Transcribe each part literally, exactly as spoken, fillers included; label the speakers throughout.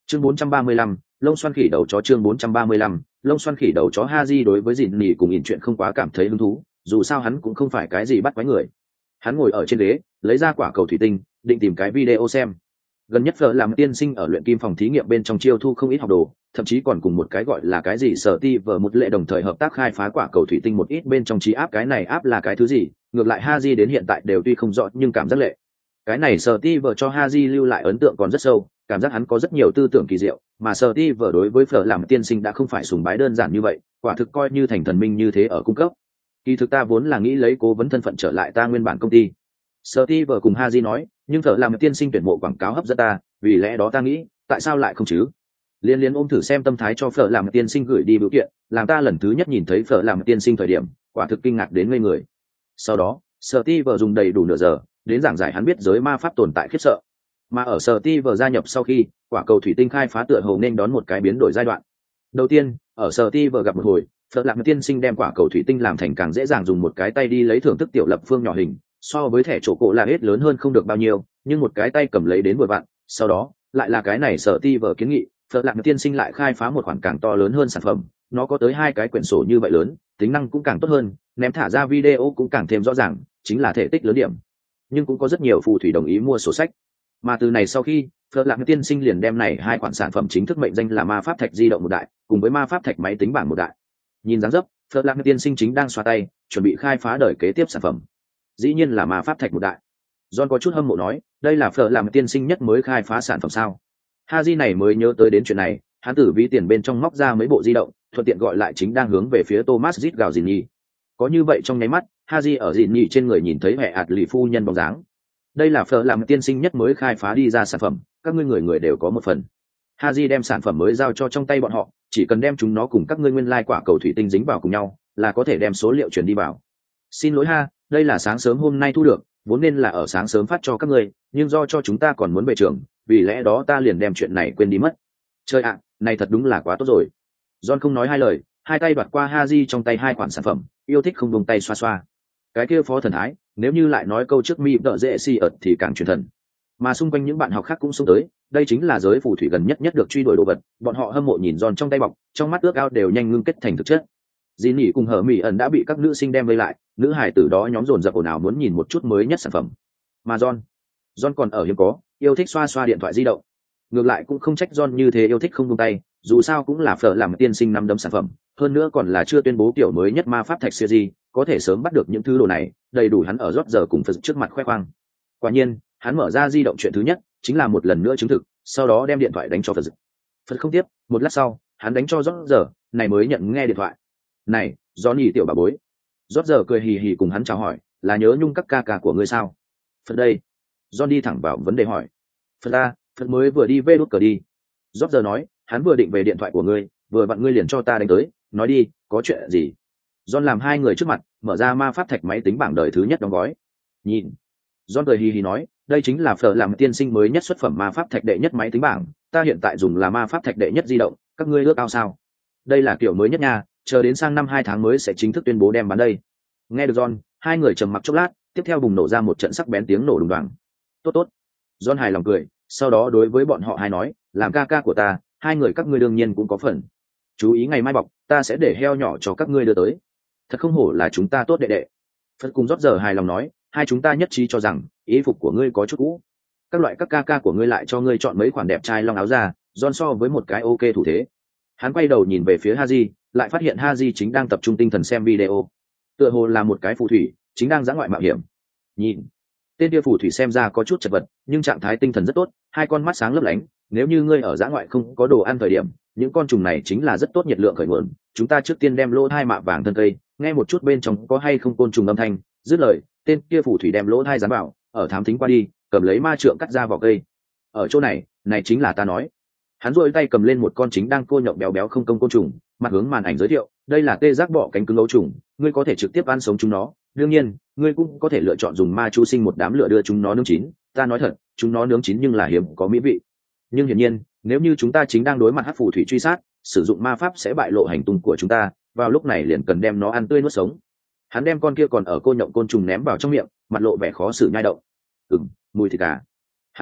Speaker 1: chương bốn trăm ba mươi lăm, lông xoăn khỉ đầu chó. Chương bốn trăm ba mươi lăm, lông xoăn khỉ đầu chó. Haji đối với dìn nỉ cùng ỉn chuyện không quá cảm thấy hứng thú, dù sao hắn cũng không phải cái gì bắt quái người. Hắn ngồi ở trên ghế, lấy ra quả cầu thủy tinh, định tìm cái video xem. Gần nhất Phở làm tiên sinh ở luyện kim phòng thí nghiệm bên trong chiêu thu không ít học đồ, thậm chí còn cùng một cái gọi là cái gì sở ti vờ một lệ đồng thời hợp tác khai phá quả cầu thủy tinh một ít bên trong trí áp. Cái này áp là cái thứ gì, ngược lại Haji đến hiện tại đều tuy không rõ nhưng cảm giác lệ. Cái này sở ti vờ cho Haji lưu lại ấn tượng còn rất sâu, cảm giác hắn có rất nhiều tư tưởng kỳ diệu, mà sở ti vờ đối với Phở làm tiên sinh đã không phải sùng bái đơn giản như vậy, quả thực coi như thành thần minh như thế ở cung cấp. Kỳ thực ta vốn là nghĩ lấy cố vấn thân phận trở lại ta nguyên bản công ty. Sở ti vờ cùng Haji nói, nhưng Phở làm tiên sinh tuyển mộ quảng cáo hấp dẫn ta, vì lẽ đó ta nghĩ, tại sao lại không chứ? Liên liên ôm thử xem tâm thái cho Phở làm tiên sinh gửi đi biểu kiện, làm ta lần thứ nhất nhìn thấy Phở làm tiên sinh thời điểm, quả thực kinh ngạc đến ngây người. Sau đó, Sở ti vờ dùng đầy đủ nửa giờ đến giảng giải hắn biết giới ma pháp tồn tại khiếp sợ. Mà ở Sở ti vờ gia nhập sau khi, quả cầu thủy tinh khai phá tựa hồ nên đón một cái biến đổi giai đoạn. Đầu tiên, ở Sở ti vờ gặp một hồi, Phở làm tiên sinh đem quả cầu thủy tinh làm thành càng dễ dàng dùng một cái tay đi lấy thưởng thức tiểu lập phương nhỏ hình, so với thẻ chỗ cổ là hết lớn hơn không được bao nhiêu, nhưng một cái tay cầm lấy đến vừa vặn. Sau đó, lại là cái này Sở ti vờ kiến nghị, Phở làm tiên sinh lại khai phá một khoản càng to lớn hơn sản phẩm, nó có tới hai cái quyển sổ như vậy lớn, tính năng cũng càng tốt hơn, ném thả ra video cũng càng thêm rõ ràng, chính là thể tích lớn điểm. Nhưng cũng có rất nhiều phù thủy đồng ý mua sổ sách. Mà từ này sau khi, Phở làm tiên sinh liền đem này hai khoản sản phẩm chính thức mệnh danh là ma pháp thạch di động một đại, cùng với ma pháp thạch máy tính bảng một đại. Nhìn dáng dấp, Phở làm tiên sinh chính đang xoa tay, chuẩn bị khai phá đời kế tiếp sản phẩm. Dĩ nhiên là ma pháp thạch một đại. John có chút hâm mộ nói, đây là Phở làm tiên sinh nhất mới khai phá sản phẩm sao? Haji này mới nhớ tới đến chuyện này, hắn từ ví tiền bên trong móc ra mấy bộ di động, thuận tiện gọi lại chính đang hướng về phía Thomas rít gào Jinny. Có như vậy trong nháy mắt, Haji ở Jinny trên người nhìn thấy vẻ ạt lì phu nhân bóng dáng. Đây là Phở làm tiên sinh nhất mới khai phá đi ra sản phẩm, các ngươi người người đều có một phần. Haji đem sản phẩm mới giao cho trong tay bọn họ, chỉ cần đem chúng nó cùng các ngươi nguyên lai quả cầu thủy tinh dính vào cùng nhau, là có thể đem số liệu truyền đi vào. Xin lỗi ha, đây là sáng sớm hôm nay thu được, vốn nên là ở sáng sớm phát cho các ngươi, nhưng do cho chúng ta còn muốn về trường, vì lẽ đó ta liền đem chuyện này quên đi mất. Trời ạ, này thật đúng là quá tốt rồi. John không nói hai lời, hai tay đoạt qua Haji trong tay hai khoản sản phẩm, yêu thích không buông tay xoa xoa. Cái kia phó thần thái, nếu như lại nói câu trước mi đỡ dễ si ợt thì càng truyền thần. Mà xung quanh những bạn học khác cũng xông tới, đây chính là giới phù thủy gần nhất nhất được truy đuổi đồ vật, bọn họ hâm mộ nhìn John trong tay bọc, trong mắt ước ao đều nhanh ngưng kết thành thực chất. Jinny cùng Hở Mị ẩn đã bị các nữ sinh đem vây lại, nữ hài tử đó nhóm dồn dập ồn ào muốn nhìn một chút mới nhất sản phẩm. Mà John, John còn ở hiếm có, yêu thích xoa xoa điện thoại di động. Ngược lại cũng không trách John như thế yêu thích không buông tay, dù sao cũng là Phở làm tiên sinh năm đấm sản phẩm, hơn nữa còn là chưa tuyên bố kiểu mới nhất ma pháp thạch series, có thể sớm bắt được những thứ đồ này, đầy đủ hắn ở rót giờ cùng Phật trước mặt khoe khoang. Quả nhiên, hắn mở ra di động chuyện thứ nhất chính là một lần nữa chứng thực, sau đó đem điện thoại đánh cho Phật. Phật không tiếp, một lát sau, hắn đánh cho rót giờ, này mới nhận nghe điện thoại. Này, Johnny tiểu bà bối. Rót giờ cười hì hì cùng hắn chào hỏi, là nhớ nhung các ca ca của ngươi sao? Phật đây. John đi thẳng vào vấn đề hỏi. Phật ta, Phật mới vừa đi về đốt cờ đi. Rót giờ nói, hắn vừa định về điện thoại của ngươi, vừa vặn ngươi liền cho ta đánh tới, nói đi, có chuyện gì? John làm hai người trước mặt, mở ra ma pháp thạch máy tính bảng đời thứ nhất đóng gói. Nhìn. John cười hì hì nói, đây chính là Phở làm tiên sinh mới nhất xuất phẩm ma pháp thạch đệ nhất máy tính bảng, ta hiện tại dùng là ma pháp thạch đệ nhất di động, các ngươi ước ao sao? Đây là kiểu mới nhất nha, chờ đến sang năm hai tháng mới sẽ chính thức tuyên bố đem bán đây. Nghe được John, hai người trầm mặc chốc lát, tiếp theo bùng nổ ra một trận sắc bén tiếng nổ đùng đoàng. Tốt tốt. John hài lòng cười, sau đó đối với bọn họ hai nói, làm ca ca của ta, hai người các ngươi đương nhiên cũng có phần. Chú ý ngày mai bọc, ta sẽ để heo nhỏ cho các ngươi đưa tới. Thật không hổ là chúng ta tốt đệ đệ. Phật cùng rót giờ hài lòng nói, hai chúng ta nhất trí cho rằng ý phục của ngươi có chút cũ. Các loại các ca ca của ngươi lại cho ngươi chọn mấy khoản đẹp trai long áo ra, John so với một cái ok thủ thế. Hắn quay đầu nhìn về phía Haji, lại phát hiện Haji chính đang tập trung tinh thần xem video. Tựa hồ là một cái phù thủy, chính đang dã ngoại mạo hiểm. Nhìn, tên kia phù thủy xem ra có chút chật vật, nhưng trạng thái tinh thần rất tốt, hai con mắt sáng lấp lánh. Nếu như ngươi ở dã ngoại không có đồ ăn thời điểm, những con trùng này chính là rất tốt nhiệt lượng khởi nguồn. Chúng ta trước tiên đem lỗ hai mạ vàng thân cây, nghe một chút bên trong có hay không côn trùng âm thanh. Dứt lời, tên kia phù thủy đem lỗ hai dán vào, ở thám thính qua đi, cầm lấy ma trượng cắt ra vỏ cây. Ở chỗ này, này chính là ta nói. Hắn duỗi tay cầm lên một con chính đang cô nhộng béo béo không công côn trùng, mặt hướng màn ảnh giới thiệu, đây là tê giác bọ cánh cứng ấu trùng, ngươi có thể trực tiếp ăn sống chúng nó, đương nhiên ngươi cũng có thể lựa chọn dùng ma chu sinh một đám lửa đưa chúng nó nướng chín. Ta nói thật, chúng nó nướng chín nhưng là hiếm có mỹ vị. Nhưng hiển nhiên, nếu như chúng ta chính đang đối mặt hắc phù thủy truy sát, sử dụng ma pháp sẽ bại lộ hành tung của chúng ta, vào lúc này liền cần đem nó ăn tươi nuốt sống. Hắn đem con kia còn ở cô nhộng côn trùng ném vào trong miệng, mặt lộ vẻ khó xử nhai động. Ừm, mùi thịt gà. Hắn nói,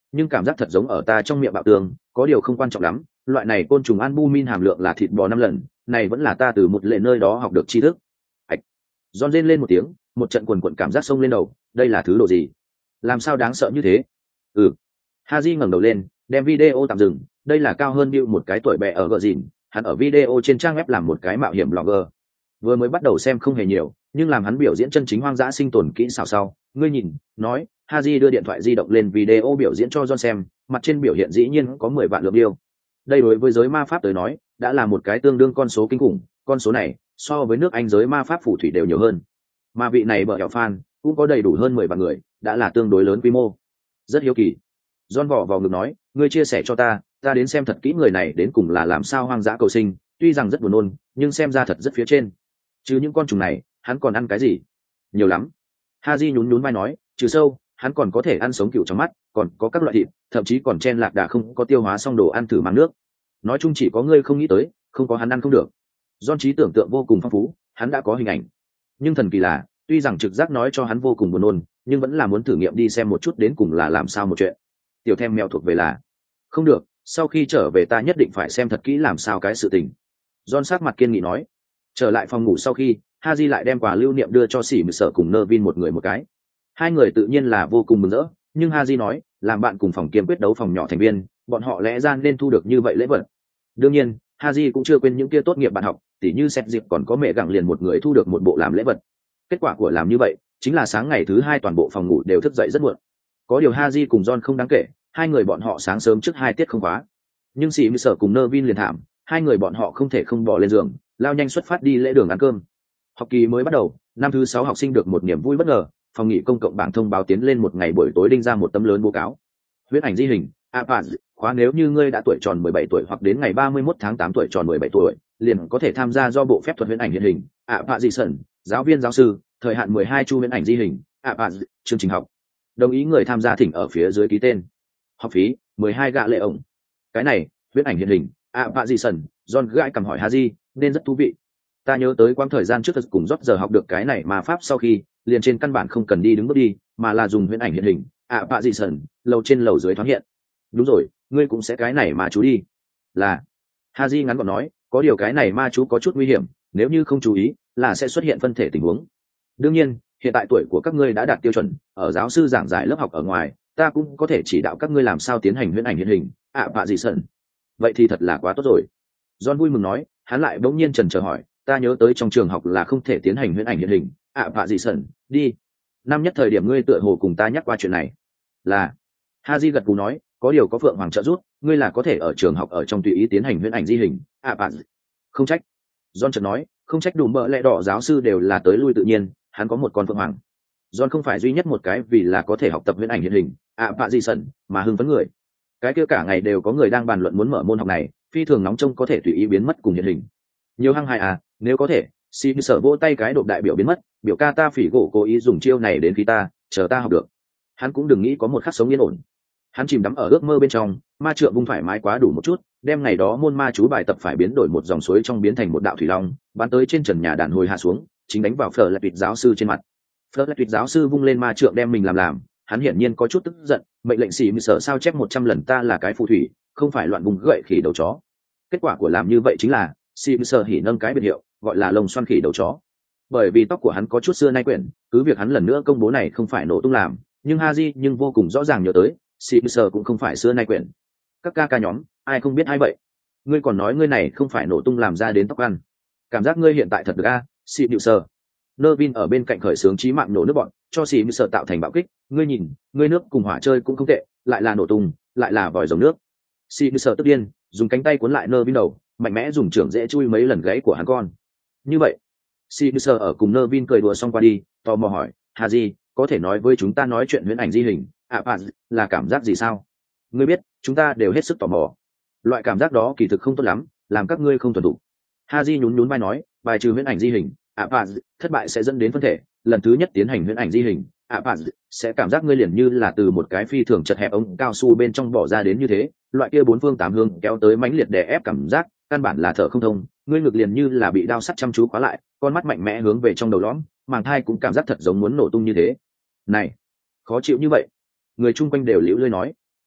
Speaker 1: nhưng cảm giác thật giống ở ta trong miệng bạo tường, có điều không quan trọng lắm. Loại này côn trùng albumin hàm lượng là thịt bò năm lần, này vẫn là ta từ một lệ nơi đó học được tri thức. Ảch. John rên lên một tiếng, một trận quần quần cảm giác sông lên đầu, đây là thứ đồ gì? Làm sao đáng sợ như thế? Ừ. Haji ngẩng đầu lên, đem video tạm dừng, đây là cao hơn Bill một cái tuổi bè ở gờ dìn, hắn ở video trên trang web làm một cái mạo hiểm blogger. Vừa mới bắt đầu xem không hề nhiều, nhưng làm hắn biểu diễn chân chính hoang dã sinh tồn kỹ xảo sau, ngươi nhìn, nói, Haji đưa điện thoại di động lên video biểu diễn cho John xem, mặt trên biểu hiện dĩ nhiên có mười vạn lượng điêu. Đây đối với giới ma pháp tới nói, đã là một cái tương đương con số kinh khủng, con số này so với nước Anh giới ma pháp phù thủy đều nhiều hơn. Mà vị này bợ hẹo fan cũng có đầy đủ hơn mười vạn người, đã là tương đối lớn quy mô. Rất hiếu kỳ. John vỏ vào ngực nói, ngươi chia sẻ cho ta, ta đến xem thật kỹ người này đến cùng là làm sao hoang dã cầu sinh, tuy rằng rất buồn nôn, nhưng xem ra thật rất phía trên. Chứ những con trùng này, hắn còn ăn cái gì? Nhiều lắm. Haji nhún nhún vai nói, trừ sâu, hắn còn có thể ăn sống cừu trong mắt, còn có các loại thịt, thậm chí còn chen lạc đà không có tiêu hóa xong đồ ăn thử mang nước. Nói chung chỉ có ngươi không nghĩ tới, không có hắn ăn không được. John trí tưởng tượng vô cùng phong phú, hắn đã có hình ảnh. Nhưng thần kỳ là, tuy rằng trực giác nói cho hắn vô cùng buồn nôn, nhưng vẫn là muốn thử nghiệm đi xem một chút đến cùng là làm sao một chuyện. Tiểu Them mèo thuộc về là, không được, sau khi trở về ta nhất định phải xem thật kỹ làm sao cái sự tình. John sắc mặt kiên nghị nói. Trở lại phòng ngủ sau khi, Haji lại đem quà lưu niệm đưa cho Sĩ Mười Sở cùng Nervin một người một cái. Hai người tự nhiên là vô cùng mừng rỡ, nhưng Haji nói, làm bạn cùng phòng kiêm quyết đấu phòng nhỏ thành viên, bọn họ lẽ ra nên thu được như vậy lễ vật. Đương nhiên, Haji cũng chưa quên những kia tốt nghiệp bạn học, tỉ như xét dịp còn có mẹ gặng liền một người thu được một bộ làm lễ vật. Kết quả của làm như vậy, chính là sáng ngày thứ hai toàn bộ phòng ngủ đều thức dậy rất muộn. Có điều Haji cùng John không đáng kể, hai người bọn họ sáng sớm trước hai tiết không khóa. Nhưng Sĩ Mười Sở cùng Nervin liền thảm, hai người bọn họ không thể không bỏ lên giường, lao nhanh xuất phát đi lễ đường ăn cơm. Học kỳ mới bắt đầu, năm thứ sáu học sinh được một niềm vui bất ngờ, phòng nghỉ công cộng bảng thông báo tiến lên một ngày buổi tối đinh ra một tấm lớn bố cáo. Huyễn ảnh di hình, a khóa nếu như ngươi đã tuổi tròn mười bảy tuổi hoặc đến ngày ba mươi mốt tháng tám tuổi tròn mười bảy tuổi, liền có thể tham gia do bộ phép thuật huyễn ảnh hiện hình, a dị sẩn, giáo viên giáo sư, thời hạn mười hai chu huyễn ảnh di hình, a chương trình học. Đồng ý người tham gia thỉnh ở phía dưới ký tên. Học phí mười hai gạ lệ ổng. Cái này, huyễn ảnh hiện hình, a dị sẩn, John gãi cầm hỏi Haji, nên rất thú vị. Ta nhớ tới quãng thời gian trước cùng rót giờ học được cái này mà pháp sau khi liền trên căn bản không cần đi đứng bước đi mà là dùng huyễn ảnh hiện hình ạ bạ dị sẩn lầu trên lầu dưới thoáng hiện. Đúng rồi, ngươi cũng sẽ cái này mà chú đi. Là. Haji ngắn gọn nói, có điều cái này ma chú có chút nguy hiểm, nếu như không chú ý là sẽ xuất hiện phân thể tình huống. Đương nhiên, hiện tại tuổi của các ngươi đã đạt tiêu chuẩn, ở giáo sư giảng giải lớp học ở ngoài ta cũng có thể chỉ đạo các ngươi làm sao tiến hành huyễn ảnh hiện hình ạ bạ dị sẩn. Vậy thì thật là quá tốt rồi. John vui mừng nói, hắn lại bỗng nhiên chần chờ hỏi, ta nhớ tới trong trường học là không thể tiến hành huyễn ảnh hiện hình ạ bạ dị sẩn đi. Năm nhất thời điểm ngươi tựa hồ cùng ta nhắc qua chuyện này. Là. Haji gật gù nói, có điều có Phượng Hoàng trợ giúp, ngươi là có thể ở trường học ở trong tùy ý tiến hành huyễn ảnh di hình ạ bạ dị. Không trách. John chợt nói, không trách đủ mỡ lẽ đỏ giáo sư đều là tới lui tự nhiên, hắn có một con Phượng Hoàng. John không phải duy nhất một cái vì là có thể học tập huyễn ảnh hiện hình ạ bạ dị sẩn mà hưng phấn người. Cái kia cả ngày đều có người đang bàn luận muốn mở môn học này, phi thường nóng trông có thể tùy ý biến mất cùng hiện hình. Nhiều hăng hại à, nếu có thể, xin sở vỗ tay cái đột đại biểu biến mất, biểu ca ta phỉ gỗ cố ý dùng chiêu này đến khi ta, chờ ta học được. Hắn cũng đừng nghĩ có một khắc sống yên ổn. Hắn chìm đắm ở ước mơ bên trong, ma trượng vung thoải mái quá đủ một chút, đem ngày đó môn ma chú bài tập phải biến đổi một dòng suối trong biến thành một đạo thủy long, bắn tới trên trần nhà đàn hồi hạ xuống, chính đánh vào Fleur Lệ Tuyệt giáo sư trên mặt. Fleur Lệ Tuyệt giáo sư vung lên ma trượng đem mình làm làm, hắn hiển nhiên có chút tức giận, mệnh lệnh xỉ sở sao chép một trăm lần ta là cái phù thủy, không phải loạn vùng gậy khỉ đầu chó. Kết quả của làm như vậy chính là xỉ sở hỉ nâng cái biệt hiệu, gọi là lông xoăn khỉ đầu chó. Bởi vì tóc của hắn có chút xưa nay quyển, cứ việc hắn lần nữa công bố này không phải nổ tung làm, nhưng Haji nhưng vô cùng rõ ràng nhớ tới, xỉ sở cũng không phải xưa nay quyển. Các ca ca nhóm, ai không biết ai vậy? Ngươi còn nói ngươi này không phải nổ tung làm ra đến tóc ăn. Cảm giác ngươi hiện tại thật được a, xỉ sở. Nervin ở bên cạnh khởi sướng chí mạng nổ nước bọn, cho xỉ sở tạo thành bạo kích, ngươi nhìn, ngươi nước cùng hỏa chơi cũng không tệ, lại là nổ tung, lại là vòi rồng nước. Xỉ sở tức điên, dùng cánh tay cuốn lại Nervin đầu, mạnh mẽ dùng trưởng dễ chui mấy lần gáy của hắn con. Như vậy, xỉ sở ở cùng Nervin cười đùa xong qua đi, tò mò hỏi, Haji, có thể nói với chúng ta nói chuyện huyễn ảnh di hình, à, à là cảm giác gì sao? Ngươi biết, chúng ta đều hết sức tò mò. Loại cảm giác đó kỳ thực không tốt lắm, làm các ngươi không thuần thục. Haji nhún nhún vai nói, bài trừ huyễn ảnh di hình, à, à thất bại sẽ dẫn đến phân thể, lần thứ nhất tiến hành huyễn ảnh di hình, à, à sẽ cảm giác ngươi liền như là từ một cái phi thường chật hẹp ống cao su bên trong bỏ ra đến như thế, loại kia bốn phương tám hướng kéo tới mãnh liệt đè ép cảm giác, căn bản là thở không thông, ngươi ngực liền như là bị đao sắt chăm chú khóa lại, con mắt mạnh mẽ hướng về trong đầu lõm, màng thai cũng cảm giác thật giống muốn nổ tung như thế. Này, khó chịu như vậy. Người chung quanh đều liễu lơi nói.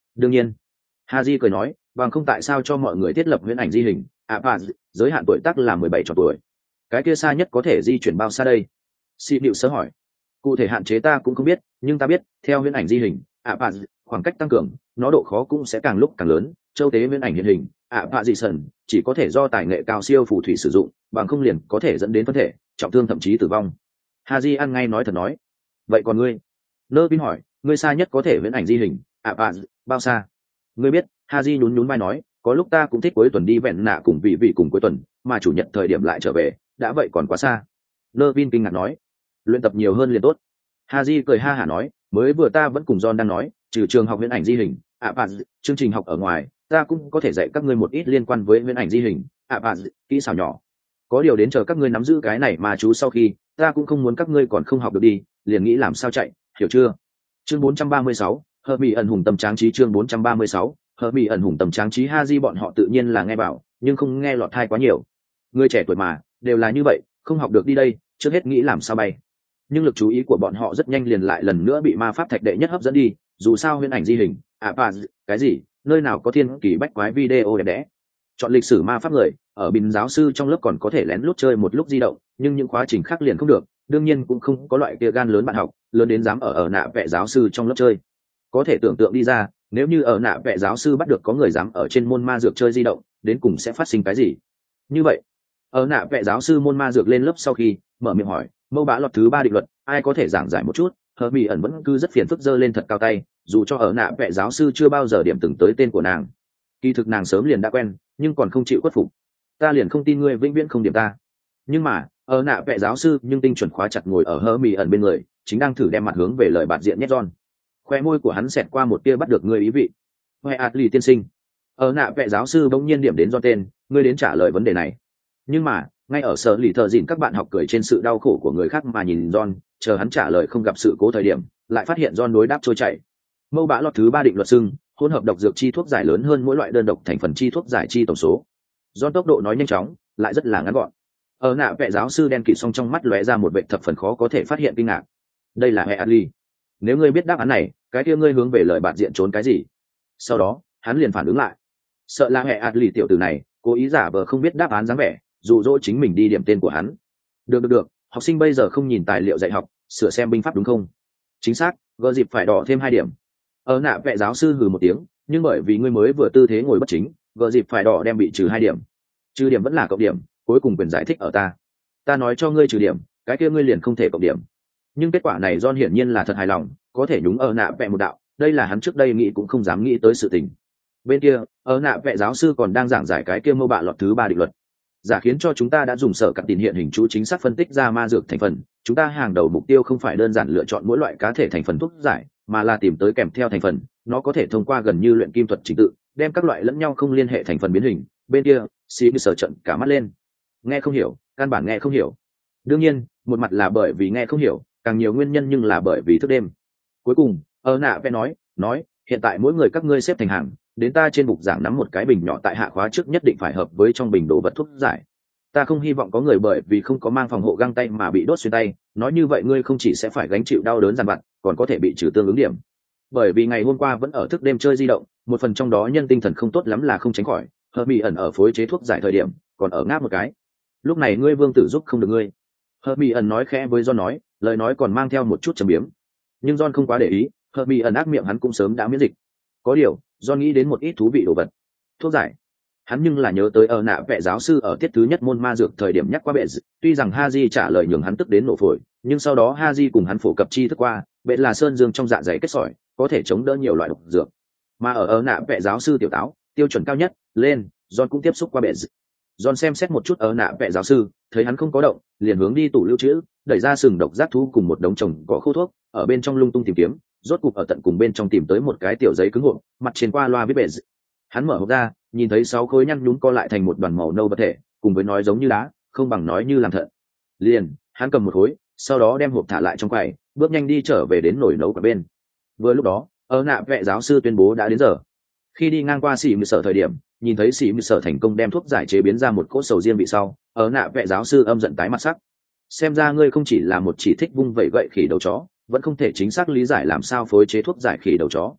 Speaker 1: Đương nhiên. Haji cười nói, bằng không tại sao cho mọi người thiết lập huyễn ảnh di hình à và giới hạn tuổi tác là mười bảy tròn tuổi. Cái kia xa nhất có thể di chuyển bao xa đây? Si Diệu sớ hỏi. Cụ thể hạn chế ta cũng không biết, nhưng ta biết theo huyễn ảnh di hình ạ bạ khoảng cách tăng cường nó độ khó cũng sẽ càng lúc càng lớn. Châu tế huyễn ảnh hiện hình ạ bạ dị sần chỉ có thể do tài nghệ cao siêu phù thủy sử dụng, bằng không liền có thể dẫn đến phân thể trọng thương, thậm chí tử vong. Haji ăn ngay nói thật nói. Vậy còn ngươi? Nơ Vin hỏi, ngươi xa nhất có thể huyễn ảnh di hình ạ bạ bao xa? Ngươi biết? Haji nhún nhún vai nói, có lúc ta cũng thích cuối tuần đi vẹn nạ cùng vị vị cùng cuối tuần, mà chủ nhật thời điểm lại trở về, đã vậy còn quá xa. Nơ Vin kinh ngạc nói, luyện tập nhiều hơn liền tốt. Haji cười ha hả nói, mới vừa ta vẫn cùng John đang nói, trừ trường học huyễn ảnh di hình ạ bạ chương trình học ở ngoài, ta cũng có thể dạy các ngươi một ít liên quan với huyễn ảnh di hình ạ bạ kỹ xảo nhỏ. Có điều đến chờ các ngươi nắm giữ cái này mà chú sau khi, ta cũng không muốn các ngươi còn không học được đi, liền nghĩ làm sao chạy, hiểu chưa? Chương bốn trăm ba mươi sáu, Hợp Mỹ ẩn hùng tâm tráng trí. Chương bốn trăm ba mươi sáu, Hợp Mỹ ẩn hùng tâm tráng trí. Haji bọn họ tự nhiên là nghe bảo, nhưng không nghe lọt tai quá nhiều. Người trẻ tuổi mà, đều là như vậy, không học được đi đây, trước hết nghĩ làm sao bay. Nhưng lực chú ý của bọn họ rất nhanh liền lại lần nữa bị ma pháp thạch đệ nhất hấp dẫn đi. Dù sao huyễn ảnh di hình à và cái gì, nơi nào có thiên kỳ bách quái video đẹp đẽ. Chọn lịch sử ma pháp người ở bình giáo sư trong lớp còn có thể lén lút chơi một lúc di động, nhưng những khóa trình khác liền không được. Đương nhiên cũng không có loại kia gan lớn bạn học lớn đến dám ở ở nạ vẽ giáo sư trong lớp chơi. Có thể tưởng tượng đi ra, nếu như ở nạ vẽ giáo sư bắt được có người dám ở trên môn ma dược chơi di động, đến cùng sẽ phát sinh cái gì. Như vậy ở nạ vẽ giáo sư môn ma dược lên lớp sau khi mở miệng hỏi, mâu bá lọt thứ ba định luật ai có thể giảng giải một chút. Hờ Mỹ ẩn vẫn cứ rất phiền phức giơ lên thật cao tay, dù cho ở nạ vẽ giáo sư chưa bao giờ điểm từng tới tên của nàng. Kỳ thực nàng sớm liền đã quen, nhưng còn không chịu khuất phục. Ta liền không tin ngươi vĩnh viễn không điểm ta. Nhưng mà ở nạ vẽ giáo sư nhưng tinh chuẩn khóa chặt ngồi ở Hờ Mỹ ẩn bên người, chính đang thử đem mặt hướng về lời bạn diện nhét John. Khoe môi của hắn xẹt qua một tia bắt được ngươi ý vị. Hoè Atli tiên sinh. Ở nạ vẽ giáo sư bỗng nhiên điểm đến John tên, ngươi đến trả lời vấn đề này. Nhưng mà ngay ở sở lì thợ dịn các bạn học cười trên sự đau khổ của người khác mà nhìn John, chờ hắn trả lời không gặp sự cố thời điểm, lại phát hiện John đối đáp trôi chảy. Mâu bã lọt thứ ba định luật xưng, hỗn hợp độc dược chi thuốc giải lớn hơn mỗi loại đơn độc thành phần chi thuốc giải chi tổng số. John tốc độ nói nhanh chóng, lại rất là ngắn gọn. Ở nạ vẽ giáo sư đen kịt song trong mắt lóe ra một vẻ thập phần khó có thể phát hiện kinh ngạc. Đây là Headley. Nếu ngươi biết đáp án này, cái kia ngươi hướng về lời bạn diện trốn cái gì? Sau đó, hắn liền phản ứng lại. Sợ là Headley tiểu tử này, cố ý giả vờ không biết đáp án dáng vẻ, dụ dỗ chính mình đi điểm tên của hắn. Được được được, học sinh bây giờ không nhìn tài liệu dạy học, sửa xem binh pháp đúng không? Chính xác, gỡ dịp phải đỏ thêm hai điểm. Ở nạ vẽ giáo sư hừ một tiếng, nhưng bởi vì ngươi mới vừa tư thế ngồi bất chính, gỡ dịp phải đỏ đem bị trừ hai điểm. Trừ điểm vẫn là cộng điểm, cuối cùng quyền giải thích ở ta. Ta nói cho ngươi trừ điểm, cái kia ngươi liền không thể cộng điểm. Nhưng kết quả này John hiển nhiên là thật hài lòng, có thể nhúng ở nạ vẽ một đạo, đây là hắn trước đây nghĩ cũng không dám nghĩ tới sự tình. Bên kia, ở nạ vẽ giáo sư còn đang giảng giải cái kia mâu bạ lọt thứ ba định luật. Giả khiến cho chúng ta đã dùng sở cặn tiền hiện hình chú chính xác phân tích ra ma dược thành phần, chúng ta hàng đầu mục tiêu không phải đơn giản lựa chọn mỗi loại cá thể thành phần thuốc giải, mà là tìm tới kèm theo thành phần, nó có thể thông qua gần như luyện kim thuật trình tự, đem các loại lẫn nhau không liên hệ thành phần biến hình. Bên kia, xí sở trận cả mắt lên. Nghe không hiểu, căn bản nghe không hiểu. Đương nhiên, một mặt là bởi vì nghe không hiểu, càng nhiều nguyên nhân nhưng là bởi vì thức đêm. Cuối cùng, ở nạ vẽ nói, nói, hiện tại mỗi người các ngươi xếp thành hàng, đến ta trên bục giảng nắm một cái bình nhỏ tại hạ khóa trước nhất định phải hợp với trong bình đồ vật thuốc giải. Ta không hy vọng có người bởi vì không có mang phòng hộ găng tay mà bị đốt xuyên tay, nói như vậy ngươi không chỉ sẽ phải gánh chịu đau đớn dằn vặt, còn có thể bị trừ tương ứng điểm. Bởi vì ngày hôm qua vẫn ở thức đêm chơi di động, một phần trong đó nhân tinh thần không tốt lắm là không tránh khỏi, Hợp Mỹ ẩn ở phối chế thuốc giải thời điểm, còn ở ngáp một cái. Lúc này ngươi vương tử giúp không được ngươi. Hợp Mỹ ẩn nói khẽ với John nói, lời nói còn mang theo một chút trầm biếm. Nhưng John không quá để ý, Hợp Mỹ ẩn ác miệng hắn cũng sớm đã miễn dịch. Có điều, John nghĩ đến một ít thú vị đồ vật. Thuốc giải. Hắn nhưng là nhớ tới ở nạ vẽ giáo sư ở tiết thứ nhất môn ma dược thời điểm nhắc qua bệ d... tuy rằng Haji trả lời nhường hắn tức đến nổ phổi, nhưng sau đó Haji cùng hắn phổ cập chi thức qua, bệ là sơn dương trong dạ dày kết sỏi, có thể chống đỡ nhiều loại độc dược. Mà ở ở nạ vẽ giáo sư tiểu táo, tiêu chuẩn cao nhất, lên, John cũng tiếp xúc qua bệ d. John xem xét một chút ở nạ vẽ giáo sư, thấy hắn không có động, liền hướng đi tủ lưu trữ, đẩy ra sừng độc giác thú cùng một đống chồng có khô thuốc, ở bên trong lung tung tìm kiếm, rốt cục ở tận cùng bên trong tìm tới một cái tiểu giấy cứng hộp, mặt trên qua loa viết bệ d. Hắn mở hộp ra, nhìn thấy sáu khối nhăn nhún co lại thành một đoàn màu nâu vật thể, cùng với nói giống như đá, không bằng nói như làm thận. Liền, hắn cầm một khối, sau đó đem hộp thả lại trong quầy, bước nhanh đi trở về đến nồi nấu cả bên. Vừa lúc đó, ở nạ vẽ giáo sư tuyên bố đã đến giờ. Khi đi ngang qua xỉ mười sở thời điểm, nhìn thấy xỉ mười sở thành công đem thuốc giải chế biến ra một cỗ sầu riêng vị sau, ở nạ vẽ giáo sư âm giận tái mặt sắc. Xem ra ngươi không chỉ là một chỉ thích vung vẩy gậy khỉ đầu chó, vẫn không thể chính xác lý giải làm sao phối chế thuốc giải khỉ đầu chó.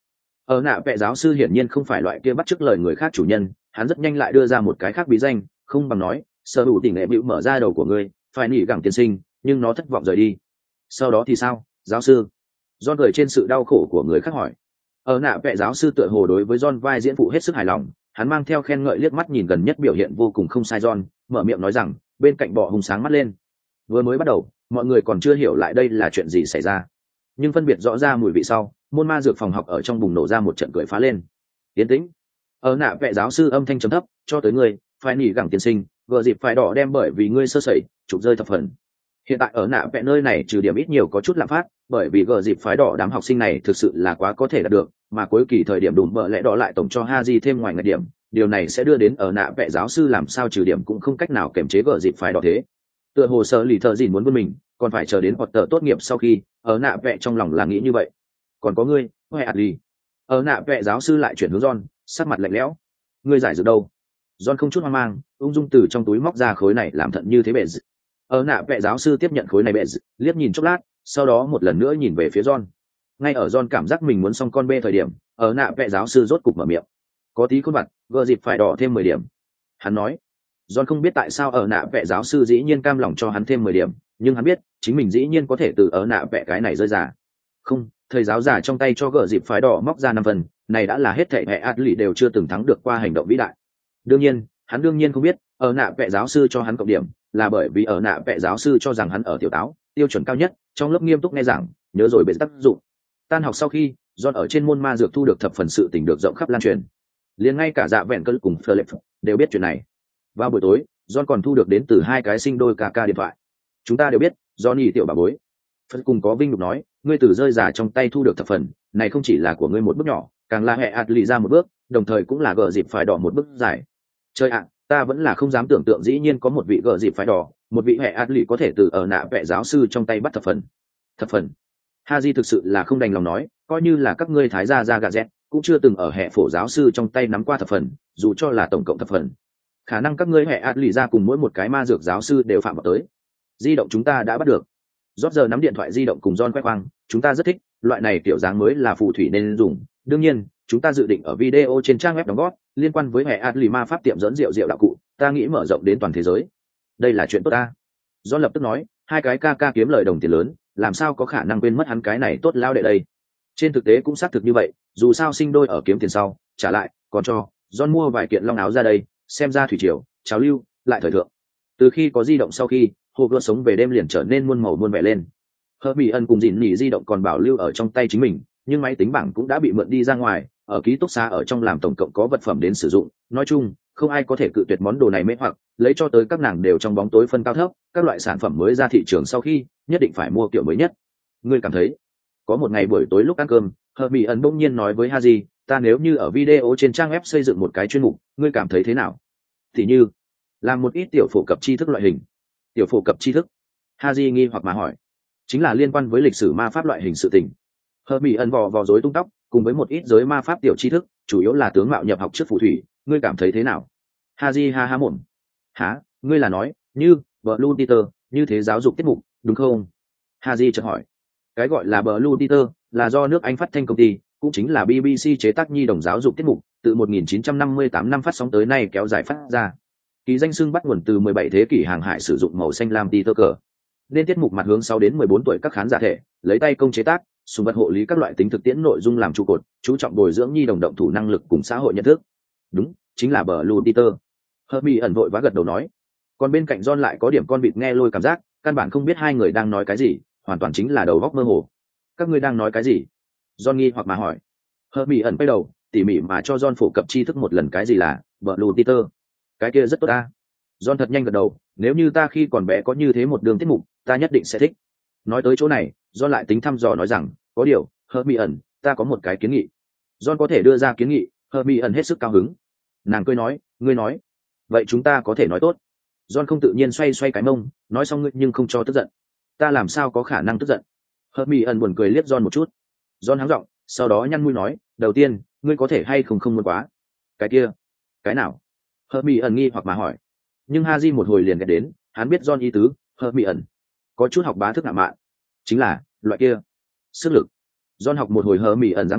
Speaker 1: Ở nạ vẽ giáo sư hiển nhiên không phải loại kia bắt chước lời người khác chủ nhân, hắn rất nhanh lại đưa ra một cái khác bí danh, không bằng nói sở hữu tỉnh nghệ bịu mở ra đầu của ngươi, phải nỉ gẳng tiên sinh, nhưng nó thất vọng rời đi. Sau đó thì sao, giáo sư? John cười trên sự đau khổ của người khác hỏi. Ở nạ vẽ giáo sư tựa hồ đối với John vai diễn phụ hết sức hài lòng, hắn mang theo khen ngợi liếc mắt nhìn gần nhất biểu hiện vô cùng không sai John, mở miệng nói rằng bên cạnh bọ hùng sáng mắt lên. Vừa mới bắt đầu mọi người còn chưa hiểu lại đây là chuyện gì xảy ra, nhưng phân biệt rõ ra mùi vị sau, môn ma dược phòng học ở trong bùng nổ ra một trận cười phá lên. Tiến tĩnh. Ở nạ vẽ giáo sư âm thanh trầm thấp, cho tới ngươi phải nỉ gẳng tiên sinh, vừa dịp phải đỏ đem bởi vì ngươi sơ sẩy chụp rơi thập phần. Hiện tại ở nạ vẽ nơi này trừ điểm ít nhiều có chút lạm phát, bởi vì gờ dịp phái đỏ đám học sinh này thực sự là quá có thể đạt được, mà cuối kỳ thời điểm đùm bợ lẽ đỏ lại tổng cho Haji thêm ngoài ngạch điểm, điều này sẽ đưa đến ở nạ vẽ giáo sư làm sao trừ điểm cũng không cách nào kiểm chế gờ dịp phái đỏ thế. Tựa hồ sở lì thợ dìn muốn vươn mình, còn phải chờ đến hoặc tờ tốt nghiệp sau khi, ở nạ vẽ trong lòng là nghĩ như vậy. Còn có ngươi, Huệ Adli. Ở nạ vẽ giáo sư lại chuyển hướng John, sắc mặt lạnh lẽo. Ngươi giải dược đâu? John không chút hoang mang, ung dung từ trong túi móc ra khối này làm thận như thế bệ. Ở nạ vẽ giáo sư tiếp nhận khối này bệ, liếc nhìn chốc lát, sau đó một lần nữa nhìn về phía John. Ngay ở John cảm giác mình muốn xong con bê thời điểm, ở nạ vẽ giáo sư rốt cục mở miệng. Có tí khuôn mặt, gờ dịp phải đỏ thêm mười điểm. Hắn nói. John không biết tại sao ở nạ vẽ giáo sư dĩ nhiên cam lòng cho hắn thêm mười điểm, nhưng hắn biết chính mình dĩ nhiên có thể từ ở nạ vẽ cái này rơi giả. Không, thầy giáo giả trong tay cho gờ dịp phái đỏ móc ra năm phần, này đã là hết thảy hệ athlete đều chưa từng thắng được qua hành động vĩ đại. Đương nhiên, hắn đương nhiên không biết, ở nạ vẽ giáo sư cho hắn cộng điểm, là bởi vì ở nạ vẽ giáo sư cho rằng hắn ở tiểu táo, tiêu chuẩn cao nhất, trong lớp nghiêm túc nghe giảng, nhớ rồi bị tác dụng. Tan học sau khi, John ở trên môn ma dược thu được thập phần sự tình được rộng khắp lan truyền. Liền ngay cả dạ vẹn cơn cùng Philip đều biết chuyện này. Vào buổi tối, John còn thu được đến từ hai cái sinh đôi ca ca điện thoại. Chúng ta đều biết, Johnny tiểu bà bối. Phật cùng có vinh lục nói, ngươi từ rơi giả trong tay thu được thập phần, này không chỉ là của ngươi một bước nhỏ, càng là hệ ạt lì ra một bước, đồng thời cũng là gờ dịp phải đỏ một bước giải. Chơi ạ, ta vẫn là không dám tưởng tượng dĩ nhiên có một vị gờ dịp phải đỏ, một vị hệ ạt lì có thể từ ở nạ vẽ giáo sư trong tay bắt thập phần. Thập phần. Haji thực sự là không đành lòng nói, coi như là các ngươi thái gia ra gà dẹt, cũng chưa từng ở hệ phổ giáo sư trong tay nắm qua thập phần, dù cho là tổng cộng thập phần. Khả năng các ngươi hệ ạt lì ra cùng mỗi một cái ma dược giáo sư đều phạm vào tới. Di động chúng ta đã bắt được. Rót giờ nắm điện thoại di động cùng John quét khoang, chúng ta rất thích, loại này kiểu dáng mới là phù thủy nên dùng. Đương nhiên, chúng ta dự định ở video trên trang web đóng góp, liên quan với hệ Adli ma pháp tiệm dẫn rượu rượu đạo cụ, ta nghĩ mở rộng đến toàn thế giới. Đây là chuyện tốt ta. John lập tức nói, hai cái ca ca kiếm lời đồng tiền lớn, làm sao có khả năng quên mất hắn cái này tốt lao đệ đây. Trên thực tế cũng xác thực như vậy, dù sao sinh đôi ở kiếm tiền sau, trả lại, còn cho, John mua vài kiện long áo ra đây, xem ra thủy triều, trào lưu, lại thời thượng. Từ khi có di động sau khi, hồ gươm sống về đêm liền trở nên muôn màu muôn vẻ lên. Hợp Mỹ Ân cùng dìn nỉ di động còn bảo lưu ở trong tay chính mình, nhưng máy tính bảng cũng đã bị mượn đi ra ngoài, ở ký túc xá ở trong làm tổng cộng có vật phẩm đến sử dụng. Nói chung, không ai có thể cự tuyệt món đồ này mê hoặc, lấy cho tới các nàng đều trong bóng tối phân cao thấp, các loại sản phẩm mới ra thị trường sau khi, nhất định phải mua kiểu mới nhất. Ngươi cảm thấy? Có một ngày buổi tối lúc ăn cơm, Hợp Mỹ Ân bỗng nhiên nói với Haji, ta nếu như ở video trên trang web xây dựng một cái chuyên mục, ngươi cảm thấy thế nào? Thì như, làm một ít tiểu phổ cập tri thức loại hình. Tiểu phổ cập tri thức. Haji nghi hoặc mà hỏi, chính là liên quan với lịch sử ma pháp loại hình sự tình. Hợp Mỹ Ân vò vò rối tung tóc, cùng với một ít giới ma pháp tiểu tri thức, chủ yếu là tướng mạo nhập học trước phù thủy, ngươi cảm thấy thế nào? Haji ha ha mồm. Hả, ngươi là nói, như, Blue Peter, như thế giáo dục tiết mục, đúng không? Haji chợt hỏi. Cái gọi là Blue Peter, là do nước Anh phát thanh công ty, cũng chính là bê bê xê chế tác nhi đồng giáo dục tiết mục, từ một nghìn chín trăm năm mươi tám năm phát sóng tới nay kéo dài phát ra. Kỳ danh xưng bắt nguồn từ mười bảy thế kỷ hàng hải sử dụng màu xanh lam Peter cờ. Nên tiết mục mặt hướng sáu đến mười bốn tuổi các khán giả thể, lấy tay công chế tác, sùng vật hộ lý các loại tính thực tiễn nội dung làm trụ cột, chú trọng bồi dưỡng nhi đồng động thủ năng lực cùng xã hội nhận thức. Đúng, chính là Blue Peter. Herbie ẩn vội vã gật đầu nói. Còn bên cạnh John lại có điểm con vịt nghe lôi cảm giác, căn bản không biết hai người đang nói cái gì, hoàn toàn chính là đầu góc mơ hồ. Các ngươi đang nói cái gì? John nghi hoặc mà hỏi. Herbie ẩn quay đầu, tỉ mỉ mà cho John phổ cập tri thức một lần cái gì là Blue Peter. Cái kia rất tốt ta. John thật nhanh gật đầu, nếu như ta khi còn bé có như thế một đường tiết mục, ta nhất định sẽ thích. Nói tới chỗ này, John lại tính thăm dò nói rằng, có điều, Hermione, ta có một cái kiến nghị. John có thể đưa ra kiến nghị, Hermione hết sức cao hứng. Nàng cười nói, ngươi nói. Vậy chúng ta có thể nói tốt. John không tự nhiên xoay xoay cái mông, nói xong ngươi nhưng không cho tức giận. Ta làm sao có khả năng tức giận? Hermione buồn cười liếc John một chút. John hắng giọng, sau đó nhăn mũi nói, đầu tiên, ngươi có thể hay không không muốn quá. Cái kia, cái nào? Hermione nghi hoặc mà hỏi. Nhưng Haji một hồi liền gật đến, hắn biết John ý tứ, Hermione có chút học bá thức ngạo mạn, chính là loại kia sức lực. John học một hồi Hermione dáng vẻ,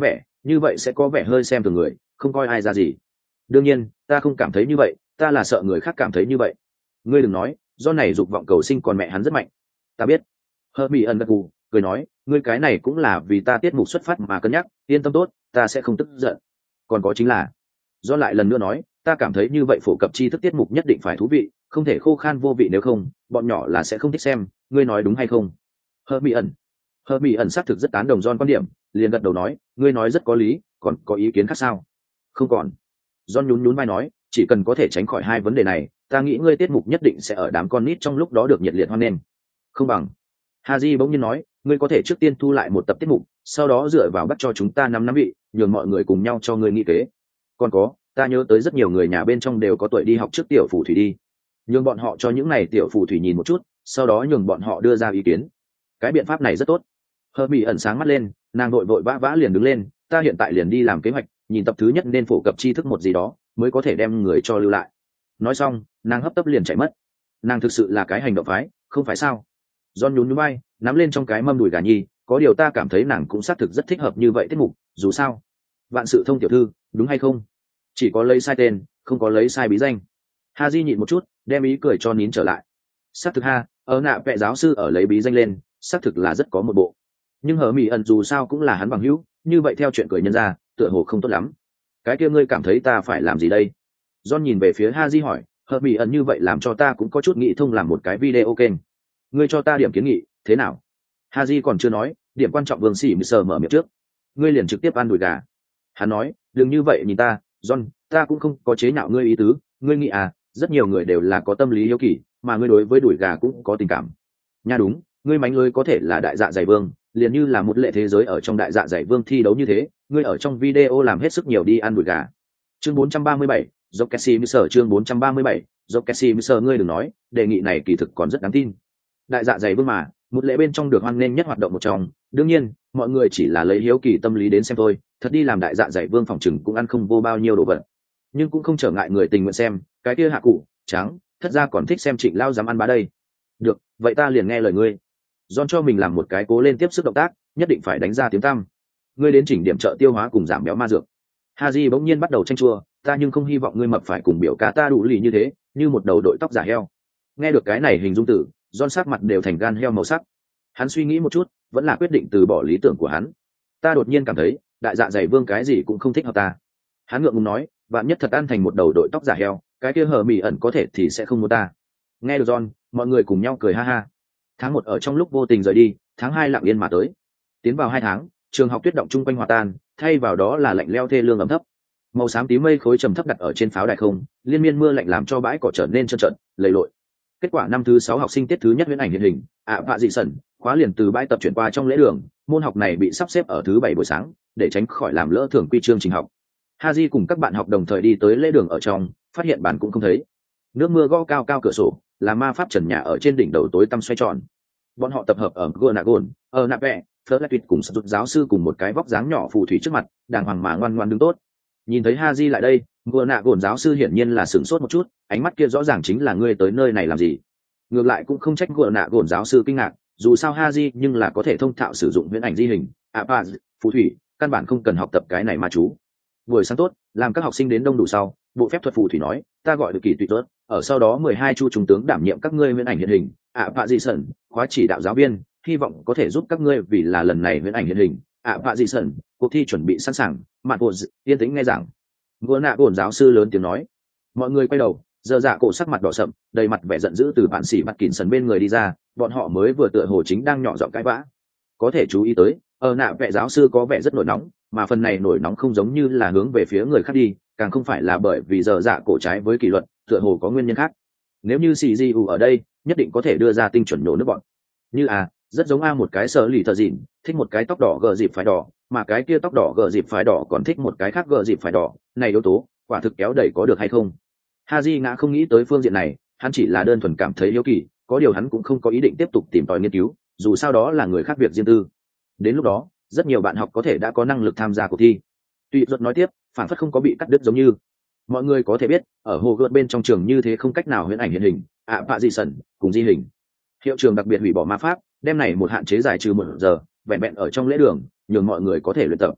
Speaker 1: như vậy sẽ có vẻ hơi xem thường người, không coi ai ra gì. Đương nhiên ta không cảm thấy như vậy, ta là sợ người khác cảm thấy như vậy. Ngươi đừng nói, do này dục vọng cầu sinh còn mẹ hắn rất mạnh. Ta biết. Hermione gật gù cười nói, ngươi cái này cũng là vì ta tiết mục xuất phát mà cân nhắc, yên tâm tốt, ta sẽ không tức giận. Còn có chính là, do lại lần nữa nói, ta cảm thấy như vậy phổ cập tri thức tiết mục nhất định phải thú vị, không thể khô khan vô vị, nếu không bọn nhỏ là sẽ không thích xem. Ngươi nói đúng hay không? Hermione Hermione xác thực rất tán đồng John quan điểm, liền gật đầu nói, ngươi nói rất có lý, còn có ý kiến khác sao? Không còn. John nhún nhún vai nói, chỉ cần có thể tránh khỏi hai vấn đề này, ta nghĩ ngươi tiết mục nhất định sẽ ở đám con nít trong lúc đó được nhiệt liệt hoan nghênh. Không bằng. Haji bỗng nhiên nói, ngươi có thể trước tiên thu lại một tập tiết mục, sau đó dựa vào bắt cho chúng ta năm năm vị, nhường mọi người cùng nhau cho ngươi nghĩ kế. Còn có, ta nhớ tới rất nhiều người nhà bên trong đều có tuổi đi học trước tiểu phù thủy đi, nhường bọn họ cho những này tiểu phù thủy nhìn một chút, sau đó nhường bọn họ đưa ra ý kiến. Cái biện pháp này rất tốt. Hermione ẩn sáng mắt lên, nàng vội vội vã vã liền đứng lên, ta hiện tại liền đi làm kế hoạch, nhìn tập thứ nhất nên phổ cập tri thức một gì đó, mới có thể đem người cho lưu lại. Nói xong, nàng hấp tấp liền chạy mất. Nàng thực sự là cái hành động phái, không phải sao? John nhún nhún vai, nắm lên trong cái mâm đùi gà nhi, có điều ta cảm thấy nàng cũng xác thực rất thích hợp như vậy tiết mục, dù sao, vạn sự thông tiểu thư, đúng hay không? Chỉ có lấy sai tên, không có lấy sai bí danh. Haji nhịn một chút, đem ý cười cho nín trở lại. Xác thực ha, ở nạ vẽ giáo sư ở lấy bí danh lên, xác thực là rất có một bộ. Nhưng hở mỹ ẩn dù sao cũng là hắn bằng hữu, như vậy theo chuyện cười nhân ra, tựa hồ không tốt lắm. Cái kia ngươi cảm thấy ta phải làm gì đây? John nhìn về phía Haji hỏi, hở mỹ ẩn như vậy làm cho ta cũng có chút nghĩ thông làm một cái video kênh. Ngươi cho ta điểm kiến nghị, thế nào? Haji còn chưa nói, điểm quan trọng Vương Sĩ Mười sờ mở miệng trước. Ngươi liền trực tiếp ăn đùi gà. Hắn nói, đừng như vậy nhìn ta, John, ta cũng không có chế nhạo ngươi ý tứ, ngươi nghĩ à, rất nhiều người đều là có tâm lý hiếu kỳ, mà ngươi đối với đùi gà cũng có tình cảm. Nha đúng, ngươi mánh lưới có thể là đại dạ dày vương, liền như là một lệ thế giới ở trong đại dạ dày vương thi đấu như thế, ngươi ở trong video làm hết sức nhiều đi ăn đùi gà. Chương bốn trăm ba mươi bảy, Jokesi Mười sờ chương bốn trăm ba mươi bảy, Jokesi Mười sờ ngươi đừng nói, đề nghị này kỳ thực còn rất đáng tin. Đại dạ dày vương mà, một lễ bên trong được hoan nghênh nhất hoạt động một trong, đương nhiên, mọi người chỉ là lấy hiếu kỳ tâm lý đến xem thôi, thật đi làm đại dạ dày vương phòng chừng cũng ăn không vô bao nhiêu đồ vật. Nhưng cũng không trở ngại người tình nguyện xem, cái kia hạ cụ, trắng, thất ra còn thích xem Trịnh Lao dám ăn bá đây. Được, vậy ta liền nghe lời ngươi. John cho mình làm một cái cố lên tiếp sức động tác, nhất định phải đánh ra tiếng tăm. Ngươi đến chỉnh điểm trợ tiêu hóa cùng giảm béo ma dược. Haji bỗng nhiên bắt đầu tranh chua, ta nhưng không hy vọng ngươi mập phải cùng biểu cá ta đủ lì như thế, như một đầu đội tóc giả heo. Nghe được cái này hình dung tử, John sắc mặt đều thành gan heo màu sắc. Hắn suy nghĩ một chút, vẫn là quyết định từ bỏ lý tưởng của hắn. Ta đột nhiên cảm thấy, đại dạ dày vương cái gì cũng không thích hợp ta. Hắn ngượng ngùng nói, vạn nhất thật ăn thành một đầu đội tóc giả heo, cái kia hờ mỉ ẩn có thể thì sẽ không muốn ta. Nghe được John, mọi người cùng nhau cười ha ha. Tháng một ở trong lúc vô tình rời đi, tháng hai lặng yên mà tới. Tiến vào hai tháng, trường học tuyết động chung quanh hòa tan, thay vào đó là lạnh leo thê lương ẩm thấp. Màu xám tím mây khối trầm thấp đặt ở trên pháo đài không, liên miên mưa lạnh làm cho bãi cỏ trở nên trơn trợn, lầy lội. Kết quả năm thứ sáu học sinh tiết thứ nhất huyễn ảnh hiện hình, ạ vạ dị sẩn, khóa liền từ bãi tập chuyển qua trong lễ đường, môn học này bị sắp xếp ở thứ bảy buổi sáng, để tránh khỏi làm lỡ thường quy chương trình học. Haji cùng các bạn học đồng thời đi tới lễ đường ở trong, phát hiện bàn cũng không thấy. Nước mưa gõ cao cao cửa sổ, là ma pháp trần nhà ở trên đỉnh đầu tối tăm xoay tròn. Bọn họ tập hợp ở Gonagon, ở Nape, Flertuit cùng sắp giáo sư cùng một cái vóc dáng nhỏ phù thủy trước mặt, đàng hoàng mà ngoan ngoan đứng tốt. Nhìn thấy Haji lại đây, Gonagon giáo sư hiển nhiên là sửng sốt một chút, ánh mắt kia rõ ràng chính là ngươi tới nơi này làm gì. Ngược lại cũng không trách Gonagon giáo sư kinh ngạc, dù sao Haji nhưng là có thể thông thạo sử dụng huyễn ảnh di hình, Apaz, phù thủy, căn bản không cần học tập cái này mà chú. Buổi sáng tốt, làm các học sinh đến đông đủ sau, bộ phép thuật phù thủy nói, ta gọi được kỳ tùy tốt, ở sau đó mười hai chu trung tướng đảm nhiệm các ngươi huyễn ảnh hiện hình, ạ vạ dị sẩn, khóa chỉ đạo giáo viên, hy vọng có thể giúp các ngươi vì là lần này huyễn ảnh hiện hình, ạ vạ dị sẩn, cuộc thi chuẩn bị sẵn sàng, mạn bộ yên tĩnh nghe giảng. Vừa nạ bổn giáo sư lớn tiếng nói, mọi người quay đầu, giờ dạ cổ sắc mặt đỏ sậm, đầy mặt vẻ giận dữ từ bạn sĩ mặt kỉn sần bên người đi ra, bọn họ mới vừa tựa hồ chính đang nhỏ giọng cãi vã. Có thể chú ý tới, ở nạ vệ giáo sư có vẻ rất nổi nóng, mà phần này nổi nóng không giống như là hướng về phía người khác đi, càng không phải là bởi vì giờ dạ cổ trái với kỷ luật, tựa hồ có nguyên nhân khác. Nếu như xì di u ở đây, nhất định có thể đưa ra tinh chuẩn nhổ nước bọn. Như à, rất giống a một cái sở lì thợ dịn, thích một cái tóc đỏ gờ dịp phải đỏ, mà cái kia tóc đỏ gờ dịp phải đỏ còn thích một cái khác gờ dịp phải đỏ, này yếu tố, quả thực kéo đẩy có được hay không? Haji ngã không nghĩ tới phương diện này, hắn chỉ là đơn thuần cảm thấy yếu kỳ, có điều hắn cũng không có ý định tiếp tục tìm tòi nghiên cứu, dù sao đó là người khác việc riêng tư. Đến lúc đó, rất nhiều bạn học có thể đã có năng lực tham gia cuộc thi. Tuy Duật nói tiếp, phản phất không có bị cắt đứt giống như mọi người có thể biết, ở hồ gợt bên trong trường như thế không cách nào huyễn ảnh hiện hình, ạ vạ dị sẩn cùng di hình. Hiệu trường đặc biệt hủy bỏ ma pháp, đem này một hạn chế giải trừ một giờ, vẹn vẹn ở trong lễ đường, nhường mọi người có thể luyện tập.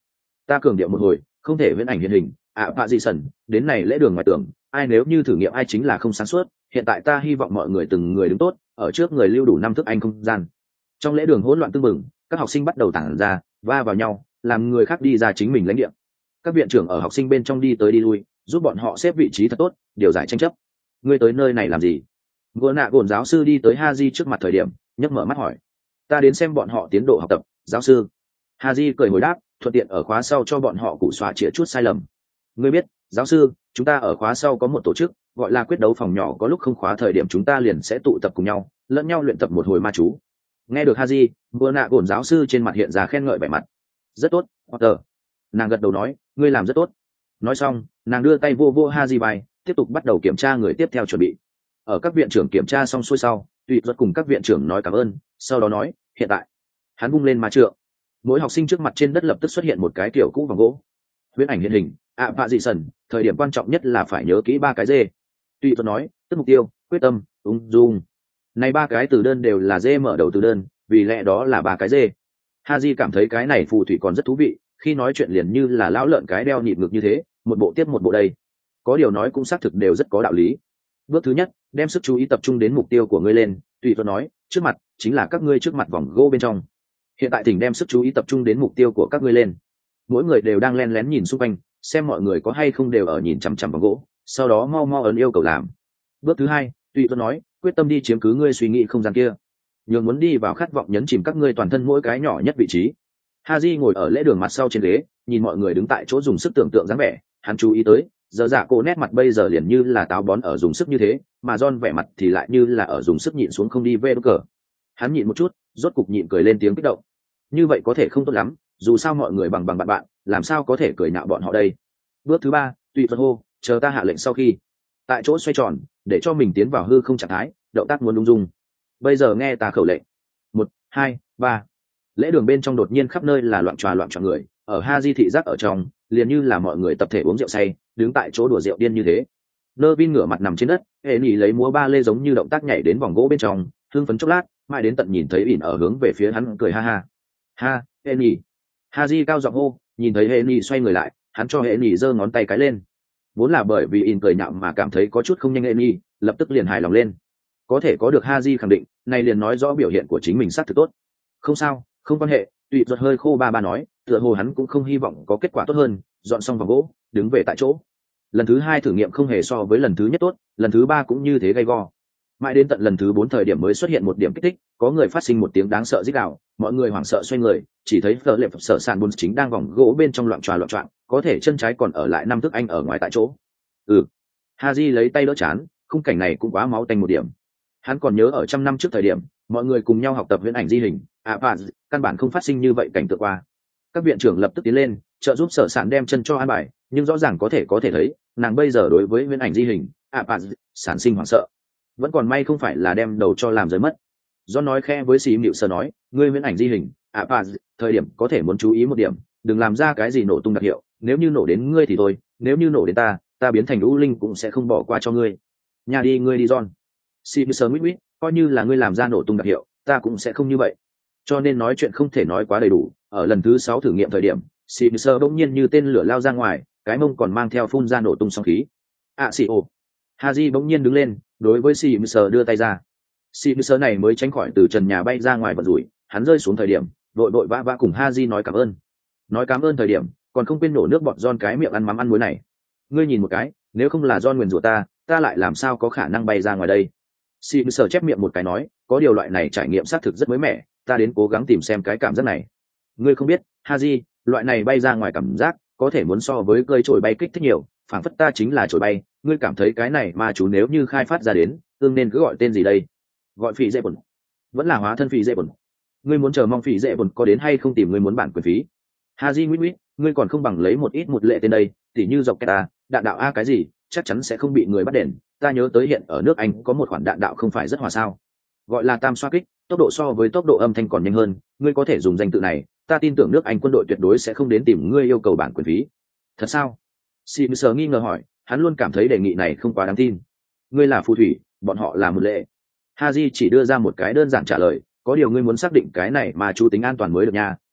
Speaker 1: Ta cường điệu một hồi, không thể viễn ảnh hiện hình. ạ bạ dị sẩn đến này lễ đường ngoài tường, ai nếu như thử nghiệm ai chính là không sáng suốt. Hiện tại ta hy vọng mọi người từng người đứng tốt, ở trước người lưu đủ năm thước anh không gian. Trong lễ đường hỗn loạn tương mừng, các học sinh bắt đầu tản ra, va vào nhau, làm người khác đi ra chính mình lãnh địa. Các viện trưởng ở học sinh bên trong đi tới đi lui, giúp bọn họ xếp vị trí thật tốt, điều giải tranh chấp. Ngươi tới nơi này làm gì? Gỗ nạ gồn giáo sư đi tới Haji trước mặt thời điểm, nhấc mở mắt hỏi. Ta đến xem bọn họ tiến độ học tập, giáo sư. Haji cười hồi đáp, thuận tiện ở khóa sau cho bọn họ cụ xóa chữa chút sai lầm. Ngươi biết, giáo sư, chúng ta ở khóa sau có một tổ chức, gọi là quyết đấu phòng nhỏ, có lúc không khóa thời điểm chúng ta liền sẽ tụ tập cùng nhau, lẫn nhau luyện tập một hồi ma chú. Nghe được Haji, Gỗ nạ gồn giáo sư trên mặt hiện ra khen ngợi vẻ mặt. Rất tốt, Potter. Nàng gật đầu nói, ngươi làm rất tốt. Nói xong, nàng đưa tay vô vô Haji vai, tiếp tục bắt đầu kiểm tra người tiếp theo chuẩn bị. Ở các viện trưởng kiểm tra xong xuôi sau, tùy luật cùng các viện trưởng nói cảm ơn, sau đó nói, hiện tại, hắn vung lên ma trượng. Mỗi học sinh trước mặt trên đất lập tức xuất hiện một cái kiểu cũ bằng gỗ. Huyễn ảnh hiện hình, ạ vạ dị sần, thời điểm quan trọng nhất là phải nhớ kỹ ba cái dê. Tùy luật nói, tức mục tiêu, quyết tâm, ung dung. Này ba cái từ đơn đều là dê mở đầu từ đơn, vì lẽ đó là ba cái dê. Haji cảm thấy cái này phù thủy còn rất thú vị, khi nói chuyện liền như là lão lợn cái đeo nhịp ngực như thế, một bộ tiếp một bộ đây. Có điều nói cũng xác thực đều rất có đạo lý. Bước thứ nhất, đem sức chú ý tập trung đến mục tiêu của ngươi lên. Tùy tôi nói, trước mặt chính là các ngươi trước mặt vòng gỗ bên trong. Hiện tại thỉnh đem sức chú ý tập trung đến mục tiêu của các ngươi lên. Mỗi người đều đang len lén nhìn xung quanh, xem mọi người có hay không đều ở nhìn chằm chằm vòng gỗ, sau đó mau mau ấn yêu cầu làm. Bước thứ hai, Tùy tôi nói, quyết tâm đi chiếm cứ ngươi suy nghĩ không gian kia, nhường muốn đi vào khát vọng nhấn chìm các ngươi toàn thân mỗi cái nhỏ nhất vị trí. Haji ngồi ở lễ đường mặt sau trên ghế, nhìn mọi người đứng tại chỗ dùng sức tưởng tượng dáng vẻ, hắn chú ý tới, giờ dạ cô nét mặt bây giờ liền như là táo bón ở dùng sức như thế, mà John vẻ mặt thì lại như là ở dùng sức nhịn xuống không đi về cờ. Hắn nhịn một chút, rốt cục nhịn cười lên tiếng kích động. Như vậy có thể không tốt lắm, dù sao mọi người bằng bằng bạn bạn, làm sao có thể cười nhạo bọn họ đây. Bước thứ ba, tùy thuận hô, chờ ta hạ lệnh sau khi, tại chỗ xoay tròn, để cho mình tiến vào hư không trạng thái, động tác muốn lung dung. Bây giờ nghe ta khẩu lệnh. Một, hai, ba. Lễ đường bên trong đột nhiên khắp nơi là loạn tròa loạn tròa người, ở Haji thị giác ở trong, liền như là mọi người tập thể uống rượu say, đứng tại chỗ đùa rượu điên như thế. Nervin ngửa mặt nằm trên đất, hệ nhỉ lấy múa ba lê giống như động tác nhảy đến vòng gỗ bên trong, hưng phấn chốc lát, mãi đến tận nhìn thấy ỉn ở hướng về phía hắn cười ha ha. Ha, hệ nhỉ. Haji cao giọng hô, nhìn thấy hệ nhỉ xoay người lại, hắn cho hệ nhỉ giơ ngón tay cái lên. Vốn là bởi vì ỉn cười nhạo mà cảm thấy có chút không nhanh hệ nhỉ, lập tức liền hài lòng lên. Có thể có được Haji khẳng định, này liền nói rõ biểu hiện của chính mình sát thực tốt. Không sao, không quan hệ. Tùy ruột hơi khô ba ba nói, tựa hồ hắn cũng không hy vọng có kết quả tốt hơn, dọn xong vòng gỗ, đứng về tại chỗ. Lần thứ hai thử nghiệm không hề so với lần thứ nhất tốt, lần thứ ba cũng như thế gay go. Mãi đến tận lần thứ bốn thời điểm mới xuất hiện một điểm kích thích, có người phát sinh một tiếng đáng sợ rít gào, mọi người hoảng sợ xoay người, chỉ thấy Fleur Lệp Sở Sàn Bôn chính đang vòng gỗ bên trong loạn tròa loạn choạng, có thể chân trái còn ở lại năm thước anh ở ngoài tại chỗ. Ừ. Haji lấy tay đỡ chán, khung cảnh này cũng quá máu tanh một điểm. Hắn còn nhớ ở trăm năm trước thời điểm, mọi người cùng nhau học tập huyễn ảnh di hình, à và căn bản không phát sinh như vậy cảnh tượng qua. Các viện trưởng lập tức tiến lên, trợ giúp Sở Sản đem chân cho an bài, nhưng rõ ràng có thể có thể thấy, nàng bây giờ đối với huyễn ảnh di hình, à và sản sinh hoảng sợ. Vẫn còn may không phải là đem đầu cho làm rơi mất. Do nói khẽ với Sĩ Mịu Sơ nói, ngươi huyễn ảnh di hình, à và thời điểm có thể muốn chú ý một điểm, đừng làm ra cái gì nổ tung đặc hiệu, nếu như nổ đến ngươi thì thôi, nếu như nổ đến ta, ta biến thành u linh cũng sẽ không bỏ qua cho ngươi. Nhà đi ngươi đi John. Sĩ Mịu Sơ mít mít, coi như là ngươi làm ra nổ tung đặc hiệu, ta cũng sẽ không như vậy. Cho nên nói chuyện không thể nói quá đầy đủ. Ở lần thứ sáu thử nghiệm thời điểm, Sĩ Mịu Sơ bỗng nhiên như tên lửa lao ra ngoài, cái mông còn mang theo phun ra nổ tung sóng khí. À xì ồ. Haji bỗng nhiên đứng lên, đối với Sĩ Mịu Sơ đưa tay ra. Sĩ Mịu Sơ này mới tránh khỏi từ trần nhà bay ra ngoài vật rủi, hắn rơi xuống thời điểm, đội đội vã vã cùng Haji nói cảm ơn. Nói cảm ơn thời điểm, còn không quên nổ nước bọt John cái miệng ăn mắm ăn muối này. Ngươi nhìn một cái, nếu không là John nguyền rủa ta, ta lại làm sao có khả năng bay ra ngoài đây? Sĩ Mịu Sơ chép miệng một cái nói, có điều loại này trải nghiệm xác thực rất mới mẻ, ta đến cố gắng tìm xem cái cảm giác này. Ngươi không biết, Haji, loại này bay ra ngoài cảm giác, có thể muốn so với cơi trồi bay kích thích nhiều, phảng phất ta chính là trồi bay. Ngươi cảm thấy cái này mà chú nếu như khai phát ra đến, tương nên cứ gọi tên gì đây? Gọi phỉ dễ bẩn, vẫn là hóa thân phỉ dễ bẩn. Ngươi muốn chờ mong phỉ dễ bẩn có đến hay không tìm ngươi muốn bản quyền phí? Haji nguyễn nguyễn, ngươi còn không bằng lấy một ít một lệ tên đây, tỉ như dọc kẹta, đạn đạo a cái gì, chắc chắn sẽ không bị người bắt đền. Ta nhớ tới hiện ở nước Anh có một khoản đạn đạo không phải rất hòa sao? Gọi là tam xoa kích, tốc độ so với tốc độ âm thanh còn nhanh hơn. Ngươi có thể dùng danh tự này, ta tin tưởng nước Anh quân đội tuyệt đối sẽ không đến tìm ngươi yêu cầu bản quyền phí. Thật sao? Sĩ Mịu Sơ nghi ngờ hỏi, hắn luôn cảm thấy đề nghị này không quá đáng tin. Ngươi là phù thủy, bọn họ là một lệ. Haji chỉ đưa ra một cái đơn giản trả lời, có điều ngươi muốn xác định cái này mà chú tính an toàn mới được nha,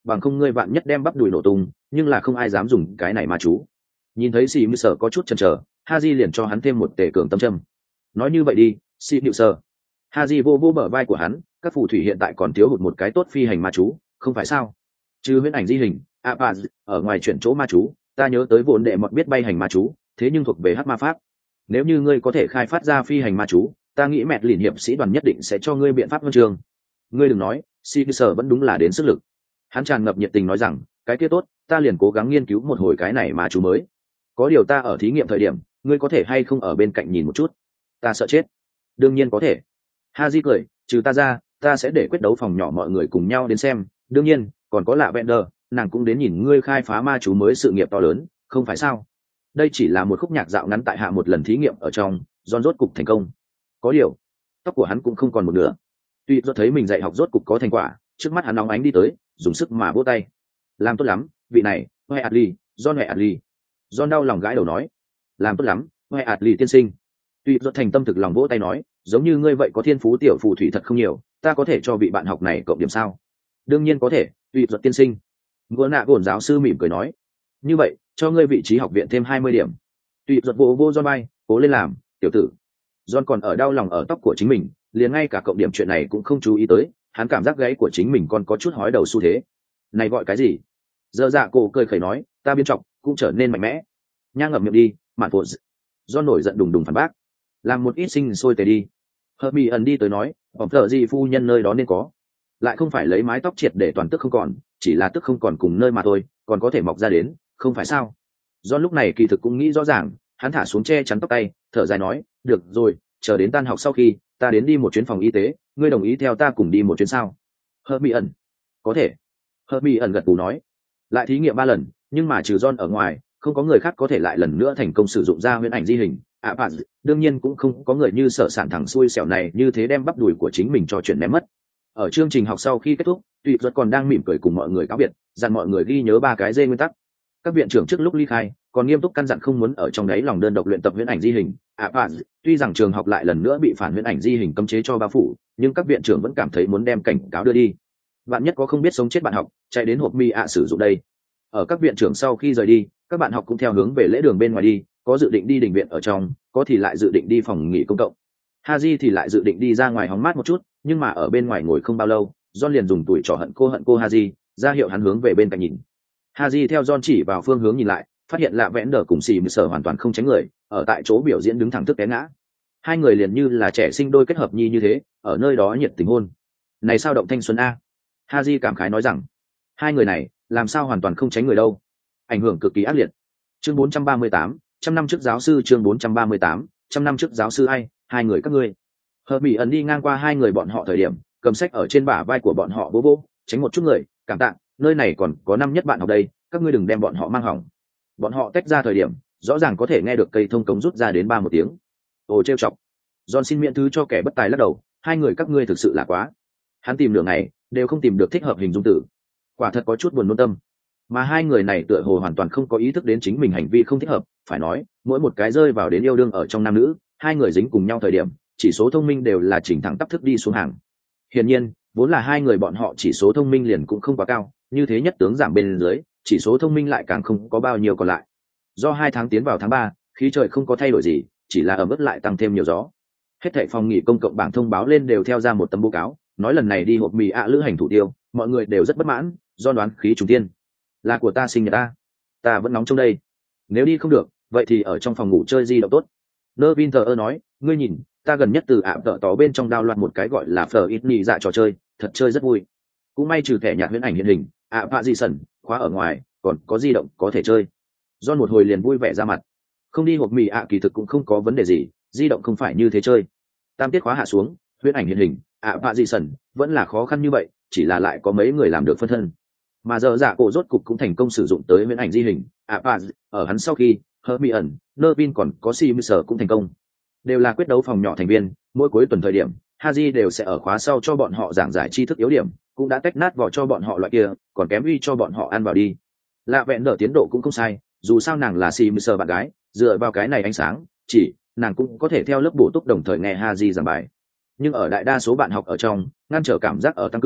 Speaker 1: bằng không ngươi vạn nhất đem bắp đùi nổ tung, nhưng là không ai dám dùng cái này ma chú. Nhìn thấy xì mưu sở có chút chần chờ, Haji liền cho hắn thêm một tể cường tâm châm. Nói như vậy đi, xì mưu sở. Haji vô vô bờ vai của hắn, các phù thủy hiện tại còn thiếu hụt một cái tốt phi hành ma chú, không phải sao? Chứ huyễn ảnh di hình, à bà, ở ngoài chuyển chỗ ma chú, ta nhớ tới vốn đệ mọt biết bay hành ma chú, thế nhưng thuộc về hắc ma pháp. Nếu như ngươi có thể khai phát ra phi hành ma chú, ta nghĩ mẹ lìn hiệp sĩ đoàn nhất định sẽ cho ngươi biện pháp huân trường. Ngươi đừng nói, xì mưu sở vẫn đúng là đến sức lực. Hắn tràn ngập nhiệt tình nói rằng, cái kia tốt, ta liền cố gắng nghiên cứu một hồi cái này ma chú mới. Có điều ta ở thí nghiệm thời điểm, ngươi có thể hay không ở bên cạnh nhìn một chút? Ta sợ chết. Đương nhiên có thể. Haji cười, trừ ta ra, ta sẽ để quyết đấu phòng nhỏ mọi người cùng nhau đến xem. Đương nhiên, còn có lạ Bender, nàng cũng đến nhìn ngươi khai phá ma chú mới sự nghiệp to lớn, không phải sao? Đây chỉ là một khúc nhạc dạo ngắn tại hạ một lần thí nghiệm ở trong, John rốt cục thành công. Có điều, tóc của hắn cũng không còn một nửa. Tuy do thấy mình dạy học rốt cục có thành quả, trước mắt hắn nóng ánh đi tới, dùng sức mà vỗ tay. Làm tốt lắm, vị này, Hoe Atli, John Hoe Atli. John đau lòng gãi đầu nói, làm tốt lắm, Hoe Atli tiên sinh. Tuy do thành tâm thực lòng vỗ tay nói, giống như ngươi vậy có thiên phú tiểu phù thủy thật không nhiều, ta có thể cho vị bạn học này cộng điểm sao? Đương nhiên có thể, Tuy do tiên sinh. Ngô nạ gồn giáo sư mỉm cười nói, như vậy, cho ngươi vị trí học viện thêm hai mươi điểm. Tuy do vô vô John bay, cố lên làm, tiểu tử. John còn ở đau lòng ở tóc của chính mình, liền ngay cả cộng điểm chuyện này cũng không chú ý tới, hắn cảm giác gáy của chính mình còn có chút hói đầu xu thế. Này gọi cái gì? Giờ dạ cổ cười khẩy nói, ta biên trọng cũng trở nên mạnh mẽ. Nha ngậm miệng đi, mạn phụ. John nổi giận đùng đùng phản bác, làm một ít sinh sôi tề đi. Hợp mỹ ẩn đi tới nói, bỏng thợ gì phu nhân nơi đó nên có, lại không phải lấy mái tóc triệt để toàn tức không còn, chỉ là tức không còn cùng nơi mà thôi, còn có thể mọc ra đến, không phải sao? John lúc này kỳ thực cũng nghĩ rõ ràng, hắn thả xuống che chắn tóc tay, thở dài nói, được rồi, chờ đến tan học sau khi, ta đến đi một chuyến phòng y tế, ngươi đồng ý theo ta cùng đi một chuyến sao? Hợp mỹ ẩn, có thể. Hợp mỹ ẩn gật gù nói, lại thí nghiệm ba lần, nhưng mà trừ John ở ngoài, không có người khác có thể lại lần nữa thành công sử dụng ra huyễn ảnh di hình. À, bạn, đương nhiên cũng không có người như sở sản thẳng xui xẻo này như thế đem bắp đùi của chính mình cho chuyện ném mất. Ở chương trình học sau khi kết thúc, Tùy Duật còn đang mỉm cười cùng mọi người cáo biệt, dặn mọi người ghi nhớ ba cái dê nguyên tắc. Các viện trưởng trước lúc ly khai, còn nghiêm túc căn dặn không muốn ở trong đấy lòng đơn độc luyện tập huyễn ảnh di hình. À, bạn, tuy rằng trường học lại lần nữa bị phản huyễn ảnh di hình cấm chế cho bao phủ, nhưng các viện trưởng vẫn cảm thấy muốn đem cảnh cáo đưa đi. Bạn nhất có không biết sống chết bạn học, chạy đến hộp mi ạ sử dụng đây. Ở các viện trưởng sau khi rời đi, các bạn học cũng theo hướng về lễ đường bên ngoài đi, có dự định đi đình viện ở trong, có thì lại dự định đi phòng nghỉ công cộng. Haji thì lại dự định đi ra ngoài hóng mát một chút, nhưng mà ở bên ngoài ngồi không bao lâu, John liền dùng tuổi trò hận cô hận cô Haji, ra hiệu hắn hướng về bên cạnh nhìn. Haji theo John chỉ vào phương hướng nhìn lại, phát hiện lạ vẽn đờ cùng xì mười sở hoàn toàn không tránh người, ở tại chỗ biểu diễn đứng thẳng tức té ngã. Hai người liền như là trẻ sinh đôi kết hợp nhi như thế, ở nơi đó nhiệt tình hôn. Này sao động thanh xuân a? Haji cảm khái nói rằng, hai người này làm sao hoàn toàn không tránh người đâu, ảnh hưởng cực kỳ ác liệt. Chương bốn trăm ba mươi tám, trăm năm trước giáo sư chương bốn trăm ba mươi tám, trăm năm trước giáo sư ai, hai người các ngươi. Hợp mỹ ẩn đi ngang qua hai người bọn họ thời điểm, cầm sách ở trên bả vai của bọn họ bố bố, tránh một chút người, cảm tạ, nơi này còn có năm nhất bạn học đây, các ngươi đừng đem bọn họ mang hỏng. Bọn họ tách ra thời điểm, rõ ràng có thể nghe được cây thông cống rút ra đến ba một tiếng. Ồ trêu chọc. John xin miễn thứ cho kẻ bất tài lắc đầu, hai người các ngươi thực sự là quá. Hắn tìm nửa ngày, đều không tìm được thích hợp hình dung từ. Quả thật có chút buồn nôn tâm. Mà hai người này tựa hồ hoàn toàn không có ý thức đến chính mình hành vi không thích hợp, phải nói, mỗi một cái rơi vào đến yêu đương ở trong nam nữ, hai người dính cùng nhau thời điểm, chỉ số thông minh đều là chỉnh thẳng tắp thức đi xuống hàng. Hiển nhiên, vốn là hai người bọn họ chỉ số thông minh liền cũng không quá cao, như thế nhất tướng giảm bên dưới, chỉ số thông minh lại càng không có bao nhiêu còn lại. Do hai tháng tiến vào tháng ba, khí trời không có thay đổi gì, chỉ là ẩm ướt lại tăng thêm nhiều gió. Hết thảy phòng nghỉ công cộng bảng thông báo lên đều theo ra một tấm báo cáo, nói lần này đi hộp mì ạ lữ hành thủ tiêu, mọi người đều rất bất mãn, do đoán khí trùng tiên. Là của ta sinh nhật ta, ta vẫn nóng trong đây. Nếu đi không được, vậy thì ở trong phòng ngủ chơi di động tốt. Nơ Vin thờ ơ nói, ngươi nhìn, ta gần nhất từ ạ tợ tỏ bên trong đao loạt một cái gọi là phở ít nhị dạ trò chơi, thật chơi rất vui. Cũng may trừ thẻ nhạc huyễn ảnh hiện hình, ạ vạ di sẩn, khóa ở ngoài, còn có di động có thể chơi. John một hồi liền vui vẻ ra mặt. Không đi hộp mì ạ kỳ thực cũng không có vấn đề gì, di động không phải như thế chơi. Tam tiết khóa hạ xuống, huyễn ảnh hiện hình, ạ vạ di sẩn, vẫn là khó khăn như vậy, chỉ là lại có mấy người làm được phân thân. Mà giờ dạ cổ rốt cục cũng thành công sử dụng tới huyễn ảnh di hình, ạ vạ, ở hắn sau khi, Hermione, Nervin còn có Simus cũng thành công. Đều là quyết đấu phòng nhỏ thành viên, mỗi cuối tuần thời điểm, Haji đều sẽ ở khóa sau cho bọn họ giảng giải tri thức yếu điểm, cũng đã tách nát vỏ cho bọn họ loại kia, còn kém uy cho bọn họ ăn vào đi. Lạ vẹn đỡ tiến độ cũng không sai, dù sao nàng là Simus bạn gái, dựa vào cái này ánh sáng, chỉ nàng cũng có thể theo lớp bổ túc đồng thời nghe Haji giảng bài. Nhưng ở đại đa số bạn học ở trong, ngăn trở cảm giác ở tăng cường,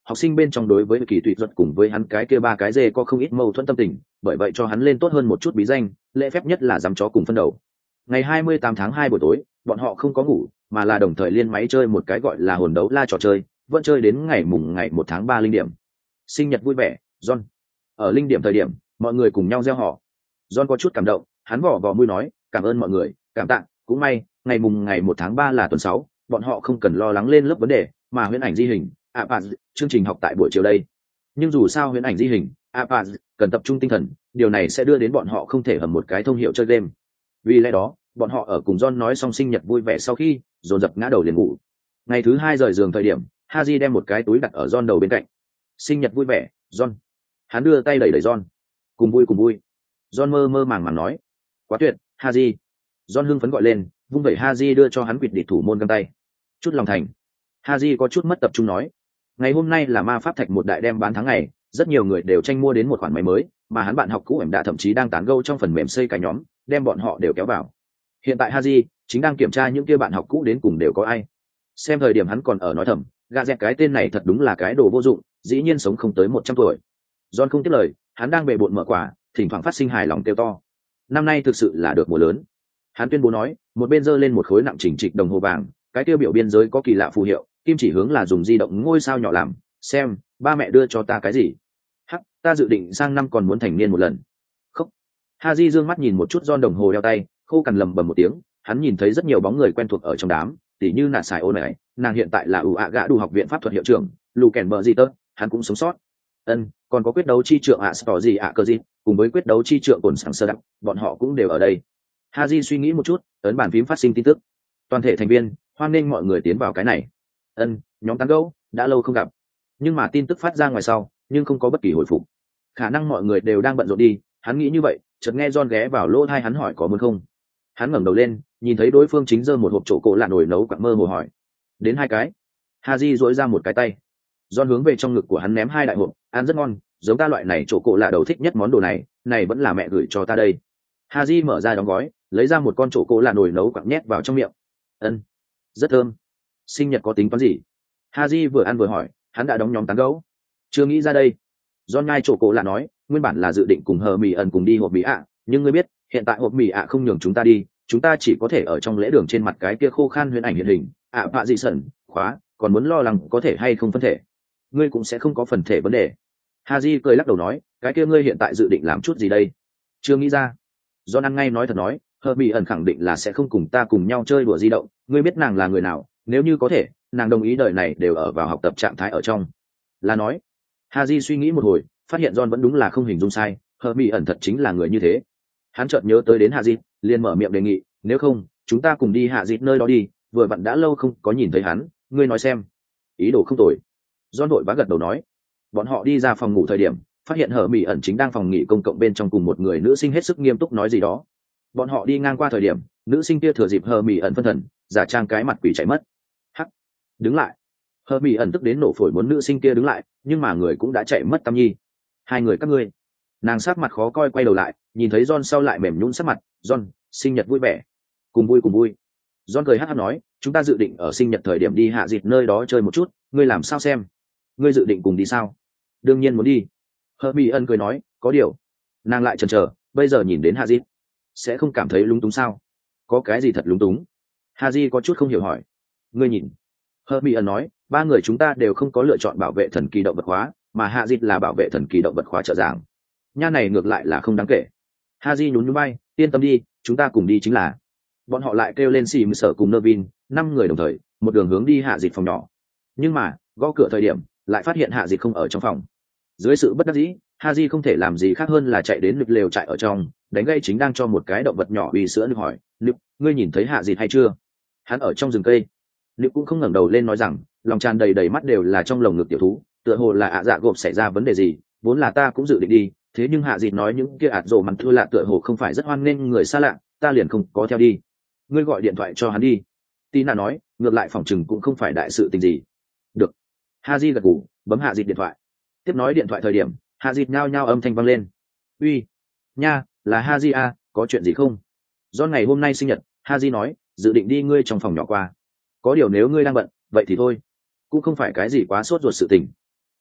Speaker 1: học sinh bên trong đối với kỳ tụy ruột cùng với hắn cái kia ba cái dê có không ít mâu thuẫn tâm tình, bởi vậy cho hắn lên tốt hơn một chút bí danh, lễ phép nhất là dám chó cùng phân đầu. Ngày hai mươi tám tháng hai buổi tối, bọn họ không có ngủ, mà là đồng thời liên máy chơi một cái gọi là hồn đấu la trò chơi, vẫn chơi đến ngày mùng ngày một tháng ba linh điểm. Sinh nhật vui vẻ, John. Ở linh điểm thời điểm, mọi người cùng nhau reo hò. John có chút cảm động, hắn vỏ vỏ mũi nói, cảm ơn mọi người, cảm tạ, cũng may, ngày mùng ngày một tháng ba là tuần sáu, bọn họ không cần lo lắng lên lớp vấn đề, mà huyễn ảnh di hình, ạ à, chương trình học tại buổi chiều đây. Nhưng dù sao huyễn ảnh di hình, ạ à, cần tập trung tinh thần, điều này sẽ đưa đến bọn họ không thể hầm một cái thông hiệu chơi game. Vì lẽ đó, bọn họ ở cùng John nói xong sinh nhật vui vẻ sau khi, dồn dập ngã đầu liền ngủ. Ngày thứ hai rời giường thời điểm, Haji đem một cái túi đặt ở John đầu bên cạnh. Sinh nhật vui vẻ, John. Hắn đưa tay đẩy đẩy John. Cùng vui cùng vui. John mơ mơ màng màng nói. Quá tuyệt, Haji. John hưng phấn gọi lên, vung vẩy Haji đưa cho hắn quỵt địch thủ môn găng tay. Chút lòng thành. Haji có chút mất tập trung nói. Ngày hôm nay là ma pháp thạch một đại đem bán tháng ngày, rất nhiều người đều tranh mua đến một khoản máy mới, mà hắn bạn học cũ em đã thậm chí đang tán gẫu trong phần mềm xây cả nhóm, đem bọn họ đều kéo vào. Hiện tại Haji chính đang kiểm tra những kia bạn học cũ đến cùng đều có ai. Xem thời điểm hắn còn ở nói thầm, gà dẹt cái tên này thật đúng là cái đồ vô dụng, dĩ nhiên sống không tới một trăm tuổi. John không tiếp lời, hắn đang bề bộn mở quà, thỉnh thoảng phát sinh hài lòng kêu to. Năm nay thực sự là được mùa lớn. Hắn tuyên bố nói, một bên giơ lên một khối nặng chỉnh trịch đồng hồ vàng, cái tiêu biểu biên giới có kỳ lạ phù hiệu, kim chỉ hướng là dùng di động ngôi sao nhỏ làm. Xem, ba mẹ đưa cho ta cái gì? Hắc, ta dự định sang năm còn muốn thành niên một lần. Khóc. Haji dương mắt nhìn một chút John đồng hồ đeo tay, khô cằn lầm bầm một tiếng. Hắn nhìn thấy rất nhiều bóng người quen thuộc ở trong đám, tỉ như nạ xài ô này, nàng hiện tại là ủ ạ gã đủ học viện pháp thuật hiệu trưởng, lù kèn bờ gì tớ, hắn cũng sống sót. Ân, còn có quyết đấu chi trượng ạ à, gì ạ cơ gì, cùng với quyết đấu chi trượng cồn sẵn sơ đặng, bọn họ cũng đều ở đây. Haji suy nghĩ một chút, ấn bàn phím phát sinh tin tức. Toàn thể thành viên, hoan nghênh mọi người tiến vào cái này. Ân, nhóm tán gẫu, đã lâu không gặp. Nhưng mà tin tức phát ra ngoài sau, nhưng không có bất kỳ hồi phục. Khả năng mọi người đều đang bận rộn đi, hắn nghĩ như vậy, chợt nghe John ghé vào lỗ tai hắn hỏi có muốn không. Hắn ngẩng đầu lên, nhìn thấy đối phương chính giơ một hộp chỗ cổ lạ nồi nấu quặng mơ hồ hỏi. Đến hai cái. Haji duỗi ra một cái tay. John hướng về trong ngực của hắn ném hai đại hộp, ăn rất ngon, giống ta loại này chỗ cổ lạ đầu thích nhất món đồ này, này vẫn là mẹ gửi cho ta đây. Haji mở ra đóng gói, lấy ra một con chỗ cổ lạ nồi nấu quặng nhét vào trong miệng. Ân, rất thơm. Sinh nhật có tính toán gì? Haji vừa ăn vừa hỏi, hắn đã đóng nhóm tán gẫu. Chưa nghĩ ra đây. John ngay chỗ cổ lạ nói, nguyên bản là dự định cùng hờ mì ẩn cùng đi hộp mì ạ, nhưng ngươi biết, hiện tại hộp mì ạ không nhường chúng ta đi, chúng ta chỉ có thể ở trong lễ đường trên mặt cái kia khô khan huyễn ảnh hiện hình. ạ bạ dị sẩn, khóa, còn muốn lo lắng có thể hay không phân thể. Ngươi cũng sẽ không có phần thể vấn đề. Haji cười lắc đầu nói, cái kia ngươi hiện tại dự định làm chút gì đây? Chưa nghĩ ra. John ăn ngay nói thật nói, hờ mì ẩn khẳng định là sẽ không cùng ta cùng nhau chơi đùa di động, ngươi biết nàng là người nào, nếu như có thể, nàng đồng ý đời này đều ở vào học tập trạng thái ở trong. Là nói. Haji suy nghĩ một hồi, phát hiện John vẫn đúng là không hình dung sai, hờ mì ẩn thật chính là người như thế. Hắn chợt nhớ tới đến Haji, liền mở miệng đề nghị, nếu không, chúng ta cùng đi hạ dịt nơi đó đi, vừa vặn đã lâu không có nhìn thấy hắn, ngươi nói xem. Ý đồ không tồi. John vội vã gật đầu nói. Bọn họ đi ra phòng ngủ thời điểm, phát hiện hờ mì ẩn chính đang phòng nghỉ công cộng bên trong cùng một người nữ sinh hết sức nghiêm túc nói gì đó. Bọn họ đi ngang qua thời điểm, nữ sinh kia thừa dịp hờ mì ẩn phân thần, giả trang cái mặt quỷ chạy mất. Hắc, đứng lại. Hờ mì ẩn tức đến nổ phổi muốn nữ sinh kia đứng lại, nhưng mà người cũng đã chạy mất tăm nhi. Hai người các ngươi. Nàng sát mặt khó coi quay đầu lại, nhìn thấy John sau lại mềm nhũn sắc mặt. John, sinh nhật vui vẻ. Cùng vui cùng vui. John cười hắt hắt nói, chúng ta dự định ở sinh nhật thời điểm đi hạ dịt nơi đó chơi một chút, ngươi làm sao xem? Ngươi dự định cùng đi sao? Đương nhiên muốn đi. Hermione cười nói, có điều. Nàng lại chần chờ, bây giờ nhìn đến hạ dịt, sẽ không cảm thấy lúng túng sao? Có cái gì thật lúng túng? Haji có chút không hiểu hỏi. Ngươi nhìn. Hermione nói, ba người chúng ta đều không có lựa chọn bảo vệ thần kỳ động vật khóa, mà hạ dịt là bảo vệ thần kỳ động vật khóa trợ giảng. Nha này ngược lại là không đáng kể. Haji nhún nhún vai, yên tâm đi, chúng ta cùng đi chính là. Bọn họ lại kêu lên xì mờ sở cùng Nervin, năm người đồng thời, một đường hướng đi hạ dịt phòng nhỏ. Nhưng mà, gõ cửa thời điểm, lại phát hiện hạ dịt không ở trong phòng. Dưới sự bất đắc dĩ, Haji không thể làm gì khác hơn là chạy đến lực lều trại ở trong, đánh gây chính đang cho một cái động vật nhỏ uy sữa nước hỏi, "Lực, ngươi nhìn thấy hạ dịt hay chưa?" Hắn ở trong rừng cây. Lực cũng không ngẩng đầu lên nói rằng, lòng tràn đầy đầy mắt đều là trong lồng ngực tiểu thú, tựa hồ là ạ dạ gộp xảy ra vấn đề gì, vốn là ta cũng dự định đi, thế nhưng hạ dịt nói những kia ạt rồ mặn thưa lạ tựa hồ không phải rất hoan nghênh người xa lạ, ta liền không có theo đi. Ngươi gọi điện thoại cho hắn đi. Tina nói, ngược lại phòng chừng cũng không phải đại sự tình gì. Được. Haji gật gù, bấm hạ dịt điện thoại. Tiếp nói điện thoại thời điểm, hạ dịt nhao nhao âm thanh vang lên. Uy, nha, là Haji à, có chuyện gì không? Do ngày hôm nay sinh nhật, Haji nói, dự định đi ngươi trong phòng nhỏ qua. Có điều nếu ngươi đang bận, vậy thì thôi, cũng không phải cái gì quá sốt ruột sự tình.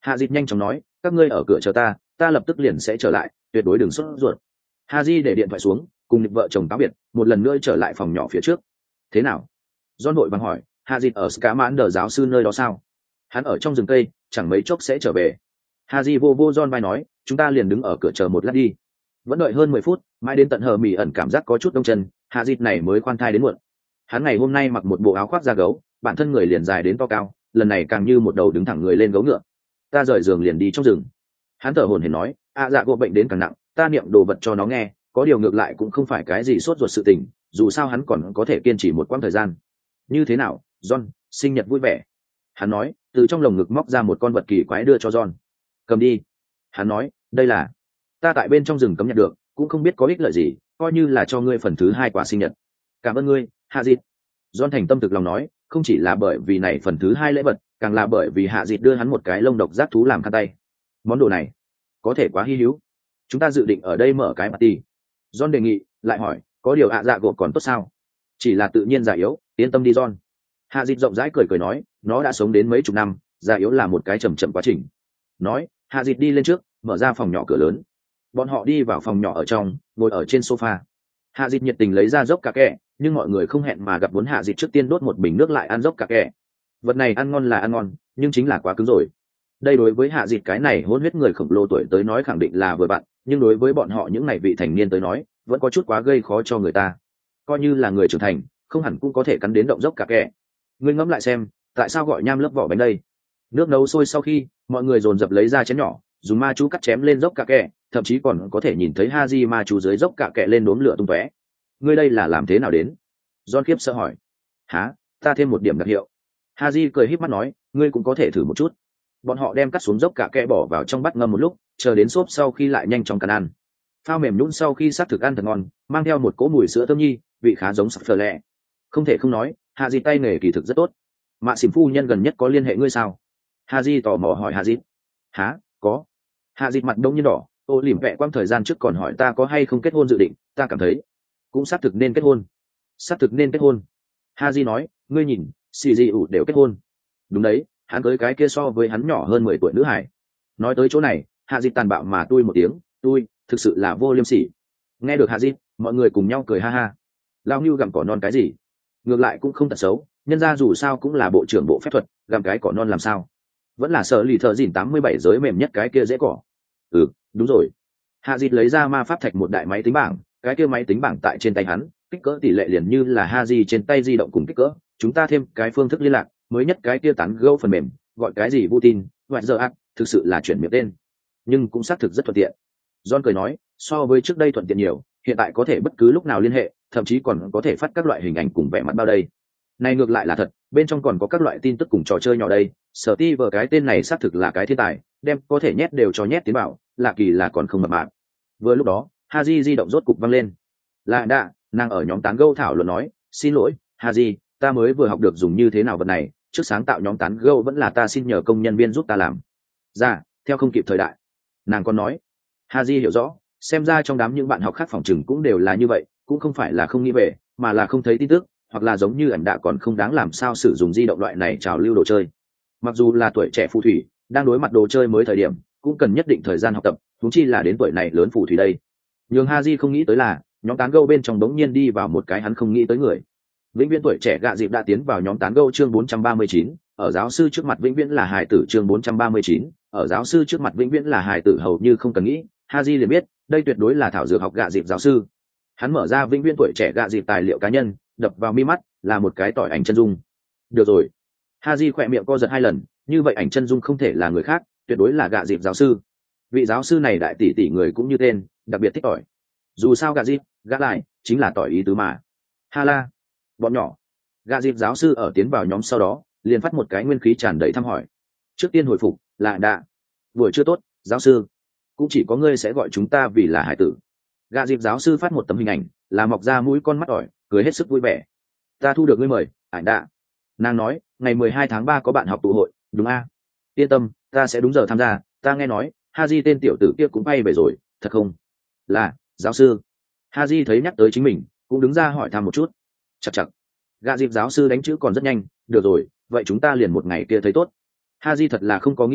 Speaker 1: Hạ Dịch nhanh chóng nói, các ngươi ở cửa chờ ta, ta lập tức liền sẽ trở lại, tuyệt đối đừng sốt ruột. Haji để điện thoại xuống, cùng Nick vợ chồng cáo biệt, một lần nữa trở lại phòng nhỏ phía trước. Thế nào? John vội vàng hỏi, Hạ Dịch ở Scamander giáo sư nơi đó sao? Hắn ở trong rừng cây, chẳng mấy chốc sẽ trở về. Haji vô vô John vai nói, chúng ta liền đứng ở cửa chờ một lát đi. Vẫn đợi hơn mười phút, mãi đến tận hờ mỉ ẩn cảm giác có chút đông chân, Hạ Dịch này mới khoan thai đến muộn. Hắn ngày hôm nay mặc một bộ áo khoác da gấu, bản thân người liền dài đến to cao, lần này càng như một đầu đứng thẳng người lên gấu ngựa. Ta rời giường liền đi trong rừng. Hắn thở hổn hển nói, a dạ gỗ bệnh đến càng nặng, ta niệm đồ vật cho nó nghe, có điều ngược lại cũng không phải cái gì sốt ruột sự tình, dù sao hắn còn có thể kiên trì một quãng thời gian. Như thế nào, John, sinh nhật vui vẻ. Hắn nói, từ trong lồng ngực móc ra một con vật kỳ quái đưa cho John. Cầm đi. Hắn nói, đây là ta tại bên trong rừng cấm nhặt được, cũng không biết có ích lợi gì, coi như là cho ngươi phần thứ hai quả sinh nhật. Cảm ơn ngươi, Hạ Dịch. John thành tâm thực lòng nói, không chỉ là bởi vì này phần thứ hai lễ vật, càng là bởi vì Hạ Dịch đưa hắn một cái lông độc giác thú làm khăn tay. Món đồ này có thể quá hi hữu. Chúng ta dự định ở đây mở cái party. John đề nghị, lại hỏi, có điều ạ dạ gỗ còn tốt sao? Chỉ là tự nhiên già yếu, yên tâm đi John. Hạ Dịch rộng rãi cười cười nói, nó đã sống đến mấy chục năm, già yếu là một cái chậm chậm quá trình. Nói, Hạ Dịch đi lên trước, mở ra phòng nhỏ cửa lớn. Bọn họ đi vào phòng nhỏ ở trong, ngồi ở trên sofa. Hạ Dịch nhiệt tình lấy ra dốc cà kẹ, nhưng mọi người không hẹn mà gặp muốn Hạ Dịch trước tiên đốt một bình nước lại ăn dốc cà kẹ. Vật này ăn ngon là ăn ngon, nhưng chính là quá cứng rồi. Đây đối với Hạ Dịch cái này hôn huyết người khổng lồ tuổi tới nói khẳng định là vừa bạn, nhưng đối với bọn họ những này vị thành niên tới nói, vẫn có chút quá gây khó cho người ta. Coi như là người trưởng thành, không hẳn cũng có thể cắn đến động dốc cà kẹ. Ngươi ngẫm lại xem, tại sao gọi nham lớp vỏ bánh đây? Nước nấu sôi sau khi, mọi người dồn dập lấy ra chén nhỏ, dùng ma chú cắt chém lên dốc cà kẹ, thậm chí còn có thể nhìn thấy Haji ma chú dưới dốc cà kẹ lên đốm lửa tung tóe. Ngươi đây là làm thế nào đến? John khiếp sợ hỏi. Hả? Ta thêm một điểm đặc hiệu. Haji cười híp mắt nói, ngươi cũng có thể thử một chút. Bọn họ đem cắt xuống dốc cà kẹ bỏ vào trong bát ngâm một lúc, chờ đến xốp sau khi lại nhanh chóng cắn ăn. Phao mềm nhũn sau khi sát thực ăn thật ngon, mang theo một cỗ mùi sữa thơm nhi, vị khá giống sặc phở lẹ. Không thể không nói, Haji tay nghề kỳ thực rất tốt. Mạ Xỉm phu nhân gần nhất có liên hệ ngươi sao? Haji tò mò hỏi Haji. Hả? Có. Haji mặt đông như đỏ, ô lỉm vẹ quang thời gian trước còn hỏi ta có hay không kết hôn dự định, ta cảm thấy cũng xác thực nên kết hôn. Xác thực nên kết hôn. Haji nói, ngươi nhìn, xì gì ủ đều kết hôn. Đúng đấy, hắn cưới cái kia so với hắn nhỏ hơn mười tuổi nữ hải. Nói tới chỗ này, Haji tàn bạo mà tui một tiếng, tui, thực sự là vô liêm sỉ. Nghe được Haji, mọi người cùng nhau cười ha ha. Lao Nưu gặm cỏ non cái gì? Ngược lại cũng không tật xấu, nhân ra dù sao cũng là bộ trưởng bộ phép thuật, gặm cái cỏ non làm sao? Vẫn là sợ lì thợ dìn tám mươi bảy giới mềm nhất cái kia dễ cỏ. Ừ, đúng rồi. Haji lấy ra ma pháp thạch một đại máy tính bảng, cái kia máy tính bảng tại trên tay hắn, kích cỡ tỷ lệ liền như là Haji trên tay di động cùng kích cỡ. Chúng ta thêm cái phương thức liên lạc, mới nhất cái kia tán gẫu phần mềm, gọi cái gì Putin, gọi giờ ác, thực sự là chuyển miệng tên, nhưng cũng xác thực rất thuận tiện. John cười nói, so với trước đây thuận tiện nhiều, hiện tại có thể bất cứ lúc nào liên hệ, thậm chí còn có thể phát các loại hình ảnh cùng vẻ mặt bao đây. Này ngược lại là thật, bên trong còn có các loại tin tức cùng trò chơi nhỏ đây. Sở ti vờ cái tên này xác thực là cái thiên tài, đem có thể nhét đều cho nhét tiến bảo, lạ kỳ là còn không mập mạp. Vừa lúc đó, Haji di động rốt cục văng lên. Là đã, nàng ở nhóm tán gẫu thảo luận nói, xin lỗi, Haji, ta mới vừa học được dùng như thế nào vật này, trước sáng tạo nhóm tán gẫu vẫn là ta xin nhờ công nhân viên giúp ta làm. Dạ, theo không kịp thời đại. Nàng còn nói, Haji hiểu rõ, xem ra trong đám những bạn học khác phòng chừng cũng đều là như vậy, cũng không phải là không nghĩ về, mà là không thấy tin tức, hoặc là giống như ảnh đã còn không đáng làm sao sử dụng di động loại này trào lưu đồ chơi. Mặc dù là tuổi trẻ phù thủy, đang đối mặt đồ chơi mới thời điểm, cũng cần nhất định thời gian học tập, huống chi là đến tuổi này lớn phù thủy đây. Nhưng Haji không nghĩ tới là, nhóm tán gẫu bên trong đống nhiên đi vào một cái hắn không nghĩ tới người. Vĩnh viễn tuổi trẻ gạ dịp đã tiến vào nhóm tán gẫu chương bốn trăm ba mươi chín, ở giáo sư trước mặt vĩnh viễn là hài tử chương bốn trăm ba mươi chín, ở giáo sư trước mặt vĩnh viễn là hài tử hầu như không cần nghĩ, Haji liền biết, đây tuyệt đối là thảo dược học gạ dịp giáo sư. Hắn mở ra vĩnh viễn tuổi trẻ gạ dịp tài liệu cá nhân, đập vào mi mắt là một cái tỏi ảnh chân dung. Được rồi. Haji khỏe miệng co giật hai lần, như vậy ảnh chân dung không thể là người khác, tuyệt đối là gạ dịp giáo sư. Vị giáo sư này đại tỷ tỷ người cũng như tên, đặc biệt thích tỏi. Dù sao gạ dịp, gạ lại, chính là tỏi ý tứ mà. Ha la. Bọn nhỏ. Gạ dịp giáo sư ở tiến vào nhóm sau đó, liền phát một cái nguyên khí tràn đầy thăm hỏi. Trước tiên hồi phục, là đạ. Buổi chưa tốt, giáo sư. Cũng chỉ có ngươi sẽ gọi chúng ta vì là hải tử. Gạ dịp giáo sư phát một tấm hình ảnh, là mọc ra mũi con mắt ỏi, cười hết sức vui vẻ. Ta thu được ngươi mời, ảnh đạ. Nàng nói, ngày mười hai tháng ba có bạn học tụ hội, đúng a? Yên tâm, ta sẽ đúng giờ tham gia, ta nghe nói, Haji tên tiểu tử kia cũng bay về rồi, thật không? Là, giáo sư. Haji thấy nhắc tới chính mình, cũng đứng ra hỏi thăm một chút. Chặt chặt. Gạ dịp giáo sư đánh chữ còn rất nhanh, được rồi, vậy chúng ta liền một ngày kia thấy tốt. Haji thật là không có nghĩ đến,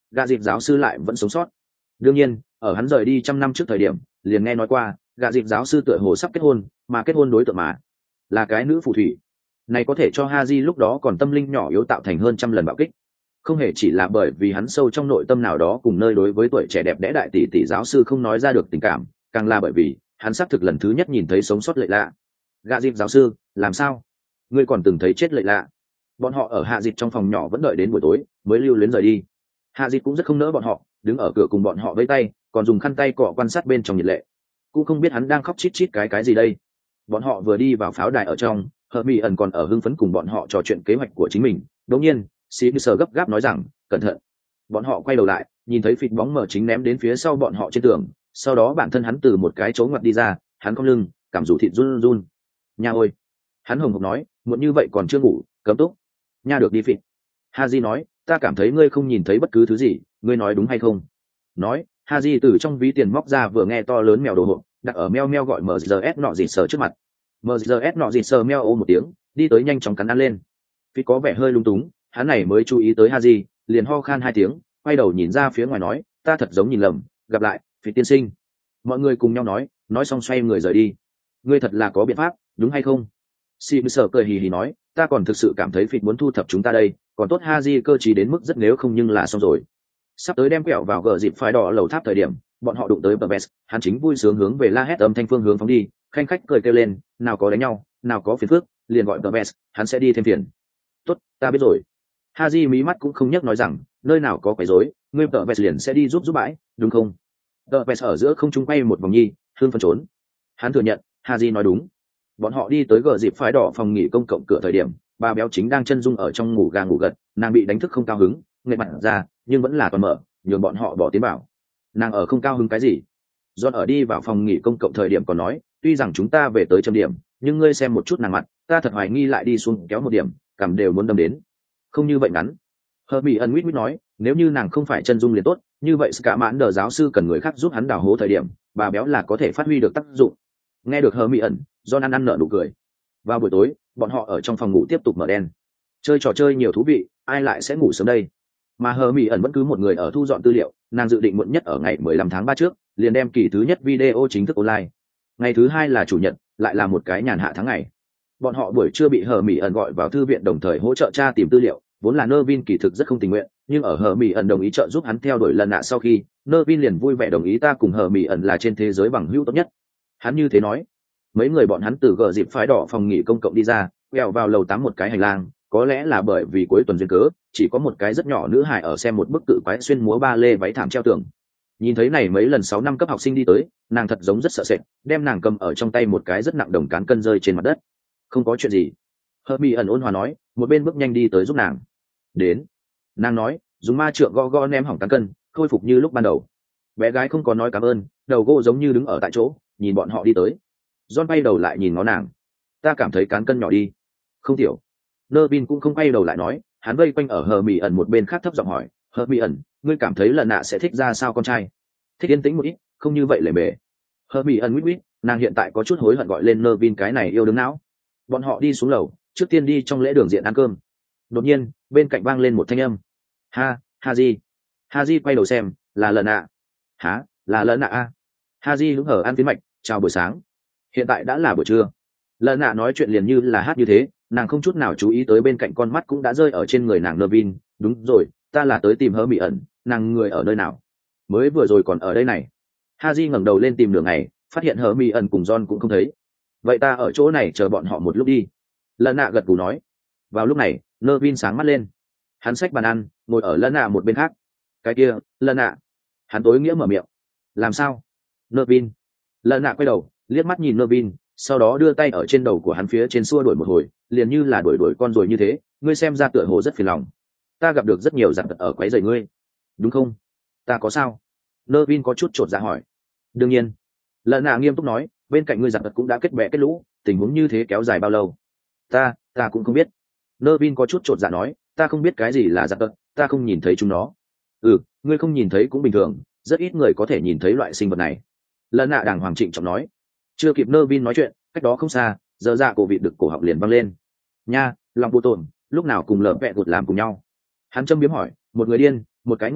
Speaker 1: gạ dịp giáo sư lại vẫn sống sót. Đương nhiên ở hắn rời đi trăm năm trước thời điểm liền nghe nói qua gạ dịp giáo sư tựa hồ sắp kết hôn, mà kết hôn đối tượng mà là cái nữ phù thủy này có thể cho Haji lúc đó còn tâm linh nhỏ yếu tạo thành hơn trăm lần bạo kích. Không hề chỉ là bởi vì hắn sâu trong nội tâm nào đó cùng nơi đối với tuổi trẻ đẹp đẽ đại tỷ tỷ giáo sư không nói ra được tình cảm, càng là bởi vì hắn xác thực lần thứ nhất nhìn thấy sống sót lệ lạ. Gạ dịp giáo sư, làm sao? Ngươi còn từng thấy chết lệ lạ? Bọn họ ở hạ dịp trong phòng nhỏ vẫn đợi đến buổi tối mới lưu luyến rời đi. Hạ dịp cũng rất không nỡ bọn họ, đứng ở cửa cùng bọn họ vẫy tay, còn dùng khăn tay cọ quan sát bên trong nhiệt lệ. Cũng không biết hắn đang khóc chít chít cái cái gì đây. Bọn họ vừa đi vào pháo đài ở trong, Hợp Mỹ ẩn còn ở hưng phấn cùng bọn họ trò chuyện kế hoạch của chính mình. Đột nhiên, Sĩ Sơ gấp gáp nói rằng, cẩn thận. Bọn họ quay đầu lại, nhìn thấy phịt bóng mờ chính ném đến phía sau bọn họ trên tường, sau đó bản thân hắn từ một cái chỗ ngoặt đi ra, hắn cong lưng, cảm rủ thịt run run. Nha ôi! Hắn hồng hộc nói, muộn như vậy còn chưa ngủ, cấm túc. Nha được đi phịt. Haji nói, ta cảm thấy ngươi không nhìn thấy bất cứ thứ gì, ngươi nói đúng hay không? Nói, Haji từ trong ví tiền móc ra vừa nghe to lớn mèo đồ hộp, đặt ở meo meo gọi em giê ét nọ gì sờ trước mặt. em giê ét nọ gì sờ meo ô một tiếng, đi tới nhanh chóng cắn ăn lên. Phịt có vẻ hơi lung túng, hắn này mới chú ý tới Haji, liền ho khan hai tiếng, quay đầu nhìn ra phía ngoài nói, ta thật giống nhìn lầm, gặp lại, Phịt tiên sinh. Mọi người cùng nhau nói, nói xong xoay người rời đi. Ngươi thật là có biện pháp, đúng hay không? Sim sở cười hì hì nói, ta còn thực sự cảm thấy Phịt muốn thu thập chúng ta đây, còn tốt Haji cơ trí đến mức rất nếu không nhưng là xong rồi. Sắp tới đem quẹo vào gờ dịp phái đỏ lầu tháp thời điểm, bọn họ đụng tới Barbes, hắn chính vui sướng hướng về la hét âm thanh phương hướng phóng đi, khanh khách cười kêu lên, nào có đánh nhau, nào có phiền phức, liền gọi Barbes, hắn sẽ đi thêm phiền. Tốt, ta biết rồi. Haji mí mắt cũng không nhấc nói rằng, nơi nào có quấy rối, ngươi Barbes liền sẽ đi giúp giúp bãi, đúng không? Barbes ở giữa không trung quay một vòng nhi, hương phân trốn. Hắn thừa nhận, Haji nói đúng. Bọn họ đi tới gờ dịp phái đỏ phòng nghỉ công cộng cửa thời điểm, bà béo chính đang chân dung ở trong ngủ gà ngủ gật, nàng bị đánh thức không cao hứng, nghẹt mặt ra, nhưng vẫn là toàn mở, nhường bọn họ bỏ tiến bảo. Nàng ở không cao hứng cái gì? John ở đi vào phòng nghỉ công cộng thời điểm còn nói, tuy rằng chúng ta về tới chấm điểm, nhưng ngươi xem một chút nàng mặt, ta thật hoài nghi lại đi xuống kéo một điểm, cảm đều muốn đâm đến. Không như vậy ngắn. Herbie ẩn quýt nói, nếu như nàng không phải chân dung liền tốt, như vậy cả mãn đờ giáo sư cần người khác giúp hắn đào hố thời điểm, bà béo là có thể phát huy được tác dụng. Nghe được Herbie ẩn, John ăn ăn nở nụ cười. Vào buổi tối, bọn họ ở trong phòng ngủ tiếp tục mở đèn, chơi trò chơi nhiều thú vị, ai lại sẽ ngủ sớm đây? Mà Herbie ẩn vẫn cứ một người ở thu dọn tư liệu, nàng dự định muộn nhất ở ngày mười lăm tháng ba trước, liền đem kỳ thứ nhất video chính thức online. Ngày thứ hai là chủ nhật, lại là một cái nhàn hạ tháng ngày. Bọn họ buổi trưa bị Herbie ẩn gọi vào thư viện đồng thời hỗ trợ tra tìm tư liệu, vốn là Nervin kỳ thực rất không tình nguyện, nhưng ở Herbie ẩn đồng ý trợ giúp hắn theo đuổi lần nạ sau khi, Nervin liền vui vẻ đồng ý ta cùng Herbie ẩn là trên thế giới bằng hữu tốt nhất. Hắn như thế nói. Mấy người bọn hắn từ gờ dịp phái đỏ phòng nghỉ công cộng đi ra, quẹo vào lầu tám một cái hành lang, có lẽ là bởi vì cuối tuần duyên cớ, chỉ có một cái rất nhỏ nữ hài ở xem một bức tự quái xuyên múa ba lê váy thảm treo tường. Nhìn thấy này mấy lần sáu năm cấp học sinh đi tới, nàng thật giống rất sợ sệt, đem nàng cầm ở trong tay một cái rất nặng đồng cán cân rơi trên mặt đất. Không có chuyện gì. Herbie ẩn ôn hòa nói, một bên bước nhanh đi tới giúp nàng. Đến. Nàng nói, dùng ma trượng gõ gõ ném hỏng cán cân, khôi phục như lúc ban đầu. Bé gái không có nói cảm ơn, đầu gỗ giống như đứng ở tại chỗ, nhìn bọn họ đi tới. John bay đầu lại nhìn nó nàng. Ta cảm thấy cán cân nhỏ đi. Không tiểu. Nervin cũng không quay đầu lại nói, hắn vây quanh ở Herbie ẩn một bên khác thấp giọng hỏi, Herbie ẩn, ngươi cảm thấy lần nạ sẽ thích ra sao con trai? Thích yên tĩnh một ít, không như vậy lề mề. Herbie ẩn quýt quýt, nàng hiện tại có chút hối hận gọi lên Nervin cái này yêu đứng não. Bọn họ đi xuống lầu, trước tiên đi trong lễ đường diện ăn cơm. Đột nhiên, bên cạnh vang lên một thanh âm. Ha, Haji. Haji quay đầu xem, là lần nạ. Hả, là lần nạ a? Haji hứng hở ăn phiến mạch, chào buổi sáng. Hiện tại đã là buổi trưa. Lần nạ nói chuyện liền như là hát như thế, nàng không chút nào chú ý tới bên cạnh con mắt cũng đã rơi ở trên người nàng Nervin. Đúng rồi, ta là tới tìm Herbie ẩn, nàng người ở nơi nào? Mới vừa rồi còn ở đây này. Haji ngẩng đầu lên tìm đường này, phát hiện Herbie ẩn cùng John cũng không thấy. Vậy ta ở chỗ này chờ bọn họ một lúc đi. Lần nạ gật gù nói. Vào lúc này, Nervin sáng mắt lên. Hắn xách bàn ăn, ngồi ở lần nạ một bên khác. Cái kia, lần nạ. Hắn tối nghĩa mở miệng. Làm sao? Nervin. Lần nạ quay đầu, liếc mắt nhìn Nervin, sau đó đưa tay ở trên đầu của hắn phía trên xua đuổi một hồi, liền như là đuổi đuổi con rồi như thế. Ngươi xem ra tựa hồ rất phiền lòng. Ta gặp được rất nhiều giặc ở quấy rầy ngươi, đúng không? Ta có sao? Nervin có chút chột dạ hỏi. Đương nhiên. Lần nạ nghiêm túc nói, bên cạnh ngươi giặc cũng đã kết bè kết lũ, tình huống như thế kéo dài bao lâu? Ta, ta cũng không biết. Nervin có chút chột dạ nói, ta không biết cái gì là giặc tật, ta không nhìn thấy chúng nó. Ừ, ngươi không nhìn thấy cũng bình thường, rất ít người có thể nhìn thấy loại sinh vật này. Lần nạ đàng hoàng trịnh trọng nói. Chưa kịp Nervin nói chuyện, cách đó không xa, giờ dạ cổ vịt được cổ họng liền văng lên. Nha, lòng vô tổn, lúc nào cùng lợm vẹ gột làm cùng nhau. Hắn châm biếm hỏi, một người điên, một cái ngu ngốc,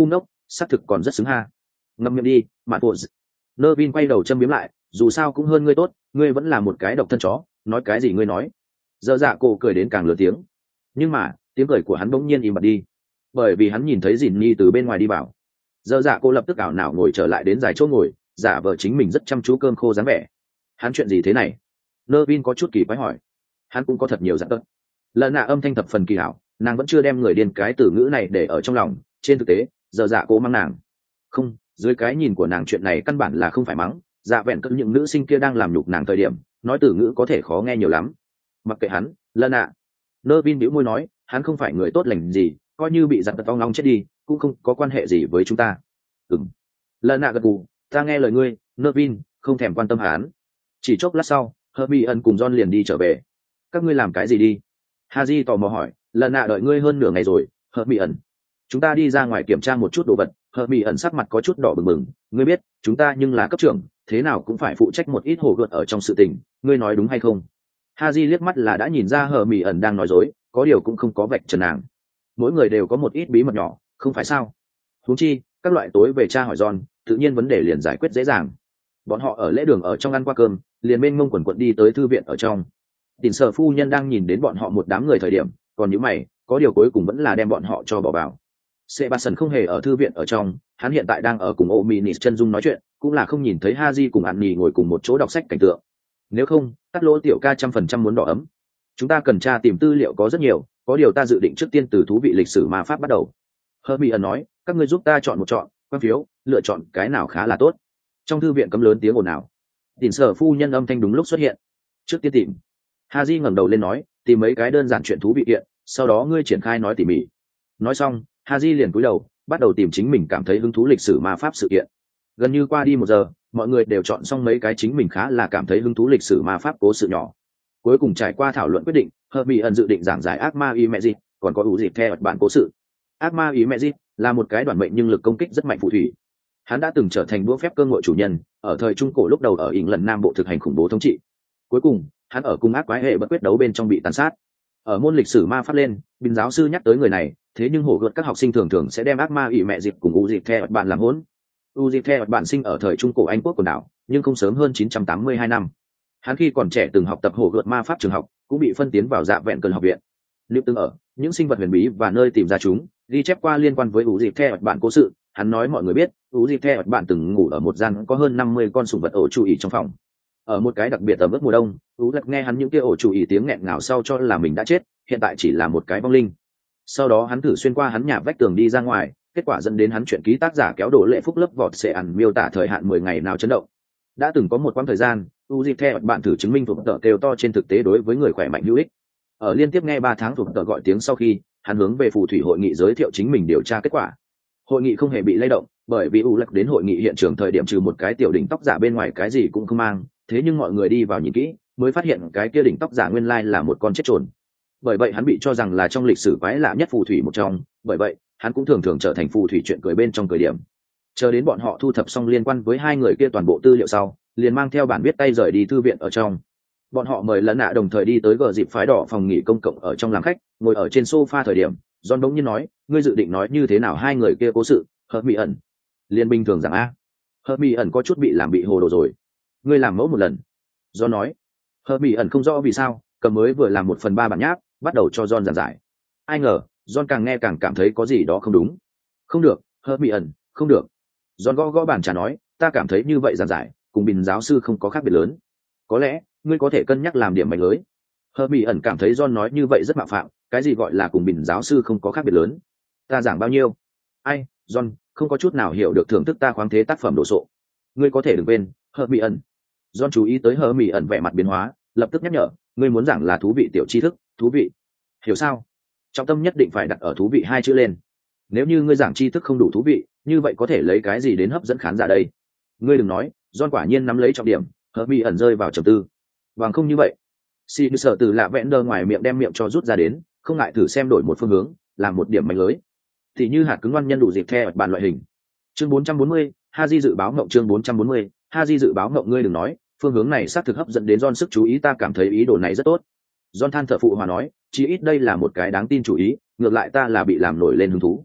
Speaker 1: xác thực còn rất xứng ha. Ngậm miệng đi mạn bộ. Nơ vin quay đầu châm biếm lại, dù sao cũng hơn ngươi tốt, ngươi vẫn là một cái độc thân chó, nói cái gì ngươi nói. Dở dạ cổ cười đến càng lớn tiếng, nhưng mà tiếng cười của hắn bỗng nhiên im bặt đi, bởi vì hắn nhìn thấy dìn nhi từ bên ngoài đi vào. Dở dạ cổ lập tức ảo não ngồi trở lại đến dài chỗ ngồi, giả vờ chính mình rất chăm chú cơm khô dáng vẻ. Hắn chuyện gì thế này? Nơ vin có chút kỳ quái hỏi. Hắn cũng có thật nhiều dạng tật. Lần nạ âm thanh thập phần kỳ hảo, nàng vẫn chưa đem người điên cái từ ngữ này để ở trong lòng. Trên thực tế dở dạ cổ mắng nàng không, dưới cái nhìn của nàng chuyện này căn bản là không phải mắng, dạ vẹn cỡ những nữ sinh kia đang làm nhục nàng thời điểm nói từ ngữ có thể khó nghe nhiều lắm. Mặc kệ hắn, lần ạ. Nơ vin bĩu môi nói, hắn không phải người tốt lành gì, coi như bị giặt tật ong long chết đi cũng không có quan hệ gì với chúng ta. Ừm. Lần ạ gật gù, ta nghe lời ngươi, Nơ vin, không thèm quan tâm hắn. Chỉ chốc lát sau Hermione cùng John liền đi trở về. Các ngươi làm cái gì đi? Haji tò mò hỏi. Lần ạ đợi ngươi hơn nửa ngày rồi, Hermione. Chúng ta đi ra ngoài kiểm tra một chút đồ vật. Hermione sắc mặt có chút đỏ bừng bừng, ngươi biết chúng ta nhưng là cấp trưởng, thế nào cũng phải phụ trách một ít hồ gợt ở trong sự tình, ngươi nói đúng hay không? Haji liếc mắt là đã nhìn ra Hermione đang nói dối, có điều cũng không có vạch trần nàng. Mỗi người đều có một ít bí mật nhỏ, không phải sao? Huống chi các loại tối về tra hỏi John, tự nhiên vấn đề liền giải quyết dễ dàng. Bọn họ ở lễ đường ở trong ăn qua cơm, liền bên mông quần quận đi tới thư viện ở trong. Tỉnh sở phu nhân đang nhìn đến bọn họ một đám người thời điểm còn nhíu mày, có điều cuối cùng vẫn là đem bọn họ cho bỏ vào. Sebastian không hề ở thư viện ở trong, hắn hiện tại đang ở cùng Ominis chân dung nói chuyện, cũng là không nhìn thấy Haji cùng Annie ngồi cùng một chỗ đọc sách cảnh tượng. Nếu không, cắt lỗ tiểu ca trăm phần trăm muốn đỏ ấm. Chúng ta cần tra tìm tư liệu có rất nhiều, có điều ta dự định trước tiên từ thú vị lịch sử ma pháp bắt đầu. Hermione nói, các ngươi giúp ta chọn một chọn, quan phiếu, lựa chọn cái nào khá là tốt. Trong thư viện cấm lớn tiếng ồn ào. Tỉnh sở phu nhân âm thanh đúng lúc xuất hiện. Trước tiên tìm. Haji ngẩng đầu lên nói, tìm mấy cái đơn giản chuyện thú vị kiện, sau đó ngươi triển khai nói tỉ mỉ. Nói xong, Haji liền cúi đầu, bắt đầu tìm chính mình cảm thấy hứng thú lịch sử ma pháp sự kiện. Gần như qua đi một giờ, mọi người đều chọn xong mấy cái chính mình khá là cảm thấy hứng thú lịch sử ma pháp cố sự nhỏ. Cuối cùng trải qua thảo luận quyết định, Hermione dự định giảng giải ác ma y mẹ dịch, còn có ủ dịp theo bản cố sự. Ác ma y mẹ dịch là một cái đoàn mệnh nhưng lực công kích rất mạnh phù thủy. Hắn đã từng trở thành đũa phép cơ ngội chủ nhân, ở thời trung cổ lúc đầu ở ỉng lần nam bộ thực hành khủng bố thống trị. Cuối cùng, hắn ở cùng ác quái hệ bất quyết đấu bên trong bị tàn sát. Ở môn lịch sử ma pháp lên, bình giáo sư nhắc tới người này, thế nhưng hổ gợt các học sinh thường thường sẽ đem ác ma ỷ mẹ dịp cùng u dịp theo bạn làm hỗn. U dịp theo bạn sinh ở thời trung cổ Anh quốc quần đảo, nhưng không sớm hơn chín trăm tám mươi hai năm. Hắn khi còn trẻ từng học tập hổ gợt ma pháp trường học, cũng bị phân tiến vào dạ vẹn cơn học viện. Liệu từng ở những sinh vật huyền bí và nơi tìm ra chúng, ghi chép qua liên quan với u dịp theo bạn cố sự. Hắn nói mọi người biết, u dịp theo bạn từng ngủ ở một gian có hơn năm mươi con sủng vật ổ chủ ỉ trong phòng. Ở một cái đặc biệt tầm ướt mùa đông, u lật nghe hắn những kia ổ chủ ỉ tiếng nghẹn ngào sau cho là mình đã chết, hiện tại chỉ là một cái vong linh. Sau đó hắn thử xuyên qua hắn nhà vách tường đi ra ngoài, kết quả dẫn đến hắn chuyện ký tác giả kéo đổ lệ phúc lớp vọt sẽ ẩn miêu tả thời hạn mười ngày nào chấn động. Đã từng có một quãng thời gian, u dịp theo bạn thử chứng minh thuộc tờ kêu to trên thực tế đối với người khỏe mạnh hữu ích. Ở liên tiếp nghe ba tháng thuộc tờ gọi tiếng sau khi, hắn hướng về phù thủy hội nghị giới thiệu chính mình điều tra kết quả. Hội nghị không hề bị lay động, bởi vì u lật đến hội nghị hiện trường thời điểm trừ một cái tiểu đỉnh tóc giả bên ngoài cái gì cũng không mang, thế nhưng mọi người đi vào nhìn kỹ mới phát hiện cái kia đỉnh tóc giả nguyên lai là một con chết trồn. Bởi vậy hắn bị cho rằng là trong lịch sử quái lạ nhất phù thủy một trong, bởi vậy hắn cũng thường thường trở thành phù thủy chuyện cười bên trong cười điểm. Chờ đến bọn họ thu thập xong liên quan với hai người kia toàn bộ tư liệu sau, liền mang theo bản viết tay rời đi thư viện ở trong. Bọn họ mời Lẫn Nạ đồng thời đi tới gờ dịp phái đỏ phòng nghỉ công cộng ở trong làm khách, ngồi ở trên sofa thời điểm, John bỗng nhiên nói, ngươi dự định nói như thế nào hai người kia cố sự? Hermione liền bình thường rằng a. Hermione có chút bị làm bị hồ đồ rồi. Ngươi làm mẫu một lần. John nói. Hermione không rõ vì sao, cầm mới vừa làm một phần ba bản nháp, bắt đầu cho John giảng giải. Ai ngờ, John càng nghe càng cảm thấy có gì đó không đúng. Không được, Hermione, không được. John gõ gõ bàn trà nói, ta cảm thấy như vậy giảng giải, cùng bình giáo sư không có khác biệt lớn. Có lẽ, ngươi có thể cân nhắc làm điểm mạnh lưới. Hermione cảm thấy John nói như vậy rất mạo phạm, cái gì gọi là cùng bình giáo sư không có khác biệt lớn. Ta giảng bao nhiêu? Ai, John, không có chút nào hiểu được thưởng thức ta khoáng thế tác phẩm đồ sộ. Ngươi có thể đừng quên, Hermione. John chú ý tới Hermione vẻ mặt biến hóa, lập tức nhắc nhở, ngươi muốn giảng là thú vị tiểu tri thức, thú vị. Hiểu sao? Trọng tâm nhất định phải đặt ở thú vị hai chữ lên. Nếu như ngươi giảng tri thức không đủ thú vị, như vậy có thể lấy cái gì đến hấp dẫn khán giả đây? Ngươi đừng nói, John quả nhiên nắm lấy trọng điểm, Hermione rơi vào trầm tư. Bằng không như vậy, Si sợ từ lạ vẽn đơ ngoài miệng đem miệng cho rút ra đến, không ngại thử xem đổi một phương hướng, làm một điểm mạnh lưới. Thì như hạt cứng ngoan nhân đủ dịp theo bàn loại hình. Chương bốn trăm bốn mươi, Haji dự báo ngộng chương bốn trăm bốn mươi, Haji dự báo ngộng ngươi đừng nói, phương hướng này xác thực hấp dẫn đến John sức chú ý, ta cảm thấy ý đồ này rất tốt. John than thở phụ hòa nói, chí ít đây là một cái đáng tin chủ ý, ngược lại ta là bị làm nổi lên hứng thú.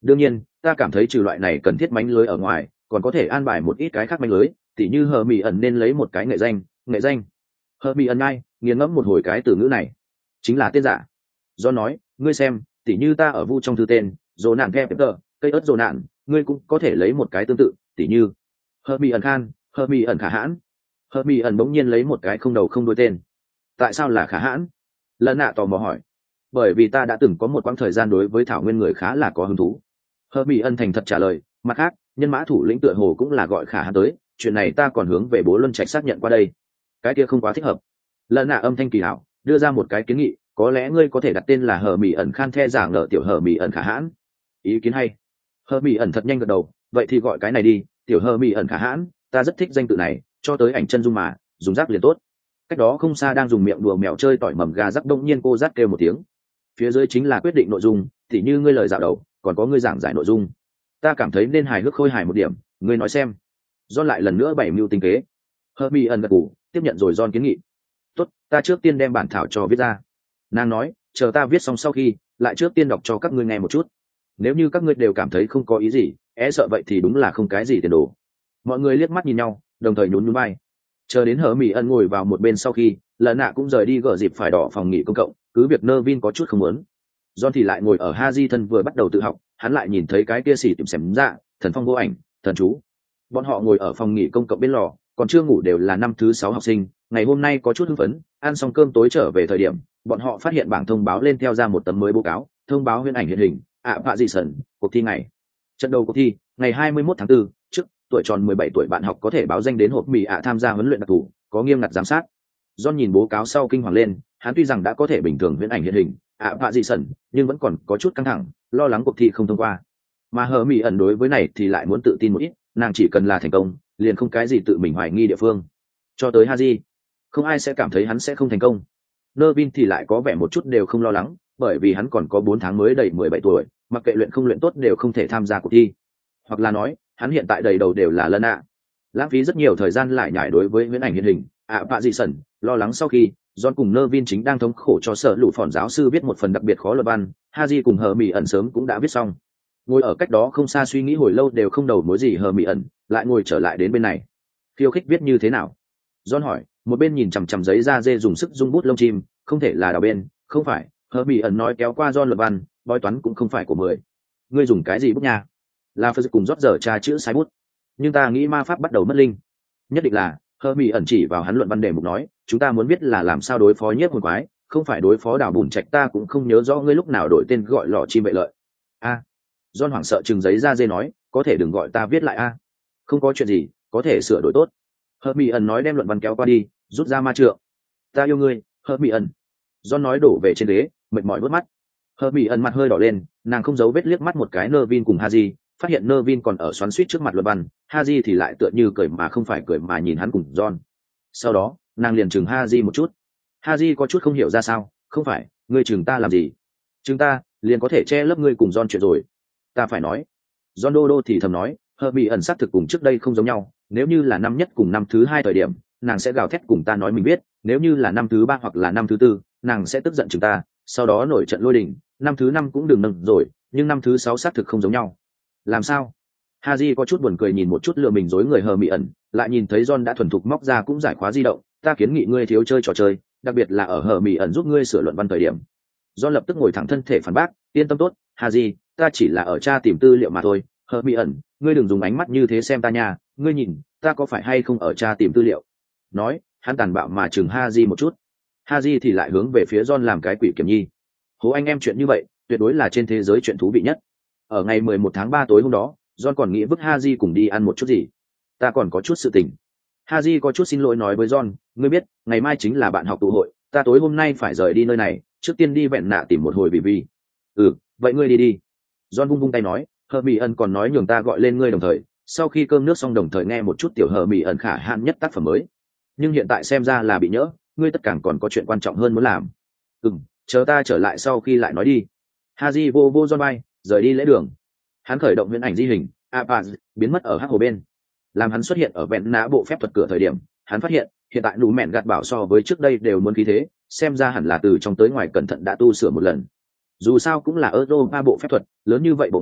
Speaker 1: Đương nhiên ta cảm thấy trừ loại này cần thiết mánh lưới ở ngoài còn có thể an bài một ít cái khác mánh lưới, tỉ như hờ mỹ ẩn nên lấy một cái nghệ danh. Nghệ danh? Hờ mỹ ẩn ai nghiền ngẫm một hồi cái từ ngữ này. Chính là tên giả. Do nói, ngươi xem, tỉ như ta ở vu trong thư tên dồ nạn kẹp tờ cây ớt dồ nạn, ngươi cũng có thể lấy một cái tương tự, tỉ như hờ mỹ ẩn khan, hờ mỹ ẩn khả hãn. Hờ mỹ ẩn bỗng nhiên lấy một cái không đầu không đuôi tên. Tại sao là khả hãn? Lần nạ tò mò hỏi. Bởi vì ta đã từng có một quãng thời gian đối với thảo nguyên người khá là có hứng thú. Hờ mỹ ẩn thành thật trả lời. Mặt khác, nhân mã thủ lĩnh tựa hồ cũng là gọi khả hãn tới, chuyện này ta còn hướng về bố luân trạch xác nhận qua đây. Cái kia không quá thích hợp. Lần nạ âm thanh kỳ hảo đưa ra một cái kiến nghị, có lẽ ngươi có thể đặt tên là hờ mỹ ẩn khan the giả ngờ tiểu hờ mỹ ẩn khả hãn. Ý kiến hay. Hờ mỹ ẩn thật nhanh gật đầu. Vậy thì gọi cái này đi, tiểu hờ mỹ ẩn khả hãn, ta rất thích danh tự này, cho tới ảnh chân dung mà dùng rác liền tốt. Cách đó không xa đang dùng miệng đùa mèo chơi tỏi mầm gà rắc, đông nhiên cô rác kêu một tiếng. Phía dưới chính là quyết định nội dung, tỉ như ngươi lời dạo đầu còn có ngươi giảng giải nội dung, ta cảm thấy nên hài hước khôi hài một điểm, ngươi nói xem. John lại lần nữa bảy mưu tinh kế. Herbie ẩn gật gù tiếp nhận rồi John kiến nghị. Tốt, ta trước tiên đem bản thảo cho viết ra. Nàng nói, chờ ta viết xong sau khi lại trước tiên đọc cho các ngươi nghe một chút, nếu như các ngươi đều cảm thấy không có ý gì, e sợ vậy thì đúng là không cái gì tiền đồ. Mọi người liếc mắt nhìn nhau, đồng thời nhún nhún vai. Chờ đến hờ mỹ ân ngồi vào một bên sau khi lần nạ cũng rời đi gỡ dịp phải đỏ phòng nghỉ công cộng, cứ việc Nervin có chút không muốn. John thì lại ngồi ở Haji thân vừa bắt đầu tự học, hắn lại nhìn thấy cái kia xì tìm xẻm dạ thần phong vô ảnh thần chú. Bọn họ ngồi ở phòng nghỉ công cộng bên lò, còn chưa ngủ, đều là năm thứ sáu học sinh, ngày hôm nay có chút hưng phấn. Ăn xong cơm tối trở về thời điểm, bọn họ phát hiện bảng thông báo lên theo ra một tấm mới báo cáo, thông báo huyễn ảnh hiện hình ạ vạ dị sẩn cuộc thi ngày. Trận đầu cuộc thi ngày hai mươi mốt tháng tư, trước tuổi tròn mười bảy tuổi bạn học có thể báo danh đến hộp mì ạ tham gia huấn luyện đặc thù, có nghiêm ngặt giám sát. John nhìn báo cáo sau kinh hoàng lên, hắn tuy rằng đã có thể bình thường huyễn ảnh hiện hình ạ vạ dị sẩn, nhưng vẫn còn có chút căng thẳng, lo lắng cuộc thi không thông qua. Mà hờ mỹ ẩn đối với này thì lại muốn tự tin một ít, nàng chỉ cần là thành công liền không cái gì tự mình hoài nghi địa phương. Cho tới Haji, không ai sẽ cảm thấy hắn sẽ không thành công. Nervin thì lại có vẻ một chút đều không lo lắng, bởi vì hắn còn có bốn tháng mới đầy mười bảy tuổi, mặc kệ luyện không luyện tốt đều không thể tham gia cuộc thi. Hoặc là nói, hắn hiện tại đầy đầu đều là lân ạ. Lãng phí rất nhiều thời gian lại nhải đối với huyễn ảnh hiện hình ạ vạ dị sẩn. Lo lắng sau khi John cùng Nervin chính đang thống khổ cho sở lũ phòn giáo sư viết một phần đặc biệt khó luận văn, Haji cùng hờ mỹ ẩn sớm cũng đã viết xong. Ngồi ở cách đó không xa suy nghĩ hồi lâu đều không đầu mối gì hờ mỹ ẩn lại ngồi trở lại đến bên này. Khiêu khích viết như thế nào? John hỏi, một bên nhìn chằm chằm giấy da dê dùng sức dung bút lông chim. Không thể là đào bên. Không phải. Hờ mỹ ẩn nói kéo qua John luận văn, bói toán cũng không phải của mười. Ngươi dùng cái gì bút nha? Là phật cùng rót giờ tra chữ sai bút. Nhưng ta nghĩ ma pháp bắt đầu mất linh. Nhất định là. Hờ mỹ ẩn chỉ vào hắn luận văn đề mục nói, chúng ta muốn biết là làm sao đối phó nhiếp hồn quái, không phải đối phó đào bùn trạch. Ta cũng không nhớ rõ ngươi lúc nào đổi tên gọi lọ chim vệ lợi. A. John hoảng sợ chừng giấy ra dê nói, có thể đừng gọi ta viết lại a. Không có chuyện gì, có thể sửa đổi tốt. Hermione nói đem luận văn kéo qua đi, rút ra ma trượng. Ta yêu ngươi, Hermione. John nói đổ về trên ghế, mệt mỏi vớt mắt. Hermione mặt hơi đỏ lên, nàng không giấu vết liếc mắt một cái Nervin cùng Haji, phát hiện Nervin còn ở xoắn xuýt trước mặt luận văn, Haji thì lại tựa như cười mà không phải cười mà nhìn hắn cùng John. Sau đó, nàng liền chừng Haji một chút. Haji có chút không hiểu ra sao, không phải, ngươi chừng ta làm gì? Chừng ta, liền có thể che lấp ngươi cùng John chuyện rồi. Ta phải nói. John đô đô thì thầm nói, Hermione xác thực cùng trước đây không giống nhau, nếu như là năm nhất cùng năm thứ hai thời điểm, nàng sẽ gào thét cùng ta nói mình biết, nếu như là năm thứ ba hoặc là năm thứ tư, nàng sẽ tức giận chừng ta, sau đó nổi trận lôi đình, năm thứ năm cũng đừng nâng rồi, nhưng năm thứ sáu xác thực không giống nhau. Làm sao? Haji có chút buồn cười nhìn một chút lừa mình dối người Hermione, lại nhìn thấy John đã thuần thục móc ra cũng giải khóa di động, ta kiến nghị ngươi thiếu chơi trò chơi, đặc biệt là ở Hermione giúp ngươi sửa luận văn thời điểm. John lập tức ngồi thẳng thân thể phản bác, yên tâm tốt, Haji, ta chỉ là ở tra tìm tư liệu mà thôi. Hermione, ngươi đừng dùng ánh mắt như thế xem ta nha, ngươi nhìn, ta có phải hay không ở tra tìm tư liệu? Nói, hắn tàn bạo mà chừng Haji một chút. Haji thì lại hướng về phía John làm cái quỷ kiểm nhi. Hố anh em chuyện như vậy, tuyệt đối là trên thế giới chuyện thú vị nhất. Ở ngày mười một tháng ba tối hôm đó, John còn nghĩ vứt Haji cùng đi ăn một chút gì. Ta còn có chút sự tình. Haji có chút xin lỗi nói với John, ngươi biết, ngày mai chính là bạn học tụ hội, ta tối hôm nay phải rời đi nơi này, trước tiên đi vẹn nạ tìm một hồi vì vì. Ừ, vậy ngươi đi đi. John vung vung tay nói, Hermione còn nói nhường ta gọi lên ngươi đồng thời, sau khi cơm nước xong đồng thời nghe một chút tiểu Hermione khả hạn nhất tác phẩm mới. Nhưng hiện tại xem ra là bị nhỡ, ngươi tất cả còn có chuyện quan trọng hơn muốn làm. Ừm, chờ ta trở lại sau khi lại nói đi. Haji vô vô John bay, rời đi lễ đường. Hắn khởi động huyễn ảnh di hình, Apaz, biến mất ở hắc hồ bên. Làm hắn xuất hiện ở vẹn nã bộ phép thuật cửa thời điểm, hắn phát hiện, hiện tại nụ mẹn gạt bảo so với trước đây đều muốn khí thế, xem ra hẳn là từ trong tới ngoài cẩn thận đã tu sửa một lần. Dù sao cũng là Europa bộ phép thuật, lớn như vậy bộ ngành,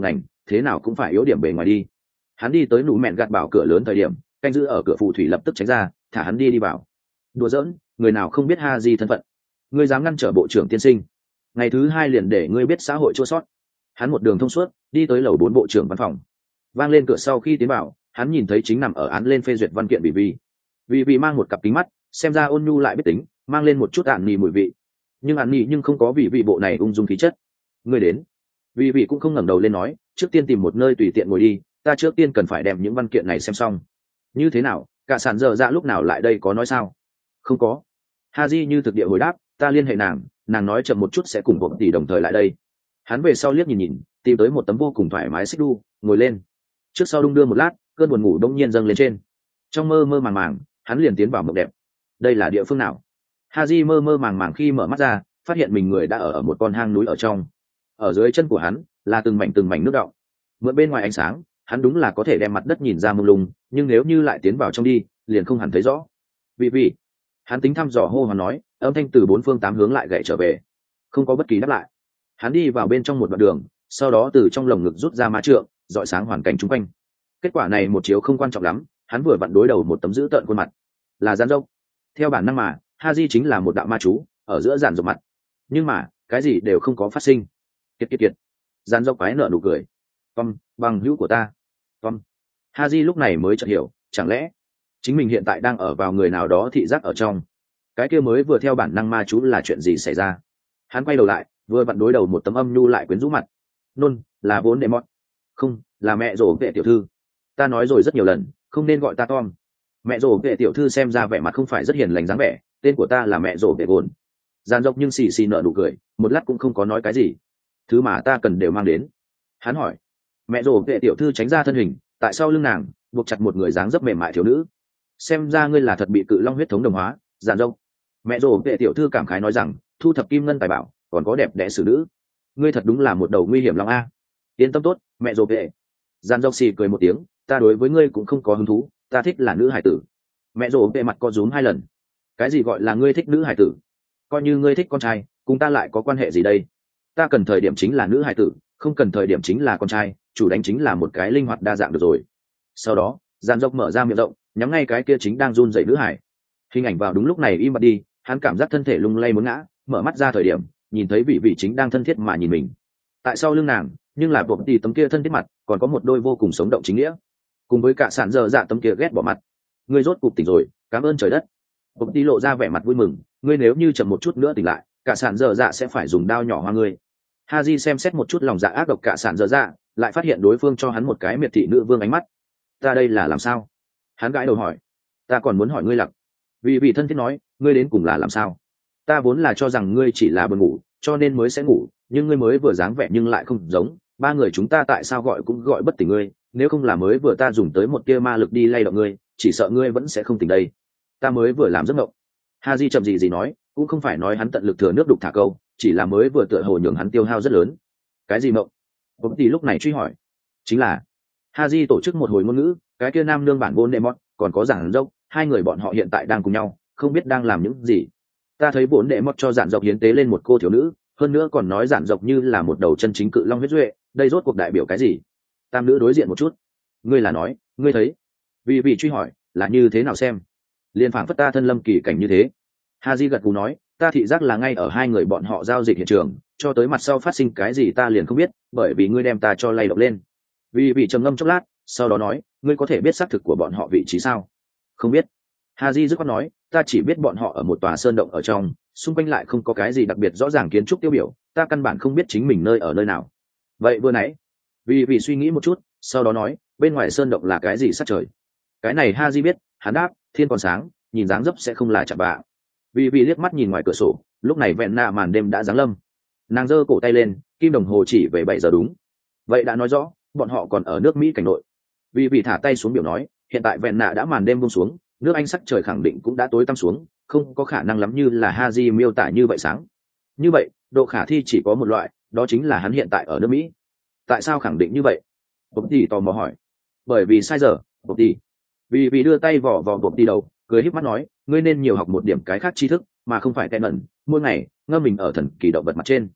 Speaker 1: thế nào cũng phải yếu điểm bề ngoài đi. Hắn đi tới nụ mẹn gạt bảo cửa lớn thời điểm, canh giữ ở cửa phù thủy lập tức tránh ra, thả hắn đi đi vào. Đùa giỡn, người nào không biết Haji thân phận, ngươi dám ngăn trở bộ trưởng tiên sinh, ngày thứ hai liền để ngươi biết xã hội chua sót. Hắn một đường thông suốt đi tới lầu bốn bộ trưởng văn phòng, vang lên cửa sau khi tiến vào, hắn nhìn thấy chính nằm ở án lên phê duyệt văn kiện Vị Vị. Vị Vị mang một cặp kính mắt, xem ra ôn nhu lại biết tính, mang lên một chút ạn nỉ mùi vị, nhưng ạn nỉ nhưng không có vị vị bộ này ung dung khí chất. Ngươi đến. Vị Vị cũng không ngẩng đầu lên nói, trước tiên tìm một nơi tùy tiện ngồi đi, ta trước tiên cần phải đem những văn kiện này xem xong. Như thế nào, cả sản dở dạ lúc nào lại đây có nói sao? Không có. Haji như thực địa hồi đáp, ta liên hệ nàng, nàng nói chậm một chút sẽ cùng bộ tỷ đồng thời lại đây. Hắn về sau liếc nhìn nhìn, tìm tới một tấm vô cùng thoải mái xích đu, ngồi lên. Trước sau đung đưa một lát, cơn buồn ngủ đông nhiên dâng lên trên. Trong mơ mơ màng màng, hắn liền tiến vào mộng đẹp. Đây là địa phương nào? Haji mơ mơ màng màng khi mở mắt ra, phát hiện mình người đã ở ở một con hang núi ở trong. Ở dưới chân của hắn là từng mảnh từng mảnh nước đọng. Mượn bên ngoài ánh sáng, hắn đúng là có thể đem mặt đất nhìn ra mông lung, nhưng nếu như lại tiến vào trong đi, liền không hẳn thấy rõ. Vị vị, hắn tính thăm dò hô hoán nói, âm thanh từ bốn phương tám hướng lại gậy trở về, không có bất kỳ đáp lại. Hắn đi vào bên trong một đoạn đường, sau đó từ trong lồng ngực rút ra ma trượng, dọi sáng hoàn cảnh chung quanh. Kết quả này một chiếu không quan trọng lắm, hắn vừa vặn đối đầu một tấm dữ tợn khuôn mặt, là Giản Dốc. Theo bản năng mà, Haji chính là một đạo ma chú ở giữa Giản Dốc mặt, nhưng mà cái gì đều không có phát sinh. Kiệt kiệt kiệt, Giản Dốc quái nở nụ cười. Tom, bằng hữu của ta. Tom. Haji lúc này mới chợt hiểu, chẳng lẽ chính mình hiện tại đang ở vào người nào đó thị giác ở trong. Cái kia mới vừa theo bản năng ma chú là chuyện gì xảy ra? Hắn quay đầu lại, vừa vặn đối đầu một tấm âm nhu lại quyến rũ mặt. Nôn, là vốn đệ mọt. Không, là mẹ rổ vệ tiểu thư. Ta nói rồi rất nhiều lần, không nên gọi ta Tom. Mẹ rổ vệ tiểu thư xem ra vẻ mặt không phải rất hiền lành dáng vẻ, tên của ta là mẹ rổ vệ gồn. Gian dốc nhưng xì xì nở nụ cười, một lát cũng không có nói cái gì. Thứ mà ta cần đều mang đến. Hắn hỏi. Mẹ rổ vệ tiểu thư tránh ra thân hình, tại sau lưng nàng buộc chặt một người dáng dấp mềm mại thiếu nữ. Xem ra ngươi là thật bị cự long huyết thống đồng hóa. Giản dốc. Mẹ rổ vệ tiểu thư cảm khái nói rằng, thu thập kim ngân tài bảo, còn có đẹp đẽ xử nữ, ngươi thật đúng là một đầu nguy hiểm long a. Yên tâm tốt, mẹ rổ vệ. Giản dốc xì cười một tiếng, ta đối với ngươi cũng không có hứng thú, ta thích là nữ hải tử. Mẹ rổ vệ mặt co rúm hai lần. Cái gì gọi là ngươi thích nữ hải tử? Coi như ngươi thích con trai, cùng ta lại có quan hệ gì đây? Ta cần thời điểm chính là nữ hải tử, không cần thời điểm chính là con trai, chủ đánh chính là một cái linh hoạt đa dạng được rồi. Sau đó, Giản dốc mở ra miệng rộng, nhắm ngay cái kia chính đang run rẩy nữ hải. Hình ảnh vào đúng lúc này im bặt đi, hắn cảm giác thân thể lung lay muốn ngã, mở mắt ra thời điểm, nhìn thấy vị vị chính đang thân thiết mà nhìn mình. Tại sau lưng nàng, nhưng là buộc tì tấm kia thân thiết mặt, còn có một đôi vô cùng sống động chính nghĩa, cùng với cả sản dở dạ tấm kia ghét bỏ mặt. Ngươi rốt cục tỉnh rồi, cảm ơn trời đất. Buộc tì lộ ra vẻ mặt vui mừng, ngươi nếu như chậm một chút nữa tỉnh lại, cả sản dở dạ sẽ phải dùng đao nhỏ hoa ngươi. Haji xem xét một chút lòng dạ ác độc cả sản dở dạ, lại phát hiện đối phương cho hắn một cái miệt thị nữ vương ánh mắt. Ta đây là làm sao? Hắn gãi đầu hỏi. Ta còn muốn hỏi ngươi lặc. Vì vị thân thiết nói, ngươi đến cùng là làm sao? Ta vốn là cho rằng ngươi chỉ là buồn ngủ, cho nên mới sẽ ngủ, nhưng ngươi mới vừa dáng vẻ nhưng lại không giống. Ba người chúng ta tại sao gọi cũng gọi bất tỉnh ngươi, nếu không là mới vừa ta dùng tới một tia ma lực đi lay động ngươi, chỉ sợ ngươi vẫn sẽ không tỉnh đây. Ta mới vừa làm giấc mộng. Haji chậm gì gì nói, cũng không phải nói hắn tận lực thừa nước đục thả câu, chỉ là mới vừa tựa hồ nhường hắn tiêu hao rất lớn. Cái gì mộng? Bỗng thì lúc này truy hỏi. Chính là Haji tổ chức một hồi ngôn ngữ, cái kia nam nương bản vốn đệ mót, còn có Giản Dốc, hai người bọn họ hiện tại đang cùng nhau, không biết đang làm những gì. Ta thấy vốn đệ mót cho Giản Dốc hiến tế lên một cô thiếu nữ, hơn nữa còn nói Giản Dốc như là một đầu chân chính cự long huyết duệ, đây rốt cuộc đại biểu cái gì? Tam nữ đối diện một chút. Ngươi là nói, ngươi thấy? Vì vị truy hỏi, là như thế nào xem? Liên phảng phất ta thân lâm kỳ cảnh như thế. Haji gật gù nói, ta thị giác là ngay ở hai người bọn họ giao dịch hiện trường, cho tới mặt sau phát sinh cái gì ta liền không biết, bởi vì ngươi đem ta cho lay động lên. Vì vị trầm ngâm chốc lát, sau đó nói, ngươi có thể biết xác thực của bọn họ vị trí sao? Không biết. Haji dứt khoát nói, ta chỉ biết bọn họ ở một tòa sơn động ở trong, xung quanh lại không có cái gì đặc biệt rõ ràng kiến trúc tiêu biểu, ta căn bản không biết chính mình nơi ở nơi nào. Vậy vừa nãy, vì vị suy nghĩ một chút, sau đó nói, bên ngoài sơn động là cái gì sát trời? Cái này Haji biết, hắn đáp, thiên còn sáng, nhìn dáng dấp sẽ không là chạm bạ. Vì vị liếc mắt nhìn ngoài cửa sổ, lúc này vẹn nạ màn đêm đã giáng lâm. Nàng giơ cổ tay lên, kim đồng hồ chỉ về bảy giờ đúng. Vậy đã nói rõ, bọn họ còn ở nước Mỹ cảnh nội. Vì vị thả tay xuống biểu nói, hiện tại vẹn nạ đã màn đêm buông xuống, nước Anh sắc trời khẳng định cũng đã tối tăm xuống, không có khả năng lắm như là Haji miêu tả như vậy sáng. Như vậy, độ khả thi chỉ có một loại, đó chính là hắn hiện tại ở nước Mỹ. Tại sao khẳng định như vậy? Bộp tỷ tò mò hỏi. Bởi vì sai giờ, Bộp tỷ. Vì vị đưa tay vò vò Bộp tỷ đầu, cười híp mắt nói, ngươi nên nhiều học một điểm cái khác tri thức, mà không phải tệ nẩn, mỗi ngày ngâm mình ở thần kỳ động vật mặt trên.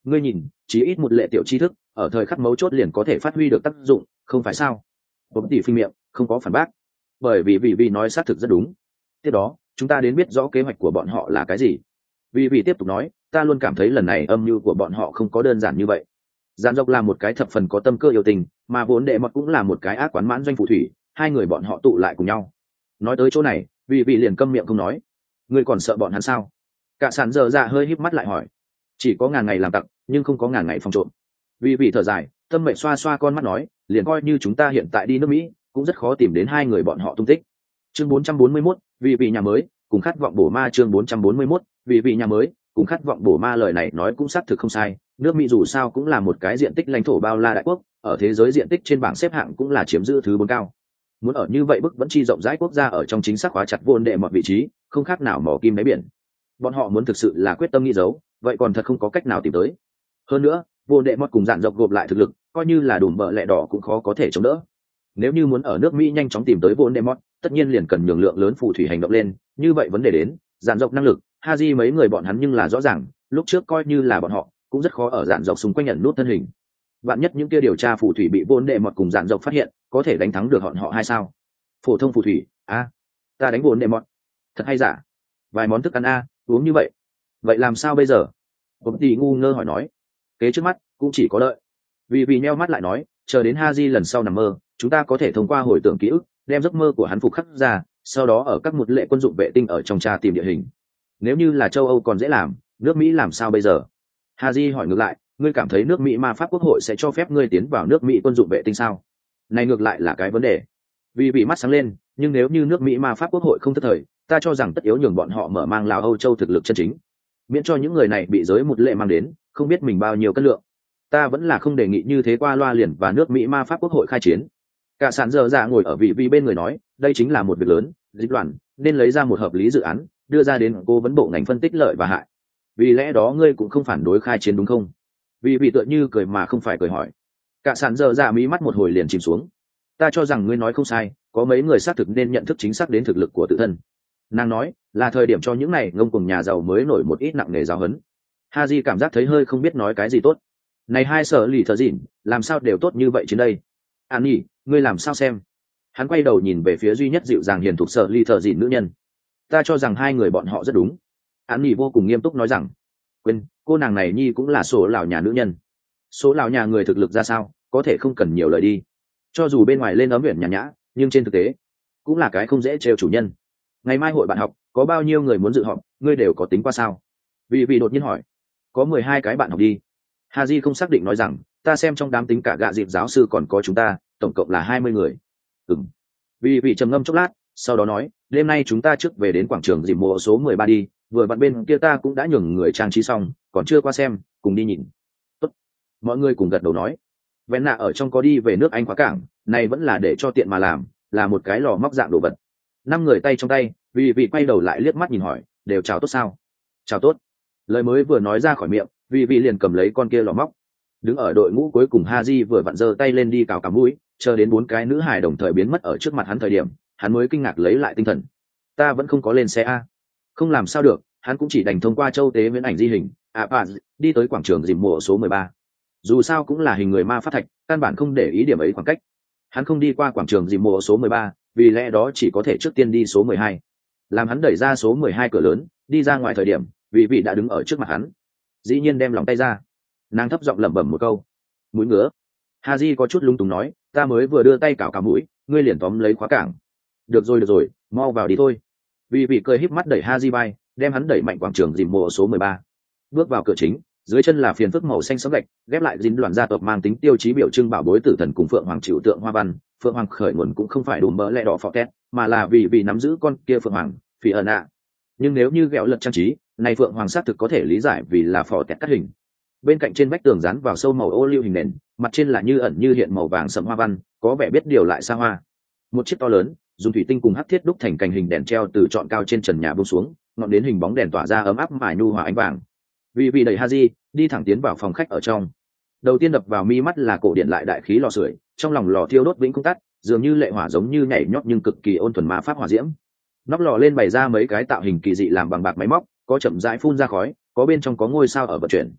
Speaker 1: ngươi nhìn chí ít một lệ tiểu tri thức ở thời khắc mấu chốt liền có thể phát huy được tác dụng, không phải sao? Bấm tỉ phình miệng không có phản bác, bởi vì vì vì nói xác thực rất đúng. Tiếp đó chúng ta đến biết rõ kế hoạch của bọn họ là cái gì. Vì vì tiếp tục nói, ta luôn cảm thấy lần này âm mưu của bọn họ không có đơn giản như vậy. Giản Dọc là một cái thập phần có tâm cơ yêu tình, mà vốn đệ mọt cũng là một cái ác quán mãn doanh phù thủy, hai người bọn họ tụ lại cùng nhau. Nói tới chỗ này, vì vì liền câm miệng không nói. Ngươi còn sợ bọn hắn sao? Cả sàn dở dạ hơi híp mắt lại hỏi. Chỉ có ngàn ngày làm tặc, nhưng không có ngàn ngày phòng trộm. Vì vì thở dài, tâm mệnh xoa xoa con mắt nói, liền coi như chúng ta hiện tại đi nước Mỹ, cũng rất khó tìm đến hai người bọn họ tung tích. Chương bốn trăm bốn mươi mốt, vì vì nhà mới, cùng khát vọng bổ ma. Chương bốn trăm bốn mươi mốt, vì vì nhà mới, cùng khát vọng bổ ma. Lời này nói cũng xác thực không sai, nước Mỹ dù sao cũng là một cái diện tích lãnh thổ bao la đại quốc, ở thế giới diện tích trên bảng xếp hạng cũng là chiếm giữ thứ bốn cao. Muốn ở như vậy bức vẫn chi rộng rãi quốc gia ở trong chính xác khóa chặt vốn đệ mọi vị trí, không khác nào mỏ kim đáy biển. Bọn họ muốn thực sự là quyết tâm nghĩ giấu, vậy còn thật không có cách nào tìm tới. Hơn nữa, vốn đệ mọt cùng Dạn Dọc gộp lại thực lực, coi như là đùm bợ lẹ đỏ cũng khó có thể chống đỡ. Nếu như muốn ở nước Mỹ nhanh chóng tìm tới vốn đệ mọt, tất nhiên liền cần nhường lượng lớn phù thủy hành động lên, như vậy vấn đề đến, Dạn Dọc năng lực, Haji mấy người bọn hắn nhưng là rõ ràng, lúc trước coi như là bọn họ, cũng rất khó ở Dạn Dọc xung quanh nhận nút thân hình. Vạn nhất những kia điều tra phù thủy bị vốn đệ mọt cùng Dạn Dọc phát hiện, có thể đánh thắng được bọn họ hay sao? Phổ thông phù thủy, a, à, ta đánh vốn đệ mọt, thật hay giả? Vài món thức ăn a, uống như vậy, vậy làm sao bây giờ? Bỗng tỷ ngu ngơ hỏi nói. Kế trước mắt cũng chỉ có đợi. Vì vì nheo mắt lại nói, chờ đến Haji lần sau nằm mơ, chúng ta có thể thông qua hồi tưởng ký ức, đem giấc mơ của hắn phục khắc ra, sau đó ở các một lệ quân dụng vệ tinh ở trong tra tìm địa hình. Nếu như là châu Âu còn dễ làm, nước Mỹ làm sao bây giờ? Haji hỏi ngược lại, ngươi cảm thấy nước Mỹ ma pháp quốc hội sẽ cho phép ngươi tiến vào nước Mỹ quân dụng vệ tinh sao? Này ngược lại là cái vấn đề. Vì bị mắt sáng lên, nhưng nếu như nước Mỹ ma pháp quốc hội không thất thời, ta cho rằng tất yếu nhường bọn họ mở mang Lào Âu Châu thực lực chân chính, miễn cho những người này bị giới một lệ mang đến, không biết mình bao nhiêu cân lượng. Ta vẫn là không đề nghị như thế qua loa liền và nước Mỹ ma pháp quốc hội khai chiến. Cả sàn dở dạ ngồi ở vị vị bên người nói, đây chính là một việc lớn, dịch đoàn nên lấy ra một hợp lý dự án, đưa ra đến cố vấn bộ ngành phân tích lợi và hại. Vì lẽ đó ngươi cũng không phản đối khai chiến đúng không? Vì vị tựa như cười mà không phải cười hỏi. Cả sàn dở dạ mí mắt một hồi liền chìm xuống. Ta cho rằng ngươi nói không sai, có mấy người xác thực nên nhận thức chính xác đến thực lực của tự thân. Nàng nói, là thời điểm cho những này ngông cuồng nhà giàu mới nổi một ít nặng nề giáo huấn. Haji cảm giác thấy hơi không biết nói cái gì tốt. Này hai sở lì thợ dịn, làm sao đều tốt như vậy trên đây? An nhỉ, ngươi làm sao xem? Hắn quay đầu nhìn về phía duy nhất dịu dàng hiền thục sở lì thợ dịn nữ nhân. Ta cho rằng hai người bọn họ rất đúng. An nhỉ vô cùng nghiêm túc nói rằng, quên, cô nàng này nhi cũng là số lão nhà nữ nhân. Số lão nhà người thực lực ra sao, có thể không cần nhiều lời đi. Cho dù bên ngoài lên ấm biển nhã nhã, nhưng trên thực tế cũng là cái không dễ trêu chủ nhân. Ngày mai hội bạn học, có bao nhiêu người muốn dự họp, ngươi đều có tính qua sao? Vì vì đột nhiên hỏi. Có mười hai cái bạn học đi. Haji không xác định nói rằng, ta xem trong đám tính cả gạ dịp giáo sư còn có chúng ta, tổng cộng là hai mươi người. Ừm. Vì vì trầm ngâm chốc lát, sau đó nói, đêm nay chúng ta trước về đến quảng trường dìm mùa số mười ba đi, vừa bạn bên kia ta cũng đã nhường người trang trí xong, còn chưa qua xem, cùng đi nhìn. Tốt. Mọi người cùng gật đầu nói. Vén nạ ở trong có đi về nước Anh khóa cảng, này vẫn là để cho tiện mà làm, là một cái lò móc dạng đồ vật. Năm người tay trong tay, vì vị quay đầu lại liếc mắt nhìn hỏi, đều chào tốt sao? Chào tốt. Lời mới vừa nói ra khỏi miệng, vì vị liền cầm lấy con kia lò móc. Đứng ở đội ngũ cuối cùng Haji vừa vặn giơ tay lên đi cào cào mũi, chờ đến bốn cái nữ hài đồng thời biến mất ở trước mặt hắn thời điểm, hắn mới kinh ngạc lấy lại tinh thần. Ta vẫn không có lên xe a. Không làm sao được, hắn cũng chỉ đành thông qua châu tế viễn ảnh di hình, à, à đi tới quảng trường dìm mùa số mười ba. Dù sao cũng là hình người ma pháp thạch, căn bản không để ý điểm ấy khoảng cách. Hắn không đi qua quảng trường dìm mùa số mười ba, vì lẽ đó chỉ có thể trước tiên đi số mười hai. Làm hắn đẩy ra số mười hai cửa lớn, đi ra ngoài thời điểm, vị vị đã đứng ở trước mặt hắn. Dĩ nhiên đem lòng tay ra. Nàng thấp giọng lẩm bẩm một câu. Mũi ngứa. Haji có chút lung túng nói, ta mới vừa đưa tay cào cả mũi, ngươi liền tóm lấy khóa cảng. Được rồi được rồi, mau vào đi thôi. Vị vị cười híp mắt đẩy Haji bay, đem hắn đẩy mạnh quảng trường dìm mùa số mười ba. Bước vào cửa chính, dưới chân là phiền phức màu xanh sẫm gạch, ghép lại dính đoàn gia tộc mang tính tiêu chí biểu trưng bảo bối tử thần cùng phượng hoàng chịu tượng hoa văn. Phượng hoàng khởi nguồn cũng không phải đùm bỡ lẹ đỏ phò tét, mà là vì vì nắm giữ con kia phượng hoàng phỉ ẩn ạ. Nhưng nếu như ghẹo lật trang trí, này phượng hoàng xác thực có thể lý giải vì là phò tét cắt hình. Bên cạnh trên vách tường dán vào sâu màu ô liu hình nền, mặt trên là như ẩn như hiện màu vàng sẫm hoa văn, có vẻ biết điều lại xa hoa. Một chiếc to lớn, dùng thủy tinh cùng hắc thiết đúc thành cành hình đèn treo từ trọn cao trên trần nhà buông xuống, ngọn đến hình bóng đèn tỏa ra ấm áp mài nhu hòa ánh vàng. Vì vì đẩy Haji đi thẳng tiến vào phòng khách ở trong. Đầu tiên đập vào mi mắt là cổ điện lại đại khí lò sưởi, trong lòng lò thiêu đốt vĩnh không tắt, dường như lệ hỏa giống như nhảy nhót nhưng cực kỳ ôn thuần ma pháp hỏa diễm. Nóc lò lên bày ra mấy cái tạo hình kỳ dị làm bằng bạc máy móc, có chậm rãi phun ra khói, có bên trong có ngôi sao ở vận chuyển.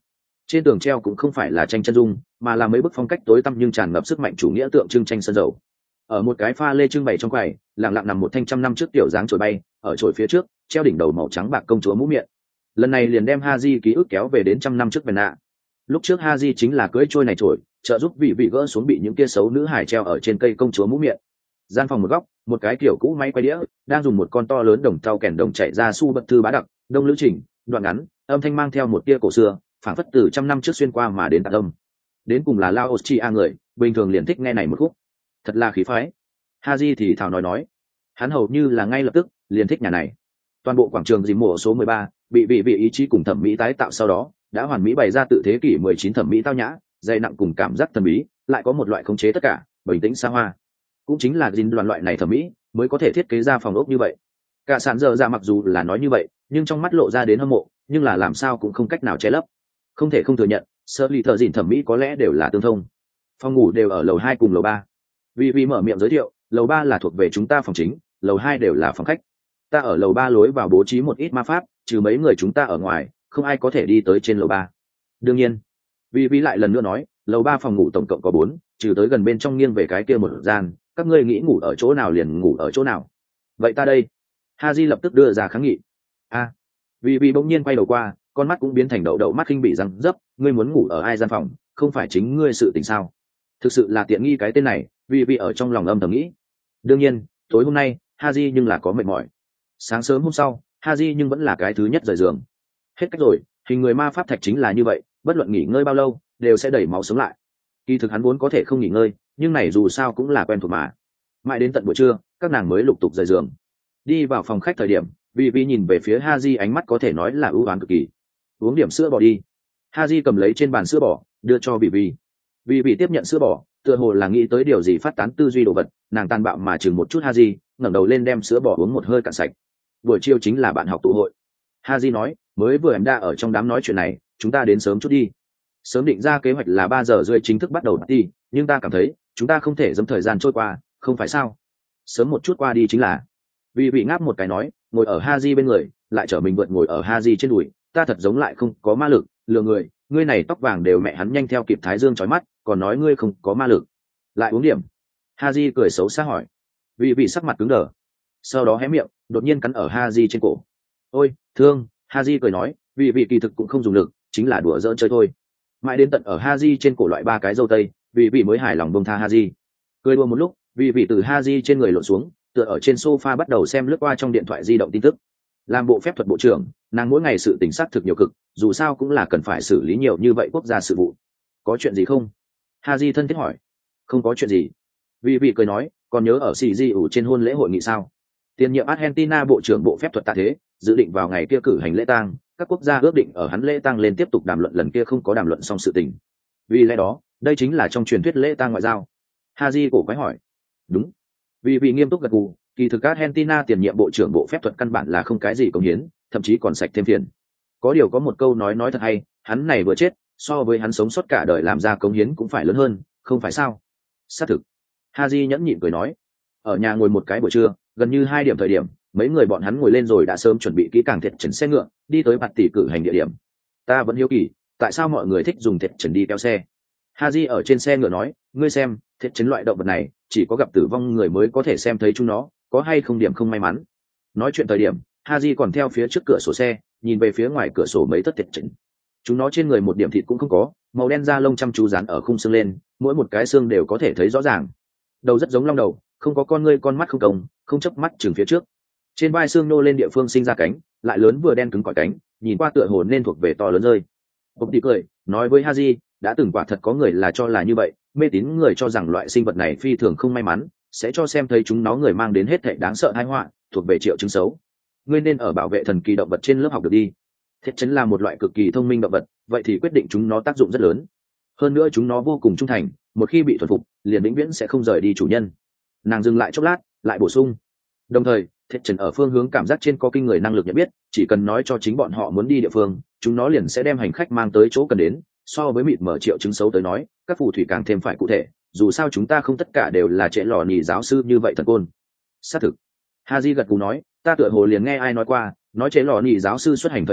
Speaker 1: Trên tường treo cũng không phải là tranh chân dung, mà là mấy bức phong cách tối tăm nhưng tràn ngập sức mạnh chủ nghĩa tượng trưng tranh sơn dầu. Ở một cái pha lê trưng bày trong quầy, lặng lặng nằm một thanh trăm năm trước tiểu dáng chổi bay, ở chổi phía trước treo đỉnh đầu màu trắng bạc công chúa mũ miệng. Lần này liền đem Haji ký ức kéo về đến trăm năm trước Vena. Lúc trước Haji chính là cưỡi trôi này chổi, trợ giúp vị vị gỡ xuống bị những kia xấu nữ hải treo ở trên cây công chúa mũ miệng. Gian phòng một góc, một cái kiểu cũ máy quay đĩa đang dùng một con to lớn đồng trao kèn đồng chạy ra su bật thư bá đặc, đông lữ trình, đoạn ngắn, âm thanh mang theo một tia cổ xưa, phảng phất từ trăm năm trước xuyên qua mà đến tận âm. Đến cùng là Laostia người, bình thường liền thích nghe này một khúc. Thật là khí phái. Haji thì thào nói nói, hắn hầu như là ngay lập tức liền thích nhà này. Toàn bộ quảng trường dìm mùa số mười ba bị vị vị ý chí cùng thẩm mỹ tái tạo sau đó, đã hoàn mỹ bày ra tự thế kỷ mười chín thẩm mỹ tao nhã, dày nặng cùng cảm giác thần bí, lại có một loại khống chế tất cả, bình tĩnh xa hoa. Cũng chính là dìn đoàn loại này thẩm mỹ mới có thể thiết kế ra phòng ốc như vậy. Cả sàn giờ ra mặc dù là nói như vậy, nhưng trong mắt lộ ra đến hâm mộ, nhưng là làm sao cũng không cách nào che lấp. Không thể không thừa nhận, sơ ly thợ dìn thẩm mỹ có lẽ đều là tương thông. Phòng ngủ đều ở lầu hai cùng lầu ba. Vì vì mở miệng giới thiệu, lầu ba là thuộc về chúng ta phòng chính, lầu hai đều là phòng khách. Ta ở lầu ba lối vào bố trí một ít ma pháp, trừ mấy người chúng ta ở ngoài, không ai có thể đi tới trên lầu ba. Đương nhiên, vì vì lại lần nữa nói, lầu ba phòng ngủ tổng cộng có bốn, trừ tới gần bên trong nghiêng về cái kia một gian, các ngươi nghĩ ngủ ở chỗ nào liền ngủ ở chỗ nào. Vậy ta đây. Haji lập tức đưa ra kháng nghị. A, à, vì vì bỗng nhiên quay đầu qua, con mắt cũng biến thành đậu đậu mắt khinh bị răng dấp, ngươi muốn ngủ ở ai gian phòng, không phải chính ngươi sự tình sao? Thực sự là tiện nghi cái tên này, vì vì ở trong lòng âm thầm nghĩ. Đương nhiên, tối hôm nay, Haji nhưng là có mệt mỏi. Sáng sớm hôm sau, Haji nhưng vẫn là cái thứ nhất rời giường. Hết cách rồi, hình người ma pháp thạch chính là như vậy, bất luận nghỉ ngơi bao lâu, đều sẽ đẩy máu sống lại. Kỳ thực hắn vốn có thể không nghỉ ngơi, nhưng này dù sao cũng là quen thuộc mà. Mãi đến tận buổi trưa, các nàng mới lục tục rời giường. Đi vào phòng khách thời điểm, vì vì nhìn về phía Haji ánh mắt có thể nói là ưu ái cực kỳ. Uống điểm sữa bò đi. Haji cầm lấy trên bàn sữa bò, đưa cho Vì Vì. Vì Vì tiếp nhận sữa bò, tựa hồ là nghĩ tới điều gì phát tán tư duy đồ vật, nàng tàn bạo mà chừng một chút Haji, ngẩng đầu lên đem sữa bò uống một hơi cạn sạch. Buổi chiều chính là bạn học tụ hội. Haji nói, mới vừa em đã ở trong đám nói chuyện này, chúng ta đến sớm chút đi. Sớm định ra kế hoạch là ba giờ rưỡi chính thức bắt đầu đi, nhưng ta cảm thấy chúng ta không thể dẫm thời gian trôi qua, không phải sao? Sớm một chút qua đi chính là. Vì bị ngáp một cái nói, ngồi ở Haji bên người, lại trở mình vượt ngồi ở Haji trên đùi, ta thật giống lại không có ma lực, lừa người, ngươi này tóc vàng đều mẹ hắn nhanh theo kịp thái dương chói mắt, còn nói ngươi không có ma lực. Lại uống điểm. Haji cười xấu xa hỏi. Vì bị sắc mặt cứng đờ. Sau đó hé miệng, đột nhiên cắn ở Haji trên cổ. Ôi, thương, Haji cười nói, vì vị kỳ thực cũng không dùng lực, chính là đùa giỡn chơi thôi. Mãi đến tận ở Haji trên cổ loại ba cái dâu tây, vì vị mới hài lòng buông tha Haji. Cười đùa một lúc, vì vị từ Haji trên người lộn xuống, tựa ở trên sofa bắt đầu xem lướt qua trong điện thoại di động tin tức. Làm bộ phép thuật bộ trưởng, nàng mỗi ngày sự tỉnh xác thực nhiều cực, dù sao cũng là cần phải xử lý nhiều như vậy quốc gia sự vụ. Có chuyện gì không? Haji thân thiết hỏi. Không có chuyện gì. Vì vị cười nói, còn nhớ ở xì di ủ trên hôn lễ hội nghị sao? Tiền nhiệm Argentina bộ trưởng bộ phép thuật tạ thế, dự định vào ngày kia cử hành lễ tang, các quốc gia ước định ở hắn lễ tang lên tiếp tục đàm luận lần kia không có đàm luận xong sự tình. Vì lẽ đó, đây chính là trong truyền thuyết lễ tang ngoại giao. Haji cổ quái hỏi. Đúng. Vì vị nghiêm túc gật gù, kỳ thực Argentina tiền nhiệm bộ trưởng bộ phép thuật căn bản là không cái gì công hiến, thậm chí còn sạch thêm phiền. Có điều có một câu nói nói thật hay, hắn này vừa chết, so với hắn sống sót cả đời làm ra công hiến cũng phải lớn hơn, không phải sao? Xác thực. Haji nhẫn nhịn cười nói. Ở nhà ngồi một cái buổi trưa, gần như hai điểm thời điểm, mấy người bọn hắn ngồi lên rồi đã sớm chuẩn bị kỹ càng thiệt trần xe ngựa, đi tới bạt tỷ cử hành địa điểm. Ta vẫn hiếu kỳ, tại sao mọi người thích dùng thiệt trần đi kéo xe? Haji ở trên xe ngựa nói, ngươi xem, thiệt trần loại động vật này, chỉ có gặp tử vong người mới có thể xem thấy chúng nó, có hay không điểm không may mắn. Nói chuyện thời điểm, Haji còn theo phía trước cửa sổ xe, nhìn về phía ngoài cửa sổ mấy tất thiệt trần. Chúng nó trên người một điểm thịt cũng không có, màu đen da lông chăm chú dán ở khung xương lên, mỗi một cái xương đều có thể thấy rõ ràng. Đầu rất giống long đầu, không có con ngươi, con mắt không đồng, không chớp mắt chừng phía trước. Trên vai xương nô lên địa phương sinh ra cánh, lại lớn vừa đen cứng cỏi cánh, nhìn qua tựa hồ nên thuộc về to lớn rơi. Bộc tỷ cười, nói với Haji, đã từng quả thật có người là cho là như vậy, mê tín người cho rằng loại sinh vật này phi thường không may mắn, sẽ cho xem thấy chúng nó người mang đến hết thảy đáng sợ tai họa, thuộc về triệu chứng xấu. Ngươi nên ở bảo vệ thần kỳ động vật trên lớp học được đi. Thiết chấn là một loại cực kỳ thông minh động vật, vậy thì quyết định chúng nó tác dụng rất lớn. Hơn nữa chúng nó vô cùng trung thành, một khi bị thuần phục, liền vĩnh viễn sẽ không rời đi chủ nhân. Nàng dừng lại chốc lát, lại bổ sung. Đồng thời, Thiết Trần ở phương hướng cảm giác trên có kinh người năng lực nhận biết, chỉ cần nói cho chính bọn họ muốn đi địa phương, chúng nó liền sẽ đem hành khách mang tới chỗ cần đến. So với mịt mở triệu chứng xấu tới nói, các phù thủy càng thêm phải cụ thể, dù sao chúng ta không tất cả đều là trễ lò nhì giáo sư như vậy thần côn. Xác thực. Haji gật cù nói, ta tựa hồ liền nghe ai nói qua, nói trễ lò nhì giáo sư xuất hành thời điểm,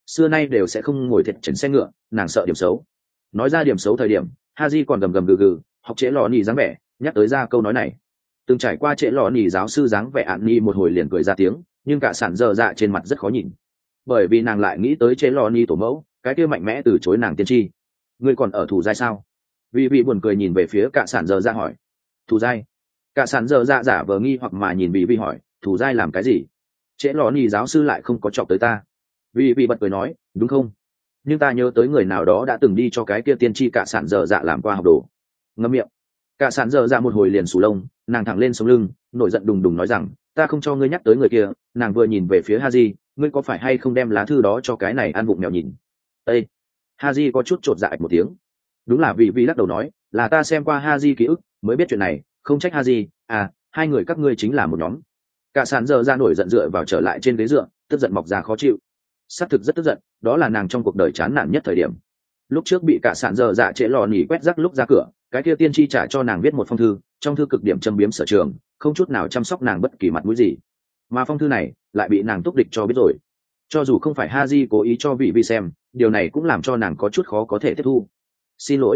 Speaker 1: xưa nay đều sẽ không ngồi thiệt chấn xe ngựa, nàng sợ điểm xấu. Nói ra điểm xấu thời điểm, Haji còn gầm gầm gừ gừ, học trễ lọ nhì dáng vẻ, nhắc tới ra câu nói này. Từng trải qua trễ lọ nhì giáo sư dáng vẻ ạn nhi một hồi liền cười ra tiếng, nhưng cả sản dơ dạ trên mặt rất khó nhìn, bởi vì nàng lại nghĩ tới trễ lọ nhì tổ mẫu, cái kia mạnh mẽ từ chối nàng tiên tri. Ngươi còn ở thủ giai sao? Vì vị buồn cười nhìn về phía cả sản dơ dạ hỏi. Thủ giai? Cả sản dơ dạ giả vờ nghi hoặc mà nhìn vì vị hỏi, thủ giai làm cái gì? Trễ lọ nhì giáo sư lại không có chọc tới ta. Vì vị bật cười nói, đúng không? Nhưng ta nhớ tới người nào đó đã từng đi cho cái kia tiên tri cả sản dơ dạ làm qua học đồ. Ngậm miệng. Cả sản dơ dạ một hồi liền sù lông, nàng thẳng lên sống lưng, nổi giận đùng đùng nói rằng, ta không cho ngươi nhắc tới người kia. Nàng vừa nhìn về phía Haji, ngươi có phải hay không đem lá thư đó cho cái này ăn vụng mèo nhìn? Ê! Haji có chút chột dạ một tiếng. Đúng là vì vì lắc đầu nói, là ta xem qua Haji ký ức mới biết chuyện này, không trách Haji. À, hai người các ngươi chính là một nhóm. Cả sản dơ dạ nổi giận dựa vào trở lại trên ghế dựa, tức giận mọc ra khó chịu. Xác thực rất tức giận, đó là nàng trong cuộc đời chán nản nhất thời điểm. Lúc trước bị cả sản dơ dạ trễ lò nỉ quét rác lúc ra cửa, cái kia tiên tri trả cho nàng viết một phong thư, trong thư cực điểm châm biếm sở trường, không chút nào chăm sóc nàng bất kỳ mặt mũi gì. Mà phong thư này lại bị nàng túc địch cho biết rồi. Cho dù không phải Haji cố ý cho vị vi xem, điều này cũng làm cho nàng có chút khó có thể tiếp thu. Xin lỗi.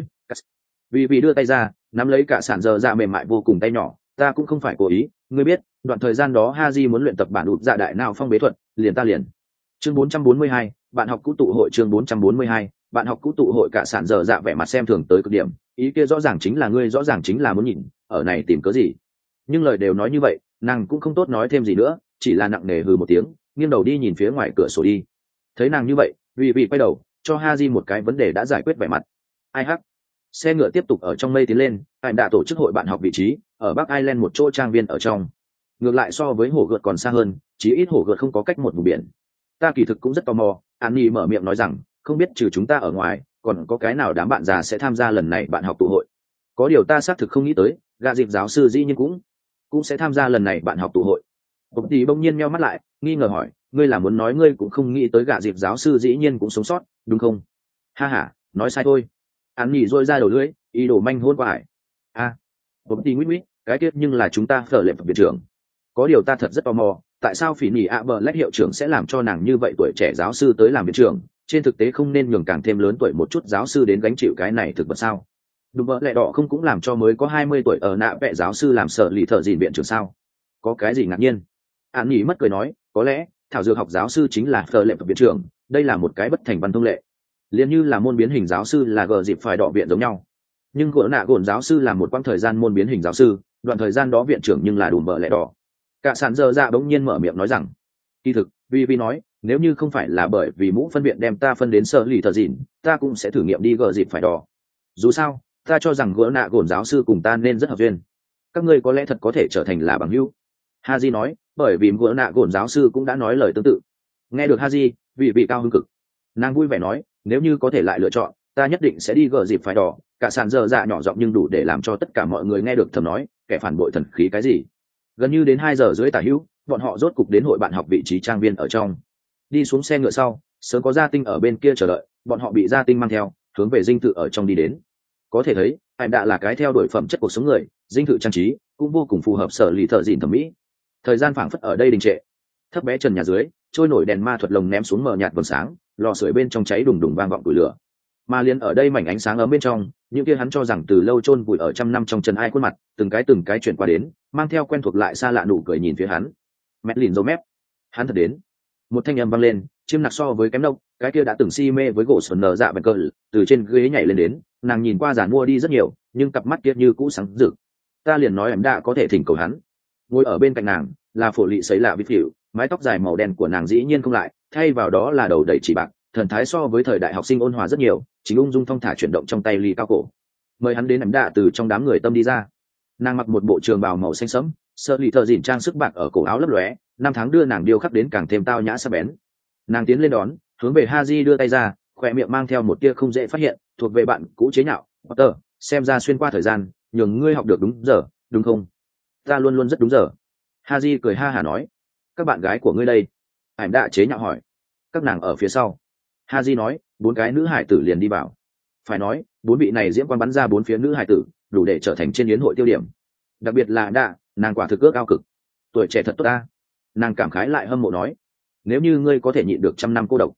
Speaker 1: Vì vì đưa tay ra, nắm lấy cả sản dơ dạ mềm mại vô cùng tay nhỏ, ta cũng không phải cố ý, ngươi biết, đoạn thời gian đó Haji muốn luyện tập bản ụt dạ đại nào phong bế thuật, liền ta liền. Chương bốn trăm bốn mươi hai, bạn học cũ tụ hội. Chương bốn trăm bốn mươi hai, bạn học cũ tụ hội. Cả sản dở dạ vẻ mặt xem thường tới cực điểm, ý kia rõ ràng chính là ngươi rõ ràng chính là muốn nhìn, ở này tìm cớ gì? Nhưng lời đều nói như vậy, nàng cũng không tốt nói thêm gì nữa, chỉ là nặng nề hừ một tiếng, nghiêng đầu đi nhìn phía ngoài cửa sổ đi. Thấy nàng như vậy, vì vị quay đầu, cho Haji một cái vấn đề đã giải quyết vẻ mặt. Ai hắc? Xe ngựa tiếp tục ở trong mây tiến lên, anh đã tổ chức hội bạn học vị trí, ở Bắc Ireland một chỗ trang viên ở trong. Ngược lại so với hồ gợt còn xa hơn, chí ít hồ gợt không có cách một vùng biển. Ta kỳ thực cũng rất tò mò, an nhi mở miệng nói rằng, không biết trừ chúng ta ở ngoài còn có cái nào đám bạn già sẽ tham gia lần này bạn học tụ hội. Có điều ta xác thực không nghĩ tới, gạ dịp giáo sư dĩ nhiên cũng cũng sẽ tham gia lần này bạn học tụ hội. Bỗng thì bỗng nhiên meo mắt lại, nghi ngờ hỏi, ngươi là muốn nói ngươi cũng không nghĩ tới gạ dịp giáo sư dĩ nhiên cũng sống sót, đúng không? Ha ha, nói sai thôi. An nhi rôi ra đầu lưỡi, ý đồ manh hôn qua ải. A, bỗng thì nguyễn nguyễn, cái tiết nhưng là chúng ta phở lệ viện trưởng. Có điều ta thật rất tò mò, tại sao phỉ nhỉ ạ bờ lách hiệu trưởng sẽ làm cho nàng như vậy tuổi trẻ giáo sư tới làm viện trưởng, trên thực tế không nên nhường càng thêm lớn tuổi một chút giáo sư đến gánh chịu cái này thực vật sao? Đúng vậy, lẽ đỏ không cũng làm cho mới có hai mươi tuổi ở nạ vẽ giáo sư làm sợ lì thợ dìn viện trưởng sao? Có cái gì ngạc nhiên? Án nhỉ mất cười nói, có lẽ thảo dược học giáo sư chính là phở lệ viện trưởng, đây là một cái bất thành văn thông lệ, liền như là môn biến hình giáo sư là gờ dịp phải đọ viện giống nhau. Nhưng gỡ nạ gồn giáo sư là một quãng thời gian môn biến hình giáo sư, đoạn thời gian đó viện trưởng nhưng là đủ bợ lẽ đỏ. Cả sản dơ dạ bỗng nhiên mở miệng nói rằng, kỳ thực vì vì nói, nếu như không phải là bởi vì mũ phân viện đem ta phân đến sợ lì thợ dìn, ta cũng sẽ thử nghiệm đi gờ dịp phải đỏ. Dù sao ta cho rằng gỡ nạ gồn giáo sư cùng ta nên rất hợp duyên, các ngươi có lẽ thật có thể trở thành là bằng hữu. Haji nói, bởi vì gỡ nạ gồn giáo sư cũng đã nói lời tương tự. Nghe được Haji, vị vị cao hứng cực, nàng vui vẻ nói, nếu như có thể lại lựa chọn, ta nhất định sẽ đi gờ dịp phải đỏ. Cả sàn dơ dạ nhỏ giọng nhưng đủ để làm cho tất cả mọi người nghe được thầm nói, kẻ phản bội thần khí cái gì. Gần như đến hai giờ rưỡi tả hữu, bọn họ rốt cục đến hội bạn học vị trí trang viên ở trong. Đi xuống xe ngựa sau, sớm có gia tinh ở bên kia chờ đợi, bọn họ bị gia tinh mang theo, hướng về dinh thự ở trong đi đến. Có thể thấy, anh đã là cái theo đuổi phẩm chất cuộc sống người, dinh thự trang trí cũng vô cùng phù hợp sở lì thợ dìn thẩm mỹ. Thời gian phảng phất ở đây đình trệ, thấp bé trần nhà dưới trôi nổi đèn ma thuật lồng ném xuống mờ nhạt vầng sáng, lò sưởi bên trong cháy đùng đùng vang vọng củi lửa. Mà liền ở đây mảnh ánh sáng ấm bên trong, những kia hắn cho rằng từ lâu chôn vùi ở trăm năm trong chân ai khuôn mặt, từng cái từng cái chuyển qua đến, mang theo quen thuộc lại xa lạ nụ cười nhìn phía hắn. Mét lìn râu mép, hắn thật đến. Một thanh âm vang lên, chiêm nặc so với kém đâu, cái kia đã từng si mê với gỗ sồn nở dạ bèn cờ, từ trên ghế nhảy lên đến, nàng nhìn qua giàn mua đi rất nhiều, nhưng cặp mắt kia như cũ sáng rực. Ta liền nói em đã có thể thỉnh cầu hắn. Ngồi ở bên cạnh nàng là phổ lị sấy lạ vít phỉu, mái tóc dài màu đen của nàng dĩ nhiên không lại, thay vào đó là đầu đầy chỉ bạc, thần thái so với thời đại học sinh ôn hòa rất nhiều, chính ung dung thong thả chuyển động trong tay ly cao cổ. Mời hắn đến em đã từ trong đám người tâm đi ra. Nàng mặc một bộ trường bào màu xanh sẫm, sơ lì thợ dìn trang sức bạc ở cổ áo lấp lóe, năm tháng đưa nàng điêu khắc đến càng thêm tao nhã sắc bén. Nàng tiến lên đón, hướng về Haji đưa tay ra, khỏe miệng mang theo một tia không dễ phát hiện, thuộc về bạn cũ chế nhạo. Potter, xem ra xuyên qua thời gian, nhường ngươi học được đúng giờ, đúng không? Ta luôn luôn rất đúng giờ. Haji cười ha hả nói. Các bạn gái của ngươi đây? Ảnh đã chế nhạo hỏi. Các nàng ở phía sau. Haji nói, bốn cái nữ hải tử liền đi vào. Phải nói, bốn vị này diễm quan bắn ra bốn phía nữ hải tử, đủ để trở thành trên yến hội tiêu điểm. Đặc biệt là đạ, nàng quả thực ước ao cực. Tuổi trẻ thật tốt ta. Nàng cảm khái lại hâm mộ nói, nếu như ngươi có thể nhịn được trăm năm cô độc,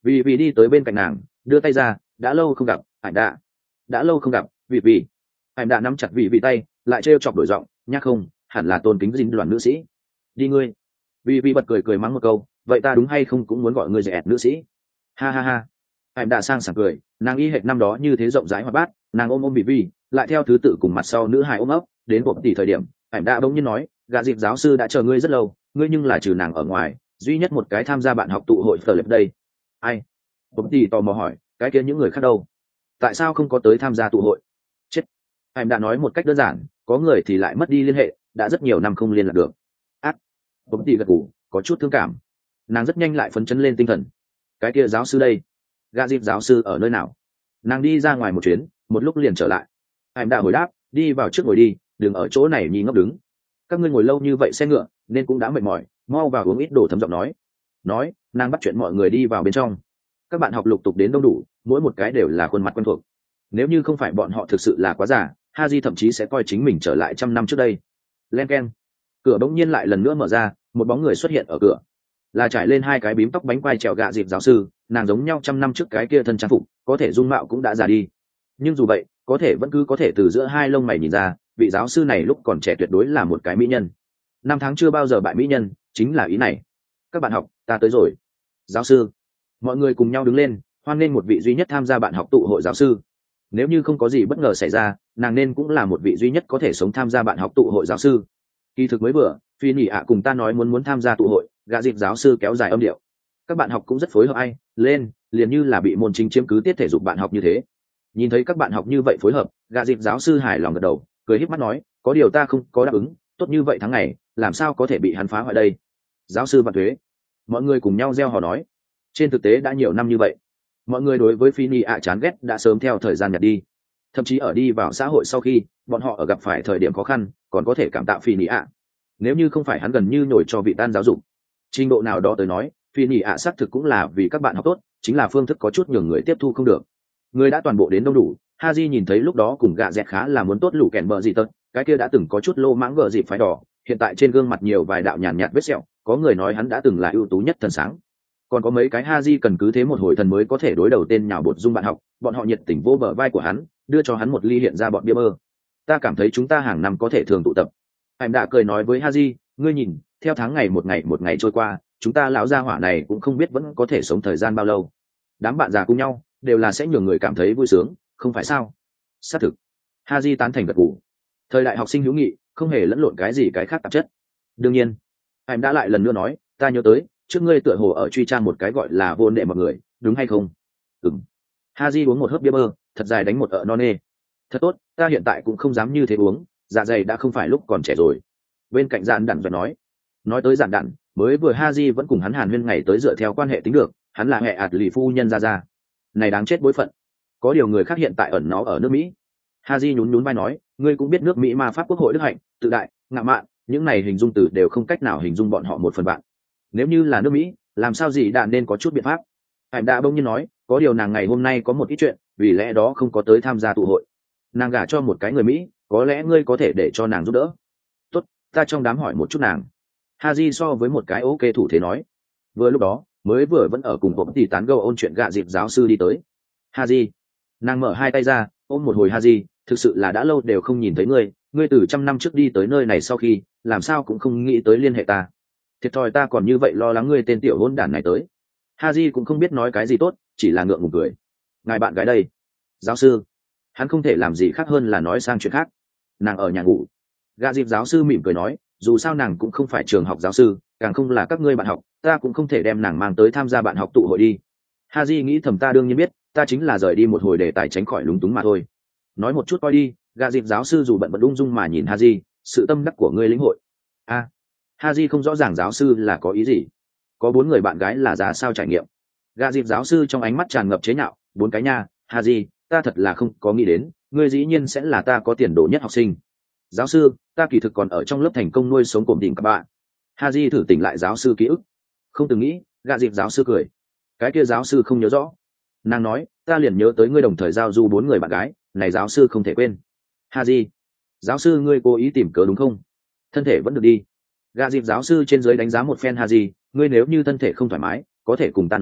Speaker 1: vì vì đi tới bên cạnh nàng đưa tay ra, đã lâu không gặp ảnh đạ, đã lâu không gặp vì vì ảnh đạ nắm chặt vì vì tay lại trêu chọc đổi giọng, nhắc không hẳn là tôn kính dinh đoàn nữ sĩ. Đi ngươi. Vì vì bật cười cười mắng một câu, vậy ta đúng hay không cũng muốn gọi ngươi dẹt nữ sĩ. Ha ha ha. Ảnh đạ sang sảng cười, nàng y hệt năm đó như thế rộng rãi hoạt bát, nàng ôm ôm vì vì lại theo thứ tự cùng mặt sau nữ hài ôm ấp đến một tỷ thời điểm, ảnh đạ bỗng nhiên nói, gà dịp giáo sư đã chờ ngươi rất lâu, ngươi nhưng là trừ nàng ở ngoài duy nhất một cái tham gia bạn học tụ hội phở lệp đây. Ai? Một tỷ tò mò hỏi, cái kia những người khác đâu, tại sao không có tới tham gia tụ hội? Chết. Ảnh đã nói một cách đơn giản, có người thì lại mất đi liên hệ, đã rất nhiều năm không liên lạc được. Ác. Một tỷ gật gù, có chút thương cảm. Nàng rất nhanh lại phấn chấn lên tinh thần. Cái kia giáo sư đây, gà dịp giáo sư ở nơi nào? Nàng đi ra ngoài một chuyến, một lúc liền trở lại. Ảnh đã hồi đáp, đi vào trước ngồi đi, đừng ở chỗ này nhìn ngốc đứng. Các ngươi ngồi lâu như vậy xe ngựa nên cũng đã mệt mỏi, mau vào uống ít đồ, thấm giọng nói. Nói, nàng bắt chuyện mọi người đi vào bên trong. Các bạn học lục tục đến đông đủ, mỗi một cái đều là khuôn mặt quen thuộc. Nếu như không phải bọn họ thực sự là quá già, Haji thậm chí sẽ coi chính mình trở lại trăm năm trước đây. Len keng. Cửa bỗng nhiên lại lần nữa mở ra, một bóng người xuất hiện ở cửa. Là trải lên hai cái bím tóc bánh quai trèo gạ dịp giáo sư, nàng giống nhau trăm năm trước cái kia thân trang phục, có thể dung mạo cũng đã già đi. Nhưng dù vậy, có thể vẫn cứ có thể từ giữa hai lông mày nhìn ra, vị giáo sư này lúc còn trẻ tuyệt đối là một cái mỹ nhân. Năm tháng chưa bao giờ bại mỹ nhân, chính là ý này. Các bạn học, ta tới rồi. Giáo sư. Mọi người cùng nhau đứng lên, hoan nghênh một vị duy nhất tham gia bạn học tụ hội giáo sư. Nếu như không có gì bất ngờ xảy ra, nàng nên cũng là một vị duy nhất có thể sống tham gia bạn học tụ hội giáo sư. Kỳ thực mới vừa, phi nhị ạ cùng ta nói muốn muốn tham gia tụ hội, gạ dịp giáo sư kéo dài âm điệu. Các bạn học cũng rất phối hợp, ai lên liền như là bị môn chính chiếm cứ tiết thể dục bạn học như thế. Nhìn thấy các bạn học như vậy phối hợp, gạ dịp giáo sư hài lòng gật đầu, cười híp mắt nói, có điều ta không có đáp ứng, tốt như vậy tháng ngày làm sao có thể bị hắn phá hoại đây. Giáo sư vạn thuế. Mọi người cùng nhau reo hò nói. Trên thực tế đã nhiều năm như vậy, mọi người đối với phi nhị ạ chán ghét đã sớm theo thời gian nhạt đi. Thậm chí ở đi vào xã hội sau khi bọn họ ở gặp phải thời điểm khó khăn còn có thể cảm tạ phi nhị ạ. Nếu như không phải hắn gần như nhồi cho vị tan giáo dục, trình độ nào đó tới nói phi nhị ạ xác thực cũng là vì các bạn học tốt, chính là phương thức có chút nhường người tiếp thu không được. Người đã toàn bộ đến đông đủ. Haji nhìn thấy lúc đó cùng gạ dẹt khá là muốn tốt lũ kèn bờ gì tật, cái kia đã từng có chút lô mãng gờ dịp phái đỏ, hiện tại trên gương mặt nhiều vài đạo nhàn nhạt vết sẹo, có người nói hắn đã từng là ưu tú nhất thần sáng. Còn có mấy cái Haji cần cứ thế một hồi thần mới có thể đối đầu tên nhào bột dung bạn học, bọn họ nhiệt tình vô bờ vai của hắn, đưa cho hắn một ly hiện ra bọn bia bơ. Ta cảm thấy chúng ta hàng năm có thể thường tụ tập. Anh đã cười nói với Haji, ngươi nhìn, theo tháng ngày một ngày một ngày trôi qua, chúng ta lão gia hỏa này cũng không biết vẫn có thể sống thời gian bao lâu. Đám bạn già cùng nhau đều là sẽ nhường người cảm thấy vui sướng, không phải sao? Xác thực. Haji tán thành gật gù. Thời đại học sinh hữu nghị không hề lẫn lộn cái gì cái khác tạp chất. Đương nhiên, anh đã lại lần nữa nói, ta nhớ tới trước ngươi tựa hồ ở truy trang một cái gọi là vô nệ mọi người, đúng hay không? Ừm. Haji uống một hớp bia bơ, thật dài đánh một ợ non nê. Thật tốt, ta hiện tại cũng không dám như thế uống, dạ dày đã không phải lúc còn trẻ rồi. Bên cạnh Dạn Đản và nói, nói tới Dạn Đản, mới vừa Haji vẫn cùng hắn hàn huyên ngày tới dựa theo quan hệ tính được, hắn là hệ ạt lì phu nhân ra ra. Này đáng chết bối phận. Có điều người khác hiện tại ẩn nó ở nước Mỹ. Haji nhún nhún vai nói, ngươi cũng biết nước Mỹ ma pháp quốc hội đức hạnh, tự đại, ngạo mạn, những này hình dung từ đều không cách nào hình dung bọn họ một phần bạn. Nếu như là nước Mỹ, làm sao gì đạn nên có chút biện pháp. Hải đã bỗng nhiên nói, có điều nàng ngày hôm nay có một ít chuyện, vì lẽ đó không có tới tham gia tụ hội. Nàng gả cho một cái người Mỹ, có lẽ ngươi có thể để cho nàng giúp đỡ. Tốt, ta trong đám hỏi một chút nàng. Haji so với một cái ok thủ thế nói. Vừa lúc đó, mới vừa vẫn ở cùng bỗng thì tán gẫu ôn chuyện gạ dịp giáo sư đi tới. Haji. Nàng mở hai tay ra, ôm một hồi Haji, thực sự là đã lâu đều không nhìn thấy ngươi, ngươi từ trăm năm trước đi tới nơi này sau khi, làm sao cũng không nghĩ tới liên hệ ta. Thiệt thòi ta còn như vậy lo lắng ngươi tên tiểu hôn đản này tới. Haji cũng không biết nói cái gì tốt, chỉ là ngượng ngùng cười. Ngài bạn gái đây. Giáo sư. Hắn không thể làm gì khác hơn là nói sang chuyện khác. Nàng ở nhà ngủ. Gạ dịp giáo sư mỉm cười nói, dù sao nàng cũng không phải trường học giáo sư, càng không là các ngươi bạn học, ta cũng không thể đem nàng mang tới tham gia bạn học tụ hội đi. Haji nghĩ thầm, ta đương nhiên biết, ta chính là rời đi một hồi để tài tránh khỏi lúng túng mà thôi. Nói một chút coi đi. Gạ dịp giáo sư dù bận bận ung dung mà nhìn Haji, sự tâm đắc của ngươi lĩnh hội. A. À, Haji không rõ ràng giáo sư là có ý gì. Có bốn người bạn gái là giá sao trải nghiệm. Gạ dịp giáo sư trong ánh mắt tràn ngập chế nhạo, bốn cái nha, Haji, ta thật là không có nghĩ đến, ngươi dĩ nhiên sẽ là ta có tiền đồ nhất học sinh. Giáo sư, ta kỳ thực còn ở trong lớp thành công nuôi sống cổm đỉnh các bạn. Haji thử tỉnh lại giáo sư ký ức. Không từng nghĩ. Gạ dịp giáo sư cười. Cái kia giáo sư không nhớ rõ. Nàng nói, ta liền nhớ tới ngươi đồng thời giao du bốn người bạn gái, này giáo sư không thể quên. Haji, giáo sư ngươi cố ý tìm cớ đúng không? Thân thể vẫn được đi. Gạ dịp giáo sư trên dưới đánh giá một phen Haji, ngươi nếu như thân thể không thoải mái, có thể cùng ta nói,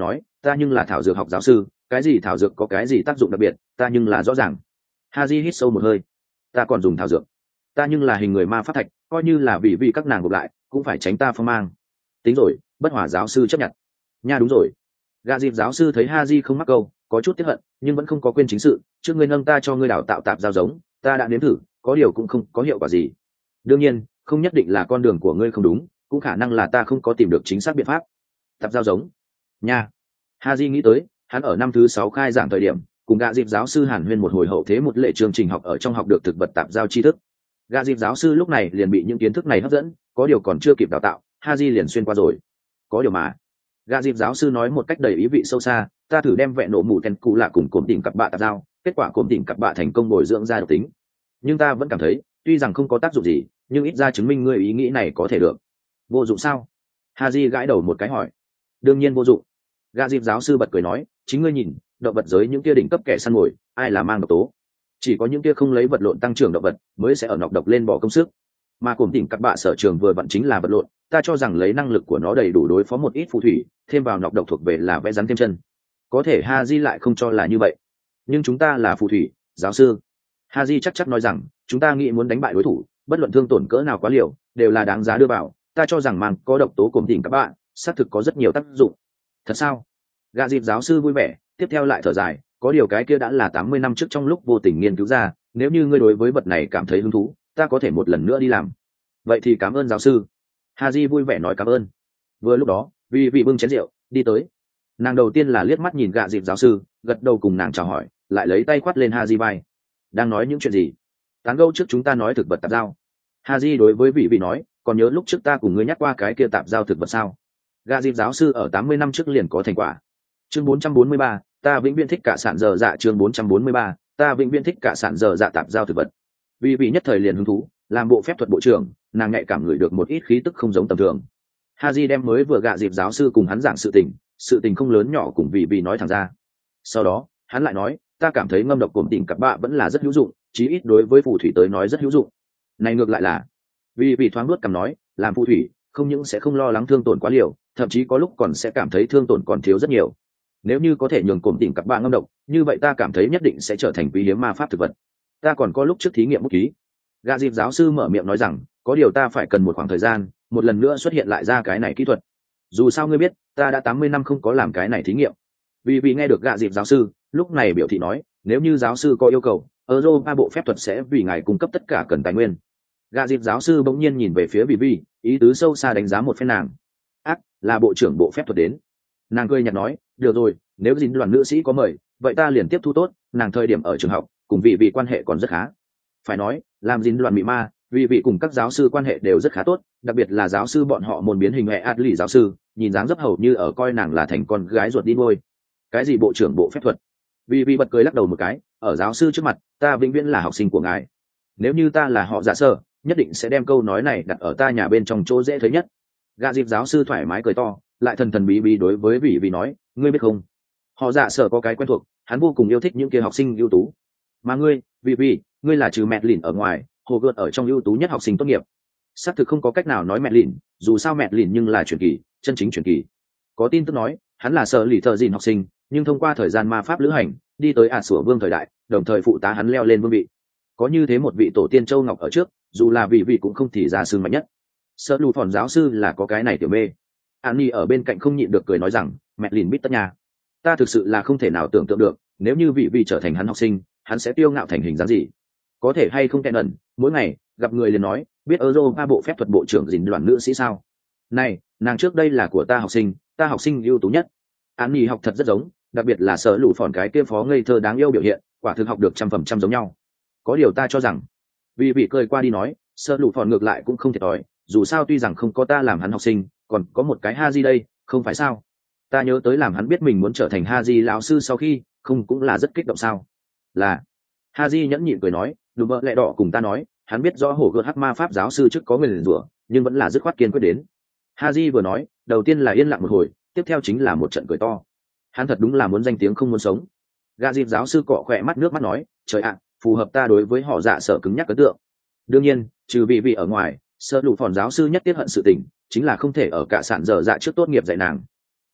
Speaker 1: ta nhưng là thảo dược học giáo sư, cái gì thảo dược có cái gì tác dụng đặc biệt, ta nhưng là rõ ràng. Haji hít sâu một hơi. Ta còn dùng thảo dược, ta nhưng là hình người ma pháp thạch, coi như là vì vì các nàng gộp lại cũng phải tránh ta phong mang. Tính rồi, bất hòa giáo sư chấp nhận. Nha đúng rồi. Gà dịp giáo sư thấy Haji không mắc câu, có chút tiếc hận, nhưng vẫn không có quên chính sự. Trước ngươi nâng ta cho ngươi đào tạo tạp giao giống, ta đã nếm thử, có điều cũng không có hiệu quả gì. Đương nhiên, không nhất định là con đường của ngươi không đúng, cũng khả năng là ta không có tìm được chính xác biện pháp. Tạp giao giống. Nha. Haji nghĩ tới, hắn ở năm thứ sáu khai giảng thời điểm, cùng gạ dịp giáo sư hàn huyên một hồi hậu thế một lệ chương trình học ở trong học được thực vật tạp giao tri thức. Gạ dịp giáo sư lúc này liền bị những kiến thức này hấp dẫn, có điều còn chưa kịp đào tạo, Haji liền xuyên qua rồi. Có điều mà, gạ dịp giáo sư nói một cách đầy ý vị sâu xa, ta thử đem vẹn nổ mù ten cụ lạ cùng cổm tỉnh cặp bạ tạp giao, kết quả cổm tỉnh cặp bạ thành công bồi dưỡng ra độc tính. Nhưng ta vẫn cảm thấy, tuy rằng không có tác dụng gì, nhưng ít ra chứng minh ngươi ý nghĩ này có thể được. Vô dụng sao? Haji gãi đầu một cái hỏi. Đương nhiên vô dụng. Gạ dịp giáo sư bật cười nói, chính ngươi nhìn, động vật giới những kia đỉnh cấp kẻ săn mồi, ai là mang độc tố? Chỉ có những kia không lấy vật lộn tăng trưởng động vật mới sẽ ở nọc độc lên bỏ công sức. Mà cổm tỉnh cặp bạ sở trường vừa vặn chính là vật lộn, ta cho rằng lấy năng lực của nó đầy đủ đối phó một ít phù thủy, thêm vào nọc độc thuộc về là vẽ rắn thêm chân. Có thể Haji lại không cho là như vậy. Nhưng chúng ta là phù thủy, giáo sư. Haji chắc chắn nói rằng, chúng ta nghĩ muốn đánh bại đối thủ, bất luận thương tổn cỡ nào quá liều, đều là đáng giá đưa vào. Ta cho rằng mang có độc tố cổm tỉnh cặp bạ, xác thực có rất nhiều tác dụng. Thật sao? Gạ dịp giáo sư vui vẻ, tiếp theo lại thở dài, có điều cái kia đã là tám mươi năm trước trong lúc vô tình nghiên cứu ra, nếu như ngươi đối với vật này cảm thấy hứng thú, ta có thể một lần nữa đi làm. Vậy thì cảm ơn giáo sư. Haji vui vẻ nói cảm ơn. Vừa lúc đó, vì vị bưng chén rượu đi tới, nàng đầu tiên là liếc mắt nhìn gạ dịp giáo sư, gật đầu cùng nàng chào hỏi, lại lấy tay khoát lên Haji vai. Đang nói những chuyện gì? Tán gẫu trước chúng ta nói thực vật tạp giao. Haji đối với vị vị nói, còn nhớ lúc trước ta cùng ngươi nhắc qua cái kia tạp giao thực vật sao? Gạ dịp giáo sư ở tám mươi năm trước liền có thành quả. Chương bốn trăm bốn mươi ba, ta vĩnh viễn thích cả sản dở dạ. Chương bốn trăm bốn mươi ba, ta vĩnh viễn thích cả sản dở dạ tạp giao thực vật. Vì vị nhất thời liền hứng thú, làm bộ phép thuật bộ trưởng, nàng nhạy cảm ngửi được một ít khí tức không giống tầm thường. Haji đem mới vừa gạ dịp giáo sư cùng hắn giảng sự tình, sự tình không lớn nhỏ cùng vị vị nói thẳng ra. Sau đó, hắn lại nói, ta cảm thấy ngâm độc cổm tỉnh cặp bạ vẫn là rất hữu dụng, chí ít đối với phù thủy tới nói rất hữu dụng. Này ngược lại là, vì vị thoáng nuốt cằm nói, làm phù thủy, không những sẽ không lo lắng thương tổn quá liều, thậm chí có lúc còn sẽ cảm thấy thương tổn còn thiếu rất nhiều. Nếu như có thể nhường cổm tỉnh cặp bạ ngâm độc, như vậy ta cảm thấy nhất định sẽ trở thành quý hiếm ma pháp thực vật. Ta còn có lúc trước thí nghiệm bút ký. Gạ dịp giáo sư mở miệng nói rằng, có điều ta phải cần một khoảng thời gian, một lần nữa xuất hiện lại ra cái này kỹ thuật. Dù sao ngươi biết, ta đã tám mươi năm không có làm cái này thí nghiệm. Vì vì nghe được gạ dịp giáo sư, lúc này biểu thị nói, nếu như giáo sư có yêu cầu, Europa bộ phép thuật sẽ vì ngài cung cấp tất cả cần tài nguyên. Gạ dịp giáo sư bỗng nhiên nhìn về phía Vì Vi, ý tứ sâu xa đánh giá một phen nàng. Ác, là bộ trưởng bộ phép thuật đến. Nàng cười nhạt nói, được rồi, nếu dính đoàn nữ sĩ có mời, vậy ta liền tiếp thu tốt. Nàng thời điểm ở trường học, cùng vị vị quan hệ còn rất khá. Phải nói, làm dính đoàn mị ma, vị vị cùng các giáo sư quan hệ đều rất khá tốt, đặc biệt là giáo sư bọn họ môn biến hình hệ Adli giáo sư, nhìn dáng dấp hầu như ở coi nàng là thành con gái ruột đi nuôi. Cái gì bộ trưởng bộ phép thuật? Vị vị bật cười lắc đầu một cái, ở giáo sư trước mặt, ta vĩnh viễn là học sinh của ngài. Nếu như ta là họ dạ sơ, nhất định sẽ đem câu nói này đặt ở ta nhà bên trong chỗ dễ thấy nhất. Gạ dịp giáo sư thoải mái cười to, lại thần thần bí bí đối với vị vị nói, ngươi biết không, họ dạ sở có cái quen thuộc, hắn vô cùng yêu thích những kia học sinh ưu tú. Mà ngươi, vị vị, ngươi là trừ mẹ lìn ở ngoài, hồ gợt ở trong ưu tú nhất học sinh tốt nghiệp. Xác thực không có cách nào nói mẹ lìn, dù sao mẹ lìn nhưng là truyền kỳ, chân chính truyền kỳ. Có tin tức nói, hắn là sở lì thợ dìn học sinh, nhưng thông qua thời gian ma pháp lữ hành, đi tới ả sủa vương thời đại, đồng thời phụ tá hắn leo lên vương vị. Có như thế một vị tổ tiên châu ngọc ở trước, dù là vị vị cũng không thì ra xương mạnh nhất. Sợ lù phòn giáo sư là có cái này tiểu mê. An Nhi ở bên cạnh không nhịn được cười nói rằng, mẹ lìn biết tất nhà. Ta thực sự là không thể nào tưởng tượng được, nếu như vị vị trở thành hắn học sinh, hắn sẽ tiêu ngạo thành hình dáng gì. Có thể hay không kẹn ẩn, mỗi ngày gặp người liền nói, biết Europa bộ phép thuật bộ trưởng dính đoàn nữ sĩ sao? Này, nàng trước đây là của ta học sinh, ta học sinh ưu tú nhất. An Nhi học thật rất giống, đặc biệt là sợ lù phòn cái kia phó ngây thơ đáng yêu biểu hiện, quả thực học được trăm phần trăm giống nhau. Có điều ta cho rằng, vị vị cười qua đi nói, sợ lù phòn ngược lại cũng không thiệt thòi, dù sao tuy rằng không có ta làm hắn học sinh, còn có một cái Haji đây, không phải sao? Ta nhớ tới làm hắn biết mình muốn trở thành Haji lão sư sau khi, không cũng là rất kích động sao? Là. Haji nhẫn nhịn cười nói, đùm bợ lẹ đỏ cùng ta nói, hắn biết rõ hổ gợt hắc ma pháp giáo sư trước có người liền rủa, nhưng vẫn là dứt khoát kiên quyết đến. Haji vừa nói, đầu tiên là yên lặng một hồi, tiếp theo chính là một trận cười to. Hắn thật đúng là muốn danh tiếng không muốn sống. Gạ dịp giáo sư cọ khỏe mắt nước mắt nói, trời ạ, phù hợp ta đối với họ dạ sở cứng nhắc ấn tượng. Đương nhiên, trừ vị vị ở ngoài, sợ lụ phòn giáo sư nhất tiết hận sự tình, chính là không thể ở cả sản dở dạ trước tốt nghiệp dạy nàng.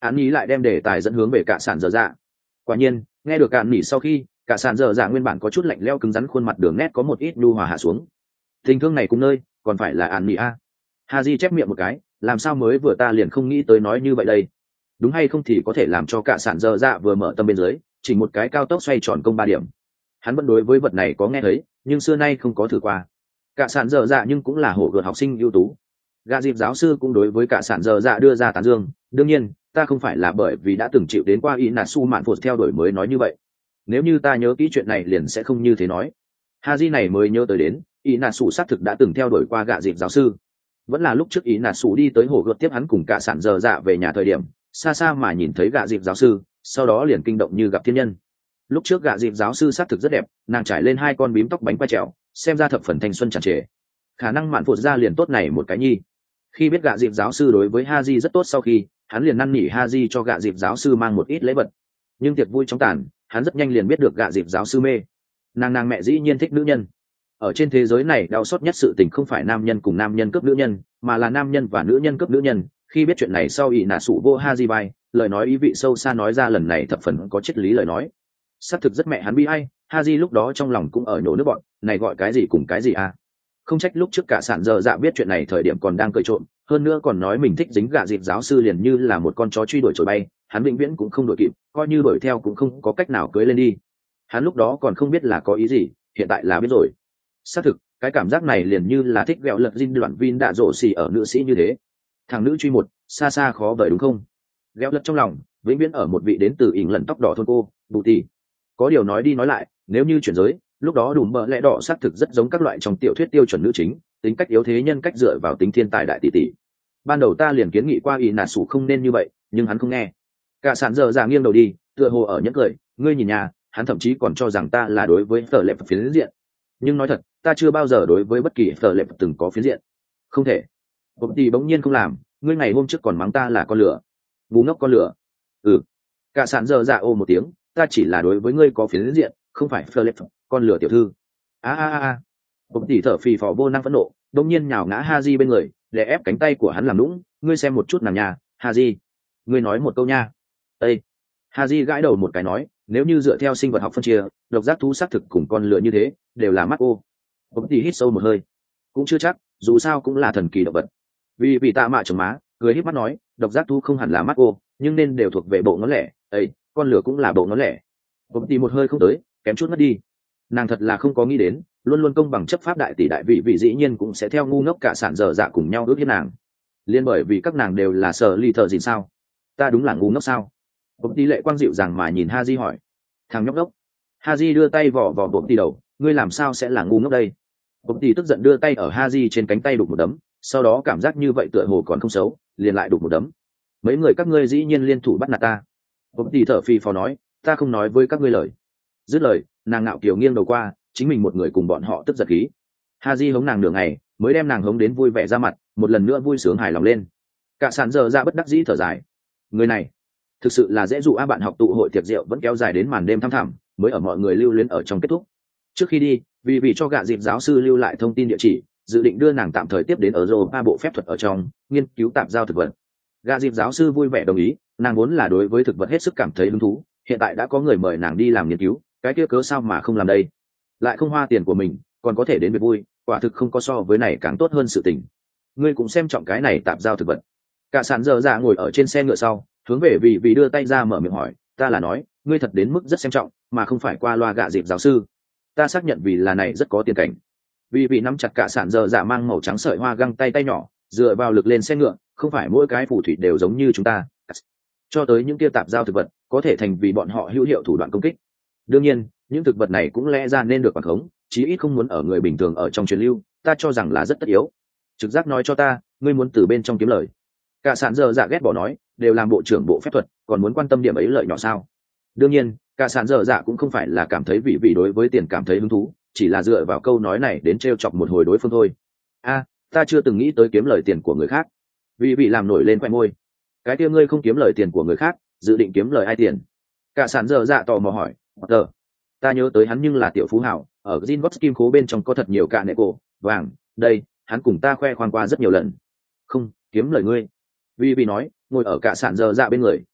Speaker 1: án nhí lại đem đề tài dẫn hướng về cả sản dở dạ. Quả nhiên nghe được cạn nhỉ sau khi cả sản dở dạ nguyên bản có chút lạnh lẽo cứng rắn khuôn mặt đường nét có một ít nhu hòa hạ xuống. Tình thương này cùng nơi còn phải là án nhỉ a. Haji chép miệng một cái, làm sao mới vừa ta liền không nghĩ tới nói như vậy đây. Đúng hay không thì có thể làm cho cả sản dở dạ vừa mở tâm bên dưới chỉ một cái cao tốc xoay tròn công ba điểm. Hắn vẫn đối với vật này có nghe thấy nhưng xưa nay không có thử qua. Cả sản dở dạ nhưng cũng là hổ gợt học sinh ưu tú. Gà dịp giáo sư cũng đối với cả sản dở dạ đưa ra tán dương. Đương nhiên ta không phải là bởi vì đã từng chịu đến qua y nạt su mạn phụt theo đuổi mới nói như vậy. Nếu như ta nhớ kỹ chuyện này liền sẽ không như thế nói. Haji này mới nhớ tới đến y nạt su xác thực đã từng theo đuổi qua gà dịp giáo sư. Vẫn là lúc trước y nạt su đi tới hồ gợt tiếp hắn cùng cả sản dở dạ về nhà thời điểm xa xa mà nhìn thấy gà dịp giáo sư, sau đó liền kinh động như gặp thiên nhân. Lúc trước gà dịp giáo sư xác thực rất đẹp, nàng trải lên hai con bím tóc bánh quai trèo, xem ra thập phần thanh xuân tràn trề. Khả năng mạn phụt ra liền tốt này một cái nhi. Khi biết gà dịp giáo sư đối với Haji rất tốt sau khi hắn liền năn nỉ Haji cho gạ dịp giáo sư mang một ít lễ vật. Nhưng tiệc vui chóng tàn, hắn rất nhanh liền biết được gạ dịp giáo sư mê. Nàng nàng mẹ dĩ nhiên thích nữ nhân. Ở trên thế giới này đau xót nhất sự tình không phải nam nhân cùng nam nhân cướp nữ nhân, mà là nam nhân và nữ nhân cướp nữ nhân. Khi biết chuyện này sau ỷ nạ sụ vô Haji bay, lời nói ý vị sâu xa nói ra lần này thập phần có triết lý lời nói. Xác thực rất mẹ hắn bi ai, Haji lúc đó trong lòng cũng ở nhổ nước bọn, này gọi cái gì cùng cái gì à? Không trách lúc trước cả sản dở dạ biết chuyện này thời điểm còn đang cười trộm, hơn nữa còn nói mình thích dính gạ dịp giáo sư liền như là một con chó truy đuổi trồi bay, hắn vĩnh viễn cũng không đuổi kịp, coi như đuổi theo cũng không có cách nào cưới lên đi. Hắn lúc đó còn không biết là có ý gì, hiện tại là biết rồi. Xác thực cái cảm giác này liền như là thích vẹo lật dinh đoạn vin đạ rổ xì ở nữ sĩ như thế. Thằng nữ truy một xa xa khó vời đúng không? Vẹo lật trong lòng vĩnh viễn ở một vị đến từ ỉn lần tóc đỏ thôn cô bù tì. Có điều nói đi nói lại, nếu như chuyển giới lúc đó đủ bợ lẽ đỏ xác thực rất giống các loại trong tiểu thuyết tiêu chuẩn nữ chính, tính cách yếu thế nhân cách dựa vào tính thiên tài đại tỷ tỷ. Ban đầu ta liền kiến nghị qua y nà sủ không nên như vậy, nhưng hắn không nghe. Cả sản giờ già nghiêng đầu đi, tựa hồ ở nhẫn cười, ngươi nhìn nhà, hắn thậm chí còn cho rằng ta là đối với phở lệ phiến diện. Nhưng nói thật, ta chưa bao giờ đối với bất kỳ phở lệ từng có phiến diện. Không thể. Bỗng thì bỗng nhiên không làm, ngươi ngày hôm trước còn mắng ta là con lửa. Ngu ngốc con lửa. Ừ. Cả sản giờ dạ ô một tiếng, ta chỉ là đối với ngươi có phiến diện, không phải phở lệ con lửa tiểu thư. A a a. Bỗng thì thở phì phò vô năng phẫn nộ, đông nhiên nhào ngã Haji bên người, để ép cánh tay của hắn làm lũng, ngươi xem một chút nàng nhà, Haji. Ngươi nói một câu nha. Ê. Haji gãi đầu một cái nói, nếu như dựa theo sinh vật học phân chia, độc giác thú xác thực cùng con lửa như thế, đều là mắt ô. Bỗng thì hít sâu một hơi. Cũng chưa chắc, dù sao cũng là thần kỳ động vật. Vì vì tạ mạ trầm má, cười híp mắt nói, độc giác thú không hẳn là mắt ô, nhưng nên đều thuộc về bộ ngón lẻ. Ê, con lửa cũng là bộ ngón lẻ. Bỗng thì một hơi không tới, kém chút mất đi. Nàng thật là không có nghĩ đến, luôn luôn công bằng chấp pháp đại tỷ đại vị vị dĩ nhiên cũng sẽ theo ngu ngốc cả sản dở dạ cùng nhau ước hiếp nàng. Liên bởi vì các nàng đều là sở ly thợ gì sao? Ta đúng là ngu ngốc sao? Bỗng tỷ lệ quang dịu rằng mà nhìn Haji hỏi. Thằng nhóc đốc. Haji đưa tay vò vò bỗng tỷ đầu, ngươi làm sao sẽ là ngu ngốc đây? Bỗng tỷ tức giận đưa tay ở Haji trên cánh tay đục một đấm, sau đó cảm giác như vậy tựa hồ còn không xấu, liền lại đục một đấm. Mấy người các ngươi dĩ nhiên liên thủ bắt nạt ta. Bỗng tỷ thở phì phò nói, ta không nói với các ngươi lời. Dứt lời, nàng ngạo kiều nghiêng đầu qua, chính mình một người cùng bọn họ tức giật khí. Haji hống nàng nửa ngày, mới đem nàng hống đến vui vẻ ra mặt, một lần nữa vui sướng hài lòng lên. Cả sản giờ ra bất đắc dĩ thở dài. Người này, thực sự là dễ dụ a. Bạn học tụ hội tiệc rượu vẫn kéo dài đến màn đêm thăm thẳm, mới ở mọi người lưu luyến ở trong kết thúc. Trước khi đi, vì vì cho gạ dịp giáo sư lưu lại thông tin địa chỉ, dự định đưa nàng tạm thời tiếp đến ở Europa bộ phép thuật ở trong nghiên cứu tạp giao thực vật. Gạ dịp giáo sư vui vẻ đồng ý, nàng vốn là đối với thực vật hết sức cảm thấy hứng thú, hiện tại đã có người mời nàng đi làm nghiên cứu, cái kia cớ sao mà không làm đây, lại không hoa tiền của mình còn có thể đến việc vui, quả thực không có so với này càng tốt hơn sự tình. Ngươi cũng xem trọng cái này tạp giao thực vật. Cả sản dở dạ ngồi ở trên xe ngựa sau, hướng về vì vì đưa tay ra mở miệng hỏi, ta là nói ngươi thật đến mức rất xem trọng mà không phải qua loa gạ dịp giáo sư. Ta xác nhận vì là này rất có tiền cảnh. Vì vì nắm chặt cả sản dở dạ mang màu trắng sợi hoa găng tay tay nhỏ, dựa vào lực lên xe ngựa, không phải mỗi cái phù thủy đều giống như chúng ta. Cho tới những kia tạp giao thực vật có thể thành vì bọn họ hữu hiệu thủ đoạn công kích. Đương nhiên những thực vật này cũng lẽ ra nên được quản khống, chí ít không muốn ở người bình thường ở trong truyền lưu, ta cho rằng là rất tất yếu. Trực giác nói cho ta ngươi muốn từ bên trong kiếm lời. Cả sản dở dạ ghét bỏ nói, đều làm bộ trưởng bộ phép thuật còn muốn quan tâm điểm ấy lợi nhỏ sao? Đương nhiên cả sản dở dạ cũng không phải là cảm thấy vị vị đối với tiền cảm thấy hứng thú, chỉ là dựa vào câu nói này đến trêu chọc một hồi đối phương thôi. A, ta chưa từng nghĩ tới kiếm lời tiền của người khác. Vị vị làm nổi lên khoe môi. Cái kia ngươi không kiếm lời tiền của người khác, dự định kiếm lời ai tiền? Cả sản dở dạ tò mò hỏi. Tờ, ta nhớ tới hắn nhưng là tiểu phú hảo, ở Zinvox kim khố bên trong có thật nhiều cạ nệ cổ vàng, đây hắn cùng ta khoe khoang qua rất nhiều lần. Không kiếm lời ngươi. Vì vì nói, ngồi ở cả sản dở dạ bên người,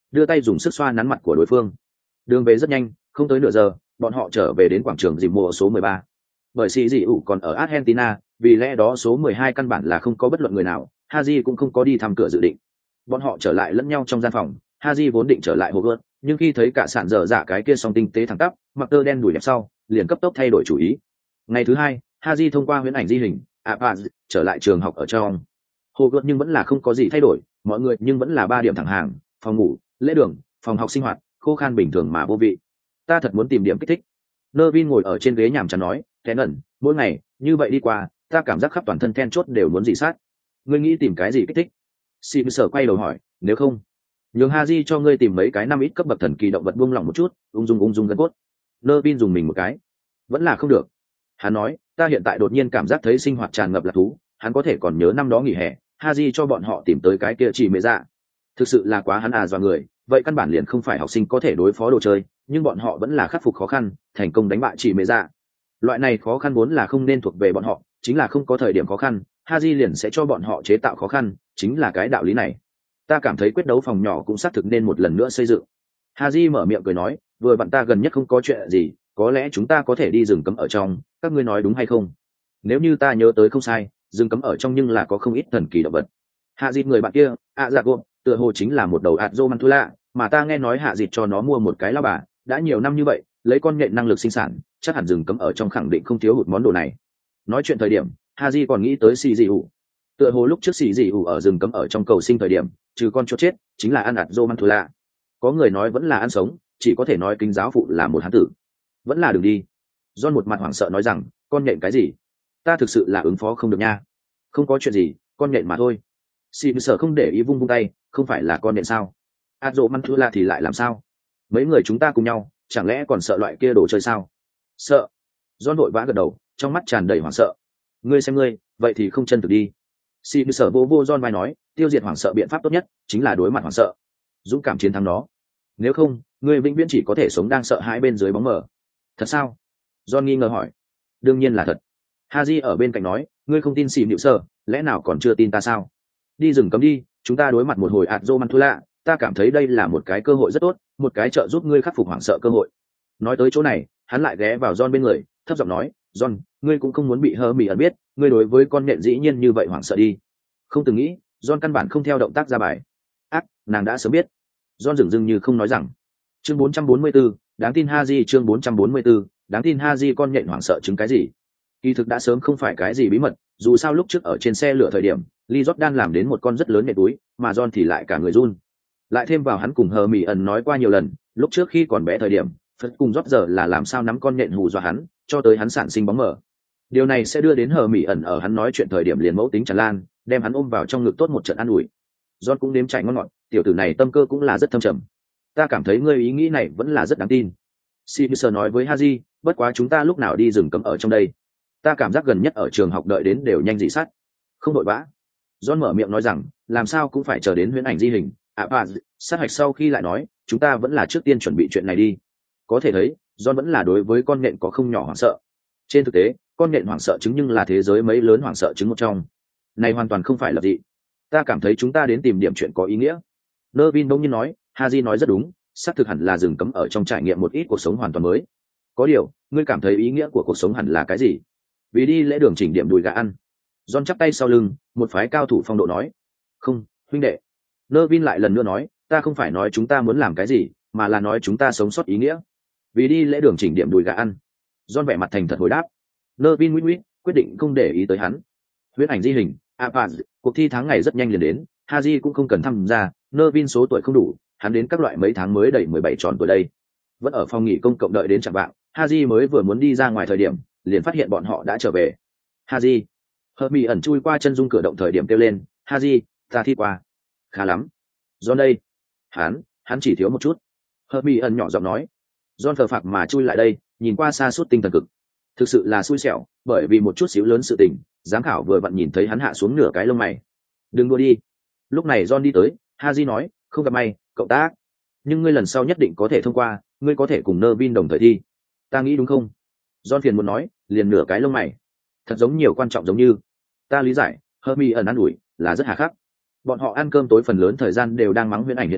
Speaker 1: đưa tay dùng sức xoa nắn mặt của đối phương. Đường về rất nhanh, không tới nửa giờ bọn họ trở về đến quảng trường dìm mùa số mười ba. Bởi sĩ dị ủ còn ở Argentina, vì lẽ đó số mười hai căn bản là không có bất luận người nào, Haji cũng không có đi thăm cửa dự định. Bọn họ trở lại lẫn nhau trong gian phòng, Haji vốn định trở lại Hogwarts, nhưng khi thấy cả sạn dở dạ cái kia song tinh tế thẳng tắp, mặc tơ đen đuổi đẹp sau, liền cấp tốc thay đổi chủ ý. Ngày thứ hai, Haji thông qua huyễn ảnh di hình, Apaz, trở lại trường học ở trong Hogwarts, nhưng vẫn là không có gì thay đổi, mọi người nhưng vẫn là ba điểm thẳng hàng, phòng ngủ, lễ đường, phòng học sinh hoạt, khô khan bình thường mà vô vị. Ta thật muốn tìm điểm kích thích. Nervin ngồi ở trên ghế nhàm chán nói, "Kén ẩn, mỗi ngày như vậy đi qua, ta cảm giác khắp toàn thân then chốt đều muốn dị sát. Ngươi nghĩ tìm cái gì kích thích?" Sim sở quay đầu hỏi, "Nếu không, nhường Haji cho ngươi tìm mấy cái năm ít cấp bậc thần kỳ động vật buông lỏng một chút, ung dung ung dung gân cốt." Nervin dùng mình một cái, vẫn là không được. Hắn nói, "Ta hiện tại đột nhiên cảm giác thấy sinh hoạt tràn ngập lạc thú." Hắn có thể còn nhớ năm đó nghỉ hè, Haji cho bọn họ tìm tới cái kia chỉ mẹ dạ. Thực sự là quá hắn à dọa người, vậy căn bản liền không phải học sinh có thể đối phó đồ chơi, nhưng bọn họ vẫn là khắc phục khó khăn, thành công đánh bại chỉ mẹ dạ. Loại này khó khăn vốn là không nên thuộc về bọn họ, chính là không có thời điểm khó khăn, Haji liền sẽ cho bọn họ chế tạo khó khăn, chính là cái đạo lý này. Ta cảm thấy quyết đấu phòng nhỏ cũng xác thực nên một lần nữa xây dựng. Haji mở miệng cười nói, vừa bạn ta gần nhất không có chuyện gì, có lẽ chúng ta có thể đi rừng cấm ở trong, các ngươi nói đúng hay không? Nếu như ta nhớ tới không sai, rừng cấm ở trong nhưng là có không ít thần kỳ động vật. Hạ dịt người bạn kia, ạ dạ gộp, tựa hồ chính là một đầu Azomantula, mà ta nghe nói hạ dịt cho nó mua một cái lao bà, đã nhiều năm như vậy, lấy con nhện năng lực sinh sản, chắc hẳn rừng cấm ở trong khẳng định không thiếu hụt món đồ này. Nói chuyện thời điểm, Haji còn nghĩ tới xì dị ủ. Tựa hồ lúc trước xì dị ủ ở rừng cấm ở trong cầu sinh thời điểm, trừ con chó chết, chính là ăn Azomantula. Có người nói vẫn là ăn sống, chỉ có thể nói kính giáo phụ là một hán tử. Vẫn là đừng đi. John một mặt hoảng sợ nói rằng, con nhện cái gì? Ta thực sự là ứng phó không được nha. Không có chuyện gì, con nhện mà thôi. Sim sở không để ý vung vung tay, không phải là con nhện sao? Azomantula thì lại làm sao? Mấy người chúng ta cùng nhau, chẳng lẽ còn sợ loại kia đồ chơi sao? Sợ. John vội vã gật đầu, trong mắt tràn đầy hoảng sợ. Ngươi xem ngươi, vậy thì không chân thực đi. Sim sở vô vô John vai nói, tiêu diệt hoảng sợ biện pháp tốt nhất chính là đối mặt hoảng sợ, dũng cảm chiến thắng nó. Nếu không, ngươi vĩnh viễn chỉ có thể sống đang sợ hãi bên dưới bóng mờ. Thật sao? John nghi ngờ hỏi. Đương nhiên là thật. Haji ở bên cạnh nói, ngươi không tin Sim Niệu Sở, lẽ nào còn chưa tin ta sao? Đi rừng cấm đi, chúng ta đối mặt một hồi Azomantula, ta cảm thấy đây là một cái cơ hội rất tốt, một cái trợ giúp ngươi khắc phục hoảng sợ cơ hội. Nói tới chỗ này, hắn lại ghé vào John bên người, thấp giọng nói, John, ngươi cũng không muốn bị hơ mì ẩn biết, ngươi đối với con nhện dĩ nhiên như vậy hoảng sợ đi. Không từng nghĩ, John căn bản không theo động tác ra bài. Ác, nàng đã sớm biết. John dừng dưng như không nói rằng. Chương bốn trăm bốn mươi bốn, đáng tin Haji chương bốn trăm bốn mươi bốn, đáng tin Haji con nhện hoảng sợ chứng cái gì? Kỳ thực đã sớm không phải cái gì bí mật, dù sao lúc trước ở trên xe lửa thời điểm, Lee Jordan làm đến một con rất lớn nhện túi, mà John thì lại cả người run. Lại thêm vào hắn cùng hờ mỉ ẩn nói qua nhiều lần, lúc trước khi còn bé thời điểm, Phật cùng rót giờ là làm sao nắm con nhện hù dọa hắn, cho tới hắn sản sinh bóng mờ. Điều này sẽ đưa đến hờ mỉ ẩn ở hắn nói chuyện thời điểm liền mẫu tính tràn lan, đem hắn ôm vào trong ngực tốt một trận an ủi. John cũng nếm trải ngon ngọt, tiểu tử này tâm cơ cũng là rất thâm trầm. Ta cảm thấy ngươi ý nghĩ này vẫn là rất đáng tin. Simpson nói với Haji, bất quá chúng ta lúc nào đi rừng cấm ở trong đây? Ta cảm giác gần nhất ở trường học đợi đến đều nhanh dị sát. Không đội vã. John mở miệng nói rằng, làm sao cũng phải chờ đến huyễn ảnh di hình, à và sát hạch sau khi lại nói, chúng ta vẫn là trước tiên chuẩn bị chuyện này đi. Có thể thấy, John vẫn là đối với con nhện có không nhỏ hoảng sợ. Trên thực tế, con nhện hoảng sợ chứng nhưng là thế giới mấy lớn hoảng sợ chứng một trong. Này hoàn toàn không phải là gì. Ta cảm thấy chúng ta đến tìm điểm chuyện có ý nghĩa. Nervin bỗng nhiên nói, Haji nói rất đúng, xác thực hẳn là dừng cấm ở trong trải nghiệm một ít cuộc sống hoàn toàn mới. Có điều, ngươi cảm thấy ý nghĩa của cuộc sống hẳn là cái gì? Vì đi lễ đường chỉnh điểm đùi gà ăn. John chắp tay sau lưng, một phái cao thủ phong độ nói. Không, huynh đệ. Nervin lại lần nữa nói, ta không phải nói chúng ta muốn làm cái gì, mà là nói chúng ta sống sót ý nghĩa. Vì đi lễ đường chỉnh điểm đùi gà ăn. John vẻ mặt thành thật hồi đáp. Nervin nguyễn nguyễn, quyết định không để ý tới hắn. Huyễn ảnh di hình, Apaz, cuộc thi tháng ngày rất nhanh liền đến, Haji cũng không cần tham gia, Nervin số tuổi không đủ, hắn đến các loại mấy tháng mới đầy mười bảy tròn tuổi đây. Vẫn ở phòng nghỉ công cộng đợi đến chẳng vạng, Haji mới vừa muốn đi ra ngoài thời điểm, liền phát hiện bọn họ đã trở về. Haji, Hermione ẩn chui qua chân dung cửa động thời điểm kêu lên, Haji, ta thi qua. Khá lắm. John đây. Hắn, hắn chỉ thiếu một chút. Hermione ẩn nhỏ giọng nói. John phờ phạc mà chui lại đây, nhìn qua xa suốt tinh thần cực. Thực sự là xui xẻo, bởi vì một chút xíu lớn sự tình, giám khảo vừa vặn nhìn thấy hắn hạ xuống nửa cái lông mày. Đừng đua đi. Lúc này John đi tới, Haji nói, không gặp may, cậu ta. Nhưng ngươi lần sau nhất định có thể thông qua, ngươi có thể cùng Nervin đồng thời thi. Ta nghĩ đúng không? John phiền muốn nói, liền nửa cái lông mày. Thật giống nhiều quan trọng giống như. Ta lý giải, Hermione ẩn ăn ủi là rất hà khắc. Bọn họ ăn cơm tối phần lớn thời gian đều đang mắng huyễn ảnh hiện hình,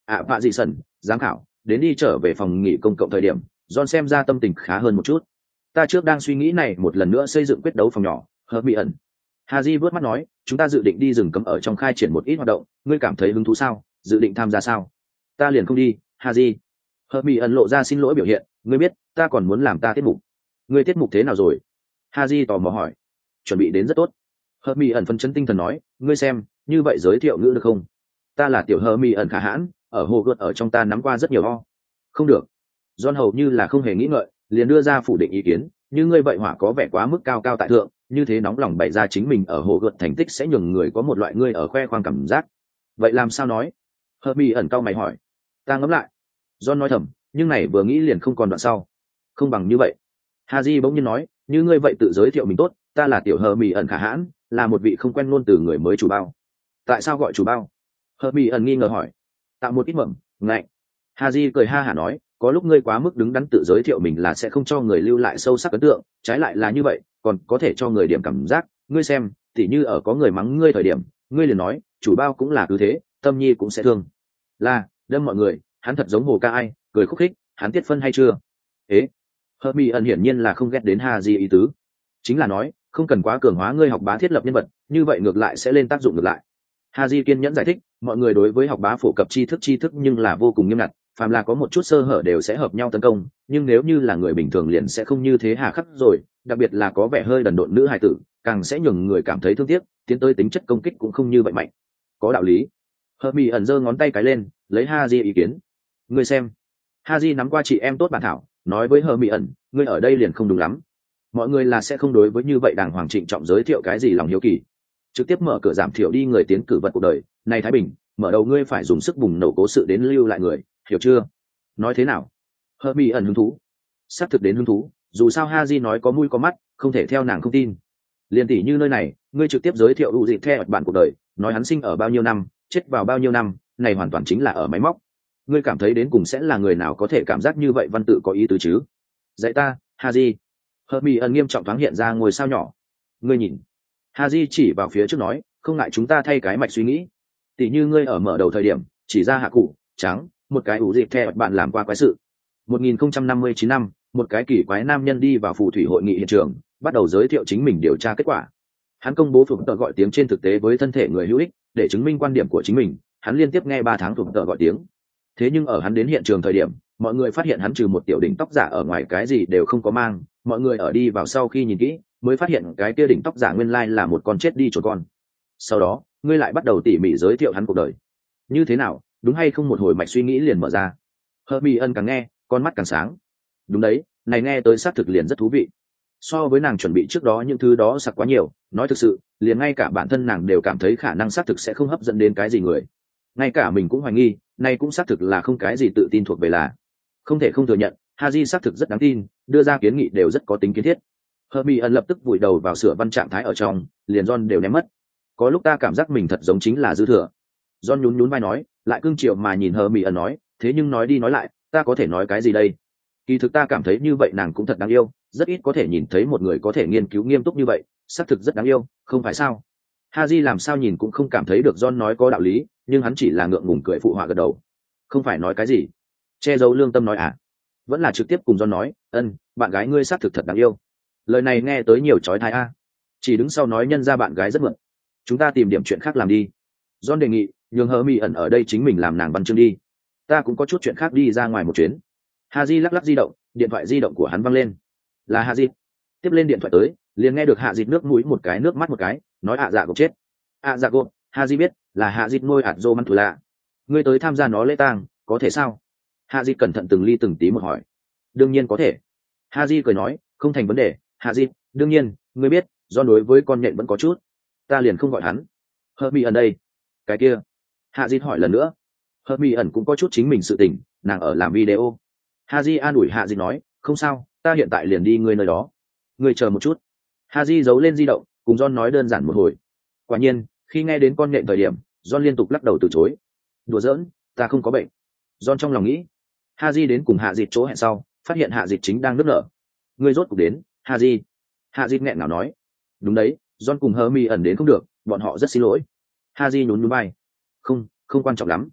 Speaker 1: ạ vạ dị sần giám khảo đến đi trở về phòng nghỉ công cộng thời điểm, John xem ra tâm tình khá hơn một chút. Ta trước đang suy nghĩ này một lần nữa xây dựng quyết đấu phòng nhỏ, hợp bị ẩn. Haji vớt mắt nói, chúng ta dự định đi rừng cấm ở trong khai triển một ít hoạt động, ngươi cảm thấy hứng thú sao? Dự định tham gia sao? Ta liền không đi, Haji. Hợp bị ẩn lộ ra xin lỗi biểu hiện, ngươi biết, ta còn muốn làm ta tiết mục. Ngươi tiết mục thế nào rồi? Haji tò mò hỏi. Chuẩn bị đến rất tốt. Hợp bị ẩn phân chấn tinh thần nói, ngươi xem, như vậy giới thiệu ngữ được không? Ta là tiểu Hợp bị ẩn khả hãn, ở hồ gợt ở trong ta nắm qua rất nhiều ho. Không được. John hầu như là không hề nghĩ ngợi, liền đưa ra phủ định ý kiến, như ngươi vậy hỏa có vẻ quá mức cao cao tại thượng, như thế nóng lòng bày ra chính mình ở hồ gợt thành tích sẽ nhường người có một loại ngươi ở khoe khoang cảm giác. Vậy làm sao nói? Hợp bị ẩn cau mày hỏi. Ta ngẫm lại. John nói thầm, nhưng này vừa nghĩ liền không còn đoạn sau. Không bằng như vậy. Haji bỗng nhiên nói, như ngươi vậy tự giới thiệu mình tốt, ta là tiểu Hợp bị ẩn khả hãn, là một vị không quen luôn từ người mới chủ bao. Tại sao gọi chủ bao? Hợp bị ẩn nghi ngờ hỏi. Tạo một ít mầm, ngại. Haji cười ha hả nói, có lúc ngươi quá mức đứng đắn tự giới thiệu mình là sẽ không cho người lưu lại sâu sắc ấn tượng, trái lại là như vậy, còn có thể cho người điểm cảm giác, ngươi xem, tỉ như ở có người mắng ngươi thời điểm, ngươi liền nói, chủ bao cũng là cứ thế, tâm nhi cũng sẽ thương. Là, đâm mọi người, hắn thật giống hồ ca ai, cười khúc khích, hắn tiết phân hay chưa? Ế, Hợp Mỹ ẩn hiển nhiên là không ghét đến Haji ý tứ, chính là nói, không cần quá cường hóa ngươi học bá thiết lập nhân vật, như vậy ngược lại sẽ lên tác dụng ngược lại. Haji kiên nhẫn giải thích, mọi người đối với học bá phổ cập tri thức tri thức nhưng là vô cùng nghiêm ngặt, phàm là có một chút sơ hở đều sẽ hợp nhau tấn công, nhưng nếu như là người bình thường liền sẽ không như thế hà khắc rồi, đặc biệt là có vẻ hơi đần độn nữ hài tử, càng sẽ nhường người cảm thấy thương tiếc, tiến tới tính chất công kích cũng không như vậy mạnh. Có đạo lý. Hợp Mỹ ẩn giơ ngón tay cái lên, lấy Haji ý kiến. Ngươi xem. Haji nắm qua chị em tốt bản thảo, nói với Hợp Mỹ ẩn, ngươi ở đây liền không đúng lắm. Mọi người là sẽ không đối với như vậy đàng hoàng trịnh trọng giới thiệu cái gì lòng hiếu kỳ. Trực tiếp mở cửa giảm thiểu đi người tiến cử vật cuộc đời, này Thái Bình, mở đầu ngươi phải dùng sức bùng nổ cố sự đến lưu lại người, hiểu chưa? Nói thế nào? Hợp Mỹ ẩn hứng thú. Xác thực đến hứng thú, dù sao Haji nói có mũi có mắt, không thể theo nàng không tin. Liên tỷ như nơi này, ngươi trực tiếp giới thiệu ưu dịp theo bản cuộc đời, nói hắn sinh ở bao nhiêu năm, chết vào bao nhiêu năm, này hoàn toàn chính là ở máy móc. Ngươi cảm thấy đến cùng sẽ là người nào có thể cảm giác như vậy văn tự có ý tứ chứ? Dạy ta, Haji. Hợp Mỹ ẩn nghiêm trọng thoáng hiện ra ngôi sao nhỏ. Ngươi nhìn. Haji chỉ vào phía trước nói, không ngại chúng ta thay cái mạch suy nghĩ. Tỷ như ngươi ở mở đầu thời điểm, chỉ ra hạ cụ, trắng, một cái ủ dịp theo bạn làm qua quái sự. một nghìn không trăm năm mươi chín năm, một cái kỳ quái nam nhân đi vào phù thủy hội nghị hiện trường, bắt đầu giới thiệu chính mình điều tra kết quả. Hắn công bố thuộc tờ gọi tiếng trên thực tế với thân thể người hữu ích, để chứng minh quan điểm của chính mình. Hắn liên tiếp nghe ba tháng thuộc tờ gọi tiếng. Thế nhưng ở hắn đến hiện trường thời điểm, mọi người phát hiện hắn trừ một tiểu đỉnh tóc giả ở ngoài cái gì đều không có mang. Mọi người ở đi vào sau khi nhìn kỹ, mới phát hiện cái kia đỉnh tóc giả nguyên lai là một con chết đi chuột con. Sau đó, ngươi lại bắt đầu tỉ mỉ giới thiệu hắn cuộc đời. Như thế nào, đúng hay không? Một hồi mạch suy nghĩ liền mở ra. Herbie ân càng nghe, con mắt càng sáng. Đúng đấy, này nghe tới xác thực liền rất thú vị. So với nàng chuẩn bị trước đó những thứ đó sặc quá nhiều, nói thực sự, liền ngay cả bản thân nàng đều cảm thấy khả năng xác thực sẽ không hấp dẫn đến cái gì người. Ngay cả mình cũng hoài nghi, này cũng xác thực là không cái gì tự tin thuộc về là. Không thể không thừa nhận, Haji xác thực rất đáng tin, đưa ra kiến nghị đều rất có tính kiến thiết. Herbie ân lập tức vùi đầu vào sửa văn trạng thái ở trong, liền John đều ném mất. Có lúc ta cảm giác mình thật giống chính là dư thừa. John nhún nhún vai nói, lại cương triệu mà nhìn Herbie ân nói, thế nhưng nói đi nói lại, ta có thể nói cái gì đây? Kỳ thực ta cảm thấy như vậy nàng cũng thật đáng yêu, rất ít có thể nhìn thấy một người có thể nghiên cứu nghiêm túc như vậy, xác thực rất đáng yêu, không phải sao? Haji làm sao nhìn cũng không cảm thấy được John nói có đạo lý, nhưng hắn chỉ là ngượng ngùng cười phụ họa gật đầu. Không phải nói cái gì? Che giấu lương tâm nói à? Vẫn là trực tiếp cùng John nói, ân, bạn gái ngươi xác thực thật đáng yêu. Lời này nghe tới nhiều chói tai a. Chỉ đứng sau nói nhân ra bạn gái rất mượn. Chúng ta tìm điểm chuyện khác làm đi. John đề nghị, nhường Hermi ẩn ở đây chính mình làm nàng văn chương đi. Ta cũng có chút chuyện khác đi ra ngoài một chuyến. Haji lắc lắc di động, điện thoại di động của hắn văng lên. Là Haji. Tiếp lên điện thoại tới, liền nghe được Hạ Dịch nước mũi một cái nước mắt một cái, nói ạ dạ gộp chết. ạ dạ gộp, Haji biết, là Hạ Dịch nuôi ạt dô măn thù lạ. Ngươi tới tham gia nó lễ tang, có thể sao? Haji cẩn thận từng ly từng tí một hỏi. Đương nhiên có thể. Haji cười nói, không thành vấn đề, Haji, đương nhiên, ngươi biết, do đối với con nhện vẫn có chút. Ta liền không gọi hắn. Hermi ẩn đây. Cái kia. Haji hỏi lần nữa. Hermi ẩn cũng có chút chính mình sự tình, nàng ở làm video. Haji an ủi Haji nói, không sao, ta hiện tại liền đi ngươi nơi đó. Ngươi chờ một chút. Haji giấu lên di động, cùng John nói đơn giản một hồi. Quả nhiên, khi nghe đến con nhện thời điểm, John liên tục lắc đầu từ chối. Đùa giỡn, ta không có bệnh. John trong lòng nghĩ. Haji đến cùng Hạ Dịch chỗ hẹn sau, phát hiện Hạ Dịch chính đang nức nở. Ngươi rốt cuộc đến, Haji. Hạ Dịch nghẹn ngào nói. Đúng đấy, John cùng Hermi ẩn đến không được, bọn họ rất xin lỗi. Haji nhún nhún vai. Không, không quan trọng lắm.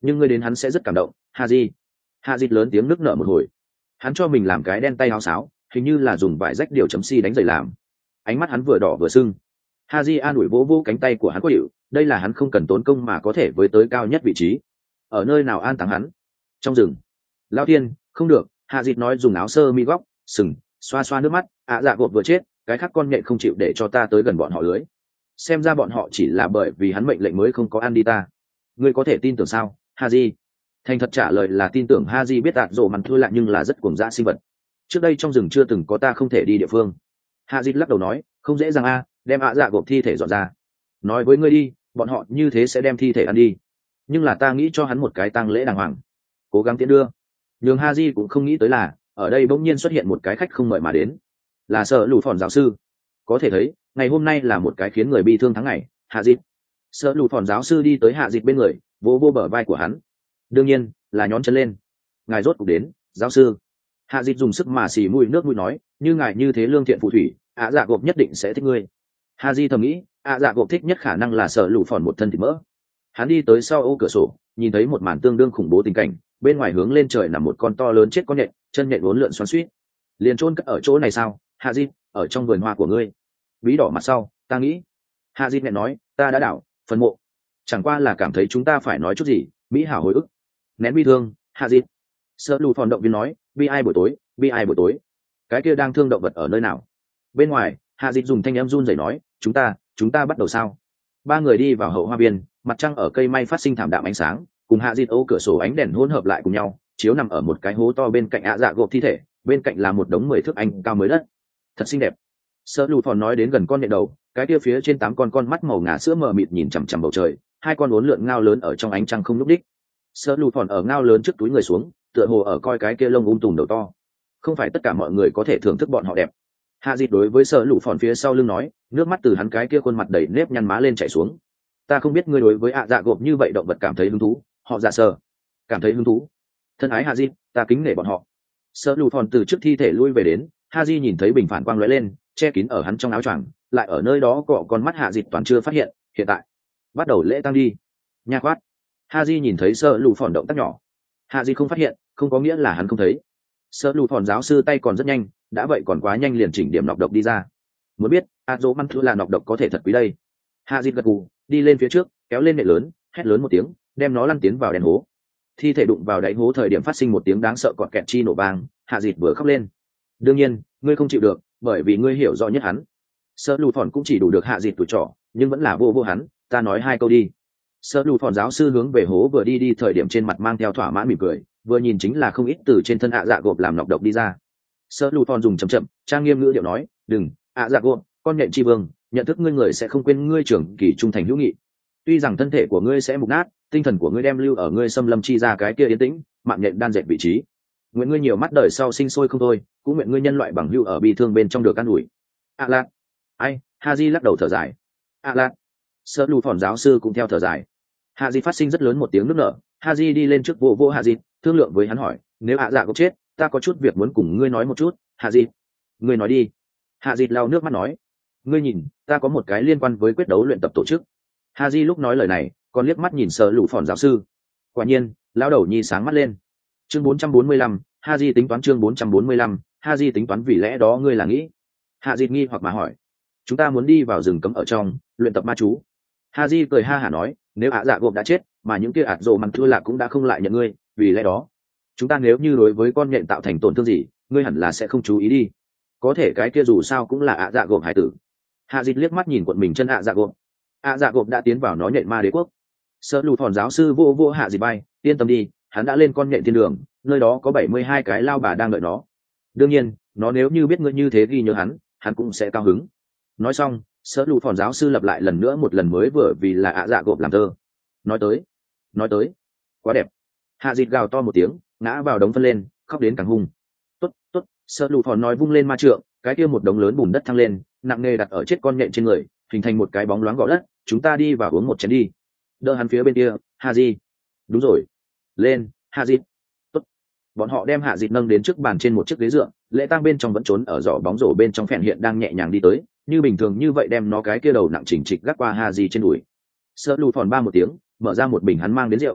Speaker 1: nhưng ngươi đến hắn sẽ rất cảm động, Haji. Haji lớn tiếng nức nở một hồi. Hắn cho mình làm cái đen tay áo sáo, hình như là dùng vải rách điều chấm si đánh giày làm. Ánh mắt hắn vừa đỏ vừa sưng. Haji an ủi vỗ vỗ cánh tay của hắn, có hiệu, đây là hắn không cần tốn công mà có thể với tới cao nhất vị trí. Ở nơi nào an táng hắn? Trong rừng. Lão thiên, không được, Haji nói dùng áo sơ mi góc, sừng, xoa xoa nước mắt, ạ dạ gột vừa chết, cái khác con nhện không chịu để cho ta tới gần bọn họ lưới. Xem ra bọn họ chỉ là bởi vì hắn mệnh lệnh mới không có ăn đi ta. Ngươi có thể tin tưởng sao, Haji? Thành thật trả lời là tin tưởng. Haji biết ạt rồ mằn thua lại nhưng là rất cuồng dã sinh vật. Trước đây trong rừng chưa từng có ta không thể đi địa phương. Haji lắc đầu nói, không dễ dàng a, đem ạ dạ gộp thi thể dọn ra. Nói với ngươi đi, bọn họ như thế sẽ đem thi thể ăn đi. Nhưng là ta nghĩ cho hắn một cái tang lễ đàng hoàng, cố gắng tiễn đưa. Nhưng Haji cũng không nghĩ tới là ở đây bỗng nhiên xuất hiện một cái khách không mời mà đến, là Sở Lù Phòn giáo sư. Có thể thấy ngày hôm nay là một cái khiến người bi thương tháng ngày. Haji, Sở Lù Phòn giáo sư đi tới Hạ Dịch bên người, vỗ vỗ bờ vai của hắn, đương nhiên là nhón chân lên. Ngài rốt cuộc đến, giáo sư. Hạ Dịch dùng sức mà xì mũi nước mũi nói, như ngài như thế lương thiện phù thủy, ạ dạ gộp nhất định sẽ thích ngươi. Haji thầm nghĩ, ạ dạ gộp thích nhất khả năng là Sở Lù Phòn một thân thịt mỡ. Hắn đi tới sau ô cửa sổ, nhìn thấy một màn tương đương khủng bố tình cảnh. Bên ngoài hướng lên trời nằm một con to lớn chết con nhện, chân nhện uốn lượn xoắn xuýt. Liền chôn cất ở chỗ này sao, Haji? Ở trong vườn hoa của ngươi. Bí đỏ mặt sau, ta nghĩ. Haji nhẹ nói, ta đã đảo phần mộ, chẳng qua là cảm thấy chúng ta phải nói chút gì. Mỹ hảo hồi ức, nén bi thương. Haji. Sợ lù phòn động viên nói, bi ai buổi tối, bi ai buổi tối. Cái kia đang thương động vật ở nơi nào? Bên ngoài. Haji dùng thanh âm run rẩy nói, chúng ta, chúng ta bắt đầu sao? Ba người đi vào hậu hoa viên, mặt trăng ở cây may phát sinh thảm đạm ánh sáng, cùng hạ dịt ô cửa sổ ánh đèn hỗn hợp lại cùng nhau, chiếu nằm ở một cái hố to bên cạnh ạ dạ gộp thi thể, bên cạnh là một đống mười thước anh cao mới đất, thật xinh đẹp. Sợ lù phòn nói đến gần con nhện đầu, cái kia phía trên tám con con mắt màu ngà sữa mờ mịt nhìn chằm chằm bầu trời, hai con uốn lượn ngao lớn ở trong ánh trăng không nhúc đích. Sợ lù phòn ở ngao lớn trước túi người xuống, tựa hồ ở coi cái kia lông um tùm đầu to. Không phải tất cả mọi người có thể thưởng thức bọn họ đẹp. Hạ dịt đối với sợ lù phòn phía sau lưng nói, nước mắt từ hắn cái kia khuôn mặt đầy nếp nhăn má lên chảy xuống. Ta không biết ngươi đối với ạ dạ gộp như vậy động vật cảm thấy hứng thú. Họ dạ sờ cảm thấy hứng thú. Thân ái Haji, ta kính nể bọn họ. Sợ lù phòn từ trước thi thể lui về đến, Haji nhìn thấy bình phản quang lóe lên, che kín ở hắn trong áo choàng, lại ở nơi đó cọ con mắt hạ dịch toàn chưa phát hiện. Hiện tại bắt đầu lễ tang đi. Nha khoát. Haji nhìn thấy sợ lù phòn động tác nhỏ, Haji không phát hiện không có nghĩa là hắn không thấy. Sợ lù phòn giáo sư tay còn rất nhanh, đã vậy còn quá nhanh liền chỉnh điểm nọc độc đi ra. Muốn biết Azo Măn Thu là nọc độc có thể thật quý đây. Haji gật gù, đi lên phía trước, kéo lên nệ lớn, hét lớn một tiếng, đem nó lăn tiến vào đèn hố. Thi thể đụng vào đáy hố thời điểm phát sinh một tiếng đáng sợ cọt kẹt chi nổ vang. Hạ dịt vừa khóc lên. Đương nhiên ngươi không chịu được, bởi vì ngươi hiểu rõ nhất hắn. Sợ lù phòn cũng chỉ đủ được hạ dịt tuổi trọ, nhưng vẫn là vô vô hắn. Ta nói hai câu đi. Sợ lù phòn giáo sư hướng về hố vừa đi đi thời điểm trên mặt mang theo thỏa mãn mỉm cười, vừa nhìn chính là không ít từ trên thân ạ dạ gộp làm nọc độc đi ra. Sợ lù phòn dùng chậm chậm trang nghiêm ngữ điệu nói, đừng, ạ dạ gộp, con nhện chi vương, nhận thức ngươi người sẽ không quên ngươi trưởng kỳ trung thành hữu nghị. Tuy rằng thân thể của ngươi sẽ mục nát, tinh thần của ngươi đem lưu ở ngươi xâm lâm chi ra cái kia yên tĩnh mạng nhện đan dệt vị trí. Nguyện ngươi nhiều mắt đời sau sinh sôi không thôi, cũng nguyện ngươi nhân loại bằng hữu ở bi thương bên trong được an ủi. ạ lạc. Ai? Haji lắc đầu thở dài. ạ lạc. Sợ lù phòn giáo sư cũng theo thở dài. Haji phát sinh rất lớn một tiếng nước nở. Haji đi lên trước vô vô Haji, thương lượng với hắn hỏi, nếu ạ dạ có chết, ta có chút việc muốn cùng ngươi nói một chút. Haji, ngươi nói đi. Haji lau nước mắt nói, ngươi nhìn, ta có một cái liên quan với quyết đấu luyện tập tổ chức. Haji lúc nói lời này còn liếc mắt nhìn Sở Lũ Phòn giáo sư. Quả nhiên lão đầu nhi sáng mắt lên. Chương bốn trăm bốn mươi lăm, Haji tính toán. Chương bốn trăm bốn mươi lăm, Haji tính toán. Vì lẽ đó ngươi là nghĩ? Haji nghi hoặc mà hỏi. Chúng ta muốn đi vào rừng cấm ở trong luyện tập ma chú. Haji cười ha hả nói, nếu ạ dạ gộp đã chết mà những kia ạt rồ mằn thua lạc cũng đã không lại nhận ngươi, vì lẽ đó chúng ta nếu như đối với con nhện tạo thành tổn thương gì, ngươi hẳn là sẽ không chú ý đi. Có thể cái kia dù sao cũng là ạ dạ gộp hải tử. Haji liếc mắt nhìn quận mình chân ạ dạ gộp. ạ dạ gộp đã tiến vào nó nhện ma đế quốc. Sợ lù phòn giáo sư vô vô hạ dịt bay, yên tâm đi, hắn đã lên con nhện thiên đường, nơi đó có bảy mươi hai cái lao bà đang đợi nó. Đương nhiên nó nếu như biết ngươi như thế ghi nhớ hắn, hắn cũng sẽ cao hứng. Nói xong, sợ lù phòn giáo sư lặp lại lần nữa một lần mới vừa vì là ạ dạ gộp làm thơ. Nói tới nói tới quá đẹp. Hạ dịt gào to một tiếng, ngã vào đống phân lên, khóc đến càng hung. Tốt tốt. Sợ lù phòn nói vung lên ma trượng, cái kia một đống lớn bùn đất thăng lên, nặng nề đặt ở chết con nhện trên người, hình thành một cái bóng loáng gõ đất. Chúng ta đi vào uống một chén đi. Đỡ hắn phía bên kia. Haji. Đúng rồi. Lên. Haji. Tốt. Bọn họ đem Hạ Dịt nâng đến trước bàn trên một chiếc ghế dựa, lễ tang bên trong vẫn trốn ở giỏ bóng rổ bên trong phèn hiện đang nhẹ nhàng đi tới, như bình thường như vậy đem nó cái kia đầu nặng chỉnh trịch gác qua Haji trên đùi. Sợ lù phòn ba một tiếng, mở ra một bình hắn mang đến rượu.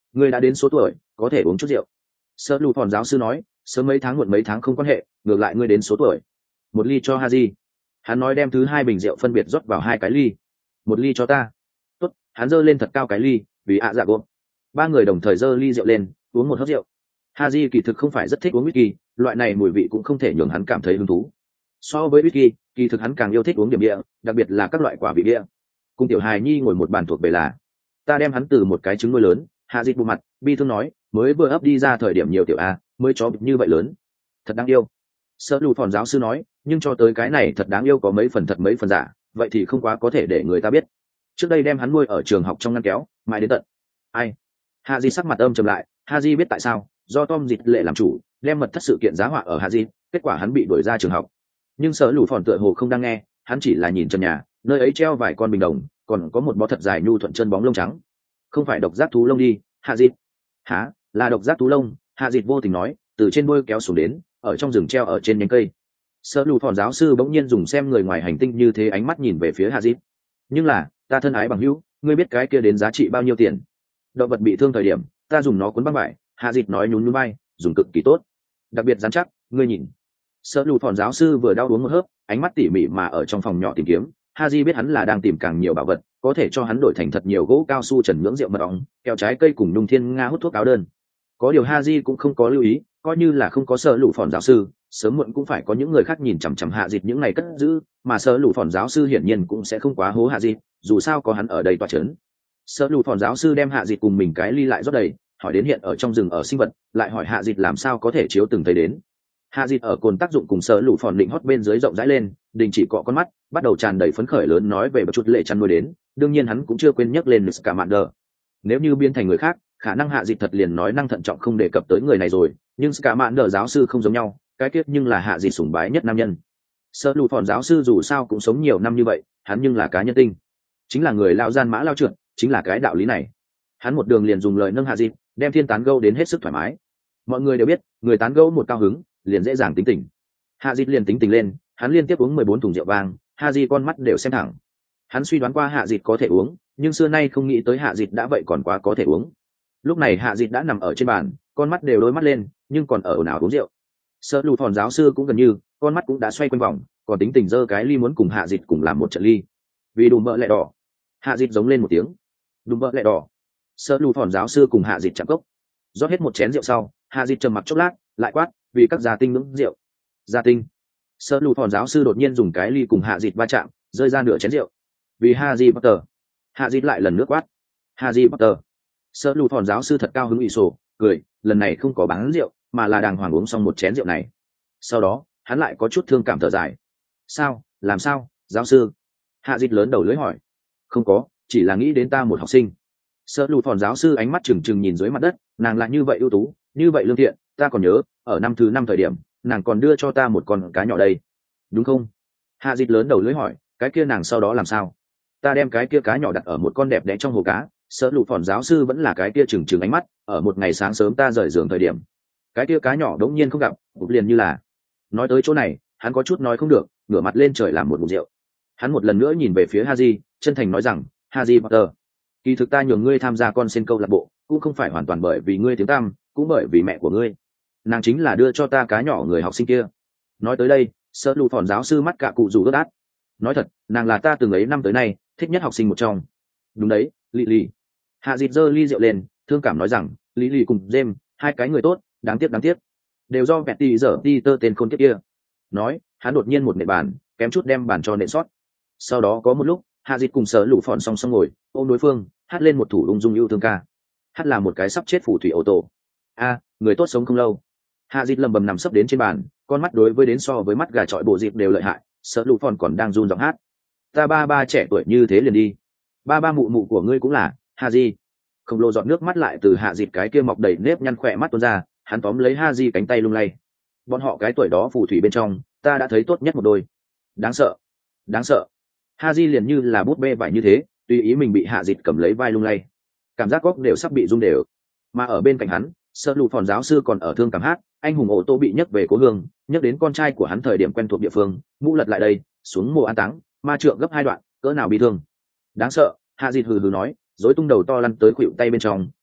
Speaker 1: Ngươi đã đến số tuổi có thể uống chút rượu. Sơ lù phòn giáo sư nói, sớm mấy tháng muộn mấy tháng không quan hệ, ngược lại ngươi đến số tuổi. Một ly cho Haji. Hắn nói đem thứ hai bình rượu phân biệt rót vào hai cái ly. Một ly cho ta. Tốt, hắn giơ lên thật cao cái ly, vì ạ dạ gộp. Ba người đồng thời giơ ly rượu lên, uống một hớp rượu. Haji kỳ thực không phải rất thích uống whisky, loại này mùi vị cũng không thể nhường hắn cảm thấy hứng thú. So với whisky, kỳ thực hắn càng yêu thích uống điểm bia, đặc biệt là các loại quả vị bia. Cùng tiểu hài nhi ngồi một bàn thuộc về là, ta đem hắn từ một cái trứng nuôi lớn. Haji bù mặt, bi thương nói, mới vừa ấp đi ra thời điểm nhiều tiểu a, mới chó như vậy lớn, thật đáng yêu. Sơ lù phòn giáo sư nói, nhưng cho tới cái này thật đáng yêu có mấy phần thật mấy phần giả, vậy thì không quá có thể để người ta biết. Trước đây đem hắn nuôi ở trường học trong ngăn kéo, mãi đến tận. Ai? Haji sắc mặt âm trầm lại. Haji biết tại sao, do Tom dịch lệ làm chủ, đem mật thất sự kiện giá họa ở Haji, kết quả hắn bị đuổi ra trường học. Nhưng Sơ lù phòn tựa hồ không đang nghe, hắn chỉ là nhìn trần nhà, nơi ấy treo vài con bình đồng, còn có một bó thật dài nhu thuận chân bóng lông trắng. Không phải độc giác thú lông đi, Haji. Hả? Là độc giác thú lông. Haji vô tình nói, từ trên đuôi kéo xuống đến, ở trong rừng treo ở trên nhánh cây. Sơ lù phòn giáo sư bỗng nhiên dùng xem người ngoài hành tinh như thế ánh mắt nhìn về phía Haji. Nhưng là, ta thân ái bằng hữu, ngươi biết cái kia đến giá trị bao nhiêu tiền? Động vật bị thương thời điểm, ta dùng nó cuốn băng vải. Haji nói nhún nhún vai, dùng cực kỳ tốt, đặc biệt dán chắc. Ngươi nhìn. Sơ lù phòn giáo sư vừa đau uống một hớp, ánh mắt tỉ mỉ mà ở trong phòng nhỏ tìm kiếm. Haji biết hắn là đang tìm càng nhiều bảo vật, có thể cho hắn đổi thành thật nhiều gỗ cao su trần nhưỡng rượu mật ong, kẹo trái cây cùng nung thiên nga hút thuốc áo đơn. Có điều Haji cũng không có lưu ý, coi như là không có Sơ lù phòn giáo sư, sớm muộn cũng phải có những người khác nhìn chằm chằm hạ dịch những ngày cất giữ, mà Sơ lù phòn giáo sư hiển nhiên cũng sẽ không quá hố hạ dịch, dù sao có hắn ở đây tọa chấn. Sơ lù phòn giáo sư đem hạ dịch cùng mình cái ly lại rót đầy, hỏi đến hiện ở trong rừng ở sinh vật, lại hỏi hạ dịch làm sao có thể chiếu từng thấy đến. Hạ dịch ở cồn tác dụng cùng Sơ lù phòn định hót bên dưới rộng rãi lên, đình chỉ cọ con mắt, bắt đầu tràn đầy phấn khởi lớn nói về một chút lệ chăn nuôi đến, đương nhiên hắn cũng chưa quên nhắc lên Scamander. Nếu như biến thành người khác, khả năng hạ dịch thật liền nói năng thận trọng không đề cập tới người này rồi, nhưng Scamander giáo sư không giống nhau, cái kết nhưng là hạ dịch sủng bái nhất nam nhân. Sơ lù phòn giáo sư dù sao cũng sống nhiều năm như vậy, hắn nhưng là cá nhân tinh, chính là người lao gian mã lao trượt, chính là cái đạo lý này. Hắn một đường liền dùng lời nâng hạ dịch, đem thiên tán gẫu đến hết sức thoải mái. Mọi người đều biết, người tán gẫu một cao hứng, liền dễ dàng tính tình. Hạ dịch liền tính tình lên, hắn liên tiếp uống mười bốn thùng rượu vang, Hạ dịch con mắt đều xem thẳng. Hắn suy đoán qua hạ dịch có thể uống, nhưng xưa nay không nghĩ tới hạ dịch đã vậy còn quá có thể uống. Lúc này hạ dịch đã nằm ở trên bàn, con mắt đều đôi mắt lên, nhưng còn ở ồn ào uống rượu. Sợ lù phòn giáo sư cũng gần như, con mắt cũng đã xoay quanh vòng, còn tính tình giơ cái ly muốn cùng hạ dịch cùng làm một trận ly. Vì đùm bợ lẹ đỏ. Hạ dịch giống lên một tiếng. Đùm bợ lẹ đỏ. Sợ lù phòn giáo sư cùng hạ dịch chạm cốc. Rót hết một chén rượu sau, hạ dịch trầm mặc chốc lát, lại quát, vì các gia tinh ngưỡng rượu. Gia tinh. Sợ lù phòn giáo sư đột nhiên dùng cái ly cùng hạ dịch va chạm, rơi ra nửa chén rượu. Vì Harry Potter. Hạ dịch lại lần nữa quát. Harry Potter. Sợ lù phòn giáo sư thật cao hứng ủy sổ, cười, lần này không có bán rượu, mà là đàng hoàng uống xong một chén rượu này. Sau đó, hắn lại có chút thương cảm thở dài. Sao, làm sao, giáo sư? Hạ dịch lớn đầu lưỡi hỏi. Không có, chỉ là nghĩ đến ta một học sinh. Sợ lù phòn giáo sư ánh mắt trừng trừng nhìn dưới mặt đất, nàng lại như vậy ưu tú, như vậy lương thiện, ta còn nhớ, ở năm thứ năm thời điểm, nàng còn đưa cho ta một con cá nhỏ đây. Đúng không? Hạ dịch lớn đầu lưỡi hỏi, cái kia nàng sau đó làm sao? Ta đem cái kia cá nhỏ đặt ở một con đẹp đẽ trong hồ cá. Sợ lụ phòn giáo sư vẫn là cái kia trừng trừng ánh mắt, ở một ngày sáng sớm ta rời giường thời điểm, cái kia cá nhỏ đống nhiên không gặp, cũng liền như là. Nói tới chỗ này, hắn có chút nói không được, ngửa mặt lên trời làm một ngụm rượu. Hắn một lần nữa nhìn về phía Haji, chân thành nói rằng, Harry Potter, kỳ thực ta nhường ngươi tham gia con sen câu lạc bộ, cũng không phải hoàn toàn bởi vì ngươi tiếng tăm, cũng bởi vì mẹ của ngươi. Nàng chính là đưa cho ta cá nhỏ người học sinh kia. Nói tới đây, sợ lụ phòn giáo sư mắt cả cụ rủ ướt át. Nói thật, nàng là ta từng ấy năm tới nay thích nhất học sinh một trong. Đúng đấy, Lily. Hạ dịch giơ ly rượu lên, thương cảm nói rằng, Lily cùng James, hai cái người tốt, đáng tiếc đáng tiếc, đều do Betty dở đi tơ tên khôn kiếp kia. Nói, hắn đột nhiên một nệ bàn, kém chút đem bàn cho nện sót. Sau đó có một lúc, Hạ dịch cùng Sở Lũ Phòn song song ngồi, ôm đối phương, hát lên một thủ ung dung yêu thương ca. Hát là một cái sắp chết phù thủy ô tô. A, người tốt sống không lâu. Hạ dịch lầm bầm nằm sấp đến trên bàn, con mắt đối với đến so với mắt gà trọi bộ dịp đều lợi hại. Sở Lũ Phòn còn đang run giọng hát. Ta ba ba trẻ tuổi như thế liền đi. Ba ba mụ mụ của ngươi cũng là. Haji. Khổng lồ giọt nước mắt lại từ hạ dịt cái kia mọc đầy nếp nhăn khỏe mắt tuôn ra, hắn tóm lấy Haji cánh tay lung lay. Bọn họ cái tuổi đó phù thủy bên trong, ta đã thấy tốt nhất một đôi. Đáng sợ, đáng sợ. Haji liền như là bút bê vải như thế, tùy ý mình bị hạ dịt cầm lấy vai lung lay, cảm giác góc đều sắp bị rung đều. Mà ở bên cạnh hắn, Sợ Lũ Phòn giáo sư còn ở thương cảm hát, anh hùng ô tô bị nhấc về cố hương, nhấc đến con trai của hắn thời điểm quen thuộc địa phương, mũ lật lại đây, xuống mồ an táng, ma trượng gấp hai đoạn, cỡ nào bị thương. Đáng sợ, hạ dịt hừ hừ nói, rối tung đầu to lăn tới khuỵu tay bên trong,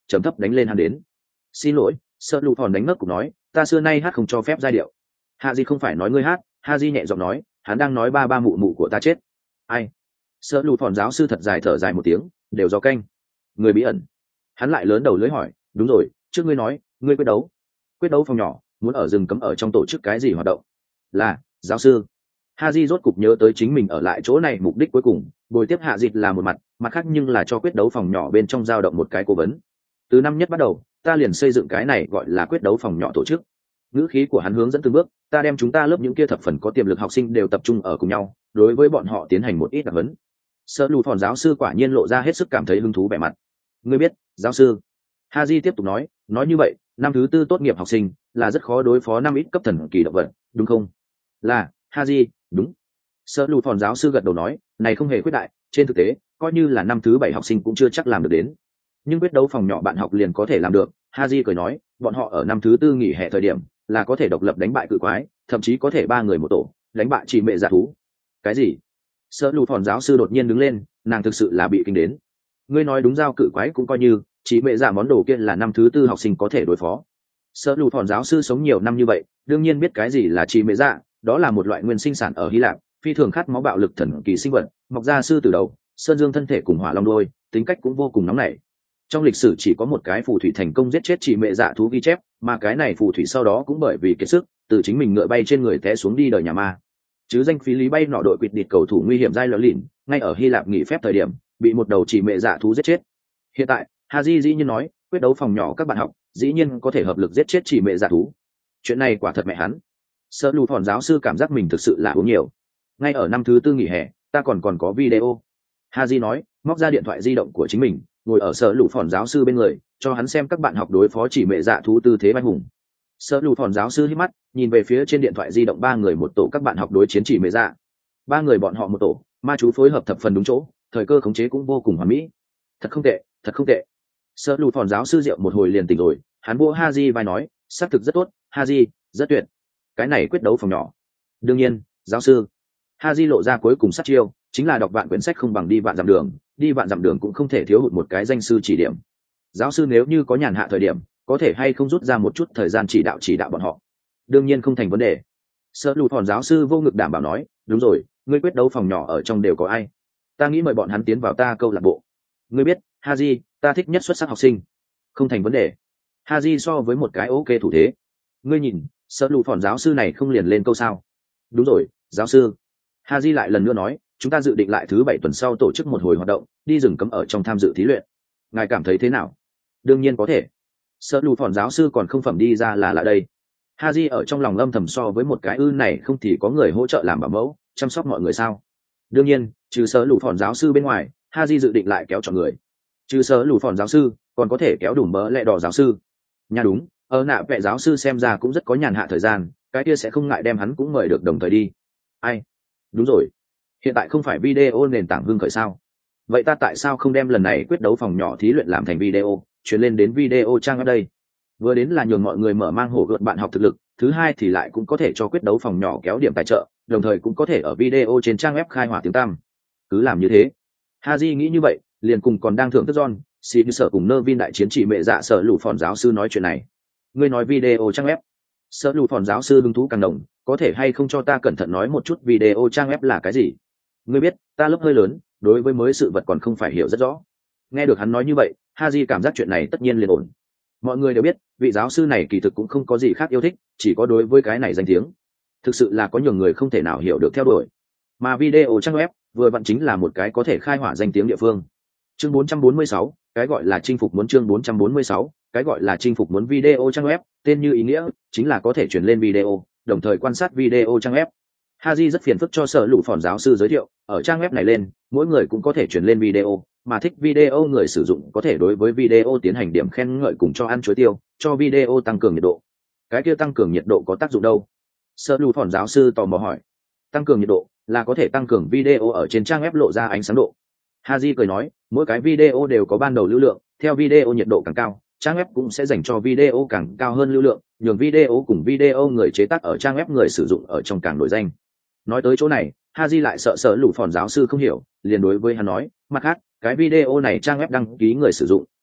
Speaker 1: trầm thấp đánh lên hắn đến. Xin lỗi, sợ lụ phòn đánh ngất cục nói, ta xưa nay hát không cho phép giai điệu. Hạ Di không phải nói ngươi hát, Hạ Di nhẹ giọng nói, hắn đang nói ba ba mụ mụ của ta chết. Ai? Sợ lụ phòn giáo sư thật dài thở dài một tiếng, đều do canh. Người bí ẩn. Hắn lại lớn đầu lưỡi hỏi, đúng rồi, trước ngươi nói, ngươi quyết đấu. Quyết đấu phòng nhỏ, muốn ở rừng cấm ở trong tổ chức cái gì hoạt động? Là, giáo sư. Hạ Di rốt cục nhớ tới chính mình ở lại chỗ này mục đích cuối cùng, bồi tiếp Hạ Dịch là một mặt, mặt khác nhưng là cho quyết đấu phòng nhỏ bên trong dao động một cái cố vấn. Từ năm nhất bắt đầu, ta liền xây dựng cái này gọi là quyết đấu phòng nhỏ tổ chức. Ngữ khí của hắn hướng dẫn từng bước, ta đem chúng ta lớp những kia thập phần có tiềm lực học sinh đều tập trung ở cùng nhau, đối với bọn họ tiến hành một ít đặc huấn. Sợ lù phòn giáo sư quả nhiên lộ ra hết sức cảm thấy hứng thú vẻ mặt. Ngươi biết, giáo sư. Haji tiếp tục nói, nói như vậy, năm thứ tư tốt nghiệp học sinh là rất khó đối phó năm ít cấp thần kỳ động vật, đúng không? Là, Haji, đúng. Sợ lù phòn giáo sư gật đầu nói, này không hề khuyết đại, trên thực tế, coi như là năm thứ bảy học sinh cũng chưa chắc làm được đến. Nhưng quyết đấu phòng nhỏ bạn học liền có thể làm được. Haji cười nói, bọn họ ở năm thứ tư nghỉ hè thời điểm là có thể độc lập đánh bại cự quái, thậm chí có thể ba người một tổ đánh bại chỉ mẹ giả thú. Cái gì? Sợ lù phòn giáo sư đột nhiên đứng lên, nàng thực sự là bị kinh đến. Ngươi nói đúng, giao cự quái cũng coi như, chỉ mẹ giả món đồ kia là năm thứ tư học sinh có thể đối phó. Sợ lù phòn giáo sư sống nhiều năm như vậy, đương nhiên biết cái gì là chỉ mẹ giả, đó là một loại nguyên sinh sản ở Hy Lạp, phi thường khát máu bạo lực thần kỳ sinh vật, mọc ra sư từ đầu, sơn dương thân thể cùng hỏa long đôi, tính cách cũng vô cùng nóng nảy. Trong lịch sử chỉ có một cái phù thủy thành công giết chết chỉ mẹ dạ thú ghi chép, mà cái này phù thủy sau đó cũng bởi vì kiệt sức từ chính mình ngựa bay trên người té xuống đi đời nhà ma. Chứ danh phí lý bay nọ đội quỵt địt cầu thủ nguy hiểm dai lỡ lìn, ngay ở Hy Lạp nghỉ phép thời điểm bị một đầu chỉ mẹ dạ thú giết chết. Hiện tại Haji dĩ nhiên nói quyết đấu phòng nhỏ các bạn học dĩ nhiên có thể hợp lực giết chết chỉ mẹ dạ thú. Chuyện này quả thật mẹ hắn. Sợ lù phòn giáo sư cảm giác mình thực sự là uống nhiều. Ngay ở năm thứ tư nghỉ hè, ta còn còn có video. Haji nói, móc ra điện thoại di động của chính mình, ngồi ở sở lũ phòn giáo sư bên người, cho hắn xem các bạn học đối phó chỉ mẹ dạ thú tư thế vai hùng. Sở lũ phòn giáo sư hít mắt, nhìn về phía trên điện thoại di động ba người một tổ các bạn học đối chiến chỉ mẹ dạ. Ba người bọn họ một tổ, ma chú phối hợp thập phần đúng chỗ, thời cơ khống chế cũng vô cùng hoàn mỹ. Thật không tệ, thật không tệ. Sở lũ phòn giáo sư rượu một hồi liền tỉnh rồi, hắn vỗ Haji vai nói, xác thực rất tốt, Haji, rất tuyệt. Cái này quyết đấu phòng nhỏ. Đương nhiên, giáo sư. Haji lộ ra cuối cùng sát chiêu, chính là đọc vạn quyển sách không bằng đi vạn dặm đường, đi vạn dặm đường cũng không thể thiếu hụt một cái danh sư chỉ điểm. Giáo sư nếu như có nhàn hạ thời điểm, có thể hay không rút ra một chút thời gian chỉ đạo chỉ đạo bọn họ? Đương nhiên không thành vấn đề. Sợ lù phòn giáo sư vô ngực đảm bảo nói, đúng rồi, ngươi quyết đấu phòng nhỏ ở trong đều có ai? Ta nghĩ mời bọn hắn tiến vào ta câu lạc bộ. Ngươi biết, Haji, ta thích nhất xuất sắc học sinh. Không thành vấn đề. Haji so với một cái ok thủ thế. Ngươi nhìn, sợ lù phòn giáo sư này không liền lên câu sao? Đúng rồi, giáo sư. Haji lại lần nữa nói, chúng ta dự định lại thứ bảy tuần sau tổ chức một hồi hoạt động, đi rừng cấm ở trong tham dự thí luyện. Ngài cảm thấy thế nào? Đương nhiên có thể. Sợ lù phòn giáo sư còn không phẩm đi ra là lại đây. Haji ở trong lòng âm thầm so với một cái ư này không thì có người hỗ trợ làm bảo mẫu, chăm sóc mọi người sao? Đương nhiên, trừ sợ lù phòn giáo sư bên ngoài, Haji dự định lại kéo chọn người. Trừ sợ lù phòn giáo sư, còn có thể kéo đủ mỡ lẹ đỏ giáo sư. Nhà đúng, ở nạ vẽ giáo sư xem ra cũng rất có nhàn hạ thời gian, cái kia sẽ không ngại đem hắn cũng mời được đồng thời đi. Ai? Đúng rồi, hiện tại không phải video nền tảng hưng khởi sao? Vậy ta tại sao không đem lần này quyết đấu phòng nhỏ thí luyện làm thành video, chuyển lên đến video trang ở đây? Vừa đến là nhường mọi người mở mang hổ gợn bạn học thực lực, thứ hai thì lại cũng có thể cho quyết đấu phòng nhỏ kéo điểm tài trợ, đồng thời cũng có thể ở video trên trang web khai hỏa tiếng tăm. Cứ làm như thế. Haji nghĩ như vậy, liền cùng còn đang thưởng thức John, xin sở cùng nơ vin đại chiến chỉ mẹ dạ sở lũ phòn giáo sư nói chuyện này. Ngươi nói video trang web. Sở lũ phòn giáo sư hứng thú càng đồng, có thể hay không cho ta cẩn thận nói một chút video trang web là cái gì? Ngươi biết, ta lớp hơi lớn, đối với mới sự vật còn không phải hiểu rất rõ. Nghe được hắn nói như vậy, Haji cảm giác chuyện này tất nhiên liền ổn. Mọi người đều biết, vị giáo sư này kỳ thực cũng không có gì khác yêu thích, chỉ có đối với cái này danh tiếng. Thực sự là có nhiều người không thể nào hiểu được theo đuổi. Mà video trang web, vừa vặn chính là một cái có thể khai hỏa danh tiếng địa phương. Chương bốn trăm bốn mươi sáu, cái gọi là chinh phục muốn chương bốn trăm bốn mươi sáu, cái gọi là chinh phục muốn video trang web, tên như ý nghĩa, chính là có thể truyền lên video, đồng thời quan sát video trang web. Haji rất phiền phức cho sở lũ phòn giáo sư giới thiệu, ở trang web này lên, mỗi người cũng có thể truyền lên video, mà thích video người sử dụng có thể đối với video tiến hành điểm khen ngợi cùng cho ăn chuối tiêu, cho video tăng cường nhiệt độ. Cái kia tăng cường nhiệt độ có tác dụng đâu? Sở lũ phòn giáo sư tò mò hỏi. Tăng cường nhiệt độ là có thể tăng cường video ở trên trang web lộ ra ánh sáng độ. Haji cười nói, mỗi cái video đều có ban đầu lưu lượng, theo video nhiệt độ càng cao, trang web cũng sẽ dành cho video càng cao hơn lưu lượng, nhường video cùng video người chế tác ở trang web người sử dụng ở trong càng nổi danh. Nói tới chỗ này, Haji lại sợ sở lũ phòn giáo sư không hiểu, liền đối với hắn nói, mặt khác, cái video này trang web đăng ký người sử dụng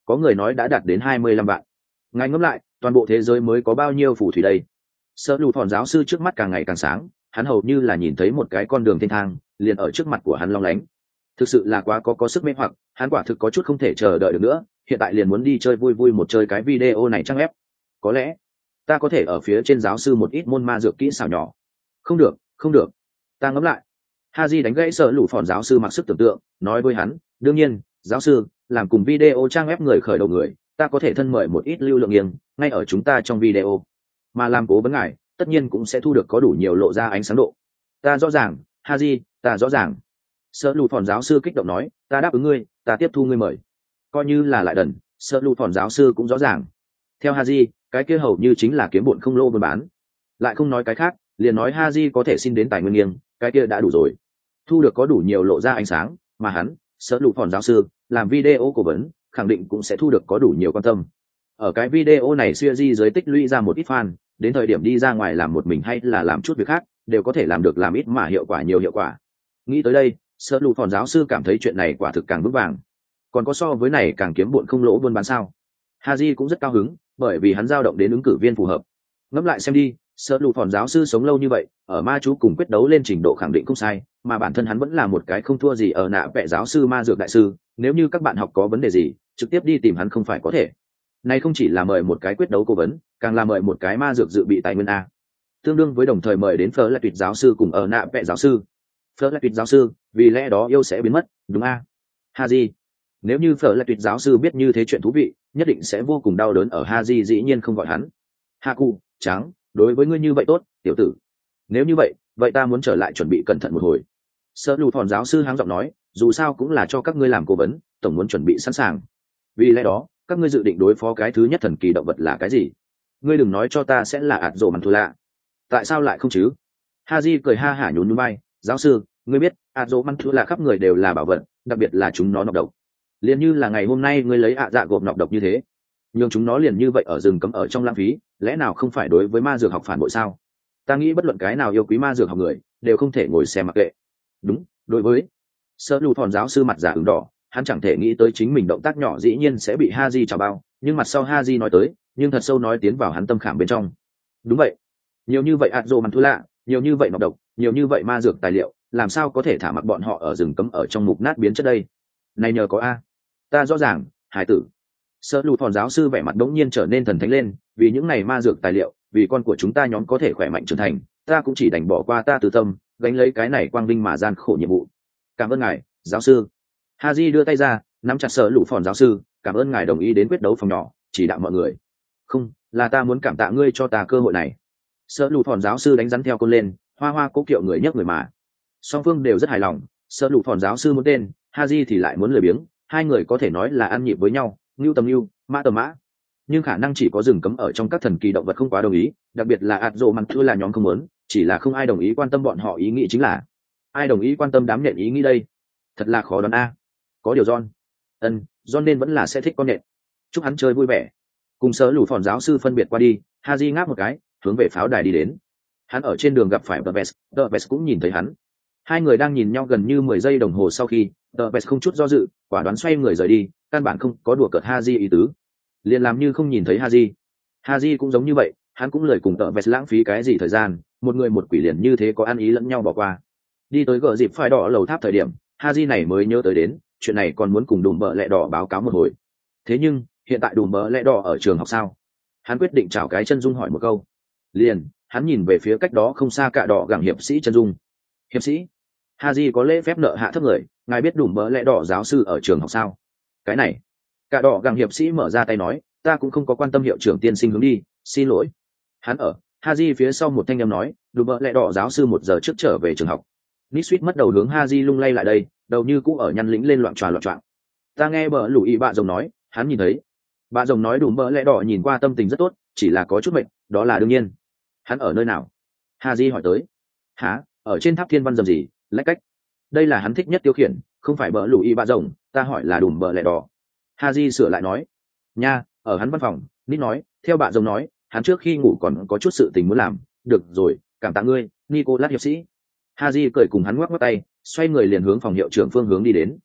Speaker 1: có người nói đã đạt đến hai mươi lăm vạn. Ngài ngẫm lại, toàn bộ thế giới mới có bao nhiêu phù thủy đây? Sợ lù phòn giáo sư trước mắt càng ngày càng sáng, hắn hầu như là nhìn thấy một cái con đường thênh thang liền ở trước mặt của hắn long lánh. Thực sự là quá có có sức mê hoặc, hắn quả thực có chút không thể chờ đợi được nữa, hiện tại liền muốn đi chơi vui vui một chơi cái video này trang ép. Có lẽ ta có thể ở phía trên giáo sư một ít môn ma dược kỹ xảo nhỏ. Không được, không được. Ta ngẫm lại. Haji đánh gãy sợ lù phòn giáo sư mặc sức tưởng tượng, nói với hắn, đương nhiên, giáo sư, làm cùng video trang ép người khởi đầu người, ta có thể thân mời một ít lưu lượng nghiêng, ngay ở chúng ta trong video. Mà làm cố vấn ngài, tất nhiên cũng sẽ thu được có đủ nhiều lộ ra ánh sáng độ. Ta rõ ràng, Haji, ta rõ ràng. Sợ lù phòn giáo sư kích động nói, ta đáp ứng ngươi, ta tiếp thu ngươi mời. Coi như là lại đần, sợ lù phòn giáo sư cũng rõ ràng. Theo Haji, cái kia hầu như chính là kiếm bộn không lô buôn bán. Lại không nói cái khác, liền nói Haji có thể xin đến tài nguyên nghiêng, cái kia đã đủ rồi. Thu được có đủ nhiều lộ ra ánh sáng, mà hắn, sợ lù phòn giáo sư, làm video cố vấn, khẳng định cũng sẽ thu được có đủ nhiều quan tâm. Ở cái video này series dưới tích lũy ra một ít fan, đến thời điểm đi ra ngoài làm một mình hay là làm chút việc khác, đều có thể làm được làm ít mà hiệu quả nhiều hiệu quả. Nghĩ tới đây, sợ lù phòn giáo sư cảm thấy chuyện này quả thực càng vững vàng. Còn có so với này càng kiếm bộn không lỗ buôn bán sao? Haji cũng rất cao hứng, bởi vì hắn dao động đến ứng cử viên phù hợp. Ngẫm lại xem đi, sợ lù phòn giáo sư sống lâu như vậy, ở ma chú cùng quyết đấu lên trình độ khẳng định không sai, mà bản thân hắn vẫn là một cái không thua gì ở nạ vẽ giáo sư ma dược đại sư. Nếu như các bạn học có vấn đề gì, trực tiếp đi tìm hắn không phải có thể. Này không chỉ là mời một cái quyết đấu cố vấn, càng là mời một cái ma dược dự bị tài nguyên a. Tương đương với đồng thời mời đến Fleur là tuyệt giáo sư cùng ở nạ vẽ giáo sư. Fleur là tuyệt giáo sư, vì lẽ đó yêu sẽ biến mất, đúng a? Haji, nếu như Fleur là tuyệt giáo sư biết như thế chuyện thú vị, nhất định sẽ vô cùng đau đớn ở Haji dĩ nhiên không gọi hắn. Haku, trắng, đối với ngươi như vậy tốt, tiểu tử. Nếu như vậy, vậy ta muốn trở lại chuẩn bị cẩn thận một hồi. Sợ lù thòn giáo sư háng giọng nói, dù sao cũng là cho các ngươi làm cố vấn, tổng muốn chuẩn bị sẵn sàng. Vì lẽ đó, các ngươi dự định đối phó cái thứ nhất thần kỳ động vật là cái gì? Ngươi đừng nói cho ta sẽ là ạt rồ mằn thù lạ. Tại sao lại không chứ? Haji cười ha hả nhún nhún vai, giáo sư, ngươi biết, ạt rồ mằn thù lạ khắp người đều là bảo vật, đặc biệt là chúng nó nọc độc. Liền như là ngày hôm nay ngươi lấy ạ dạ gộp nọc độc như thế, nhưng chúng nó liền như vậy ở rừng cấm ở trong lãng phí, lẽ nào không phải đối với ma dược học phản bội sao? Ta nghĩ bất luận cái nào yêu quý ma dược học người đều không thể ngồi xem mặc kệ. Đúng, đối với sợ lù thòn giáo sư mặt giả ửng đỏ, hắn chẳng thể nghĩ tới chính mình động tác nhỏ dĩ nhiên sẽ bị Haji chào bao, nhưng mặt sau Haji nói tới, nhưng thật sâu nói tiến vào hắn tâm khảm bên trong. Đúng vậy, nhiều như vậy ạt rồ mằn thú lạ, nhiều như vậy nọc độc, nhiều như vậy ma dược tài liệu, làm sao có thể thả mặc bọn họ ở rừng cấm ở trong mục nát biến chất đây? Này nhờ có a. Ta rõ ràng, hải tử. Sợ lù thòn giáo sư vẻ mặt đống nhiên trở nên thần thánh lên, vì những này ma dược tài liệu, vì con của chúng ta nhóm có thể khỏe mạnh trưởng thành, ta cũng chỉ đành bỏ qua ta từ tâm, gánh lấy cái này quang vinh mà gian khổ nhiệm vụ. Cảm ơn ngài, giáo sư. Haji đưa tay ra, nắm chặt sợ lù phòn giáo sư, cảm ơn ngài đồng ý đến quyết đấu phòng nhỏ, chỉ đạo mọi người. Không, là ta muốn cảm tạ ngươi cho ta cơ hội này. Sợ lù phòn giáo sư đánh rắn theo côn lên, hoa hoa cố kiệu người nhấc người mà. Song phương đều rất hài lòng, sợ lù phòn giáo sư muốn tên, Haji thì lại muốn lười biếng, hai người có thể nói là ăn nhịp với nhau, ngưu tầm ngưu, mã tầm mã. Nhưng khả năng chỉ có rừng cấm ở trong các thần kỳ động vật không quá đồng ý, đặc biệt là ạt rồ mằn thua là nhóm không muốn, chỉ là không ai đồng ý quan tâm bọn họ ý nghĩ chính là ai đồng ý quan tâm đám nhện ý nghĩ đây. Thật là khó đoán a. Có điều John, ân, John nên vẫn là sẽ thích con nhện. Chúc hắn chơi vui vẻ. Cùng sớ lù phòn giáo sư phân biệt qua đi, Haji ngáp một cái, hướng về pháo đài đi đến. Hắn ở trên đường gặp phải Deves, Deves cũng nhìn thấy hắn. Hai người đang nhìn nhau gần như mười giây đồng hồ sau khi, Deves không chút do dự, quả đoán xoay người rời đi, căn bản không có đùa cợt Haji ý tứ. Liền làm như không nhìn thấy Haji. Haji cũng giống như vậy, hắn cũng lười cùng Deves lãng phí cái gì thời gian, một người một quỷ liền như thế có ăn ý lẫn nhau bỏ qua. Đi tới gờ dịp phải đỏ lầu tháp thời điểm, Haji này mới nhớ tới đến, chuyện này còn muốn cùng đùm bợ lẹ đỏ báo cáo một hồi. Thế nhưng, hiện tại đùm bợ lẹ đỏ ở trường học sao? Hắn quyết định chào cái chân dung hỏi một câu. Liền, hắn nhìn về phía cách đó không xa cạ đỏ gẳng hiệp sĩ chân dung. Hiệp sĩ? Haji có lễ phép nợ hạ thấp người, ngài biết đùm bợ lẹ đỏ giáo sư ở trường học sao? Cái này, cạ đỏ gẳng hiệp sĩ mở ra tay nói, ta cũng không có quan tâm hiệu trưởng tiên sinh hướng đi, xin lỗi. Hắn ở, Haji phía sau một thanh âm nói, đùm bợ lẹ đỏ giáo sư một giờ trước trở về trường học. Nít suýt mất đầu hướng Haji lung lay lại đây, đầu như cũ ở nhăn lĩnh lên loạn tròa loạn trọng. Ta nghe bờ lũ y bạ rồng nói, hắn nhìn thấy. Bạ rồng nói đùm bợ lẹ đỏ nhìn qua tâm tình rất tốt, chỉ là có chút mệt, đó là đương nhiên. Hắn ở nơi nào? Haji hỏi tới. Hả, ở trên tháp thiên văn dầm gì, lách cách. Đây là hắn thích nhất tiêu khiển, không phải bờ lũ y bạ rồng, ta hỏi là đùm bợ lẹ đỏ. Haji sửa lại nói. Nha, ở hắn văn phòng, Nít nói, theo bạ rồng nói, hắn trước khi ngủ còn có chút sự tình muốn làm. Được rồi, cảm tạ ngươi, Nicolas hiệp sĩ. Haji cười cùng hắn ngoắc ngoắc tay, xoay người liền hướng phòng hiệu trưởng phương hướng đi đến.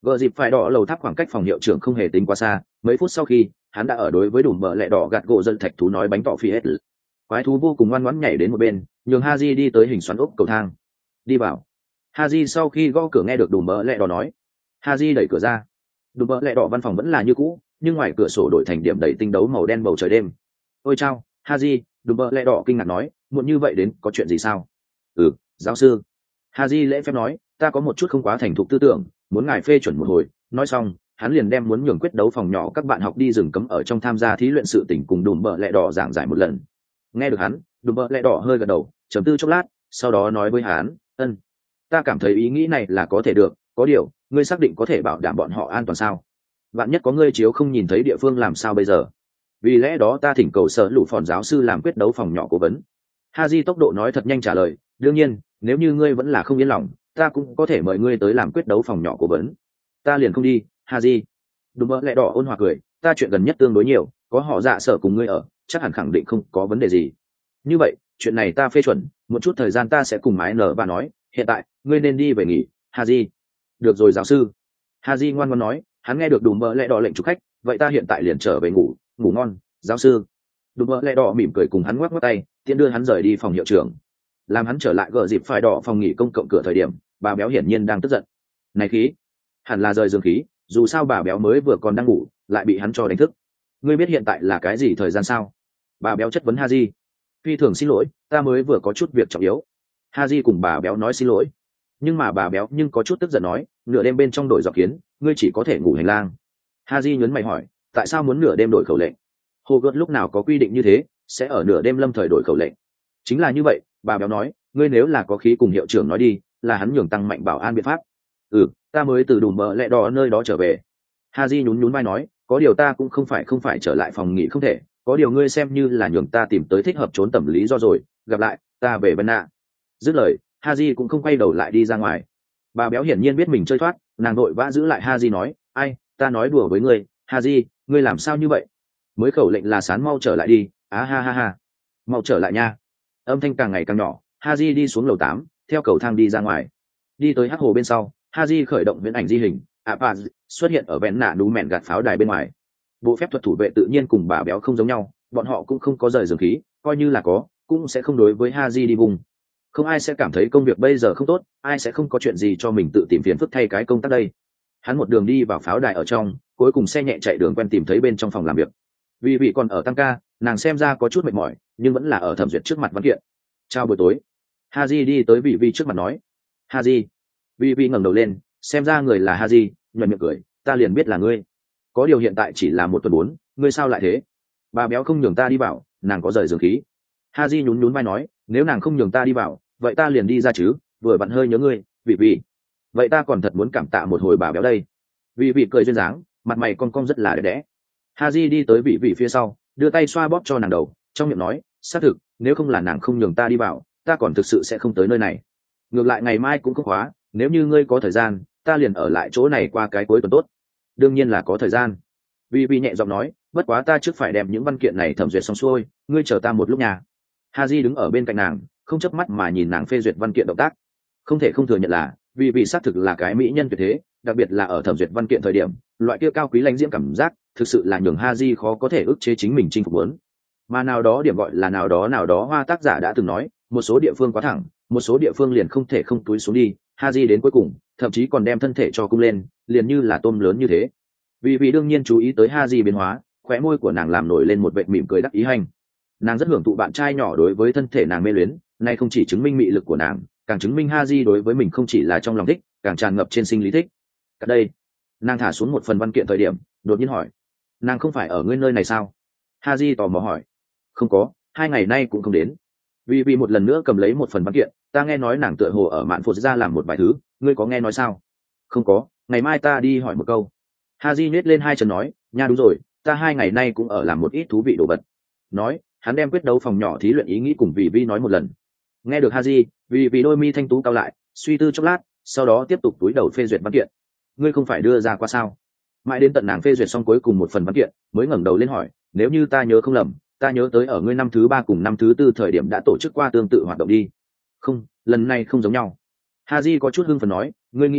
Speaker 1: Gờ dịp phải đỏ lầu tháp khoảng cách phòng hiệu trưởng không hề tính quá xa, mấy phút sau khi hắn đã ở đối với đùm bờ lẹ đỏ gạt gỗ dân thạch thú nói bánh tỏ phi hết. Quái thú vô cùng ngoan ngoãn nhảy đến một bên, nhường Haji đi tới hình xoắn ốc cầu thang. Đi vào. Haji sau khi gõ cửa nghe được đùm bờ lẹ đỏ nói. Haji đẩy cửa ra. Đùm bờ lẹ đỏ văn phòng vẫn là như cũ, nhưng ngoài cửa sổ đổi thành điểm đầy tinh đấu màu đen bầu trời đêm. Ôi chao, Haji, đùm bờ lẹ đỏ kinh ngạc nói, muộn như vậy đến có chuyện gì sao? Ừ, giáo sư. Haji lễ phép nói, ta có một chút không quá thành thục tư tưởng, muốn ngài phê chuẩn một hồi. Nói xong, hắn liền đem muốn nhường quyết đấu phòng nhỏ các bạn học đi rừng cấm ở trong tham gia thí luyện sự tình cùng đùm bờ lẹ đỏ giảng giải một lần. Nghe được hắn, đùm bờ lẹ đỏ hơi gật đầu, chấm tư chốc lát, sau đó nói với hắn, ân, ta cảm thấy ý nghĩ này là có thể được, có điều, ngươi xác định có thể bảo đảm bọn họ an toàn sao? Vạn nhất có ngươi chiếu không nhìn thấy địa phương làm sao bây giờ? Vì lẽ đó ta thỉnh cầu sở lũ phòn giáo sư làm quyết đấu phòng nhỏ cố vấn. Haji tốc độ nói thật nhanh trả lời, đương nhiên, nếu như ngươi vẫn là không yên lòng, ta cũng có thể mời ngươi tới làm quyết đấu phòng nhỏ cố vấn. Ta liền không đi, Haji. Đùm bờ lẹ đỏ ôn hòa cười, ta chuyện gần nhất tương đối nhiều, có họ dạ sở cùng ngươi ở, chắc hẳn khẳng định không có vấn đề gì. Như vậy, chuyện này ta phê chuẩn, một chút thời gian ta sẽ cùng mái nở và nói, hiện tại, ngươi nên đi về nghỉ, Haji. Được rồi giáo sư. Haji ngoan ngoãn nói, hắn nghe được đùm bờ lẹ đỏ lệnh chụp khách, vậy ta hiện tại liền trở về ngủ, ngủ ngon, giáo sư. Đùm bờ lẹ đỏ mỉm cười cùng hắn ngoắc ngoắc tay, tiện đưa hắn rời đi phòng hiệu trưởng. Làm hắn trở lại gờ dịp phải đỏ phòng nghỉ công cộng cửa thời điểm, bà béo hiển nhiên đang tức giận. Này khí, hẳn là rời giường khí, dù sao bà béo mới vừa còn đang ngủ, lại bị hắn cho đánh thức. Ngươi biết hiện tại là cái gì thời gian sao? Bà béo chất vấn Haji. Phi thường xin lỗi, ta mới vừa có chút việc trọng yếu. Haji cùng bà béo nói xin lỗi, nhưng mà bà béo nhưng có chút tức giận nói, nửa đêm bên trong đổi dọc kiến, ngươi chỉ có thể ngủ hành lang. Haji nhấn mày hỏi, tại sao muốn nửa đêm đổi khẩu lệnh? Hồ gợt lúc nào có quy định như thế, sẽ ở nửa đêm lâm thời đổi khẩu lệnh? Chính là như vậy, bà béo nói, ngươi nếu là có khí cùng hiệu trưởng nói đi, là hắn nhường tăng mạnh bảo an biện pháp. Ừ, ta mới từ đùm bờ lẹ đỏ nơi đó trở về. Haji nhún nhún vai nói, có điều ta cũng không phải không phải trở lại phòng nghỉ không thể, có điều ngươi xem như là nhường ta tìm tới thích hợp trốn tầm lý do rồi, gặp lại, ta về Vân Nạ. Dứt lời, Haji cũng không quay đầu lại đi ra ngoài. Bà béo hiển nhiên biết mình chơi thoát, nàng đội vã giữ lại Haji nói, ai, ta nói đùa với ngươi, Haji, ngươi làm sao như vậy? Mới khẩu lệnh là sán mau trở lại đi, á ha ha ha, mau trở lại nha. Âm thanh càng ngày càng nhỏ, Haji đi xuống lầu tám, theo cầu thang đi ra ngoài. Đi tới hắc hồ bên sau, Haji khởi động viễn ảnh di hình, Apaz xuất hiện ở vén nạ nú mẹn gạt pháo đài bên ngoài. Bộ phép thuật thủ vệ tự nhiên cùng bà béo không giống nhau, bọn họ cũng không có rời giường khí, coi như là có, cũng sẽ không đối với Haji đi vùng. Không ai sẽ cảm thấy công việc bây giờ không tốt, ai sẽ không có chuyện gì cho mình tự tìm phiền phức thay cái công tác đây. Hắn một đường đi vào pháo đài ở trong, cuối cùng xe nhẹ chạy đường quen tìm thấy bên trong phòng làm việc. Vì vị còn ở tăng ca, nàng xem ra có chút mệt mỏi, nhưng vẫn là ở thẩm duyệt trước mặt văn kiện. Chào buổi tối. Haji đi tới vị vị trước mặt nói. Haji. Vị vị ngẩng đầu lên, xem ra người là Haji, nhuận miệng cười, ta liền biết là ngươi. Có điều hiện tại chỉ là một tuần bốn, ngươi sao lại thế? Bà béo không nhường ta đi vào, nàng có rời giường khí. Haji nhún nhún vai nói, nếu nàng không nhường ta đi vào, vậy ta liền đi ra chứ, vừa vặn hơi nhớ ngươi, vị vị. Vậy ta còn thật muốn cảm tạ một hồi bà béo đây. Vị vị cười duyên dáng, mặt mày cong cong rất là đẹp đẽ. Haji đi tới vị vị phía sau, đưa tay xoa bóp cho nàng đầu, trong miệng nói, xác thực, nếu không là nàng không nhường ta đi vào, ta còn thực sự sẽ không tới nơi này. Ngược lại ngày mai cũng không khóa, nếu như ngươi có thời gian, ta liền ở lại chỗ này qua cái cuối tuần tốt. Đương nhiên là có thời gian. Vị vị nhẹ giọng nói, bất quá ta trước phải đem những văn kiện này thẩm duyệt xong xuôi, ngươi chờ ta một lúc nha. Haji đứng ở bên cạnh nàng, không chớp mắt mà nhìn nàng phê duyệt văn kiện động tác. Không thể không thừa nhận là, vì vị xác thực là cái mỹ nhân tuyệt thế, đặc biệt là ở thẩm duyệt văn kiện thời điểm, loại kia cao quý lãnh diễm cảm giác, thực sự là nhường Haji khó có thể ức chế chính mình chinh phục muốn. Mà nào đó điểm gọi là nào đó nào đó hoa tác giả đã từng nói, một số địa phương quá thẳng, một số địa phương liền không thể không túi xuống đi. Haji đến cuối cùng, thậm chí còn đem thân thể cho cung lên, liền như là tôm lớn như thế. Vì vị đương nhiên chú ý tới Haji biến hóa, khóe môi của nàng làm nổi lên một vệt mỉm cười đắc ý hành. Nàng rất hưởng thụ bạn trai nhỏ đối với thân thể nàng mê luyến, này không chỉ chứng minh mị lực của nàng, càng chứng minh Haji đối với mình không chỉ là trong lòng thích, càng tràn ngập trên sinh lý thích. Cả đây, nàng thả xuống một phần văn kiện thời điểm, đột nhiên hỏi, nàng không phải ở ngươi nơi này sao? Haji tò mò hỏi. Không có, hai ngày nay cũng không đến. Vì vì một lần nữa cầm lấy một phần văn kiện, ta nghe nói nàng tựa hồ ở mạn phụt ra làm một vài thứ, ngươi có nghe nói sao? Không có, ngày mai ta đi hỏi một câu. Haji nhếch lên hai chân nói, nha đúng rồi, ta hai ngày nay cũng ở làm một ít thú vị đồ vật. Nói, hắn đem quyết đấu phòng nhỏ thí luyện ý nghĩ cùng Vì Vi nói một lần. Nghe được Haji, Vì Vì đôi mi thanh tú cao lại, suy tư chốc lát, sau đó tiếp tục túi đầu phê duyệt văn kiện. Ngươi không phải đưa ra qua sao? Mãi đến tận nàng phê duyệt xong cuối cùng một phần văn kiện, mới ngẩng đầu lên hỏi, nếu như ta nhớ không lầm, ta nhớ tới ở ngươi năm thứ ba cùng năm thứ tư thời điểm đã tổ chức qua tương tự hoạt động đi. Không, lần này không giống nhau. Haji có chút hưng phấn nói, ngươi nghĩ à,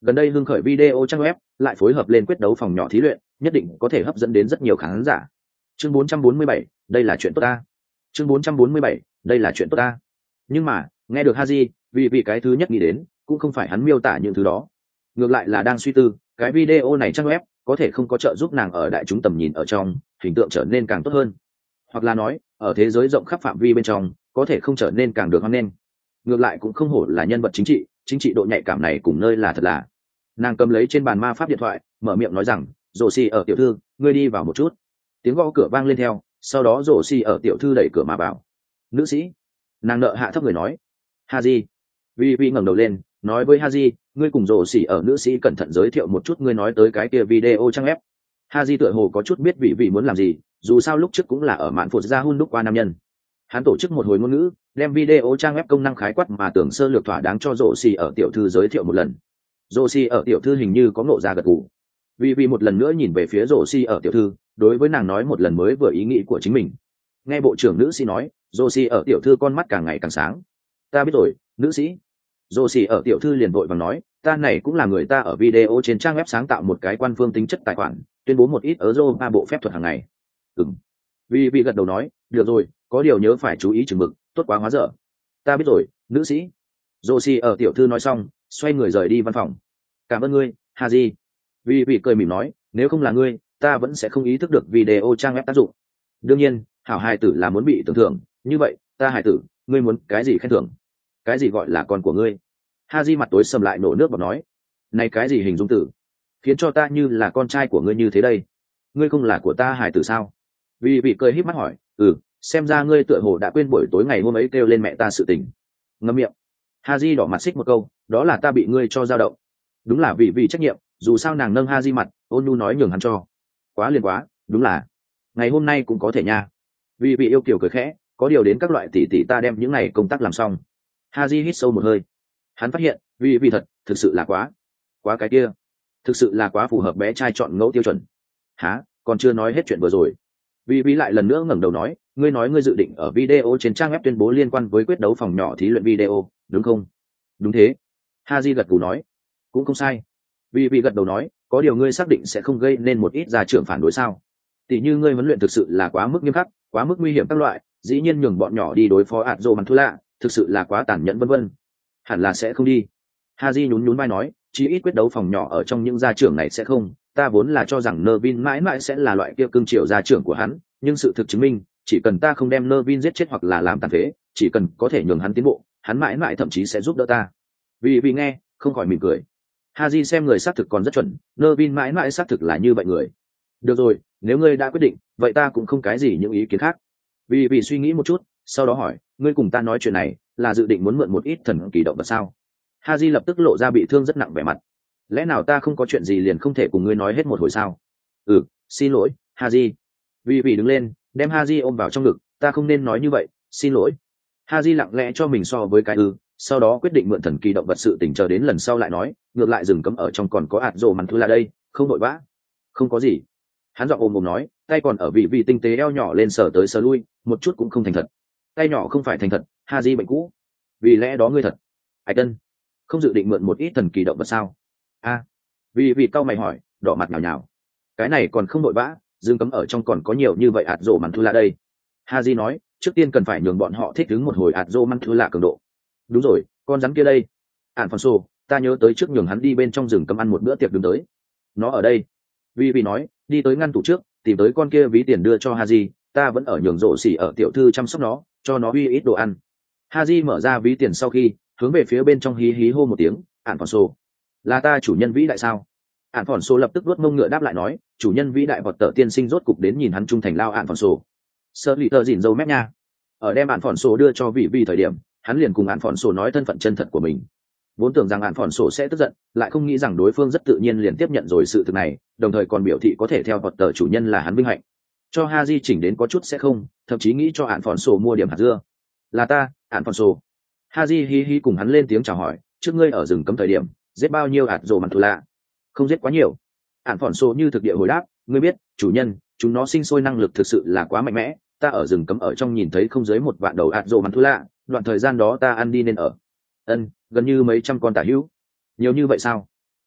Speaker 1: Gần đây hưng khởi video trang web lại phối hợp lên quyết đấu phòng nhỏ thí luyện, nhất định có thể hấp dẫn đến rất nhiều khán giả. Chương bốn trăm bốn mươi bảy, đây là chuyện tốt ta. Chương bốn trăm bốn mươi bảy, đây là chuyện tốt ta. Nhưng mà, nghe được Haji, vì vì cái thứ nhất nghĩ đến, cũng không phải hắn miêu tả những thứ đó. Ngược lại là đang suy tư, cái video này trang web có thể không có trợ giúp nàng ở đại chúng tầm nhìn ở trong, hình tượng trở nên càng tốt hơn. Hoặc là nói, ở thế giới rộng khắp phạm vi bên trong, có thể không trở nên càng được hoan nghênh. Ngược lại cũng không hổ là nhân vật chính trị, chính trị độ nhạy cảm này cùng nơi là thật là. Nàng cầm lấy trên bàn ma pháp điện thoại, mở miệng nói rằng, "Rồ xì ở tiểu thư, ngươi đi vào một chút." Tiếng gõ cửa vang lên theo, sau đó Rồ xì ở tiểu thư đẩy cửa mà vào. "Nữ sĩ." Nàng nợ hạ thấp người nói. "Haji." Vi Vi ngẩng đầu lên, nói với Haji, "Ngươi cùng Rồ xì ở nữ sĩ cẩn thận giới thiệu một chút ngươi nói tới cái kia video trang web." Haji tựa hồ có chút biết vị vị muốn làm gì, dù sao lúc trước cũng là ở mạn phụt ra hun đúc qua nam nhân. Hắn tổ chức một hồi ngôn ngữ, đem video trang web công năng khái quát mà tưởng sơ lược thỏa đáng cho Rồ xì ở tiểu thư giới thiệu một lần. Rồ xì ở tiểu thư hình như có ngộ ra gật gù. Vì vì một lần nữa nhìn về phía Rồ xì ở tiểu thư, đối với nàng nói một lần mới vừa ý nghĩ của chính mình. Nghe bộ trưởng nữ sĩ nói, Rồ xì ở tiểu thư con mắt càng ngày càng sáng. "Ta biết rồi, nữ sĩ." Rồ xì ở tiểu thư liền vội vàng nói, "Ta này cũng là người ta ở video trên trang web sáng tạo một cái quan phương tính chất tài khoản, tuyên bố một ít euro ba bộ phép thuật hàng ngày." Ừm. Vì vì gật đầu nói, "Được rồi, có điều nhớ phải chú ý chừng mực, tốt quá hóa dở." "Ta biết rồi, nữ sĩ." Rồ xì ở tiểu thư nói xong, xoay người rời đi văn phòng. "Cảm ơn ngươi, Haji." Vì vì cười mỉm nói, "Nếu không là ngươi, ta vẫn sẽ không ý thức được video trang web tác dụng. Đương nhiên, hảo hài tử là muốn bị tưởng thưởng, như vậy, ta hài tử, ngươi muốn cái gì khen thưởng? Cái gì gọi là con của ngươi?" Haji mặt tối sầm lại nổ nước bọt nói, "Này cái gì hình dung tử, khiến cho ta như là con trai của ngươi như thế đây? Ngươi không là của ta hài tử sao?" Vì vì cười híp mắt hỏi, "Ừ, xem ra ngươi tựa hồ đã quên buổi tối ngày hôm ấy kêu lên mẹ ta sự tình." Ngậm miệng. Haji đỏ mặt xích một câu, "Đó là ta bị ngươi cho dao động." Đúng là vì vì trách nhiệm, dù sao nàng nâng Haji mặt, ôn nhu nói nhường hắn cho. Quá liền quá, đúng là. Ngày hôm nay cũng có thể nha. Vì vì yêu kiều cười khẽ, "Có điều đến các loại tỷ tỷ ta đem những này công tác làm xong." Haji hít sâu một hơi. Hắn phát hiện, vì vì thật, thực sự là quá, quá cái kia, thực sự là quá phù hợp bé trai chọn ngẫu tiêu chuẩn. Hả, còn chưa nói hết chuyện vừa rồi. Vì vì lại lần nữa ngẩng đầu nói, "Ngươi nói ngươi dự định ở video trên trang web tuyên bố liên quan với quyết đấu phòng nhỏ thí luyện video, đúng không?" "Đúng thế." Haji gật gù nói, "Cũng không sai." Vì vì gật đầu nói, "Có điều ngươi xác định sẽ không gây nên một ít gia trưởng phản đối sao? Tỷ như ngươi huấn luyện thực sự là quá mức nghiêm khắc, quá mức nguy hiểm các loại, dĩ nhiên nhường bọn nhỏ đi đối phó Adzo Mantula, thực sự là quá tàn nhẫn vân vân." "Hẳn là sẽ không đi." Haji nhún nhún vai nói, "Chí ít quyết đấu phòng nhỏ ở trong những gia trưởng này sẽ không, ta vốn là cho rằng Nervin mãi mãi sẽ là loại kia cương triều gia trưởng của hắn, nhưng sự thực chứng minh, chỉ cần ta không đem Nervin giết chết hoặc là làm tàn phế, chỉ cần có thể nhường hắn tiến bộ, hắn mãi mãi thậm chí sẽ giúp đỡ ta." Vì vì nghe, không khỏi mỉm cười. Haji xem người xác thực còn rất chuẩn, Nervin mãi mãi xác thực là như vậy người. "Được rồi, nếu ngươi đã quyết định, vậy ta cũng không cái gì những ý kiến khác." Vì vì suy nghĩ một chút, sau đó hỏi, "Ngươi cùng ta nói chuyện này, là dự định muốn mượn một ít thần kỳ động vật sao?" Haji lập tức lộ ra bị thương rất nặng vẻ mặt. "Lẽ nào ta không có chuyện gì liền không thể cùng ngươi nói hết một hồi sao?" "Ừ, xin lỗi, Haji." Vì vì đứng lên, đem Haji ôm vào trong ngực, "Ta không nên nói như vậy, xin lỗi." Haji lặng lẽ cho mình so với cái ư, sau đó quyết định mượn thần kỳ động vật sự tình chờ đến lần sau lại nói, ngược lại rừng cấm ở trong còn có ạt rồ mặn thứ là đây, không vội vã. "Không có gì." Hắn giọng ôm ôm nói, tay còn ở vị vị tinh tế eo nhỏ lên sờ tới sờ lui, một chút cũng không thành thật. Tay nhỏ không phải thành thật, Haji bệnh cũ. "Vì lẽ đó ngươi thật, Ảch Tân, không dự định mượn một ít thần kỳ động vật sao?" "A." Vì vị cau mày hỏi, đỏ mặt nhào nhào. "Cái này còn không vội vã, rừng cấm ở trong còn có nhiều như vậy ạt rồ mặn thứ là đây." Haji nói, "Trước tiên cần phải nhường bọn họ thích ứng một hồi ạt rồ mặn thứ là cường độ." "Đúng rồi, con rắn kia đây." "Alfonso, ta nhớ tới trước nhường hắn đi bên trong rừng cấm ăn một bữa tiệc đứng tới." "Nó ở đây." Vi Vi nói, đi tới ngăn tủ trước, tìm tới con kia ví tiền đưa cho Haji, "Ta vẫn ở nhường rộ xỉ ở tiểu thư chăm sóc nó, cho nó uy ít đồ ăn." Haji mở ra ví tiền sau khi, hướng về phía bên trong hí hí hô một tiếng, "Alfonso, là ta chủ nhân vĩ đại sao?" Alfonso lập tức vuốt mông ngựa đáp lại nói, "Chủ nhân vĩ đại vọt tợ tiên sinh rốt cục đến nhìn hắn trung thành lao Alfonso." Sơ lì tơ dỉn dâu mép nha. Ở đem Alfonso đưa cho vị Vi thời điểm, hắn liền cùng Alfonso nói thân phận chân thật của mình. Vốn tưởng rằng Alfonso sẽ tức giận, lại không nghĩ rằng đối phương rất tự nhiên liền tiếp nhận rồi sự thực này, đồng thời còn biểu thị có thể theo vọt tờ chủ nhân là hắn vinh hạnh. Cho Haji chỉnh đến có chút sẽ không, thậm chí nghĩ cho Alfonso mua điểm hạt dưa. "Là ta, Alfonso." Haji hi hi cùng hắn lên tiếng chào hỏi, "Trước ngươi ở rừng cấm thời điểm, giết bao nhiêu hạt rồ mặn thù lạ?" "Không giết quá nhiều." Alfonso như thực địa hồi đáp, "Ngươi biết, chủ nhân, chúng nó sinh sôi năng lực thực sự là quá mạnh mẽ, ta ở rừng cấm ở trong nhìn thấy không dưới một vạn đầu hạt rồ mặn thù lạ, đoạn thời gian đó ta ăn đi nên ở." "Ân, gần như mấy trăm con tả hữu." "Nhiều như vậy sao?"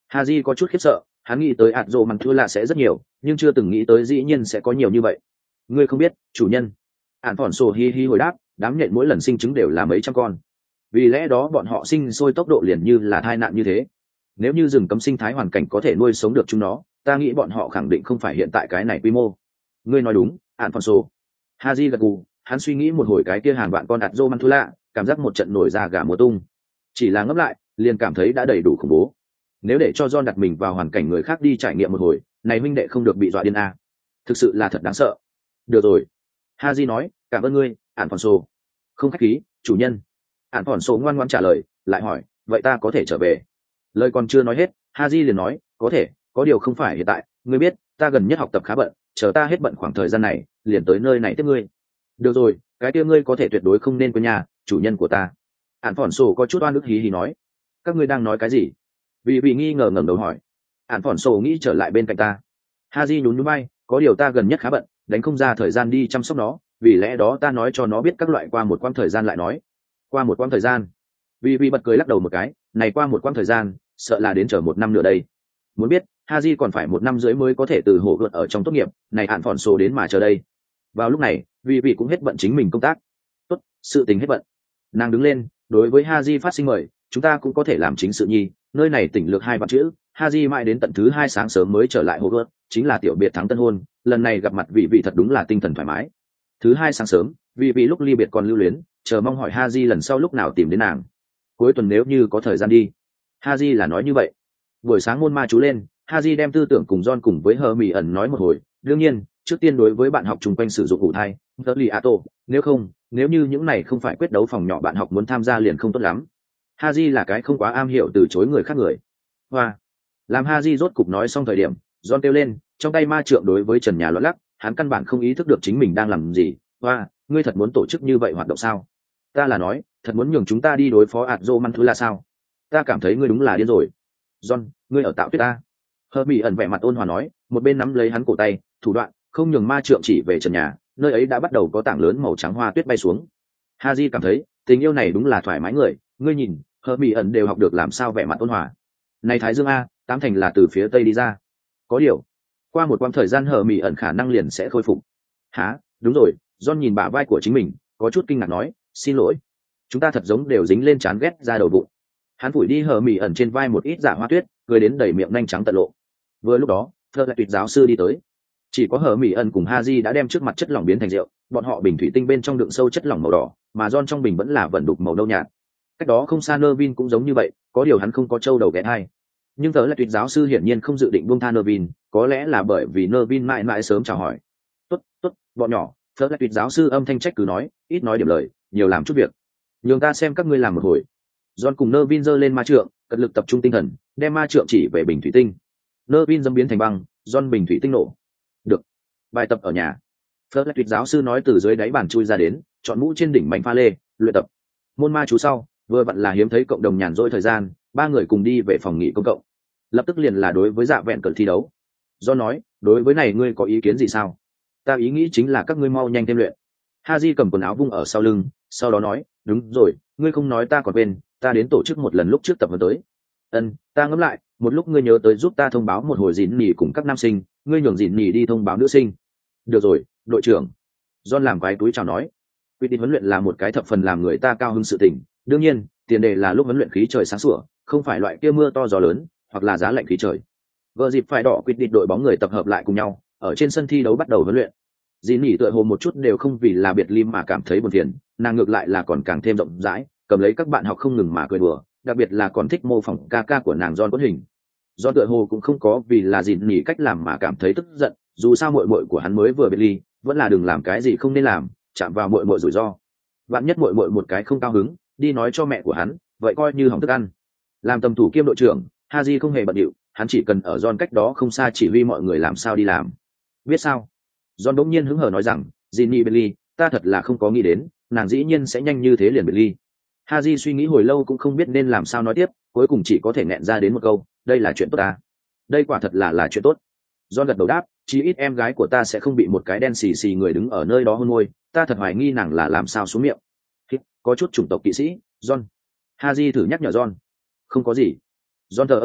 Speaker 1: Haji có chút khiếp sợ, hắn nghĩ tới ạt rồ măng thua lạ sẽ rất nhiều, nhưng chưa từng nghĩ tới dĩ nhiên sẽ có nhiều như vậy. Ngươi không biết, chủ nhân. Ản phỏn sổ hi hi hồi đáp, đám nhện mỗi lần sinh trứng đều là mấy trăm con. Vì lẽ đó bọn họ sinh sôi tốc độ liền như là tai nạn như thế. Nếu như rừng cấm sinh thái hoàn cảnh có thể nuôi sống được chúng nó, ta nghĩ bọn họ khẳng định không phải hiện tại cái này quy mô. Ngươi nói đúng, Ản phỏn sổ. Haji gật gù, hắn suy nghĩ một hồi cái kia hàng vạn con ạt rô măng thua lạ, cảm giác một trận nổi da gà mùa tung. Chỉ là ngấp lại, liền cảm thấy đã đầy đủ khủng bố. Nếu để cho John đặt mình vào hoàn cảnh người khác đi trải nghiệm một hồi, này huynh đệ không được bị dọa điên à. Thực sự là thật đáng sợ. Được rồi. Haji nói, cảm ơn ngươi, Ản phỏn sổ. Không khách khí, chủ nhân. Ản phỏn sổ ngoan ngoãn trả lời, lại hỏi, vậy ta có thể trở về? Lời còn chưa nói hết, Haji liền nói, có thể, có điều không phải hiện tại, ngươi biết, ta gần nhất học tập khá bận, chờ ta hết bận khoảng thời gian này, liền tới nơi này tiếp ngươi. Được rồi, cái kia ngươi có thể tuyệt đối không nên quên nhà, chủ nhân của ta. Ản phỏn sổ có chút oan ức hí hí nói, các ngươi đang nói cái gì? Vì vì nghi ngờ ngẩng đầu hỏi. Ản phỏn sổ nghĩ trở lại bên cạnh ta. Haji nhún nhún vai, có điều ta gần nhất khá bận, đánh không ra thời gian đi chăm sóc nó, vì lẽ đó ta nói cho nó biết các loại qua một quãng thời gian lại nói. Qua một quãng thời gian. Vì vì bật cười lắc đầu một cái, này qua một quãng thời gian, sợ là đến chờ một năm nữa đây. Muốn biết, Haji còn phải một năm rưỡi mới có thể từ hộ gợt ở trong tốt nghiệp, này Ản phỏn sổ đến mà chờ đây. Vào lúc này, vì vì cũng hết bận chính mình công tác. Tốt, sự tình hết bận. Nàng đứng lên, đối với Haji phát sinh mời, chúng ta cũng có thể làm chính sự nhi, nơi này tỉnh lược hai vạn chữ. Haji mãi đến tận thứ hai sáng sớm mới trở lại Hogwarts, chính là tiểu biệt thắng tân hôn, lần này gặp mặt vị vị thật đúng là tinh thần thoải mái. Thứ hai sáng sớm, vị vị lúc ly biệt còn lưu luyến, chờ mong hỏi Haji lần sau lúc nào tìm đến nàng. Cuối tuần nếu như có thời gian đi. Haji là nói như vậy. Buổi sáng môn ma chú lên, Haji đem tư tưởng cùng John cùng với Hermione nói một hồi, đương nhiên, trước tiên đối với bạn học chung quanh sử dụng ủ thai, Dudley-Ato, nếu không, nếu như những này không phải quyết đấu phòng nhỏ bạn học muốn tham gia liền không tốt lắm. Haji là cái không quá am hiểu từ chối người khác người. Hoa. Làm Haji rốt cục nói xong thời điểm, John kêu lên, trong tay ma trượng đối với trần nhà loạn lắc, hắn căn bản không ý thức được chính mình đang làm gì. Hoa, ngươi thật muốn tổ chức như vậy hoạt động sao? Ta là nói, thật muốn nhường chúng ta đi đối phó Adzo Manthula sao? Ta cảm thấy ngươi đúng là điên rồi. John, ngươi ở tạo tuyết ta. Hermione ẩn vẻ mặt ôn hòa nói, một bên nắm lấy hắn cổ tay, thủ đoạn, không nhường ma trượng chỉ về trần nhà, nơi ấy đã bắt đầu có tảng lớn màu trắng hoa tuyết bay xuống. Haji cảm thấy, tình yêu này đúng là thoải mái người, ngươi nhìn, Hermione đều học được làm sao vẻ mặt ôn hòa. Này Thái Dương a, tám thành là từ phía tây đi ra. Có điều, qua một quãng thời gian Hermione khả năng liền sẽ khôi phục. Hả? Đúng rồi, John nhìn bả vai của chính mình, có chút kinh ngạc nói, xin lỗi. Chúng ta thật giống đều dính lên chán ghét ra đầu bụng. Hắn phủi đi Hermione trên vai một ít giả hoa tuyết, cười đến đầy miệng nhanh trắng tận lộ. Vừa lúc đó, Fleur lại tuyệt giáo sư đi tới. Chỉ có Hermione cùng Haji đã đem trước mặt chất lỏng biến thành rượu, bọn họ bình thủy tinh bên trong đựng sâu chất lỏng màu đỏ, mà John trong bình vẫn là vẩn đục màu nâu nhạt. Cách đó không xa Nervin cũng giống như vậy, có điều hắn không có trâu đầu ghé hai. Nhưng tớ là tuyệt giáo sư hiển nhiên không dự định buông tha Nervin, có lẽ là bởi vì Nervin mãi mãi sớm chào hỏi. Tốt, tốt, bọn nhỏ, tớ là tuyệt giáo sư âm thanh trách cứ nói, ít nói điểm lời, nhiều làm chút việc. Nhường ta xem các ngươi làm một hồi. John cùng Nervin giơ lên ma trượng, cật lực tập trung tinh thần, đem ma trượng chỉ về bình thủy tinh. Nervin dâm biến thành băng, John bình thủy tinh nổ. Được. Bài tập ở nhà. Fleur là tuyệt giáo sư nói từ dưới đáy bàn chui ra đến, chọn mũ trên đỉnh mảnh pha lê, luyện tập. Môn ma chú sau, vừa vặn là hiếm thấy cộng đồng nhàn rỗi thời gian, ba người cùng đi về phòng nghỉ công cộng. Lập tức liền là đối với dạ vẹn cận thi đấu. Do nói, đối với này ngươi có ý kiến gì sao? Ta ý nghĩ chính là các ngươi mau nhanh thêm luyện. Haji cầm quần áo vung ở sau lưng, sau đó nói, đúng rồi, ngươi không nói ta còn quên, ta đến tổ chức một lần lúc trước tập huấn tới. Ân, ta ngẫm lại, một lúc ngươi nhớ tới giúp ta thông báo một hồi dịn nhỉ cùng các nam sinh, ngươi nhường dịn nhỉ đi thông báo nữ sinh. Được rồi, đội trưởng. John làm cái túi chào nói. Quy định huấn luyện là một cái thập phần làm người ta cao hứng sự tình, đương nhiên, tiền đề là lúc huấn luyện khí trời sáng sủa, không phải loại kia mưa to gió lớn, hoặc là giá lạnh khí trời. Vợ dịp phải đỏ quyết định đội bóng người tập hợp lại cùng nhau, ở trên sân thi đấu bắt đầu huấn luyện. Dĩ nỉ tựa hồ một chút đều không vì là biệt ly mà cảm thấy buồn phiền, nàng ngược lại là còn càng thêm rộng rãi, cầm lấy các bạn học không ngừng mà cười đùa, đặc biệt là còn thích mô phỏng ca ca của nàng John cốt hình. John tựa hồ cũng không có vì là dĩ nỉ cách làm mà cảm thấy tức giận, dù sao muội muội của hắn mới vừa biệt ly, vẫn là đừng làm cái gì không nên làm, chạm vào muội muội rủi ro. Vạn nhất muội muội một cái không cao hứng, đi nói cho mẹ của hắn, vậy coi như hỏng thức ăn. Làm tầm thủ kiêm đội trưởng, Haji không hề bận điệu, hắn chỉ cần ở John cách đó không xa chỉ huy mọi người làm sao đi làm. Biết sao? John đống nhiên hứng hở nói rằng, Ginny Bentley, ta thật là không có nghĩ đến, nàng dĩ nhiên sẽ nhanh như thế liền Bentley. Haji suy nghĩ hồi lâu cũng không biết nên làm sao nói tiếp, cuối cùng chỉ có thể nghẹn ra đến một câu, đây là chuyện tốt ta. Đây quả thật là là chuyện tốt. John gật đầu đáp, chí ít em gái của ta sẽ không bị một cái đen xì xì người đứng ở nơi đó hôn môi, ta thật hoài nghi nàng là làm sao xuống miệng. Có chút chủng tộc kỵ sĩ, John. Haji thử nhắc nhở John. Không có gì. John thờ ơ nói,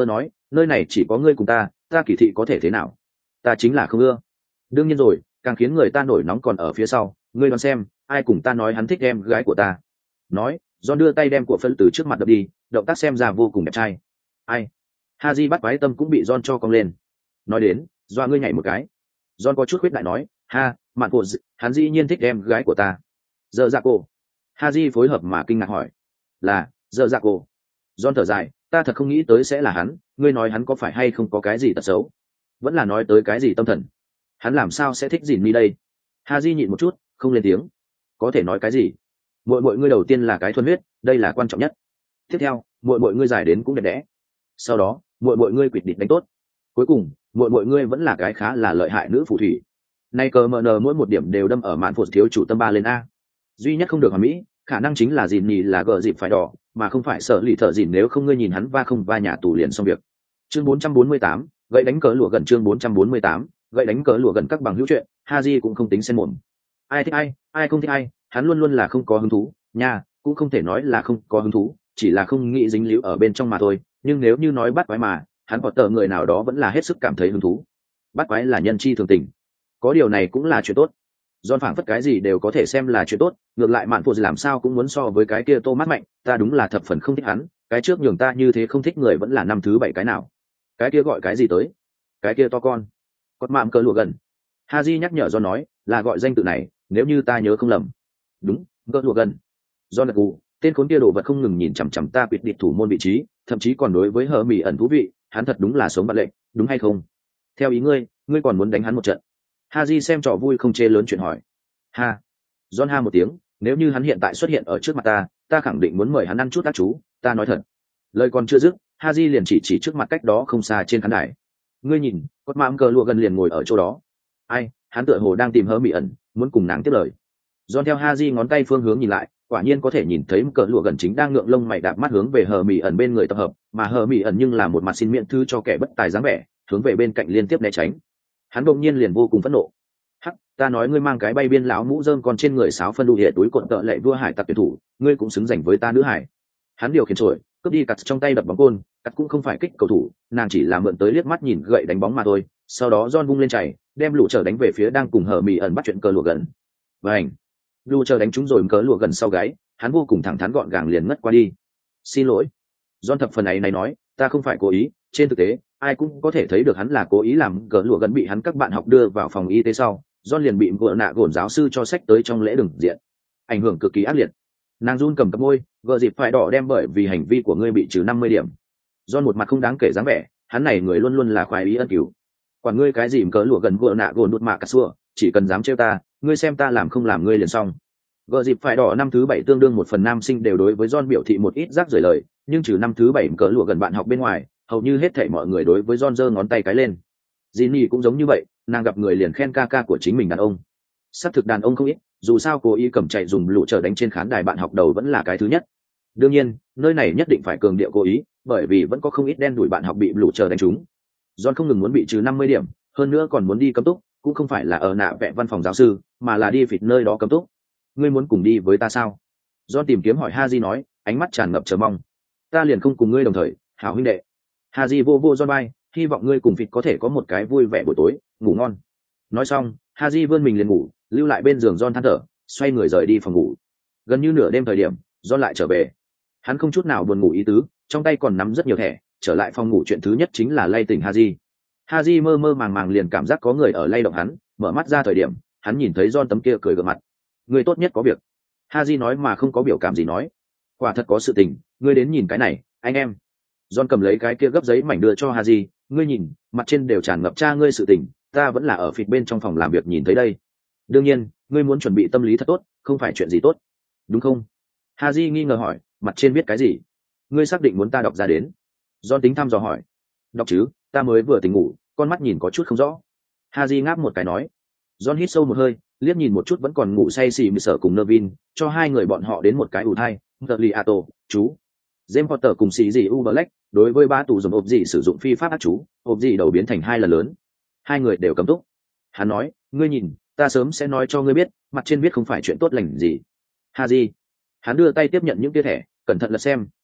Speaker 1: nơi này chỉ có ngươi cùng ta, ta kỳ thị có thể thế nào? Ta chính là không ưa. Đương nhiên rồi, càng khiến người ta nổi nóng còn ở phía sau, ngươi đoán xem, ai cùng ta nói hắn thích em gái của ta? Nói, John đưa tay đem của phân từ trước mặt đập đi, động tác xem ra vô cùng đẹp trai. Ai? Haji bắt quái tâm cũng bị John cho cong lên. Nói đến, doa ngươi nhảy một cái. John có chút khuyết đại nói, ha, mạn cô, hắn dĩ nhiên thích em gái của ta. Giờ dạ cô. Haji phối hợp mà kinh ngạc hỏi, là, giờ dạ cô. John thở dài, ta thật không nghĩ tới sẽ là hắn, ngươi nói hắn có phải hay không có cái gì tật xấu? Vẫn là nói tới cái gì tâm thần? Hắn làm sao sẽ thích Dìn Mi đây? Haji nhịn một chút, không lên tiếng. Có thể nói cái gì? Muội muội ngươi đầu tiên là cái thuần huyết, đây là quan trọng nhất. Tiếp theo, muội muội ngươi dài đến cũng đẹp đẽ. Sau đó, muội muội ngươi quỵt địch đánh tốt. Cuối cùng, muội muội ngươi vẫn là cái khá là lợi hại nữ phù thủy. Nay cờ mờ nờ mỗi một điểm đều đâm ở mạn phụt thiếu chủ tâm ba lên a. Duy nhất không được hoàn mỹ, khả năng chính là Dìn Mi là gờ dịp phải đỏ, mà không phải sợ lì thợ Dìn, nếu không ngươi nhìn hắn va không va nhà tù liền xong việc. Chương bốn trăm bốn mươi tám, gậy đánh cờ lụa gần. Chương bốn trăm bốn mươi tám, gậy đánh cờ lụa gần. Các bằng hữu chuyện, Haji cũng không tính xen mồm. Ai thích ai, ai không thích ai, hắn luôn luôn là không có hứng thú, nha, cũng không thể nói là không có hứng thú, chỉ là không nghĩ dính líu ở bên trong mà thôi. Nhưng nếu như nói bắt quái mà, hắn có tờ người nào đó vẫn là hết sức cảm thấy hứng thú. Bắt quái là nhân chi thường tình, có điều này cũng là chuyện tốt. John phảng phất cái gì đều có thể xem là chuyện tốt, ngược lại mạn phụ làm sao cũng muốn so với cái kia tô mát mạnh, ta đúng là thập phần không thích hắn, cái trước nhường ta như thế không thích người vẫn là năm thứ bảy cái nào. Cái kia gọi cái gì tới? Cái kia to con. Cột mạm cờ lụa gần. Haji nhắc nhở John nói, là gọi danh tự này, nếu như ta nhớ không lầm. Đúng, cờ lụa gần. John gật gù, tên khốn kia đồ vật không ngừng nhìn chằm chằm ta quyết định thủ môn vị trí, thậm chí còn đối với hờ mỉ ẩn thú vị, hắn thật đúng là sống bật lệnh, đúng hay không? Theo ý ngươi, ngươi còn muốn đánh hắn một trận? Haji xem trò vui không chê lớn chuyện hỏi. Ha. John ha một tiếng, nếu như hắn hiện tại xuất hiện ở trước mặt ta, ta khẳng định muốn mời hắn ăn chút ác chú, ta nói thật. Lời còn chưa dứt, Haji liền chỉ chỉ trước mặt cách đó không xa trên khán đài. Ngươi nhìn, cốt mãm cờ lụa gần liền ngồi ở chỗ đó. Ai, hắn tựa hồ đang tìm hớ mị ẩn, muốn cùng nàng tiếp lời. John theo Haji ngón tay phương hướng nhìn lại, quả nhiên có thể nhìn thấy cờ lụa gần chính đang ngượng lông mày đạp mắt hướng về hờ mị ẩn bên người tập hợp, mà hờ mị ẩn nhưng là một mặt xin miễn thư cho kẻ bất tài dáng vẻ, hướng về bên cạnh liên tiếp né tránh. Hắn đột nhiên liền vô cùng phẫn nộ. Hắc, ta nói ngươi mang cái bay biên lão mũ rơm còn trên người sáo phân đu hệ túi cột tợ lệ vua hải tặc tuyển thủ, ngươi cũng xứng giành với ta nữ hải. Hắn điều khiển trội, cướp đi cặt trong tay đập bóng côn, cắt cũng không phải kích cầu thủ, nàng chỉ là mượn tới liếc mắt nhìn gậy đánh bóng mà thôi. Sau đó John vung lên chảy, đem lũ chờ đánh về phía đang cùng hờ mì ẩn bắt chuyện cờ lụa gần. Vành, lũ chờ đánh trúng rồi cờ lụa gần sau gáy, hắn vô cùng thẳng thắn gọn gàng liền ngất qua đi. Xin lỗi. John thập phần ấy này nói, ta không phải cố ý, trên thực tế, ai cũng có thể thấy được hắn là cố ý làm cờ lụa gần bị hắn các bạn học đưa vào phòng y tế sau. John liền bị vợ nạ gổn giáo sư cho sách tới trong lễ đường diện, ảnh hưởng cực kỳ ác liệt. Nàng run cầm cặp môi, vợ dịp phải đỏ đem bởi vì hành vi của ngươi bị trừ năm mươi điểm. John một mặt không đáng kể dáng vẻ, hắn này người luôn luôn là khoái ý ân cứu. Quản ngươi cái gì cớ lụa gần vợ nạ gổn đột mạ cà xua, chỉ cần dám trêu ta, ngươi xem ta làm không làm ngươi liền xong. Vợ dịp phải đỏ năm thứ bảy tương đương một phần nam sinh đều đối với John biểu thị một ít rác rưởi lời, nhưng trừ năm thứ bảy cớ lụa gần bạn học bên ngoài, hầu như hết thảy mọi người đối với John giơ ngón tay cái lên. Jinny cũng giống như vậy, nàng gặp người liền khen ca ca của chính mình đàn ông. Xác thực đàn ông không ít, dù sao cố ý cầm chạy dùng lũ trở đánh trên khán đài bạn học đầu vẫn là cái thứ nhất. Đương nhiên, nơi này nhất định phải cường điệu cố ý, bởi vì vẫn có không ít đen đuổi bạn học bị lũ trở đánh trúng. John không ngừng muốn bị trừ năm mươi điểm, hơn nữa còn muốn đi cấm túc, cũng không phải là ở nạ vẽ văn phòng giáo sư, mà là đi phịt nơi đó cấm túc. Ngươi muốn cùng đi với ta sao? John tìm kiếm hỏi Haji nói, ánh mắt tràn ngập chờ mong. Ta liền không cùng ngươi đồng thời, hảo huynh đệ. Haji vô vô John bay, hy vọng ngươi cùng phịt có thể có một cái vui vẻ buổi tối, ngủ ngon. Nói xong, Haji vươn mình liền ngủ, lưu lại bên giường John than thở, xoay người rời đi phòng ngủ. Gần như nửa đêm thời điểm, John lại trở về. Hắn không chút nào buồn ngủ ý tứ, trong tay còn nắm rất nhiều thẻ, trở lại phòng ngủ chuyện thứ nhất chính là lay tỉnh Haji. Haji mơ mơ màng màng liền cảm giác có người ở lay động hắn, mở mắt ra thời điểm, hắn nhìn thấy John tấm kia cười gượng mặt. Ngươi tốt nhất có việc. Haji nói mà không có biểu cảm gì nói. Quả thật có sự tình, ngươi đến nhìn cái này, anh em. John cầm lấy cái kia gấp giấy mảnh đưa cho Haji, ngươi nhìn, mặt trên đều tràn ngập cha ngươi sự tình, ta vẫn là ở phịt bên trong phòng làm việc nhìn thấy đây. Đương nhiên, ngươi muốn chuẩn bị tâm lý thật tốt, không phải chuyện gì tốt, đúng không? Haji nghi ngờ hỏi, mặt trên viết cái gì? Ngươi xác định muốn ta đọc ra đến? John tính thăm dò hỏi. Đọc chứ, ta mới vừa tỉnh ngủ, con mắt nhìn có chút không rõ. Haji ngáp một cái nói. John hít sâu một hơi, liếc nhìn một chút vẫn còn ngủ say xì mì sở cùng Nervin, cho hai người bọn họ đến một cái ủ thai. Liato, chú. James Potter cùng xì gì U Black, đối với ba tù dùng ộp gì sử dụng phi pháp ác chú, ộp gì đầu biến thành hai lần lớn. Hai người đều cấm túc. Hắn nói, ngươi nhìn, ta sớm sẽ nói cho ngươi biết, mặt trên viết không phải chuyện tốt lành gì. Haji. Hắn đưa tay tiếp nhận những tia thẻ, cẩn thận lật xem,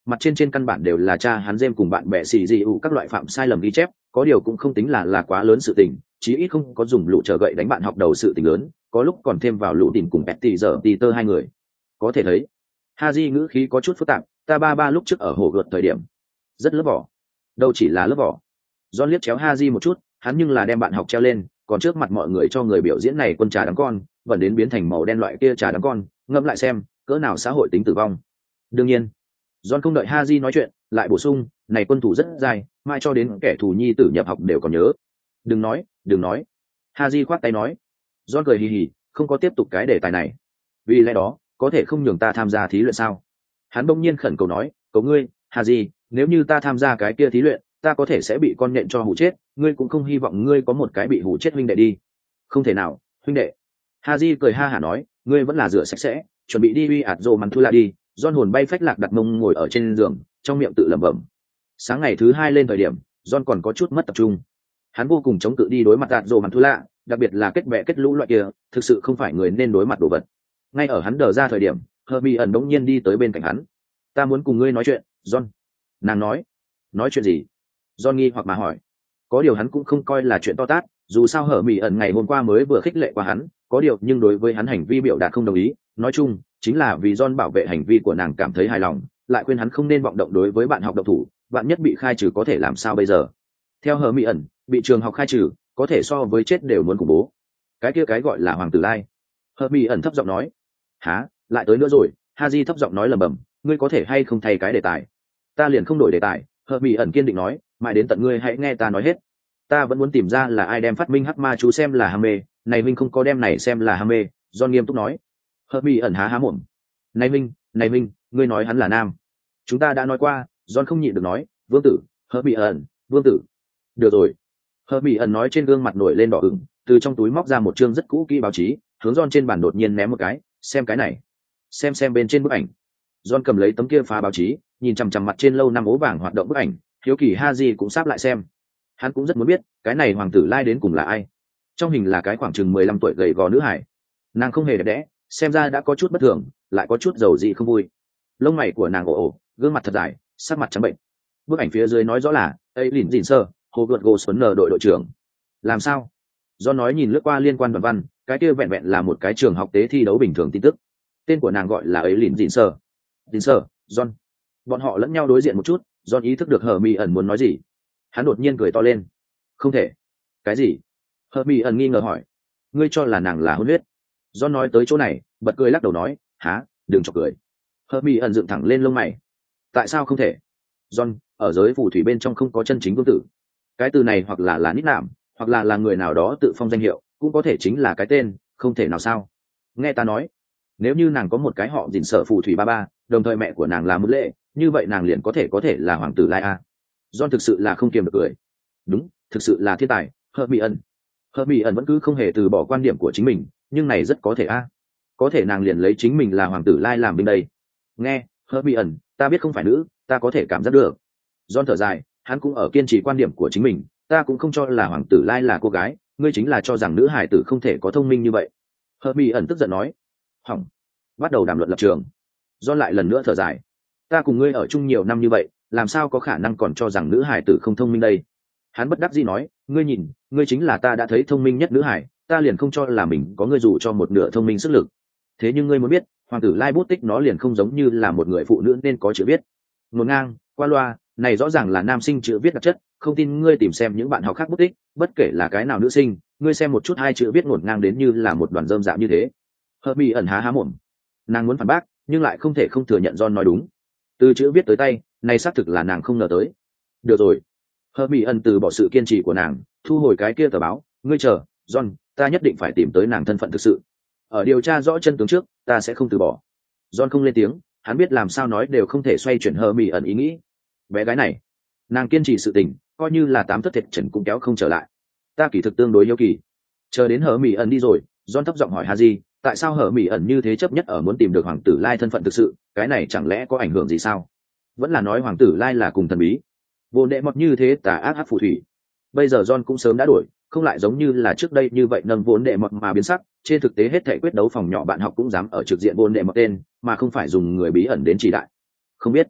Speaker 1: mặt trên trên căn bản đều là cha hắn James cùng bạn bè xì dị ủ các loại phạm sai lầm ghi chép, có điều cũng không tính là là quá lớn sự tình, chí ít không có dùng lũ chờ gậy đánh bạn học đầu sự tình lớn, có lúc còn thêm vào lũ tìm cùng Petty giờ Peter hai người. Có thể thấy, Haji ngữ khí có chút phức tạp, ta ba ba lúc trước ở hồ gợt thời điểm, rất lớp vỏ. Đâu chỉ là lớp vỏ. John liếc chéo Haji một chút, hắn nhưng là đem bạn học treo lên, còn trước mặt mọi người cho người biểu diễn này quân trà đắng con, vẫn đến biến thành màu đen loại kia trà đắng con, ngẫm lại xem, cỡ nào xã hội tính tử vong. Đương nhiên, John không đợi Haji nói chuyện, lại bổ sung, này quân thủ rất dài, mai cho đến kẻ thù nhi tử nhập học đều còn nhớ. Đừng nói, đừng nói. Haji khoát tay nói. John cười hì hì, không có tiếp tục cái đề tài này. Vì lẽ đó, có thể không nhường ta tham gia thí luyện sao? Hắn bỗng nhiên khẩn cầu nói, cầu ngươi, Haji, nếu như ta tham gia cái kia thí luyện, ta có thể sẽ bị con nhện cho hù chết, ngươi cũng không hy vọng ngươi có một cái bị hù chết huynh đệ đi. Không thể nào, huynh đệ. Haji cười ha hả nói, ngươi vẫn là rửa sạch sẽ, chuẩn bị đi uy ạt rồ mắn thu lại đi. John hồn bay phách lạc đặt mông ngồi ở trên giường, trong miệng tự lẩm bẩm. Sáng ngày thứ hai lên thời điểm, John còn có chút mất tập trung. Hắn vô cùng chống cự đi đối mặt ạt rồ mắn thu lạ, đặc biệt là kết bè kết lũ loại kia, thực sự không phải người nên đối mặt đồ vật. Ngay ở hắn đờ ra thời điểm, Herbie ẩn đống nhiên đi tới bên cạnh hắn. Ta muốn cùng ngươi nói chuyện, John. Nàng nói. Nói chuyện gì? John nghi hoặc mà hỏi. Có điều hắn cũng không coi là chuyện to tát, dù sao Herbie ẩn ngày hôm qua mới vừa khích lệ qua hắn, có điều nhưng đối với hắn hành vi biểu đạt không đồng ý, nói chung chính là vì John bảo vệ hành vi của nàng cảm thấy hài lòng, lại khuyên hắn không nên vọng động đối với bạn học độc thủ, bạn nhất bị khai trừ có thể làm sao bây giờ? Theo Herbie ẩn, bị trường học khai trừ, có thể so với chết đều muốn khủng bố. Cái kia cái gọi là hoàng tử lai. Herbie ẩn thấp giọng nói. Hả, lại tới nữa rồi? Haji thấp giọng nói lầm bầm, ngươi có thể hay không thay cái đề tài? Ta liền không đổi đề tài. Herbie ẩn kiên định nói, mãi đến tận ngươi hãy nghe ta nói hết. Ta vẫn muốn tìm ra là ai đem phát minh hắc ma chú xem là ham mê, này minh không có đem này xem là ham mê. John nghiêm túc nói. Herbie ẩn há há mồm. Này minh, này minh, ngươi nói hắn là nam. Chúng ta đã nói qua. John không nhịn được nói, vương tử, Herbie ẩn, vương tử. Được rồi. Herbie ẩn nói trên gương mặt nổi lên đỏ ửng, từ trong túi móc ra một chương rất cũ kỹ báo chí, hướng John trên bàn đột nhiên ném một cái, xem cái này, xem xem bên trên bức ảnh. John cầm lấy tấm kia phá báo chí, nhìn chằm chằm mặt trên lâu năm ố vàng hoạt động bức ảnh, hiếu kỳ Haji cũng sắp lại xem. Hắn cũng rất muốn biết, cái này hoàng tử lai đến cùng là ai. Trong hình là cái khoảng chừng mười lăm tuổi gầy gò nữ hải, nàng không hề đẹp đẽ, xem ra đã có chút bất thường, lại có chút dầu dị không vui. Lông mày của nàng ồ ồ, gương mặt thật dài, sắc mặt trắng bệnh. Bức ảnh phía dưới nói rõ là, ấy lìn dìn sơ, hồ gợt gồ xuân nở đội đội trưởng. Làm sao? Do nói nhìn lướt qua liên quan đoạn văn, cái kia vẹn vẹn là một cái trường học tế thi đấu bình thường tin tức. Tên của nàng gọi là ấy lìn dìn sơ. Dìn sơ, John. Bọn họ lẫn nhau đối diện một chút, John ý thức được Hermione ẩn muốn nói gì. Hắn đột nhiên cười to lên. Không thể. Cái gì? Hermione ẩn nghi ngờ hỏi. Ngươi cho là nàng là hôn huyết? John nói tới chỗ này, bật cười lắc đầu nói, há, đừng chọc cười. Hermione ẩn dựng thẳng lên lông mày. Tại sao không thể? John, ở giới phù thủy bên trong không có chân chính vương tử. Cái từ này hoặc là là nít nạm, hoặc là là người nào đó tự phong danh hiệu, cũng có thể chính là cái tên, không thể nào sao? Nghe ta nói, nếu như nàng có một cái họ dình sợ phù thủy ba ba, đồng thời mẹ của nàng là Mứt Lệ, như vậy nàng liền có thể có thể là hoàng tử lai a. John thực sự là không kiềm được cười. Đúng, thực sự là thiên tài. Hermione Hermione vẫn cứ không hề từ bỏ quan điểm của chính mình, nhưng này rất có thể a. Có thể nàng liền lấy chính mình là hoàng tử lai làm bên đây. Nghe, Hermione, ta biết không phải nữ, ta có thể cảm giác được. John thở dài, hắn cũng ở kiên trì quan điểm của chính mình, ta cũng không cho là hoàng tử lai là cô gái, ngươi chính là cho rằng nữ hải tử không thể có thông minh như vậy. Hermione tức giận nói. Hỏng. Bắt đầu đàm luận lập trường. John lại lần nữa thở dài. Ta cùng ngươi ở chung nhiều năm như vậy, làm sao có khả năng còn cho rằng nữ hải tử không thông minh đây? Hắn bất đắc dĩ nói, ngươi nhìn, ngươi chính là ta đã thấy thông minh nhất nữ hải, ta liền không cho là mình có ngươi dù cho một nửa thông minh sức lực. Thế nhưng ngươi muốn biết, hoàng tử lai bút tích nó liền không giống như là một người phụ nữ nên có chữ viết. Ngổn ngang, qua loa, này rõ ràng là nam sinh chữ viết đặc chất, không tin ngươi tìm xem những bạn học khác bút tích, bất kể là cái nào nữ sinh, ngươi xem một chút hai chữ viết ngổn ngang đến như là một đoàn rơm rạo như thế. Herbie ẩn há há mồm, nàng muốn phản bác, nhưng lại không thể không thừa nhận John nói đúng. Từ chữ viết tới tay, này xác thực là nàng không ngờ tới. Được rồi. Herbie ẩn từ bỏ sự kiên trì của nàng, thu hồi cái kia tờ báo, ngươi chờ, John, ta nhất định phải tìm tới nàng thân phận thực sự. Ở điều tra rõ chân tướng trước, ta sẽ không từ bỏ. John không lên tiếng, hắn biết làm sao nói đều không thể xoay chuyển Hermione ẩn ý nghĩ. Bé gái này, nàng kiên trì sự tình, coi như là tám thất thiệt trần cũng kéo không trở lại. Ta kỳ thực tương đối yêu kỳ. Chờ đến Hermione ẩn đi rồi, John thấp giọng hỏi Haji, tại sao Hermione ẩn như thế chấp nhất ở muốn tìm được hoàng tử lai thân phận thực sự, cái này chẳng lẽ có ảnh hưởng gì sao? Vẫn là nói hoàng tử lai là cùng thần bí. Vô đệ mọt như thế tà ác hắc phù thủy. Bây giờ John cũng sớm đã đổi, không lại giống như là trước đây như vậy nâng vốn đệ mọt mà biến sắc, trên thực tế hết thảy quyết đấu phòng nhỏ bạn học cũng dám ở trực diện vốn đệ mọt tên, mà không phải dùng người bí ẩn đến chỉ đại. Không biết.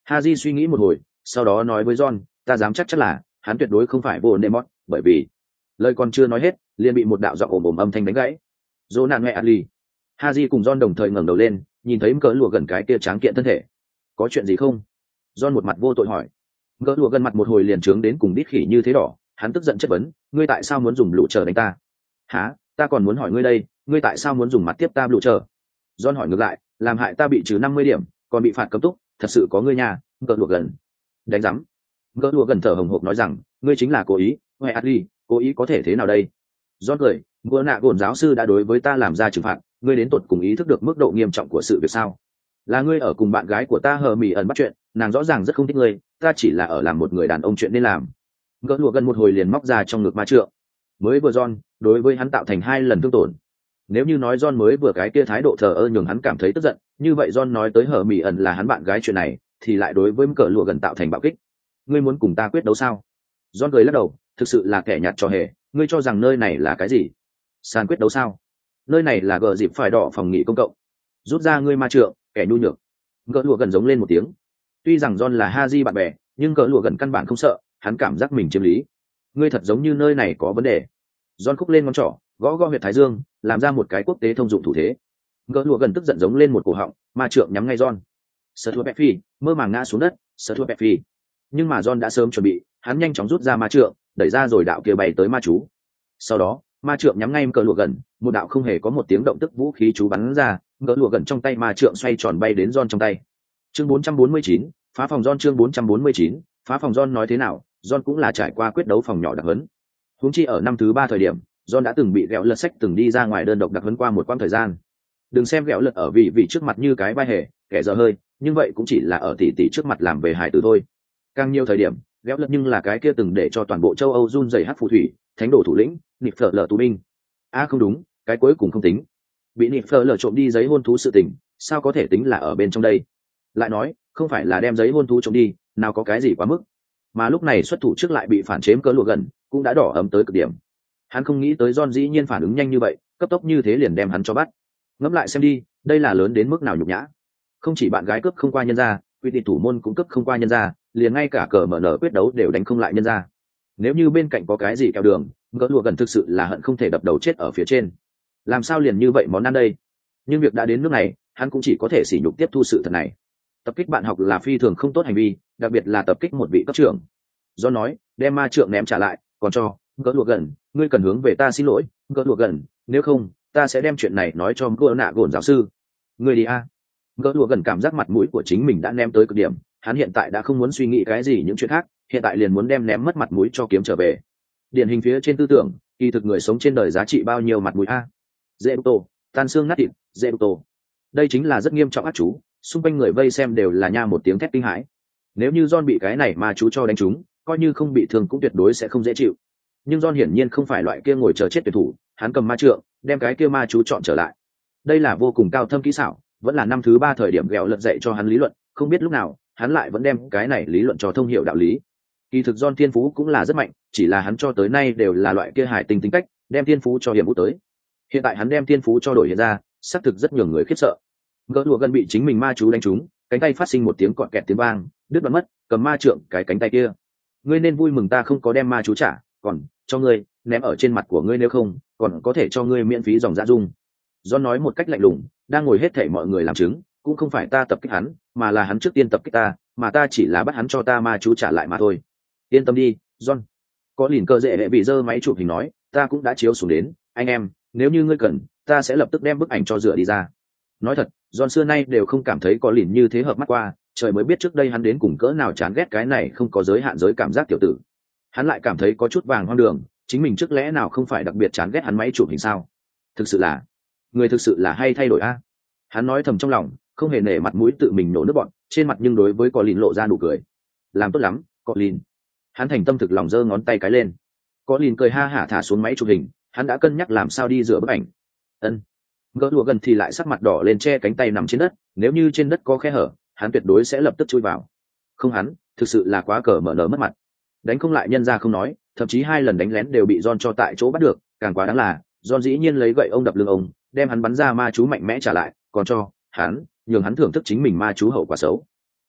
Speaker 1: Haji suy nghĩ một hồi, sau đó nói với John, ta dám chắc chắn là hắn tuyệt đối không phải Voldemort, bởi vì lời còn chưa nói hết, liền bị một đạo giọng ồm ồm âm thanh đánh gãy. Jonan mẹ Ali. Haji cùng John đồng thời ngẩng đầu lên, nhìn thấy cỡ lụa gần cái kia tráng kiện thân thể. Có chuyện gì không? John một mặt vô tội hỏi. Cỡ lụa gần mặt một hồi liền trướng đến cùng đít khỉ như thế đỏ, hắn tức giận chất vấn, ngươi tại sao muốn dùng lũ chờ đánh ta? Hả? Ta còn muốn hỏi ngươi đây, ngươi tại sao muốn dùng mặt tiếp ta lũ chờ? John hỏi ngược lại, làm hại ta bị trừ năm mươi điểm, còn bị phạt cấm túc, thật sự có ngươi nhà? Cỡ lụa gần. Đánh rắm. Cỡ lụa gần thở hồng hộc nói rằng, ngươi chính là cố ý, Huệ Ali, cố ý có thể thế nào đây? John cười, vừa nạ gồn giáo sư đã đối với ta làm ra trừng phạt, ngươi đến tột cùng ý thức được mức độ nghiêm trọng của sự việc sao? Là ngươi ở cùng bạn gái của ta hờ mỉ ẩn bắt chuyện, nàng rõ ràng rất không thích ngươi, ta chỉ là ở làm một người đàn ông chuyện nên làm. Gỡ lụa gần một hồi liền móc ra trong ngực ma trượng. Mới vừa John, đối với hắn tạo thành hai lần thương tổn. Nếu như nói John mới vừa cái kia thái độ thờ ơ nhường hắn cảm thấy tức giận, như vậy John nói tới hờ mỉ ẩn là hắn bạn gái chuyện này, thì lại đối với cỡ lụa gần tạo thành bạo kích. Ngươi muốn cùng ta quyết đấu sao? John cười lắc đầu, thực sự là kẻ nhạt trò hề, ngươi cho rằng nơi này là cái gì? Sàn quyết đấu sao? Nơi này là gờ dịp phải đỏ phòng nghỉ công cộng. Rút ra ngươi ma trượng, kẻ nhu nhược. Cỡ lụa gần giống lên một tiếng. Tuy rằng John là Haji bạn bè, nhưng cỡ lụa gần căn bản không sợ, hắn cảm giác mình chiếm lý. Ngươi thật giống như nơi này có vấn đề. John khúc lên ngón trỏ, gõ gõ huyệt thái dương, làm ra một cái quốc tế thông dụng thủ thế. Cỡ lụa gần tức giận giống lên một cổ họng, ma trượng nhắm ngay John. Sở thua Pepsi, mơ màng ngã xuống đất, sở thua Pepsi. Nhưng mà John đã sớm chuẩn bị, hắn nhanh chóng rút ra ma trượng, đẩy ra rồi đạo kia bay tới ma chú. Sau đó, ma trượng nhắm ngay cỡ lụa gần, một đạo không hề có một tiếng động tức vũ khí chú bắn ra, cỡ lụa gần trong tay ma trượng xoay tròn bay đến John trong tay. Chương bốn trăm bốn mươi chín, phá phòng John chương bốn trăm bốn mươi chín, phá phòng John nói thế nào, John cũng là trải qua quyết đấu phòng nhỏ đặc huấn. Huống chi ở năm thứ ba thời điểm, John đã từng bị gẹo lật sách từng đi ra ngoài đơn độc đặc huấn qua một quãng thời gian. Đừng xem gẹo lật ở vị vị trước mặt như cái vai hề, kẻ dở hơi, nhưng vậy cũng chỉ là ở tỷ tỷ trước mặt làm về hài tử thôi. Càng nhiều thời điểm, gẹo lật nhưng là cái kia từng để cho toàn bộ châu Âu run rẩy hắc phù thủy, thánh đồ thủ lĩnh, nịp phở lở tù binh. À không đúng, cái cuối cùng không tính. Bị nịp phở lở trộm đi giấy hôn thú sự tình, sao có thể tính là ở bên trong đây? Lại nói, không phải là đem giấy hôn thú trộm đi, nào có cái gì quá mức. Mà lúc này xuất thủ trước lại bị phản chém cỡ lụa gần, cũng đã đỏ ấm tới cực điểm. Hắn không nghĩ tới John dĩ nhiên phản ứng nhanh như vậy, cấp tốc như thế liền đem hắn cho bắt. Ngẫm lại xem đi, đây là lớn đến mức nào nhục nhã. Không chỉ bạn gái cướp không qua nhân ra, quy định thủ môn cũng cướp không qua nhân ra, liền ngay cả cờ mở nở quyết đấu đều đánh không lại nhân ra. Nếu như bên cạnh có cái gì kẹo đường, cỡ lụa gần thực sự là hận không thể đập đầu chết ở phía trên. Làm sao liền như vậy món ăn đây? Nhưng việc đã đến nước này, hắn cũng chỉ có thể sỉ nhục tiếp thu sự thật này. Tập kích bạn học là phi thường không tốt hành vi, đặc biệt là tập kích một vị cấp trưởng. Do nói, đem ma trượng ném trả lại, còn cho, cỡ lụa gần, ngươi cần hướng về ta xin lỗi, cỡ lụa gần, nếu không, ta sẽ đem chuyện này nói cho cỡ nạ gồn giáo sư. Ngươi đi a. À. Cỡ lụa gần cảm giác mặt mũi của chính mình đã ném tới cực điểm, hắn hiện tại đã không muốn suy nghĩ cái gì những chuyện khác, hiện tại liền muốn đem ném mất mặt mũi cho kiếm trở về. Điển hình phía trên tư tưởng, kỳ thực người sống trên đời giá trị bao nhiêu mặt mũi a? Dễ tô, tan xương nát thịt, dễ tô. Đây chính là rất nghiêm trọng ác chú, xung quanh người vây xem đều là nha một tiếng thét kinh hãi. Nếu như John bị cái này mà chú cho đánh trúng, coi như không bị thương cũng tuyệt đối sẽ không dễ chịu. Nhưng John hiển nhiên không phải loại kia ngồi chờ chết tuyệt thủ, hắn cầm ma trượng, đem cái kia ma chú chọn trở lại. Đây là vô cùng cao thâm kỹ xảo, vẫn là năm thứ ba thời điểm ghẹo lật dạy cho hắn lý luận, không biết lúc nào, hắn lại vẫn đem cái này lý luận cho thông hiểu đạo lý. Kỳ thực John thiên phú cũng là rất mạnh, chỉ là hắn cho tới nay đều là loại kia hải tinh tính cách, đem thiên phú cho hiểm vũ tới. Hiện tại hắn đem thiên phú cho đổi hiện ra, xác thực rất nhiều người khiếp sợ. Gỡ lụa gần bị chính mình ma chú đánh trúng, cánh tay phát sinh một tiếng cọt kẹt tiếng vang, đứt đoạn mất, cầm ma trượng cái cánh tay kia. Ngươi nên vui mừng ta không có đem ma chú trả, còn cho ngươi ném ở trên mặt của ngươi, nếu không, còn có thể cho ngươi miễn phí dòng dạ dung. John nói một cách lạnh lùng, đang ngồi hết thảy mọi người làm chứng, cũng không phải ta tập kích hắn, mà là hắn trước tiên tập kích ta, mà ta chỉ là bắt hắn cho ta ma chú trả lại mà thôi. Yên tâm đi, John. Có lìn cơ dễ hệ bị giơ máy chụp hình nói, ta cũng đã chiếu xuống đến, anh em, nếu như ngươi cần, ta sẽ lập tức đem bức ảnh cho rửa đi ra. Nói thật, John xưa nay đều không cảm thấy có lìn như thế hợp mắt qua, trời mới biết trước đây hắn đến cùng cỡ nào chán ghét cái này không có giới hạn giới cảm giác tiểu tử. Hắn lại cảm thấy có chút vàng hoang đường, chính mình trước lẽ nào không phải đặc biệt chán ghét hắn máy chụp hình sao? Thực sự là, người thực sự là hay thay đổi a. Hắn nói thầm trong lòng, không hề nể mặt mũi tự mình nổ nước bọn, trên mặt nhưng đối với Colin lộ ra nụ cười. Làm tốt lắm, Colin. Hắn thành tâm thực lòng giơ ngón tay cái lên. Colin cười ha hả thả xuống máy chụp hình, hắn đã cân nhắc làm sao đi rửa bức ảnh. Ân. Gỡ lụa gần thì lại sắc mặt đỏ lên che cánh tay nằm trên đất, nếu như trên đất có khe hở, hắn tuyệt đối sẽ lập tức chui vào. Không hắn, thực sự là quá cờ mở nở mất mặt. Đánh không lại nhân ra không nói, thậm chí hai lần đánh lén đều bị John cho tại chỗ bắt được, càng quá đáng là, John dĩ nhiên lấy gậy ông đập lưng ông, đem hắn bắn ra ma chú mạnh mẽ trả lại, còn cho hắn, nhường hắn thưởng thức chính mình ma chú hậu quả xấu.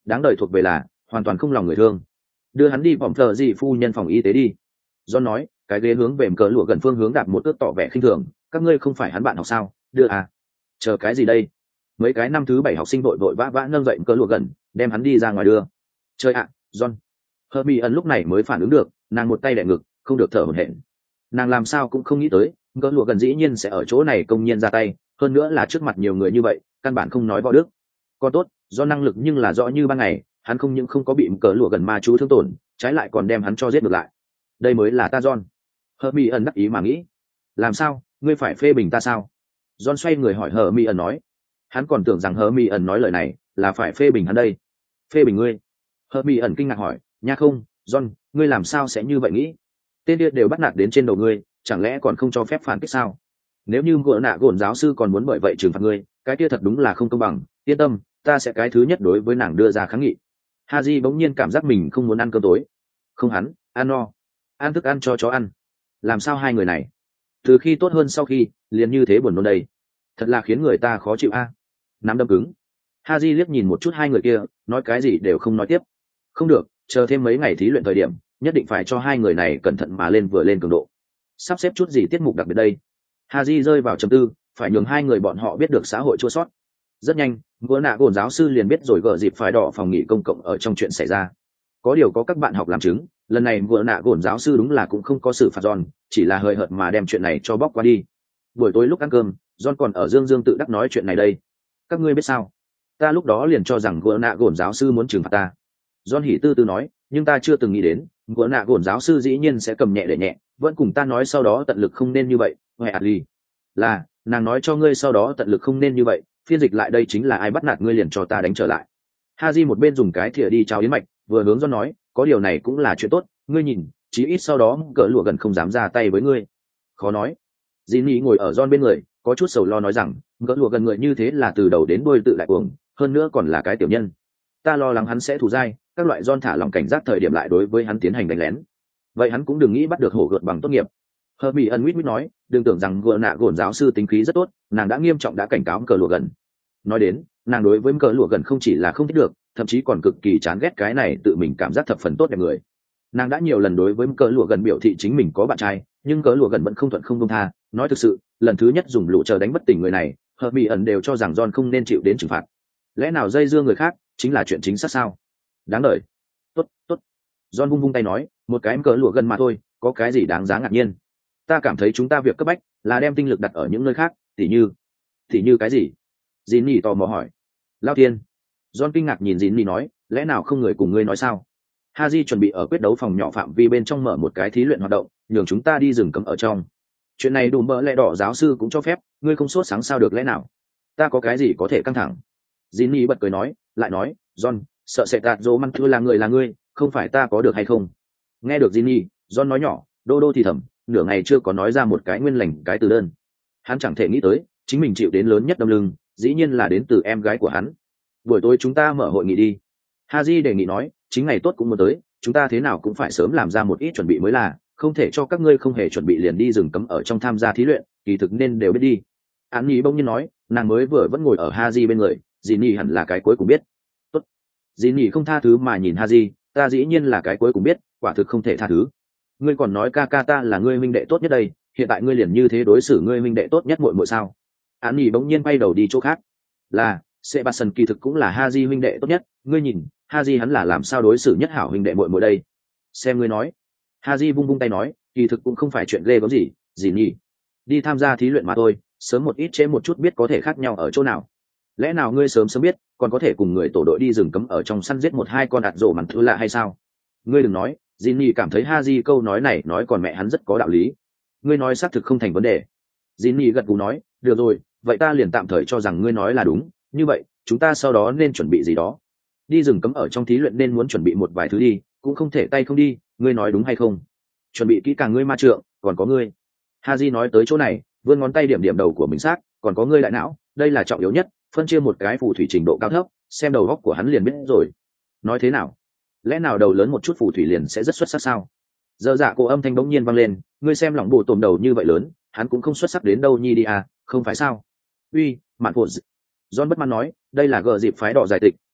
Speaker 1: đáng đời thuộc về là hoàn toàn không lòng người thương. Đưa hắn đi vòng thờ gì phu nhân phòng y tế đi. John nói, cái ghế hướng về cờ lụa gần phương hướng đạp một ước tỏ vẻ khinh thường, các ngươi không phải hắn bạn học sao, đưa à. Chờ cái gì đây? Mấy cái năm thứ bảy học sinh vội vội vã vã nâng dậy cờ lụa gần, đem hắn đi ra ngoài đưa. Chơi ạ, à, John. Hermione lúc này mới phản ứng được, nàng một tay đè ngực, không được thở hổn hển. Nàng làm sao cũng không nghĩ tới, cờ lụa gần dĩ nhiên sẽ ở chỗ này công nhiên ra tay, hơn nữa là trước mặt nhiều người như vậy, căn bản không nói võ đức. Còn tốt, do năng lực nhưng là rõ như ban ngày, hắn không những không có bị cờ lụa gần ma chú thương tổn, trái lại còn đem hắn cho giết ngược lại. Đây mới là ta John. Hermione đắc ý mà nghĩ. Làm sao, ngươi phải phê bình ta sao? John xoay người hỏi Hermione nói. Hắn còn tưởng rằng Hermione nói lời này là phải phê bình hắn đây. Phê bình ngươi? Hermione kinh ngạc hỏi, nha không, John, ngươi làm sao sẽ như vậy nghĩ? Tên điên đều bắt nạt đến trên đầu ngươi, chẳng lẽ còn không cho phép phản kích sao? Nếu như gỡ nạ gồn giáo sư còn muốn bởi vậy trừng phạt ngươi, cái kia thật đúng là không công bằng. Yên tâm, ta sẽ cái thứ nhất đối với nàng đưa ra kháng nghị. Haji bỗng nhiên cảm giác mình không muốn ăn cơm tối. Không hắn, ăn no, ăn thức ăn cho chó ăn. Làm sao hai người này từ khi tốt hơn sau khi liền như thế buồn nôn đây, thật là khiến người ta khó chịu a. À? Nắm đâm cứng. Haji liếc nhìn một chút hai người kia, nói cái gì đều không nói tiếp. Không được, chờ thêm mấy ngày thí luyện thời điểm, nhất định phải cho hai người này cẩn thận mà lên vừa lên cường độ. Sắp xếp chút gì tiết mục đặc biệt đây. Haji rơi vào trầm tư, phải nhường hai người bọn họ biết được xã hội chua sót. Rất nhanh, gỡ nạ gồn giáo sư liền biết rồi gỡ dịp phải đỏ phòng nghỉ công cộng ở trong chuyện xảy ra. Có điều có các bạn học làm chứng, lần này gỡ nạ gồn giáo sư đúng là cũng không có sự phạt John, chỉ là hơi hợt mà đem chuyện này cho bóc qua đi. Buổi tối lúc ăn cơm, John còn ở dương dương tự đắc nói chuyện này đây. Các ngươi biết sao? Ta lúc đó liền cho rằng gỡ nạ gồn giáo sư muốn trừng phạt ta. John hỉ tư tư nói, nhưng ta chưa từng nghĩ đến, gỡ nạ gồn giáo sư dĩ nhiên sẽ cầm nhẹ để nhẹ, vẫn cùng ta nói sau đó tận lực không nên như vậy. Huệ Adli, là nàng nói cho ngươi sau đó tận lực không nên như vậy, phiên dịch lại đây chính là ai bắt nạt ngươi liền cho ta đánh trở lại. Haji một bên dùng cái thìa đi cháo yến mạch, vừa hướng John nói, có điều này cũng là chuyện tốt, ngươi nhìn, chí ít sau đó cỡ lụa gần không dám ra tay với ngươi. Khó nói. Jinny ngồi ở John bên người, có chút sầu lo nói rằng, cỡ lụa gần người như thế là từ đầu đến đuôi tự lại cuồng, hơn nữa còn là cái tiểu nhân. Ta lo lắng hắn sẽ thù dai, các loại John thả lòng cảnh giác thời điểm lại đối với hắn tiến hành đánh lén. Vậy hắn cũng đừng nghĩ bắt được hổ gợt bằng tốt nghiệp. Hermione Wit nói, đừng tưởng rằng gỡ nạ gồn giáo sư tính khí rất tốt, nàng đã nghiêm trọng đã cảnh cáo cờ lụa gần. Nói đến, nàng đối với cờ lụa gần không chỉ là không thích được, thậm chí còn cực kỳ chán ghét cái này tự mình cảm giác thập phần tốt đẹp người. Nàng đã nhiều lần đối với cờ lụa gần biểu thị chính mình có bạn trai, nhưng cờ lụa gần vẫn không thuận không công tha. Nói thực sự, lần thứ nhất dùng lũ chờ đánh bất tỉnh người này, Hermione đều cho rằng John không nên chịu đến trừng phạt. Lẽ nào dây dưa người khác chính là chuyện chính xác sao? Đáng đời. Tốt, tốt. John vung vung tay nói, một cái cờ lụa gần mà thôi, có cái gì đáng giá ngạc nhiên? Ta cảm thấy chúng ta việc cấp bách là đem tinh lực đặt ở những nơi khác, tỉ như tỉ như cái gì? Jinny tò mò hỏi. Lao Thiên. John kinh ngạc nhìn Jinny nói, lẽ nào không người cùng ngươi nói sao? Haji chuẩn bị ở quyết đấu phòng nhỏ phạm vi bên trong mở một cái thí luyện hoạt động, nhường chúng ta đi rừng cấm ở trong. Chuyện này đủ mỡ lẽ đỏ giáo sư cũng cho phép, ngươi không sốt sáng sao được lẽ nào? Ta có cái gì có thể căng thẳng? Jinny bật cười nói, lại nói, John, sợ sẽ tạt dỗ măng thưa là người là ngươi, không phải ta có được hay không? Nghe được Jinny, John nói nhỏ, đô đô thì thầm, nửa ngày chưa có nói ra một cái nguyên lành cái từ đơn. Hắn chẳng thể nghĩ tới, chính mình chịu đến lớn nhất đâm lưng, dĩ nhiên là đến từ em gái của hắn. Buổi tối chúng ta mở hội nghị đi. Haji đề nghị nói, chính ngày tốt cũng muốn tới, chúng ta thế nào cũng phải sớm làm ra một ít chuẩn bị mới là, không thể cho các ngươi không hề chuẩn bị liền đi rừng cấm ở trong tham gia thí luyện, kỳ thực nên đều biết đi. Án Nhi bỗng nhiên nói, nàng mới vừa vẫn ngồi ở Haji bên người, Jinny hẳn là cái cuối cùng biết. Tốt. Jinny không tha thứ mà nhìn Haji, ta dĩ nhiên là cái cuối cùng biết, quả thực không thể tha thứ. Ngươi còn nói ca ca ta là ngươi huynh đệ tốt nhất đây, hiện tại ngươi liền như thế đối xử ngươi huynh đệ tốt nhất muội muội sao? Án Nhi bỗng nhiên bay đầu đi chỗ khác. Là, Sebastian kỳ thực cũng là Haji huynh đệ tốt nhất, ngươi nhìn, Haji hắn là làm sao đối xử nhất hảo huynh đệ muội muội đây? Xem ngươi nói. Haji vung vung tay nói, kỳ thực cũng không phải chuyện ghê gớm gì, gì nhỉ? Đi tham gia thí luyện mà thôi, sớm một ít trễ một chút biết có thể khác nhau ở chỗ nào. Lẽ nào ngươi sớm sớm biết, còn có thể cùng người tổ đội đi rừng cấm ở trong săn giết một hai con đạt rổ mặn thứ lạ hay sao? Ngươi đừng nói, Jinny cảm thấy Haji câu nói này nói còn mẹ hắn rất có đạo lý. Ngươi nói xác thực không thành vấn đề. Jinny gật gù nói, được rồi, vậy ta liền tạm thời cho rằng ngươi nói là đúng, như vậy, chúng ta sau đó nên chuẩn bị gì đó. Đi rừng cấm ở trong thí luyện nên muốn chuẩn bị một vài thứ đi, cũng không thể tay không đi, ngươi nói đúng hay không? Chuẩn bị kỹ càng ngươi ma trượng, còn có ngươi. Haji nói tới chỗ này, vươn ngón tay điểm điểm đầu của mình xác, còn có ngươi đại não, đây là trọng yếu nhất, phân chia một cái phù thủy trình độ cao thấp, xem đầu góc của hắn liền biết rồi. Nói thế nào? Lẽ nào đầu lớn một chút phù thủy liền sẽ rất xuất sắc sao? Giờ dạ cô âm thanh bỗng nhiên vang lên, ngươi xem lòng bộ tồm đầu như vậy lớn, hắn cũng không xuất sắc đến đâu nhi đi à, không phải sao? Uy, mạn phụ. John bất mãn nói, đây là gờ dịp phái đỏ giải tịch,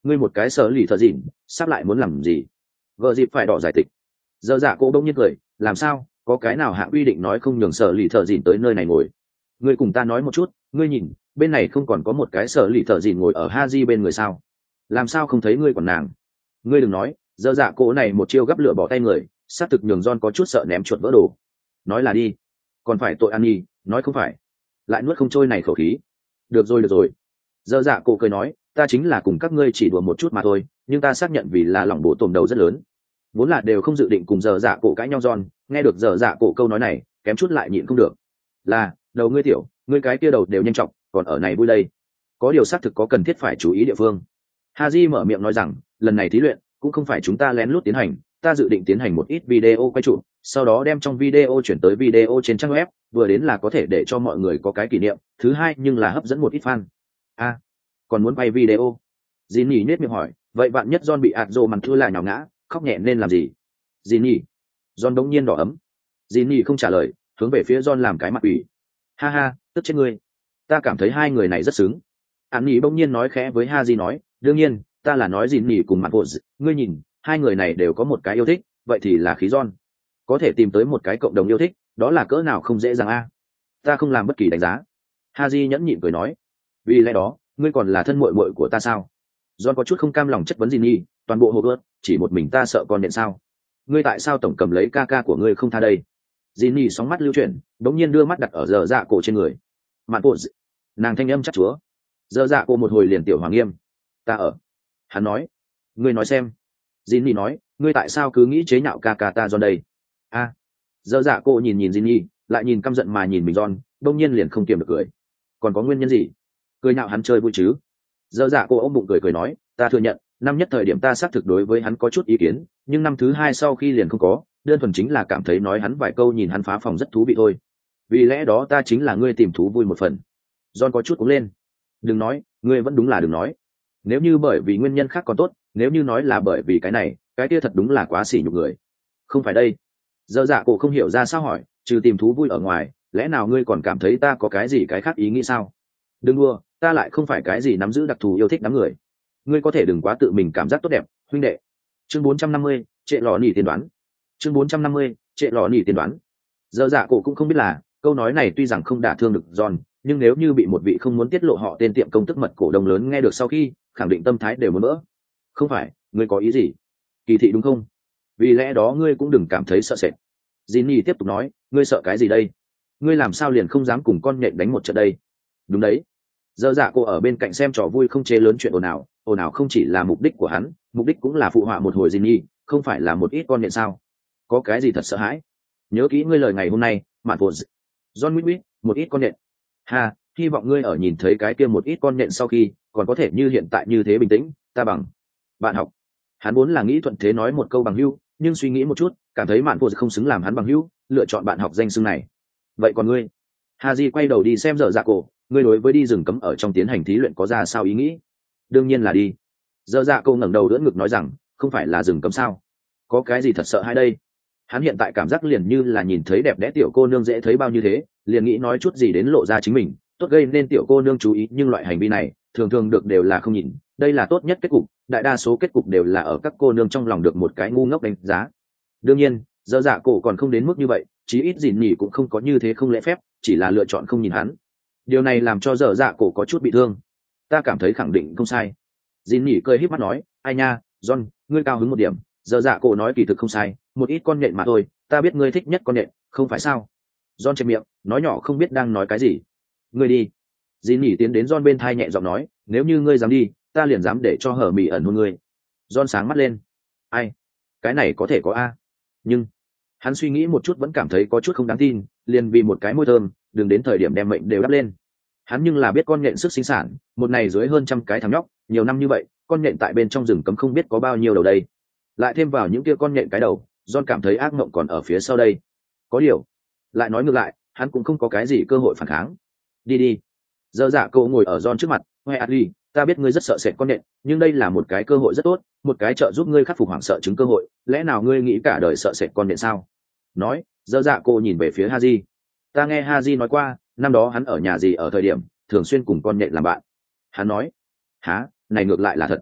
Speaker 1: ngươi một cái sở lì thợ dịn sắp lại muốn làm gì? Vợ dịp phải đỏ giải tịch. Giờ dạ cô đông nhiên cười, làm sao, có cái nào hạng quy định nói không nhường sở lì thợ dịn tới nơi này ngồi? Ngươi cùng ta nói một chút, ngươi nhìn bên này không còn có một cái sở lì thợ dịn ngồi ở Haji bên người sao? Làm sao không thấy ngươi còn nàng? Ngươi đừng nói, giờ dạ cô này một chiêu gắp lửa bỏ tay người, sát thực nhường John có chút sợ ném chuột vỡ đồ. Nói là đi, còn phải tội ăn nhi, nói không phải, lại nuốt không trôi này khẩu khí. Được rồi được rồi. Giờ dạ cô cười nói, ta chính là cùng các ngươi chỉ đùa một chút mà thôi, nhưng ta xác nhận vì là lòng bộ tổm đầu rất lớn. Vốn là đều không dự định cùng giờ dạ cổ cãi nhau John, nghe được giờ dạ cổ câu nói này, kém chút lại nhịn không được. Là, đầu ngươi tiểu, ngươi cái kia đầu đều nhanh trọng, còn ở này vui đây. Có điều xác thực có cần thiết phải chú ý địa phương. Haji mở miệng nói rằng, lần này thí luyện cũng không phải chúng ta lén lút tiến hành, ta dự định tiến hành một ít video quay chụp, sau đó đem trong video chuyển tới video trên trang web, vừa đến là có thể để cho mọi người có cái kỷ niệm, thứ hai nhưng là hấp dẫn một ít fan. A, à, còn muốn quay video? Jinny nhếch miệng hỏi, vậy bạn nhất John bị Adzo màn thua là nhào ngã, khóc nhẹ nên làm gì? Jinny. John đống nhiên đỏ ấm. Jinny không trả lời, hướng về phía John làm cái mặt ủy. Ha ha, tức chết ngươi. Ta cảm thấy hai người này rất xứng. Annie bỗng nhiên nói khẽ với Haji nói, đương nhiên, ta là nói Jinny cùng mặt bộ, ngươi nhìn, hai người này đều có một cái yêu thích, vậy thì là khí John. Có thể tìm tới một cái cộng đồng yêu thích, đó là cỡ nào không dễ dàng a. Ta không làm bất kỳ đánh giá. Haji nhẫn nhịn cười nói, vì lẽ đó, ngươi còn là thân muội muội của ta sao? John có chút không cam lòng chất vấn Jinny, toàn bộ hộp ớt, chỉ một mình ta sợ con điện sao? Ngươi tại sao tổng cầm lấy ca ca của ngươi không tha đây? Jinny sóng mắt lưu chuyển, đống nhiên đưa mắt đặt ở giờ dạ cổ trên người. Mạn bộ, nàng thanh âm chắc chúa. Giờ dạ cổ một hồi liền tiểu hoàng nghiêm. Ta ở. Hắn nói. Ngươi nói xem. Jinny nói, ngươi tại sao cứ nghĩ chế nhạo ca ca ta John đây? A. À. Giờ dạ cổ nhìn nhìn Jinny, lại nhìn căm giận mà nhìn mình John, đống nhiên liền không kiềm được cười. Còn có nguyên nhân gì? Cười nhạo hắn chơi vui chứ? Giờ dạ cổ ôm bụng cười cười nói, ta thừa nhận, năm nhất thời điểm ta xác thực đối với hắn có chút ý kiến, nhưng năm thứ hai sau khi liền không có, đơn thuần chính là cảm thấy nói hắn vài câu nhìn hắn phá phòng rất thú vị thôi. Vì lẽ đó ta chính là ngươi tìm thú vui một phần. John có chút cũng lên. Đừng nói, ngươi vẫn đúng là đừng nói. Nếu như bởi vì nguyên nhân khác còn tốt, nếu như nói là bởi vì cái này, cái kia thật đúng là quá sỉ nhục người. Không phải đây. Giờ dạ cổ không hiểu ra sao hỏi, trừ tìm thú vui ở ngoài, lẽ nào ngươi còn cảm thấy ta có cái gì cái khác ý nghĩ sao? Đừng đùa, ta lại không phải cái gì nắm giữ đặc thù yêu thích đám người. Ngươi có thể đừng quá tự mình cảm giác tốt đẹp, huynh đệ. Chương bốn trăm năm mươi, trệ lọ nỉ tiên đoán. Chương bốn trăm năm mươi, trệ lọ nỉ tiên đoán. Giờ dạ cổ cũng không biết là, câu nói này tuy rằng không đả thương được John, nhưng nếu như bị một vị không muốn tiết lộ họ tên tiệm công tức mật cổ đông lớn nghe được sau khi, khẳng định tâm thái đều muốn vỡ. Không phải, ngươi có ý gì? Kỳ thị đúng không? Vì lẽ đó ngươi cũng đừng cảm thấy sợ sệt. Jinny tiếp tục nói, ngươi sợ cái gì đây? Ngươi làm sao liền không dám cùng con nhện đánh một trận đây? Đúng đấy. Giờ dạ cô ở bên cạnh xem trò vui không chế lớn chuyện ồn ào, ồn ào không chỉ là mục đích của hắn, mục đích cũng là phụ họa một hồi Jinny, không phải là một ít con nhện sao? Có cái gì thật sợ hãi? Nhớ kỹ ngươi lời ngày hôm nay, mạn phụ. John Witwit, một ít con nhện. Ha, hy vọng ngươi ở nhìn thấy cái kia một ít con nhện sau khi, còn có thể như hiện tại như thế bình tĩnh, ta bằng. Bạn học. Hắn vốn là nghĩ thuận thế nói một câu bằng hữu, nhưng suy nghĩ một chút, cảm thấy mạn phụ không xứng làm hắn bằng hữu, lựa chọn bạn học danh xưng này. Vậy còn ngươi? Haji quay đầu đi xem giờ dạ cổ, ngươi đối với đi rừng cấm ở trong tiến hành thí luyện có ra sao ý nghĩ? Đương nhiên là đi. Giờ dạ cổ ngẩng đầu đỡ ngực nói rằng, không phải là rừng cấm sao? Có cái gì thật sợ hay đây? Hắn hiện tại cảm giác liền như là nhìn thấy đẹp đẽ tiểu cô nương dễ thấy bao như thế, liền nghĩ nói chút gì đến lộ ra chính mình, tốt gây nên tiểu cô nương chú ý, nhưng loại hành vi này thường thường được đều là không nhìn, đây là tốt nhất kết cục, đại đa số kết cục đều là ở các cô nương trong lòng được một cái ngu ngốc đánh giá. Đương nhiên, giờ dạ cổ còn không đến mức như vậy, chí ít Dìn Nhỉ cũng không có như thế không lễ phép, chỉ là lựa chọn không nhìn hắn. Điều này làm cho giờ dạ cổ có chút bị thương. Ta cảm thấy khẳng định không sai. Dìn Nhỉ cười híp mắt nói, ai nha, John, ngươi cao hứng một điểm. Giờ dạ cổ nói kỳ thực không sai, một ít con nhện mà thôi, ta biết ngươi thích nhất con nhện, không phải sao? John che miệng, nói nhỏ không biết đang nói cái gì. Ngươi đi. Dìn Nhỉ tiến đến John bên thai nhẹ giọng nói, nếu như ngươi dám đi, ta liền dám để cho hở mỉ ẩn hôn ngươi. John sáng mắt lên. Ai? Cái này có thể có a? Nhưng hắn suy nghĩ một chút vẫn cảm thấy có chút không đáng tin, liền vì một cái môi thơm, đừng đến thời điểm đem mệnh đều đắp lên. Hắn nhưng là biết con nhện sức sinh sản, một này dưới hơn trăm cái thằng nhóc, nhiều năm như vậy, con nhện tại bên trong rừng cấm không biết có bao nhiêu đầu đây. Lại thêm vào những kia con nhện cái đầu, John cảm thấy ác mộng còn ở phía sau đây. Có điều, lại nói ngược lại, hắn cũng không có cái gì cơ hội phản kháng. Đi đi. Giờ dạ cậu ngồi ở John trước mặt, "Hoe Adly, ta biết ngươi rất sợ sệt con nhện, nhưng đây là một cái cơ hội rất tốt, một cái trợ giúp ngươi khắc phục hoảng sợ chứng cơ hội, lẽ nào ngươi nghĩ cả đời sợ sệt con nhện sao?" Nói, giờ dạ cô nhìn về phía Haji. Ta nghe Haji nói qua, năm đó hắn ở nhà gì ở thời điểm, thường xuyên cùng con nhện làm bạn. Hắn nói, há, này ngược lại là thật.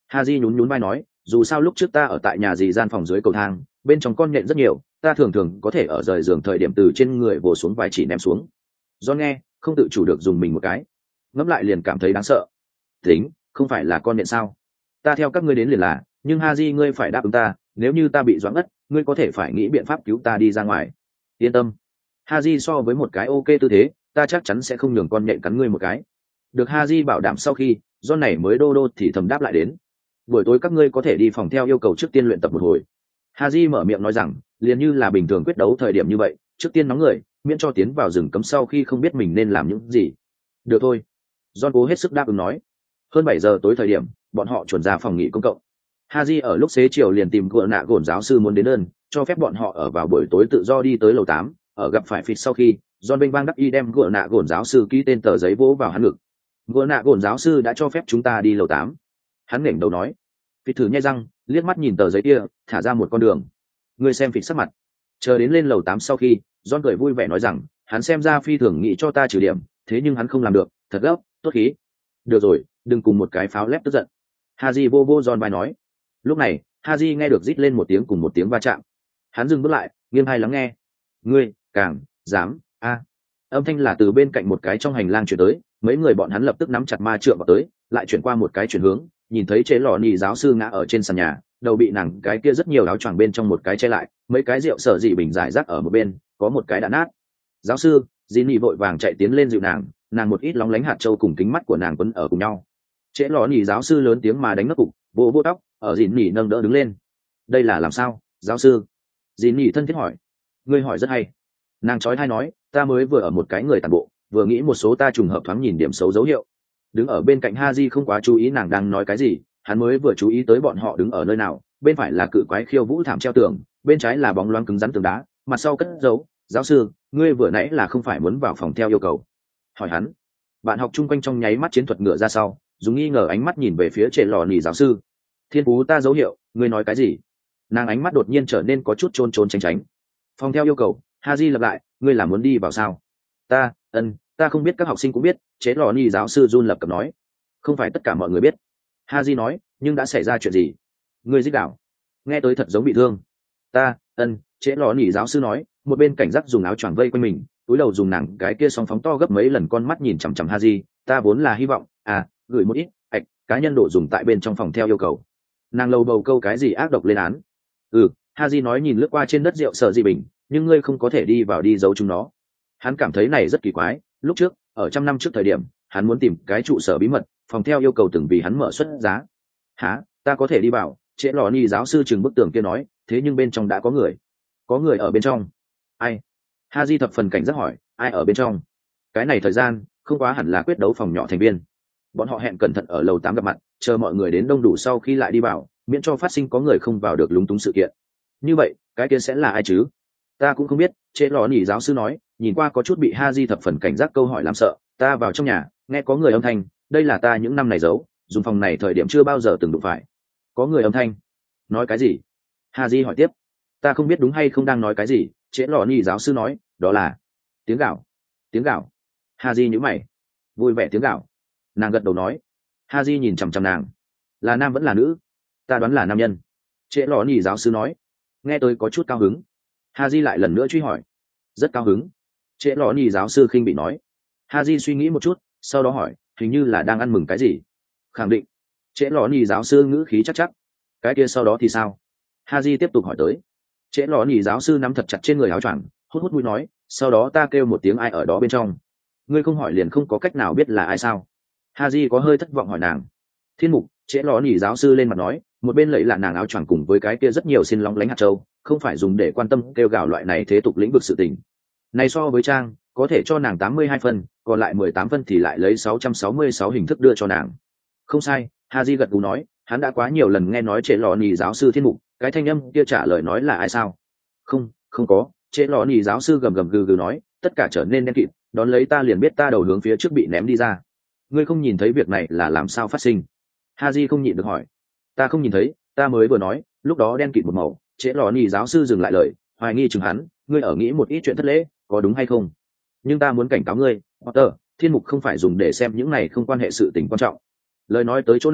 Speaker 1: Haji nhún nhún vai nói, dù sao lúc trước ta ở tại nhà dì gian phòng dưới cầu thang, bên trong con nhện rất nhiều, ta thường thường có thể ở rời giường thời điểm từ trên người vồ xuống vài chỉ ném xuống. John nghe không tự chủ được dùng mình một cái, ngẫm lại liền cảm thấy đáng sợ. Tính, không phải là con nhện sao? Ta theo các ngươi đến liền là, nhưng Haji ngươi phải đáp ứng ta, nếu như ta bị doãn ngất, ngươi có thể phải nghĩ biện pháp cứu ta đi ra ngoài. Yên tâm. Haji so với một cái ok tư thế, ta chắc chắn sẽ không nhường con nhện cắn ngươi một cái. Được Haji bảo đảm sau khi, John này mới đô đô thì thầm đáp lại đến. Buổi tối các ngươi có thể đi phòng theo yêu cầu trước tiên luyện tập một hồi. Haji mở miệng nói rằng, liền như là bình thường quyết đấu thời điểm như vậy, trước tiên nóng người, miễn cho tiến vào rừng cấm sau khi không biết mình nên làm những gì. Được thôi. John cố hết sức đáp ứng nói. Hơn bảy giờ tối thời điểm, bọn họ chuẩn ra phòng nghỉ công cộng. Haji ở lúc xế chiều liền tìm gỡ nạ gổn giáo sư muốn đến đơn, cho phép bọn họ ở vào buổi tối tự do đi tới lầu tám. Ở gặp phải Phịt sau khi, John bênh bang đắc y đem gỡ nạ gổn giáo sư ký tên tờ giấy vỗ vào hắn ngực. Gỡ nạ gổn giáo sư đã cho phép chúng ta đi lầu tám. Hắn nghển đầu nói. Phịt thử nhai răng, liếc mắt nhìn tờ giấy kia, thả ra một con đường. Ngươi xem Phịt sắc mặt. Chờ đến lên lầu tám sau khi, John cười vui vẻ nói rằng, hắn xem ra phi thường nghĩ cho ta trừ điểm, thế nhưng hắn không làm được, thật gấp, tốt khí. Được rồi, đừng cùng một cái pháo lép tức giận. Haji vô vô John vai nói. Lúc này, Haji nghe được rít lên một tiếng cùng một tiếng va chạm. Hắn dừng bước lại, nghiêng hai lắng nghe. Ngươi, càng, dám, a. Âm thanh là từ bên cạnh một cái trong hành lang chuyển tới, mấy người bọn hắn lập tức nắm chặt ma trượng vào tới, lại chuyển qua một cái chuyển hướng, nhìn thấy chế lò nì giáo sư ngã ở trên sàn nhà, đầu bị nàng cái kia rất nhiều áo choàng bên trong một cái che lại, mấy cái rượu sở dị bình giải rác ở một bên, có một cái đã nát. Giáo sư, Jinny vội vàng chạy tiến lên dịu nàng, nàng một ít lóng lánh hạt châu cùng kính mắt của nàng quấn ở cùng nhau. Chế lò nì giáo sư lớn tiếng mà đánh nấc cục, vỗ vỗ tóc, ở Jinny nâng đỡ đứng lên. Đây là làm sao, giáo sư? Jinny thân thiết hỏi. Ngươi hỏi rất hay. Nàng chói tai nói, ta mới vừa ở một cái người tàn bộ, vừa nghĩ một số ta trùng hợp thoáng nhìn điểm xấu dấu hiệu. Đứng ở bên cạnh Haji không quá chú ý nàng đang nói cái gì, hắn mới vừa chú ý tới bọn họ đứng ở nơi nào, bên phải là cự quái khiêu vũ thảm treo tường, bên trái là bóng loáng cứng rắn tường đá, mặt sau cất dấu. Giáo sư, ngươi vừa nãy là không phải muốn vào phòng theo yêu cầu? Hỏi hắn. Bạn học chung quanh trong nháy mắt chiến thuật ngựa ra sau, dùng nghi ngờ ánh mắt nhìn về phía trên lò nỉ giáo sư. Thiên phú ta dấu hiệu, ngươi nói cái gì? Nàng ánh mắt đột nhiên trở nên có chút trôn trôn tránh tránh. Phòng theo yêu cầu, Haji lặp lại, ngươi là muốn đi vào sao? Ta, ân, ta không biết, các học sinh cũng biết. Chế lò nỉ giáo sư run lập cập nói. Không phải tất cả mọi người biết. Haji nói, nhưng đã xảy ra chuyện gì? Ngươi dích đảo. Nghe tới thật giống bị thương. Ta, ân, chế lò nỉ giáo sư nói, một bên cảnh giác dùng áo choàng vây quanh mình, túi đầu dùng nàng cái kia song phóng to gấp mấy lần con mắt nhìn chằm chằm Haji. Ta vốn là hy vọng, à, gửi một ít ạch cá nhân đồ dùng tại bên trong phòng theo yêu cầu. Nàng lầu bầu câu cái gì ác độc lên án. Ừ, Haji nói nhìn lướt qua trên đất rượu sợ gì bình, nhưng ngươi không có thể đi vào đi giấu chúng nó. Hắn cảm thấy này rất kỳ quái. Lúc trước, ở trăm năm trước thời điểm, hắn muốn tìm cái trụ sở bí mật, phòng theo yêu cầu từng vì hắn mở xuất giá. Hả, ta có thể đi vào? Trễ lò ni giáo sư chừng bức tường kia nói, thế nhưng bên trong đã có người. Có người ở bên trong. Ai? Haji thập phần cảnh giác hỏi, ai ở bên trong? Cái này thời gian không quá hẳn là quyết đấu phòng nhỏ thành viên. Bọn họ hẹn cẩn thận ở lầu tám gặp mặt, chờ mọi người đến đông đủ sau khi lại đi vào, miễn cho phát sinh có người không vào được lúng túng sự kiện. Như vậy, cái kia sẽ là ai chứ? Ta cũng không biết. Trễ lò nỉ giáo sư nói, nhìn qua có chút bị Haji thập phần cảnh giác câu hỏi làm sợ. Ta vào trong nhà, nghe có người âm thanh, đây là ta những năm này giấu, dùng phòng này thời điểm chưa bao giờ từng đụng phải. Có người âm thanh. Nói cái gì? Haji hỏi tiếp. Ta không biết đúng hay không đang nói cái gì. Trễ lò nỉ giáo sư nói, đó là tiếng gạo. Tiếng gạo. Haji nhíu mày. Vui vẻ tiếng gạo. Nàng gật đầu nói. Haji nhìn chằm chằm nàng. Là nam vẫn là nữ? Ta đoán là nam nhân. Trễ lò nỉ giáo sư nói. Nghe tôi có chút cao hứng. Haji lại lần nữa truy hỏi. Rất cao hứng. Trễ lò nỉ giáo sư khinh bị nói. Haji suy nghĩ một chút, sau đó hỏi, hình như là đang ăn mừng cái gì? Khẳng định. Trễ lò nỉ giáo sư ngữ khí chắc chắc. Cái kia sau đó thì sao? Haji tiếp tục hỏi tới. Trễ lò nỉ giáo sư nắm thật chặt trên người áo choàng, hút hút mũi nói, sau đó ta kêu một tiếng ai ở đó bên trong. Ngươi không hỏi liền không có cách nào biết là ai sao? Haji có hơi thất vọng hỏi nàng. Thiên mục. Trễ lò nỉ giáo sư lên mặt nói, một bên lấy là nàng áo choàng cùng với cái kia rất nhiều xin lóng lánh hạt châu, không phải dùng để quan tâm kêu gào loại này thế tục lĩnh vực sự tình. Này so với trang, có thể cho nàng tám mươi hai phân, còn lại mười tám phân thì lại lấy sáu trăm sáu mươi sáu hình thức đưa cho nàng. Không sai. Haji gật gù nói, hắn đã quá nhiều lần nghe nói Trễ lò nỉ giáo sư thiên mục, cái thanh âm kia trả lời nói là ai sao? Không, không có. Trễ lò nỉ giáo sư gầm gầm gừ gừ nói, tất cả trở nên đen kịt, đón lấy ta liền biết ta đầu hướng phía trước bị ném đi ra. Ngươi không nhìn thấy việc này là làm sao phát sinh? Haji không nhịn được hỏi. Ta không nhìn thấy, ta mới vừa nói, lúc đó đen kịt một màu. Trễ lò nỉ giáo sư dừng lại lời, hoài nghi chừng hắn, ngươi ở nghĩ một ít chuyện thất lễ, có đúng hay không? Nhưng ta muốn cảnh cáo ngươi, Potter, thiên mục không phải dùng để xem những này không quan hệ sự tình quan trọng. Lời nói tới chỗ này,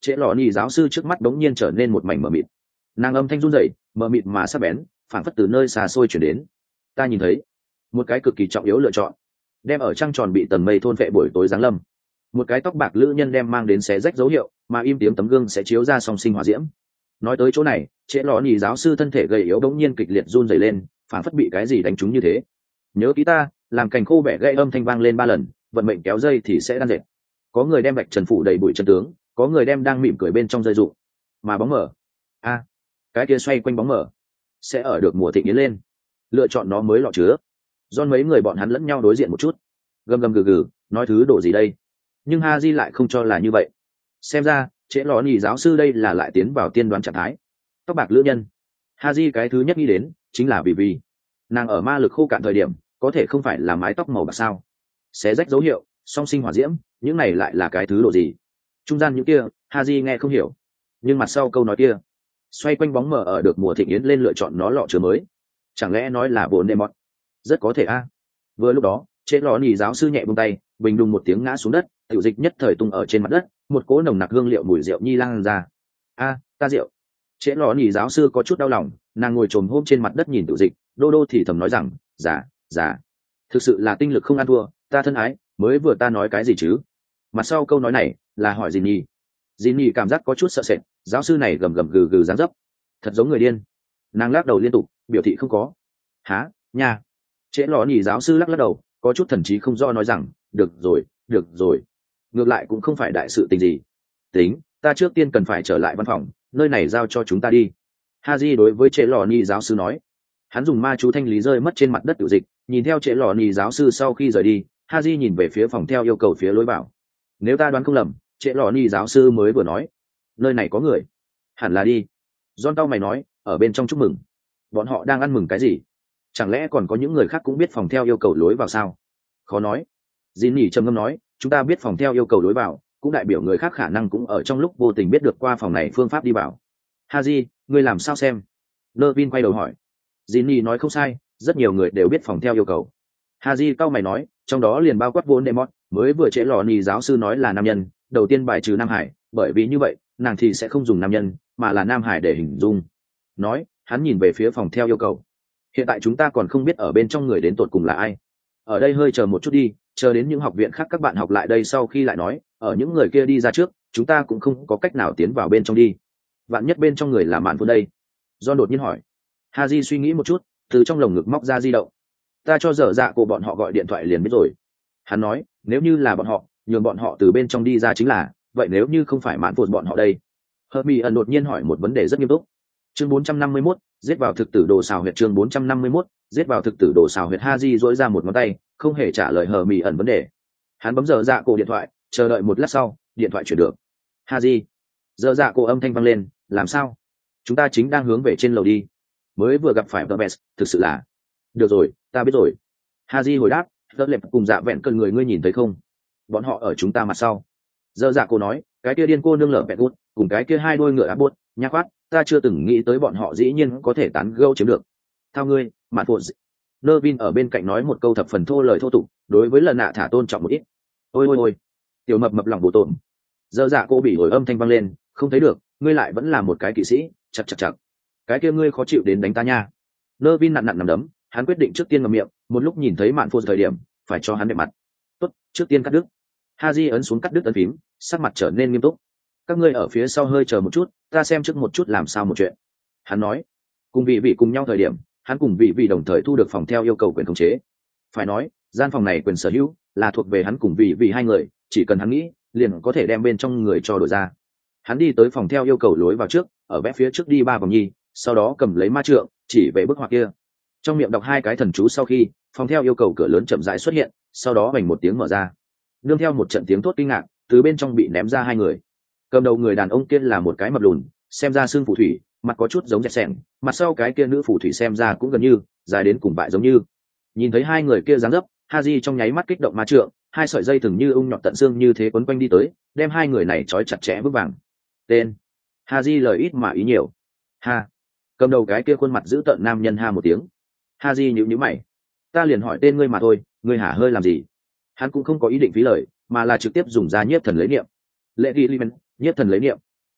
Speaker 1: trễ lò nhì giáo sư trước mắt đống nhiên trở nên một mảnh mờ mịt. Nàng âm thanh run rẩy, mờ mịt mà sắc bén, phảng phất từ nơi xa xôi chuyển đến. Ta nhìn thấy một cái cực kỳ trọng yếu lựa chọn, đem ở trăng tròn bị tầng mây thôn vệ buổi tối giáng lâm. Một cái tóc bạc lữ nhân đem mang đến xé rách dấu hiệu, mà im tiếng tấm gương sẽ chiếu ra song sinh hỏa diễm. Nói tới chỗ này, trễ lò nhì giáo sư thân thể gầy yếu đống nhiên kịch liệt run rẩy lên, phảng phất bị cái gì đánh trúng như thế. Nhớ kỹ ta, làm cành khô bẻ gãy âm thanh vang lên ba lần, vận mệnh kéo dây thì sẽ đan dệt. Có người đem bạch trần phủ đầy bụi chân tướng, có người đem đang mỉm cười bên trong rơi rụng, mà bóng mở a à, cái kia xoay quanh bóng mở sẽ ở được mùa thịnh yến lên, lựa chọn nó mới lọ chứa. Do mấy người bọn hắn lẫn nhau đối diện một chút, gầm gầm gừ gừ nói thứ đổ gì đây, nhưng Haji lại không cho là như vậy. Xem ra trễ lò nhì giáo sư đây là lại tiến vào tiên đoán trạng thái. Tóc bạc lữ nhân, Haji cái thứ nhất nghĩ đến chính là vì vì nàng ở ma lực khô cạn thời điểm có thể không phải là mái tóc màu bạc sao, xé rách dấu hiệu, song sinh hỏa diễm, những này lại là cái thứ độ gì? Trung gian những kia Haji nghe không hiểu, nhưng mặt sau câu nói kia, xoay quanh bóng mở ở được mùa thịnh yến lên lựa chọn nó lọ chứa mới, chẳng lẽ nói là bộ nệm mọt? Rất có thể a à. Vừa lúc đó chế lò nhì giáo sư nhẹ buông tay, bình đùng một tiếng ngã xuống đất, tiểu dịch nhất thời tung ở trên mặt đất, một cỗ nồng nặc hương liệu mùi rượu nhi lan ra. A ta rượu. Chế lò nhì giáo sư có chút đau lòng, nàng ngồi trồm hôm trên mặt đất nhìn tiểu dịch, đô đô thì thầm nói rằng, giả giả thực sự là tinh lực không ăn thua, ta thân ái, mới vừa ta nói cái gì chứ? Mặt sau câu nói này là hỏi gì nhỉ? Dì nhì cảm giác có chút sợ sệt, giáo sư này gầm gầm gừ gừ dáng dấp, thật giống người điên. Nàng lắc đầu liên tục, biểu thị không có. Há nha. Trễ lò nhì giáo sư lắc lắc đầu, có chút thần trí không do nói rằng, được rồi được rồi, ngược lại cũng không phải đại sự tình gì. Tính, ta trước tiên cần phải trở lại văn phòng, nơi này giao cho chúng ta đi. Haji đối với trễ lò nhì giáo sư nói. Hắn dùng ma chú thanh lý rơi mất trên mặt đất tiểu dịch, nhìn theo trễ lò nhì giáo sư sau khi rời đi, Haji nhìn về phía phòng theo yêu cầu phía lối vào. Nếu ta đoán không lầm, trễ lò nhì giáo sư mới vừa nói nơi này có người, hẳn là đi. John tao mày nói, ở bên trong chúc mừng. Bọn họ đang ăn mừng cái gì? Chẳng lẽ còn có những người khác cũng biết phòng theo yêu cầu lối vào sao? Khó nói. Jin nhỉ trầm ngâm nói, chúng ta biết phòng theo yêu cầu lối vào, cũng đại biểu người khác khả năng cũng ở trong lúc vô tình biết được qua phòng này phương pháp đi vào. Haji, ngươi làm sao xem? Nervin quay đầu hỏi. Jin nhỉ nói không sai, rất nhiều người đều biết phòng theo yêu cầu. Haji tao mày nói, trong đó liền bao quát vốn Demot, mới vừa trễ lò nhì giáo sư nói là nam nhân, đầu tiên bài trừ Nam Hải, bởi vì như vậy nàng thì sẽ không dùng nam nhân mà là Nam Hải để hình dung. Nói, hắn nhìn về phía phòng theo yêu cầu. Hiện tại chúng ta còn không biết ở bên trong người đến tột cùng là ai. Ở đây hơi chờ một chút đi, chờ đến những học viện khác các bạn học lại đây sau khi lại nói, ở những người kia đi ra trước, chúng ta cũng không có cách nào tiến vào bên trong đi. Vạn nhất bên trong người là Mạn Phồn đây. Do đột nhiên hỏi. Haji suy nghĩ một chút, từ trong lồng ngực móc ra di động. Ta cho dở dạ của bọn họ gọi điện thoại liền biết rồi. Hắn nói, nếu như là bọn họ, nhường bọn họ từ bên trong đi ra chính là, vậy nếu như không phải Mạn Phồn bọn họ đây? Hermione đột nhiên hỏi một vấn đề rất nghiêm túc. Chương bốn trăm năm mươi mốt, giết vào thực tử đồ xào huyệt. Chương bốn trăm năm mươi mốt, giết vào thực tử đồ xào huyệt. Haji duỗi ra một ngón tay, không hề trả lời Hermione vấn đề. Hắn bấm giờ dạ cổ điện thoại, chờ đợi một lát sau, điện thoại chuyển được. Haji, giờ dạ cổ âm thanh vang lên, làm sao? Chúng ta chính đang hướng về trên lầu đi. Mới vừa gặp phải Verbes, thực sự là. Được rồi, ta biết rồi. Haji hồi đáp, Tớ lệp cùng dạ vẹn cần người ngươi nhìn thấy không? Bọn họ ở chúng ta mặt sau. Giờ dạ cổ nói, cái kia điên cô nương lở bẹt bút, cùng cái kia hai đôi ngựa áp bút, nhắc khoát, ta chưa từng nghĩ tới bọn họ dĩ nhiên có thể tán gẫu chiếm được. Thao ngươi, Mạn Phồn. Nervin ở bên cạnh nói một câu thập phần thô lời thô tục, đối với lần nạ thả tôn trọng một ít. Ôi ôi ôi, tiểu mập mập lòng bổ tổn. Giờ dạ cô bị hồi âm thanh vang lên, không thấy được, ngươi lại vẫn là một cái kỵ sĩ, chặt chặt chặt. Cái kia ngươi khó chịu đến đánh ta nha. Nervin nặn nặn nằm đấm, hắn quyết định trước tiên ngậm miệng, một lúc nhìn thấy Mạn Phồn thời điểm, phải cho hắn đẹp mặt. Tốt, trước tiên cắt đứt. Haji ấn xuống cắt đứt ấn phím, sắc mặt trở nên nghiêm túc. Các ngươi ở phía sau hơi chờ một chút, ta xem trước một chút làm sao một chuyện. Hắn nói, cùng vị vị cùng nhau thời điểm, hắn cùng vị vị đồng thời thu được phòng theo yêu cầu quyền khống chế. Phải nói, gian phòng này quyền sở hữu là thuộc về hắn cùng vị vị hai người, chỉ cần hắn nghĩ, liền có thể đem bên trong người cho đổi ra. Hắn đi tới phòng theo yêu cầu lối vào trước, ở vẽ phía trước đi ba vòng nhi, sau đó cầm lấy ma trượng, chỉ về bức họa kia. Trong miệng đọc hai cái thần chú sau khi, phòng theo yêu cầu cửa lớn chậm rãi xuất hiện, sau đó vành một tiếng mở ra. Nương theo một trận tiếng thốt kinh ngạc, từ bên trong bị ném ra hai người. Cầm đầu người đàn ông kia là một cái mập lùn, xem ra xương phù thủy, mặt có chút giống dẹt sẻng, mặt sau cái kia nữ phù thủy xem ra cũng gần như dài đến cùng bại giống như. Nhìn thấy hai người kia dáng dấp, Haji trong nháy mắt kích động ma trượng, hai sợi dây thừng như ung nhọt tận xương như thế quấn quanh đi tới, đem hai người này trói chặt chẽ vững vàng. Tên Haji lời ít mà ý nhiều. Ha. Cầm đầu cái kia khuôn mặt giữ tợn nam nhân ha một tiếng. Haji nhíu nhíu mày. Ta liền hỏi tên ngươi mà thôi, ngươi hả hơi làm gì? Hắn cũng không có ý định phí lời, mà là trực tiếp dùng ra nhiếp thần lấy niệm. Lệ ghi limen, nhiếp thần lấy niệm,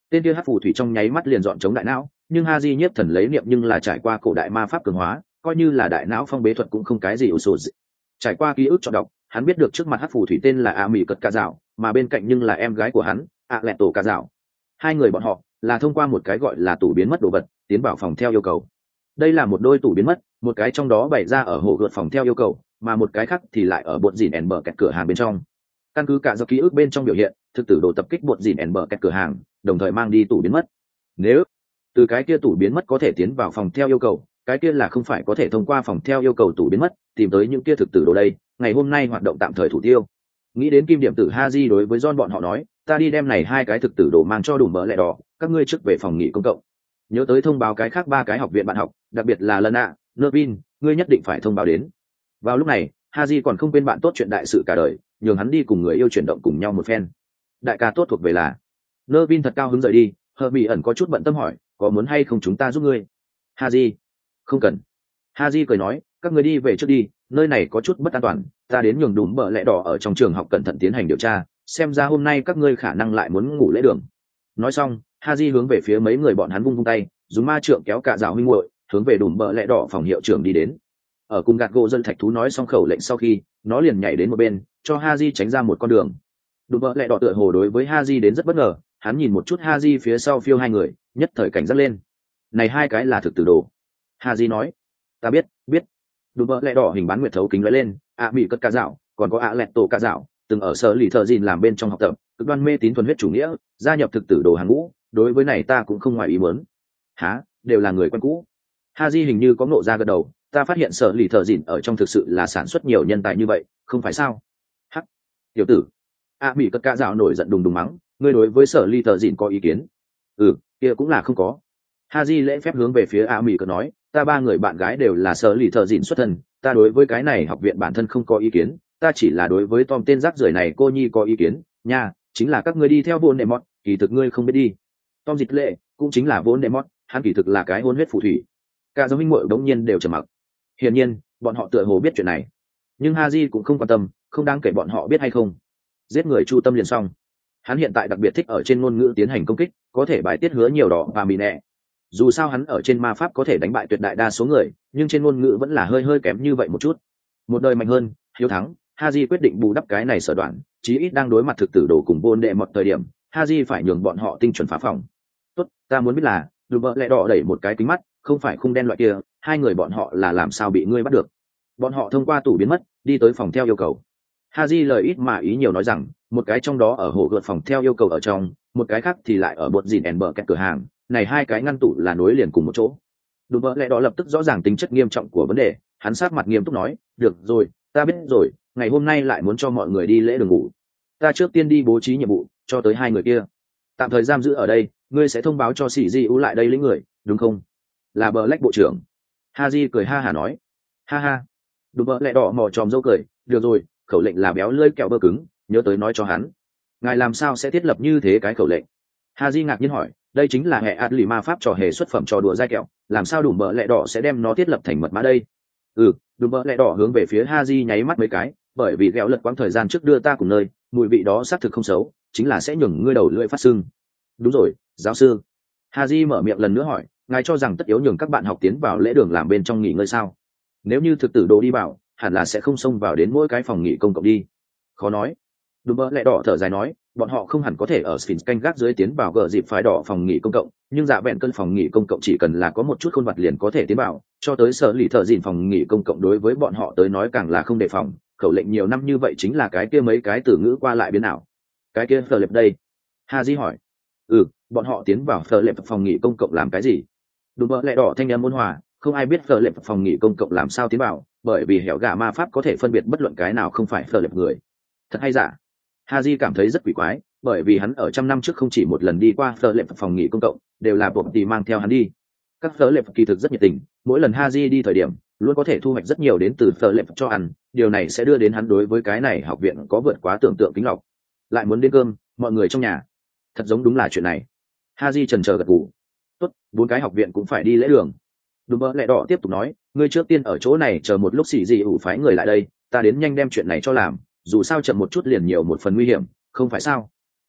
Speaker 1: tên kia hát phù thủy trong nháy mắt liền dọn chống đại não, nhưng Haji nhiếp thần lấy niệm nhưng là trải qua cổ đại ma pháp cường hóa, coi như là đại não phong bế thuật cũng không cái gì ủ sổ. Trải qua ký ức chọn đọc, hắn biết được trước mặt hát phù thủy tên là a mỹ cật ca dạo, mà bên cạnh nhưng là em gái của hắn, ạ lẹt tổ ca dạo. Hai người bọn họ là thông qua một cái gọi là tủ biến mất đồ vật tiến vào phòng theo yêu cầu. Đây là một đôi tủ biến mất, một cái trong đó bày ra ở hồ gợt phòng theo yêu cầu, mà một cái khác thì lại ở bột dìn ẻn bờ kẹt cửa hàng bên trong. Căn cứ cả do ký ức bên trong biểu hiện, thực tử đồ tập kích bột dìn ẻn bờ kẹt cửa hàng, đồng thời mang đi tủ biến mất. Nếu từ cái kia tủ biến mất có thể tiến vào phòng theo yêu cầu, cái kia là không phải có thể thông qua phòng theo yêu cầu tủ biến mất tìm tới những kia thực tử đồ đây. Ngày hôm nay hoạt động tạm thời thủ tiêu. Nghĩ đến kim điểm tử Haji đối với John bọn họ nói, ta đi đem này hai cái thực tử đồ mang cho đủ mỡ lẹ đỏ, các ngươi trước về phòng nghỉ công cộng. Nhớ tới thông báo cái khác ba cái học viện bạn học, đặc biệt là Lana, Nervin, ngươi nhất định phải thông báo đến. Vào lúc này, Haji còn không quên bạn tốt chuyện đại sự cả đời, nhường hắn đi cùng người yêu chuyển động cùng nhau một phen. Đại ca tốt thuộc về là. Nervin thật cao hứng rời đi, Hermione ẩn có chút bận tâm hỏi, có muốn hay không chúng ta giúp ngươi? Haji, không cần. Haji cười nói, các người đi về trước đi, nơi này có chút bất an toàn, ta đến nhường đúng bờ lẽ đỏ ở trong trường học cẩn thận tiến hành điều tra, xem ra hôm nay các ngươi khả năng lại muốn ngủ lễ đường. Nói xong, Haji hướng về phía mấy người bọn hắn vung vung tay, dùng ma trượng kéo cả rào huynh muội hướng về đùm bờ lẽ đỏ phòng hiệu trưởng đi đến. Ở cùng gạt gỗ dân thạch thú nói xong khẩu lệnh sau khi, nó liền nhảy đến một bên, cho Haji tránh ra một con đường. Đùm bờ lẽ đỏ tựa hồ đối với Haji đến rất bất ngờ, hắn nhìn một chút Haji phía sau phiêu hai người, nhất thời cảnh giác lên. Này hai cái là thực tử đồ. Haji nói, ta biết, biết. Đùm bờ lẽ đỏ hình bán nguyệt thấu kính lóe lên, ạ mỹ cất ca dạo, còn có ạ lẹt tổ ca dạo, từng ở sở lì thợ dìn làm bên trong học tập, cực đoan mê tín thuần huyết chủ nghĩa, gia nhập thực tử đồ hàng ngũ, đối với này ta cũng không ngoài ý muốn. Hả, đều là người quen cũ. Haji hình như có ngộ ra gật đầu, ta phát hiện sở lì thợ dìn ở trong thực sự là sản xuất nhiều nhân tài như vậy, không phải sao? Hắc, tiểu tử. ạ mỹ cất ca dạo nổi giận đùng đùng mắng, ngươi đối với sở lì thợ dìn có ý kiến? Ừ, kia cũng là không có. Haji lễ phép hướng về phía ạ mỹ cất nói, ta ba người bạn gái đều là sở lì thợ dìn xuất thân, ta đối với cái này học viện bản thân không có ý kiến, ta chỉ là đối với Tom tên rác rưởi này cô nhi có ý kiến nha, chính là các ngươi đi theo vốn đệ mót, kỳ thực ngươi không biết đi. Tom dịch lệ cũng chính là vốn đệ mót, hắn kỳ thực là cái hôn huyết phù thủy. Cả giáo huynh muội đống nhiên đều trầm mặc. Hiển nhiên, bọn họ tựa hồ biết chuyện này, nhưng Haji cũng không quan tâm, không đáng kể bọn họ biết hay không. Giết người chu tâm liền xong. Hắn hiện tại đặc biệt thích ở trên ngôn ngữ tiến hành công kích, có thể bài tiết hứa nhiều đỏ và mì nẹ. Dù sao hắn ở trên ma pháp có thể đánh bại tuyệt đại đa số người, nhưng trên ngôn ngữ vẫn là hơi hơi kém như vậy một chút. Một đời mạnh hơn, hiếu thắng, Haji quyết định bù đắp cái này sở đoạn, chí ít đang đối mặt thực tử đồ cùng Vôn đệ một thời điểm, Haji phải nhường bọn họ tinh chuẩn phá phòng. Tốt, ta muốn biết là, Đùm bờ lẽ đỏ đẩy một cái kính mắt, không phải khung đen loại kia, hai người bọn họ là làm sao bị ngươi bắt được? Bọn họ thông qua tủ biến mất, đi tới phòng theo yêu cầu. Haji lời ít mà ý nhiều nói rằng, một cái trong đó ở hồ gợt phòng theo yêu cầu ở trong, một cái khác thì lại ở bột dìn ẻn bờ kẹt cửa hàng, này hai cái ngăn tủ là nối liền cùng một chỗ. Đùm bờ lẽ đỏ lập tức rõ ràng tính chất nghiêm trọng của vấn đề, hắn sát mặt nghiêm túc nói, được rồi, ta biết rồi, ngày hôm nay lại muốn cho mọi người đi lễ đường ngủ, ta trước tiên đi bố trí nhiệm vụ cho tới hai người kia, tạm thời giam giữ ở đây, ngươi sẽ thông báo cho sĩ di ú lại đây lĩnh người, đúng không? Là bờ lách bộ trưởng. Haji cười ha hả nói, ha ha. Đùm bờ lẽ đỏ mò tròm dâu cười, được rồi, khẩu lệnh là béo lưỡi kẹo bơ cứng, nhớ tới nói cho hắn. Ngài làm sao sẽ thiết lập như thế cái khẩu lệnh? Haji ngạc nhiên hỏi, đây chính là hệ ạt lì ma pháp trò hề xuất phẩm trò đùa dai kẹo, làm sao đùm bờ lẽ đỏ sẽ đem nó thiết lập thành mật mã đây? Ừ, đùm bờ lẽ đỏ hướng về phía Haji nháy mắt mấy cái, bởi vì ghẹo lật quãng thời gian trước đưa ta cùng nơi, mùi vị đó xác thực không xấu, chính là sẽ nhường ngươi đầu lưỡi phát sưng. Đúng rồi, giáo sư. Haji mở miệng lần nữa hỏi, ngài cho rằng tất yếu nhường các bạn học tiến vào lễ đường làm bên trong nghỉ ngơi sao? Nếu như thực tử đồ đi vào, hẳn là sẽ không xông vào đến mỗi cái phòng nghỉ công cộng đi. Khó nói. Đùm bờ lẽ đỏ thở dài nói, bọn họ không hẳn có thể ở Sphinx canh gác dưới tiến vào gờ dịp phái đỏ phòng nghỉ công cộng, nhưng dạ vẹn cân phòng nghỉ công cộng chỉ cần là có một chút khuôn mặt liền có thể tiến vào, cho tới sở lì thợ dìn phòng nghỉ công cộng đối với bọn họ tới nói càng là không đề phòng. Khẩu lệnh nhiều năm như vậy chính là cái kia mấy cái từ ngữ qua lại biến nào. Cái kia phờ lệp đây. Haji hỏi. Ừ, bọn họ tiến vào phờ lệp phòng nghỉ công cộng làm cái gì? Đùm bờ lẽ đỏ thanh em ôn hòa, không ai biết phờ lệp phòng nghỉ công cộng làm sao tiến vào, bởi vì hẻo gà ma pháp có thể phân biệt bất luận cái nào không phải phờ lệp người. Thật hay giả? Haji cảm thấy rất quỷ quái, bởi vì hắn ở trăm năm trước không chỉ một lần đi qua phờ lệp phòng nghỉ công cộng, đều là buộc tì mang theo hắn đi. Các phờ lệp kỳ thực rất nhiệt tình, mỗi lần Haji đi thời điểm, luôn có thể thu hoạch rất nhiều đến từ phờ lệp cho ăn, điều này sẽ đưa đến hắn đối với cái này học viện có vượt quá tưởng tượng kính lọc. Lại muốn đến cơm, mọi người trong nhà. Thật giống đúng là chuyện này. Haji chần chờ gật gù. Tốt, bốn cái học viện cũng phải đi lễ đường. Đùm bờ lẽ đỏ tiếp tục nói, ngươi trước tiên ở chỗ này chờ một lúc xì gì ủ phái người lại đây, ta đến nhanh đem chuyện này cho làm, dù sao chậm một chút liền nhiều một phần nguy hiểm, không phải sao?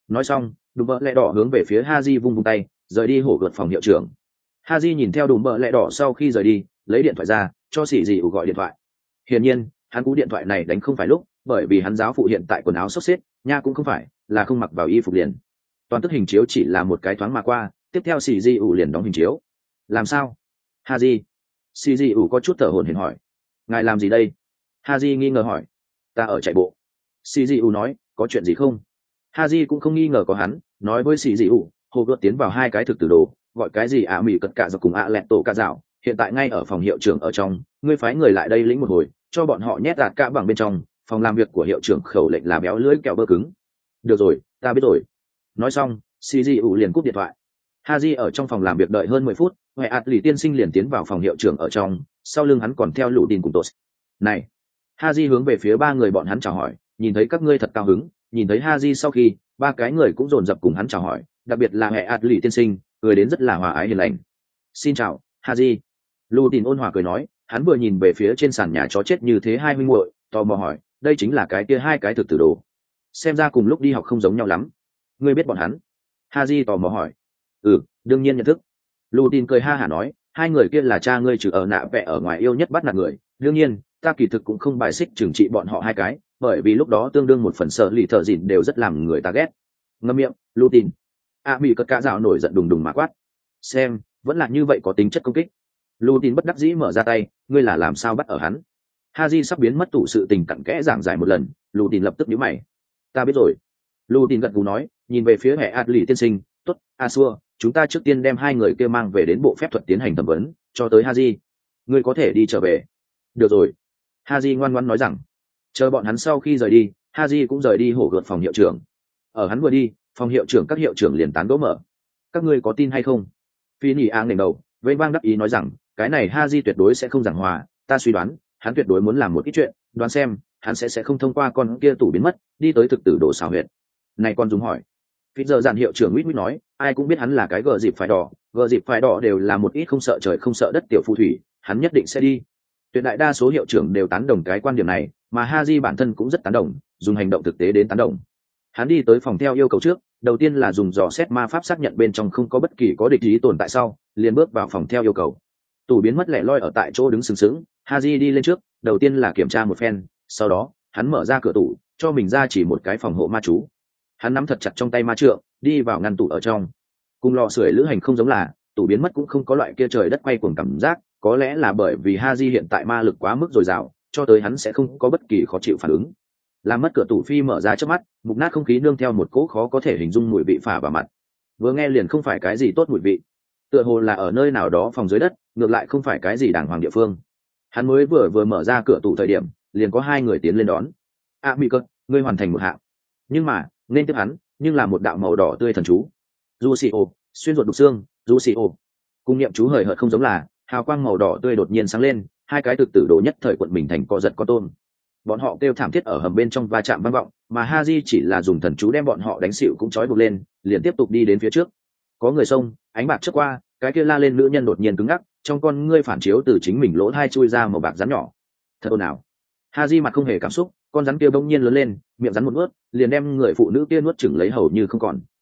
Speaker 1: Nói xong đùm bợ lẹ đỏ hướng về phía Haji vung vung tay rời đi hổ gợt phòng hiệu trưởng. Haji nhìn theo đùm bợ lẹ đỏ sau khi rời đi lấy điện thoại ra cho xì dị ủ gọi điện thoại. Hiển nhiên hắn cú điện thoại này đánh không phải lúc, bởi vì hắn giáo phụ hiện tại quần áo xốc xếp nha cũng không phải là không mặc vào y phục liền. Toàn tức hình chiếu chỉ là một cái thoáng mà qua, tiếp theo xì dị ủ liền đóng hình chiếu. Làm sao? Haji. xì dị ủ có chút thở hổn hển hỏi. Ngài làm gì đây? Haji nghi ngờ hỏi. Ta ở chạy bộ. xì dị ủ nói. Có chuyện gì không? Haji cũng không nghi ngờ có hắn, nói với xì dị ủ, hồ gợt tiến vào hai cái thực tử đồ, gọi cái gì ạ mỹ cật cả rồi cùng ạ lẹt tổ cả dạo, hiện tại ngay ở phòng hiệu trưởng ở trong, ngươi phái người lại đây lĩnh một hồi, cho bọn họ nhét đạt cả bằng bên trong, phòng làm việc của hiệu trưởng khẩu lệnh là béo lưỡi kẹo bơ cứng. Được rồi, ta biết rồi. Nói xong xì dị ủ liền cúp điện thoại. Haji ở trong phòng làm việc đợi hơn mười phút, huệ ạt lì tiên sinh liền tiến vào phòng hiệu trưởng ở trong, sau lưng hắn còn theo lũ tin cùng tốt. Này. Haji hướng về phía ba người bọn hắn chào hỏi, nhìn thấy các ngươi thật cao hứng. Nhìn thấy Haji sau khi, ba cái người cũng dồn dập cùng hắn chào hỏi, đặc biệt là huệ ạt lì tiên sinh, cười đến rất là hòa ái hiền lành. Xin chào Haji. Lũ tin ôn hòa cười nói, hắn vừa nhìn về phía trên sàn nhà chó chết như thế hai huynh muội, tò mò hỏi, đây chính là cái kia hai cái thực tử đồ. Xem ra cùng lúc đi học không giống nhau lắm. Ngươi biết bọn hắn? Haji tò mò hỏi. Ừ, đương nhiên nhận thức. Lũ tin cười ha hả nói, hai người kia là cha ngươi trừ ở nạ vẽ ở ngoài yêu nhất bắt nạt người, đương nhiên ta kỳ thực cũng không bài xích trừng trị bọn họ hai cái, bởi vì lúc đó tương đương một phần sợ lì thợ dịn đều rất làm người ta ghét. Ngâm miệng. Lũ tin. A bị cất cả dạo nổi giận đùng đùng mà quát. Xem, vẫn là như vậy có tính chất công kích. Lũ tin bất đắc dĩ mở ra tay, ngươi là làm sao bắt ở hắn? Haji sắp biến mất tủ sự tình cặn kẽ giảng giải một lần, Lũ tin lập tức nhíu mày. Ta biết rồi. Lũ tin gật gù nói, nhìn về phía hệ ạt lì tiên sinh, tốt, a xua, chúng ta trước tiên đem hai người kia mang về đến bộ phép thuật tiến hành thẩm vấn, cho tới Haji. Ngươi có thể đi trở về. Được rồi. Haji ngoan ngoãn nói rằng. Chờ bọn hắn sau khi rời đi, Haji cũng rời đi hổ gợt phòng hiệu trưởng. Ở hắn vừa đi, phòng hiệu trưởng các hiệu trưởng liền tán gẫu mở. Các ngươi có tin hay không? Phi nhỉ áng đỉnh đầu, vây vang đắc ý nói rằng, cái này Haji tuyệt đối sẽ không giảng hòa, ta suy đoán, hắn tuyệt đối muốn làm một ít chuyện, đoán xem, hắn sẽ sẽ không thông qua con kia tủ biến mất, đi tới thực tử đồ xào huyệt. Này con dùng hỏi. Phi giờ dàn hiệu trưởng Mít Mít nói, ai cũng biết hắn là cái gờ dịp phải đỏ, gờ dịp phải đỏ đều là một ít không sợ trời không sợ đất tiểu phù thủy, hắn nhất định sẽ đi. Tuyệt đại đa số hiệu trưởng đều tán đồng cái quan điểm này, mà Haji bản thân cũng rất tán đồng, dùng hành động thực tế đến tán đồng. Hắn đi tới phòng theo yêu cầu trước, đầu tiên là dùng dò xét ma pháp xác nhận bên trong không có bất kỳ có địch ý tồn tại sau, liền bước vào phòng theo yêu cầu. Tủ biến mất lẻ loi ở tại chỗ đứng sừng sững, Haji đi lên trước, đầu tiên là kiểm tra một phen, sau đó hắn mở ra cửa tủ, cho mình ra chỉ một cái phòng hộ ma chú. Hắn nắm thật chặt trong tay ma trượng, đi vào ngăn tủ ở trong. Cùng lò sưởi lữ hành không giống là, tủ biến mất cũng không có loại kia trời đất quay cuồng cảm giác, có lẽ là bởi vì Haji hiện tại ma lực quá mức dồi dào, cho tới hắn sẽ không có bất kỳ khó chịu phản ứng. Làm mất cửa tủ phi mở ra trước mắt, mục nát không khí nương theo một cỗ khó có thể hình dung mùi vị phả vào mặt. Vừa nghe liền không phải cái gì tốt mùi vị, tựa hồ là ở nơi nào đó phòng dưới đất, ngược lại không phải cái gì đàng hoàng địa phương. Hắn mới vừa vừa mở ra cửa tủ thời điểm, liền có hai người tiến lên đón. A Mỹ Cơ, ngươi hoàn thành một hạng. Nhưng mà nên tiếp hắn nhưng là một đạo màu đỏ tươi thần chú. Lucio, xuyên ruột đục xương. Lucio. Cung niệm chú hời hợt không giống là, hào quang màu đỏ tươi đột nhiên sáng lên, hai cái thực tử đồ nhất thời quận mình thành co giật co tôm. Bọn họ kêu thảm thiết ở hầm bên trong va chạm vang vọng, mà Haji chỉ là dùng thần chú đem bọn họ đánh xỉu cũng trói buộc lên, liền tiếp tục đi đến phía trước. Có người xông, ánh bạc trước qua, cái kia la lên nữ nhân đột nhiên cứng ngắc, trong con ngươi phản chiếu từ chính mình lỗ hai chui ra màu bạc rắn nhỏ. Thật ồn ào. Haji mặt không hề cảm xúc, con rắn kia bỗng nhiên lớn lên, miệng rắn một nuốt, liền đem người phụ nữ kia nuốt chửng lấy hầu như không còn.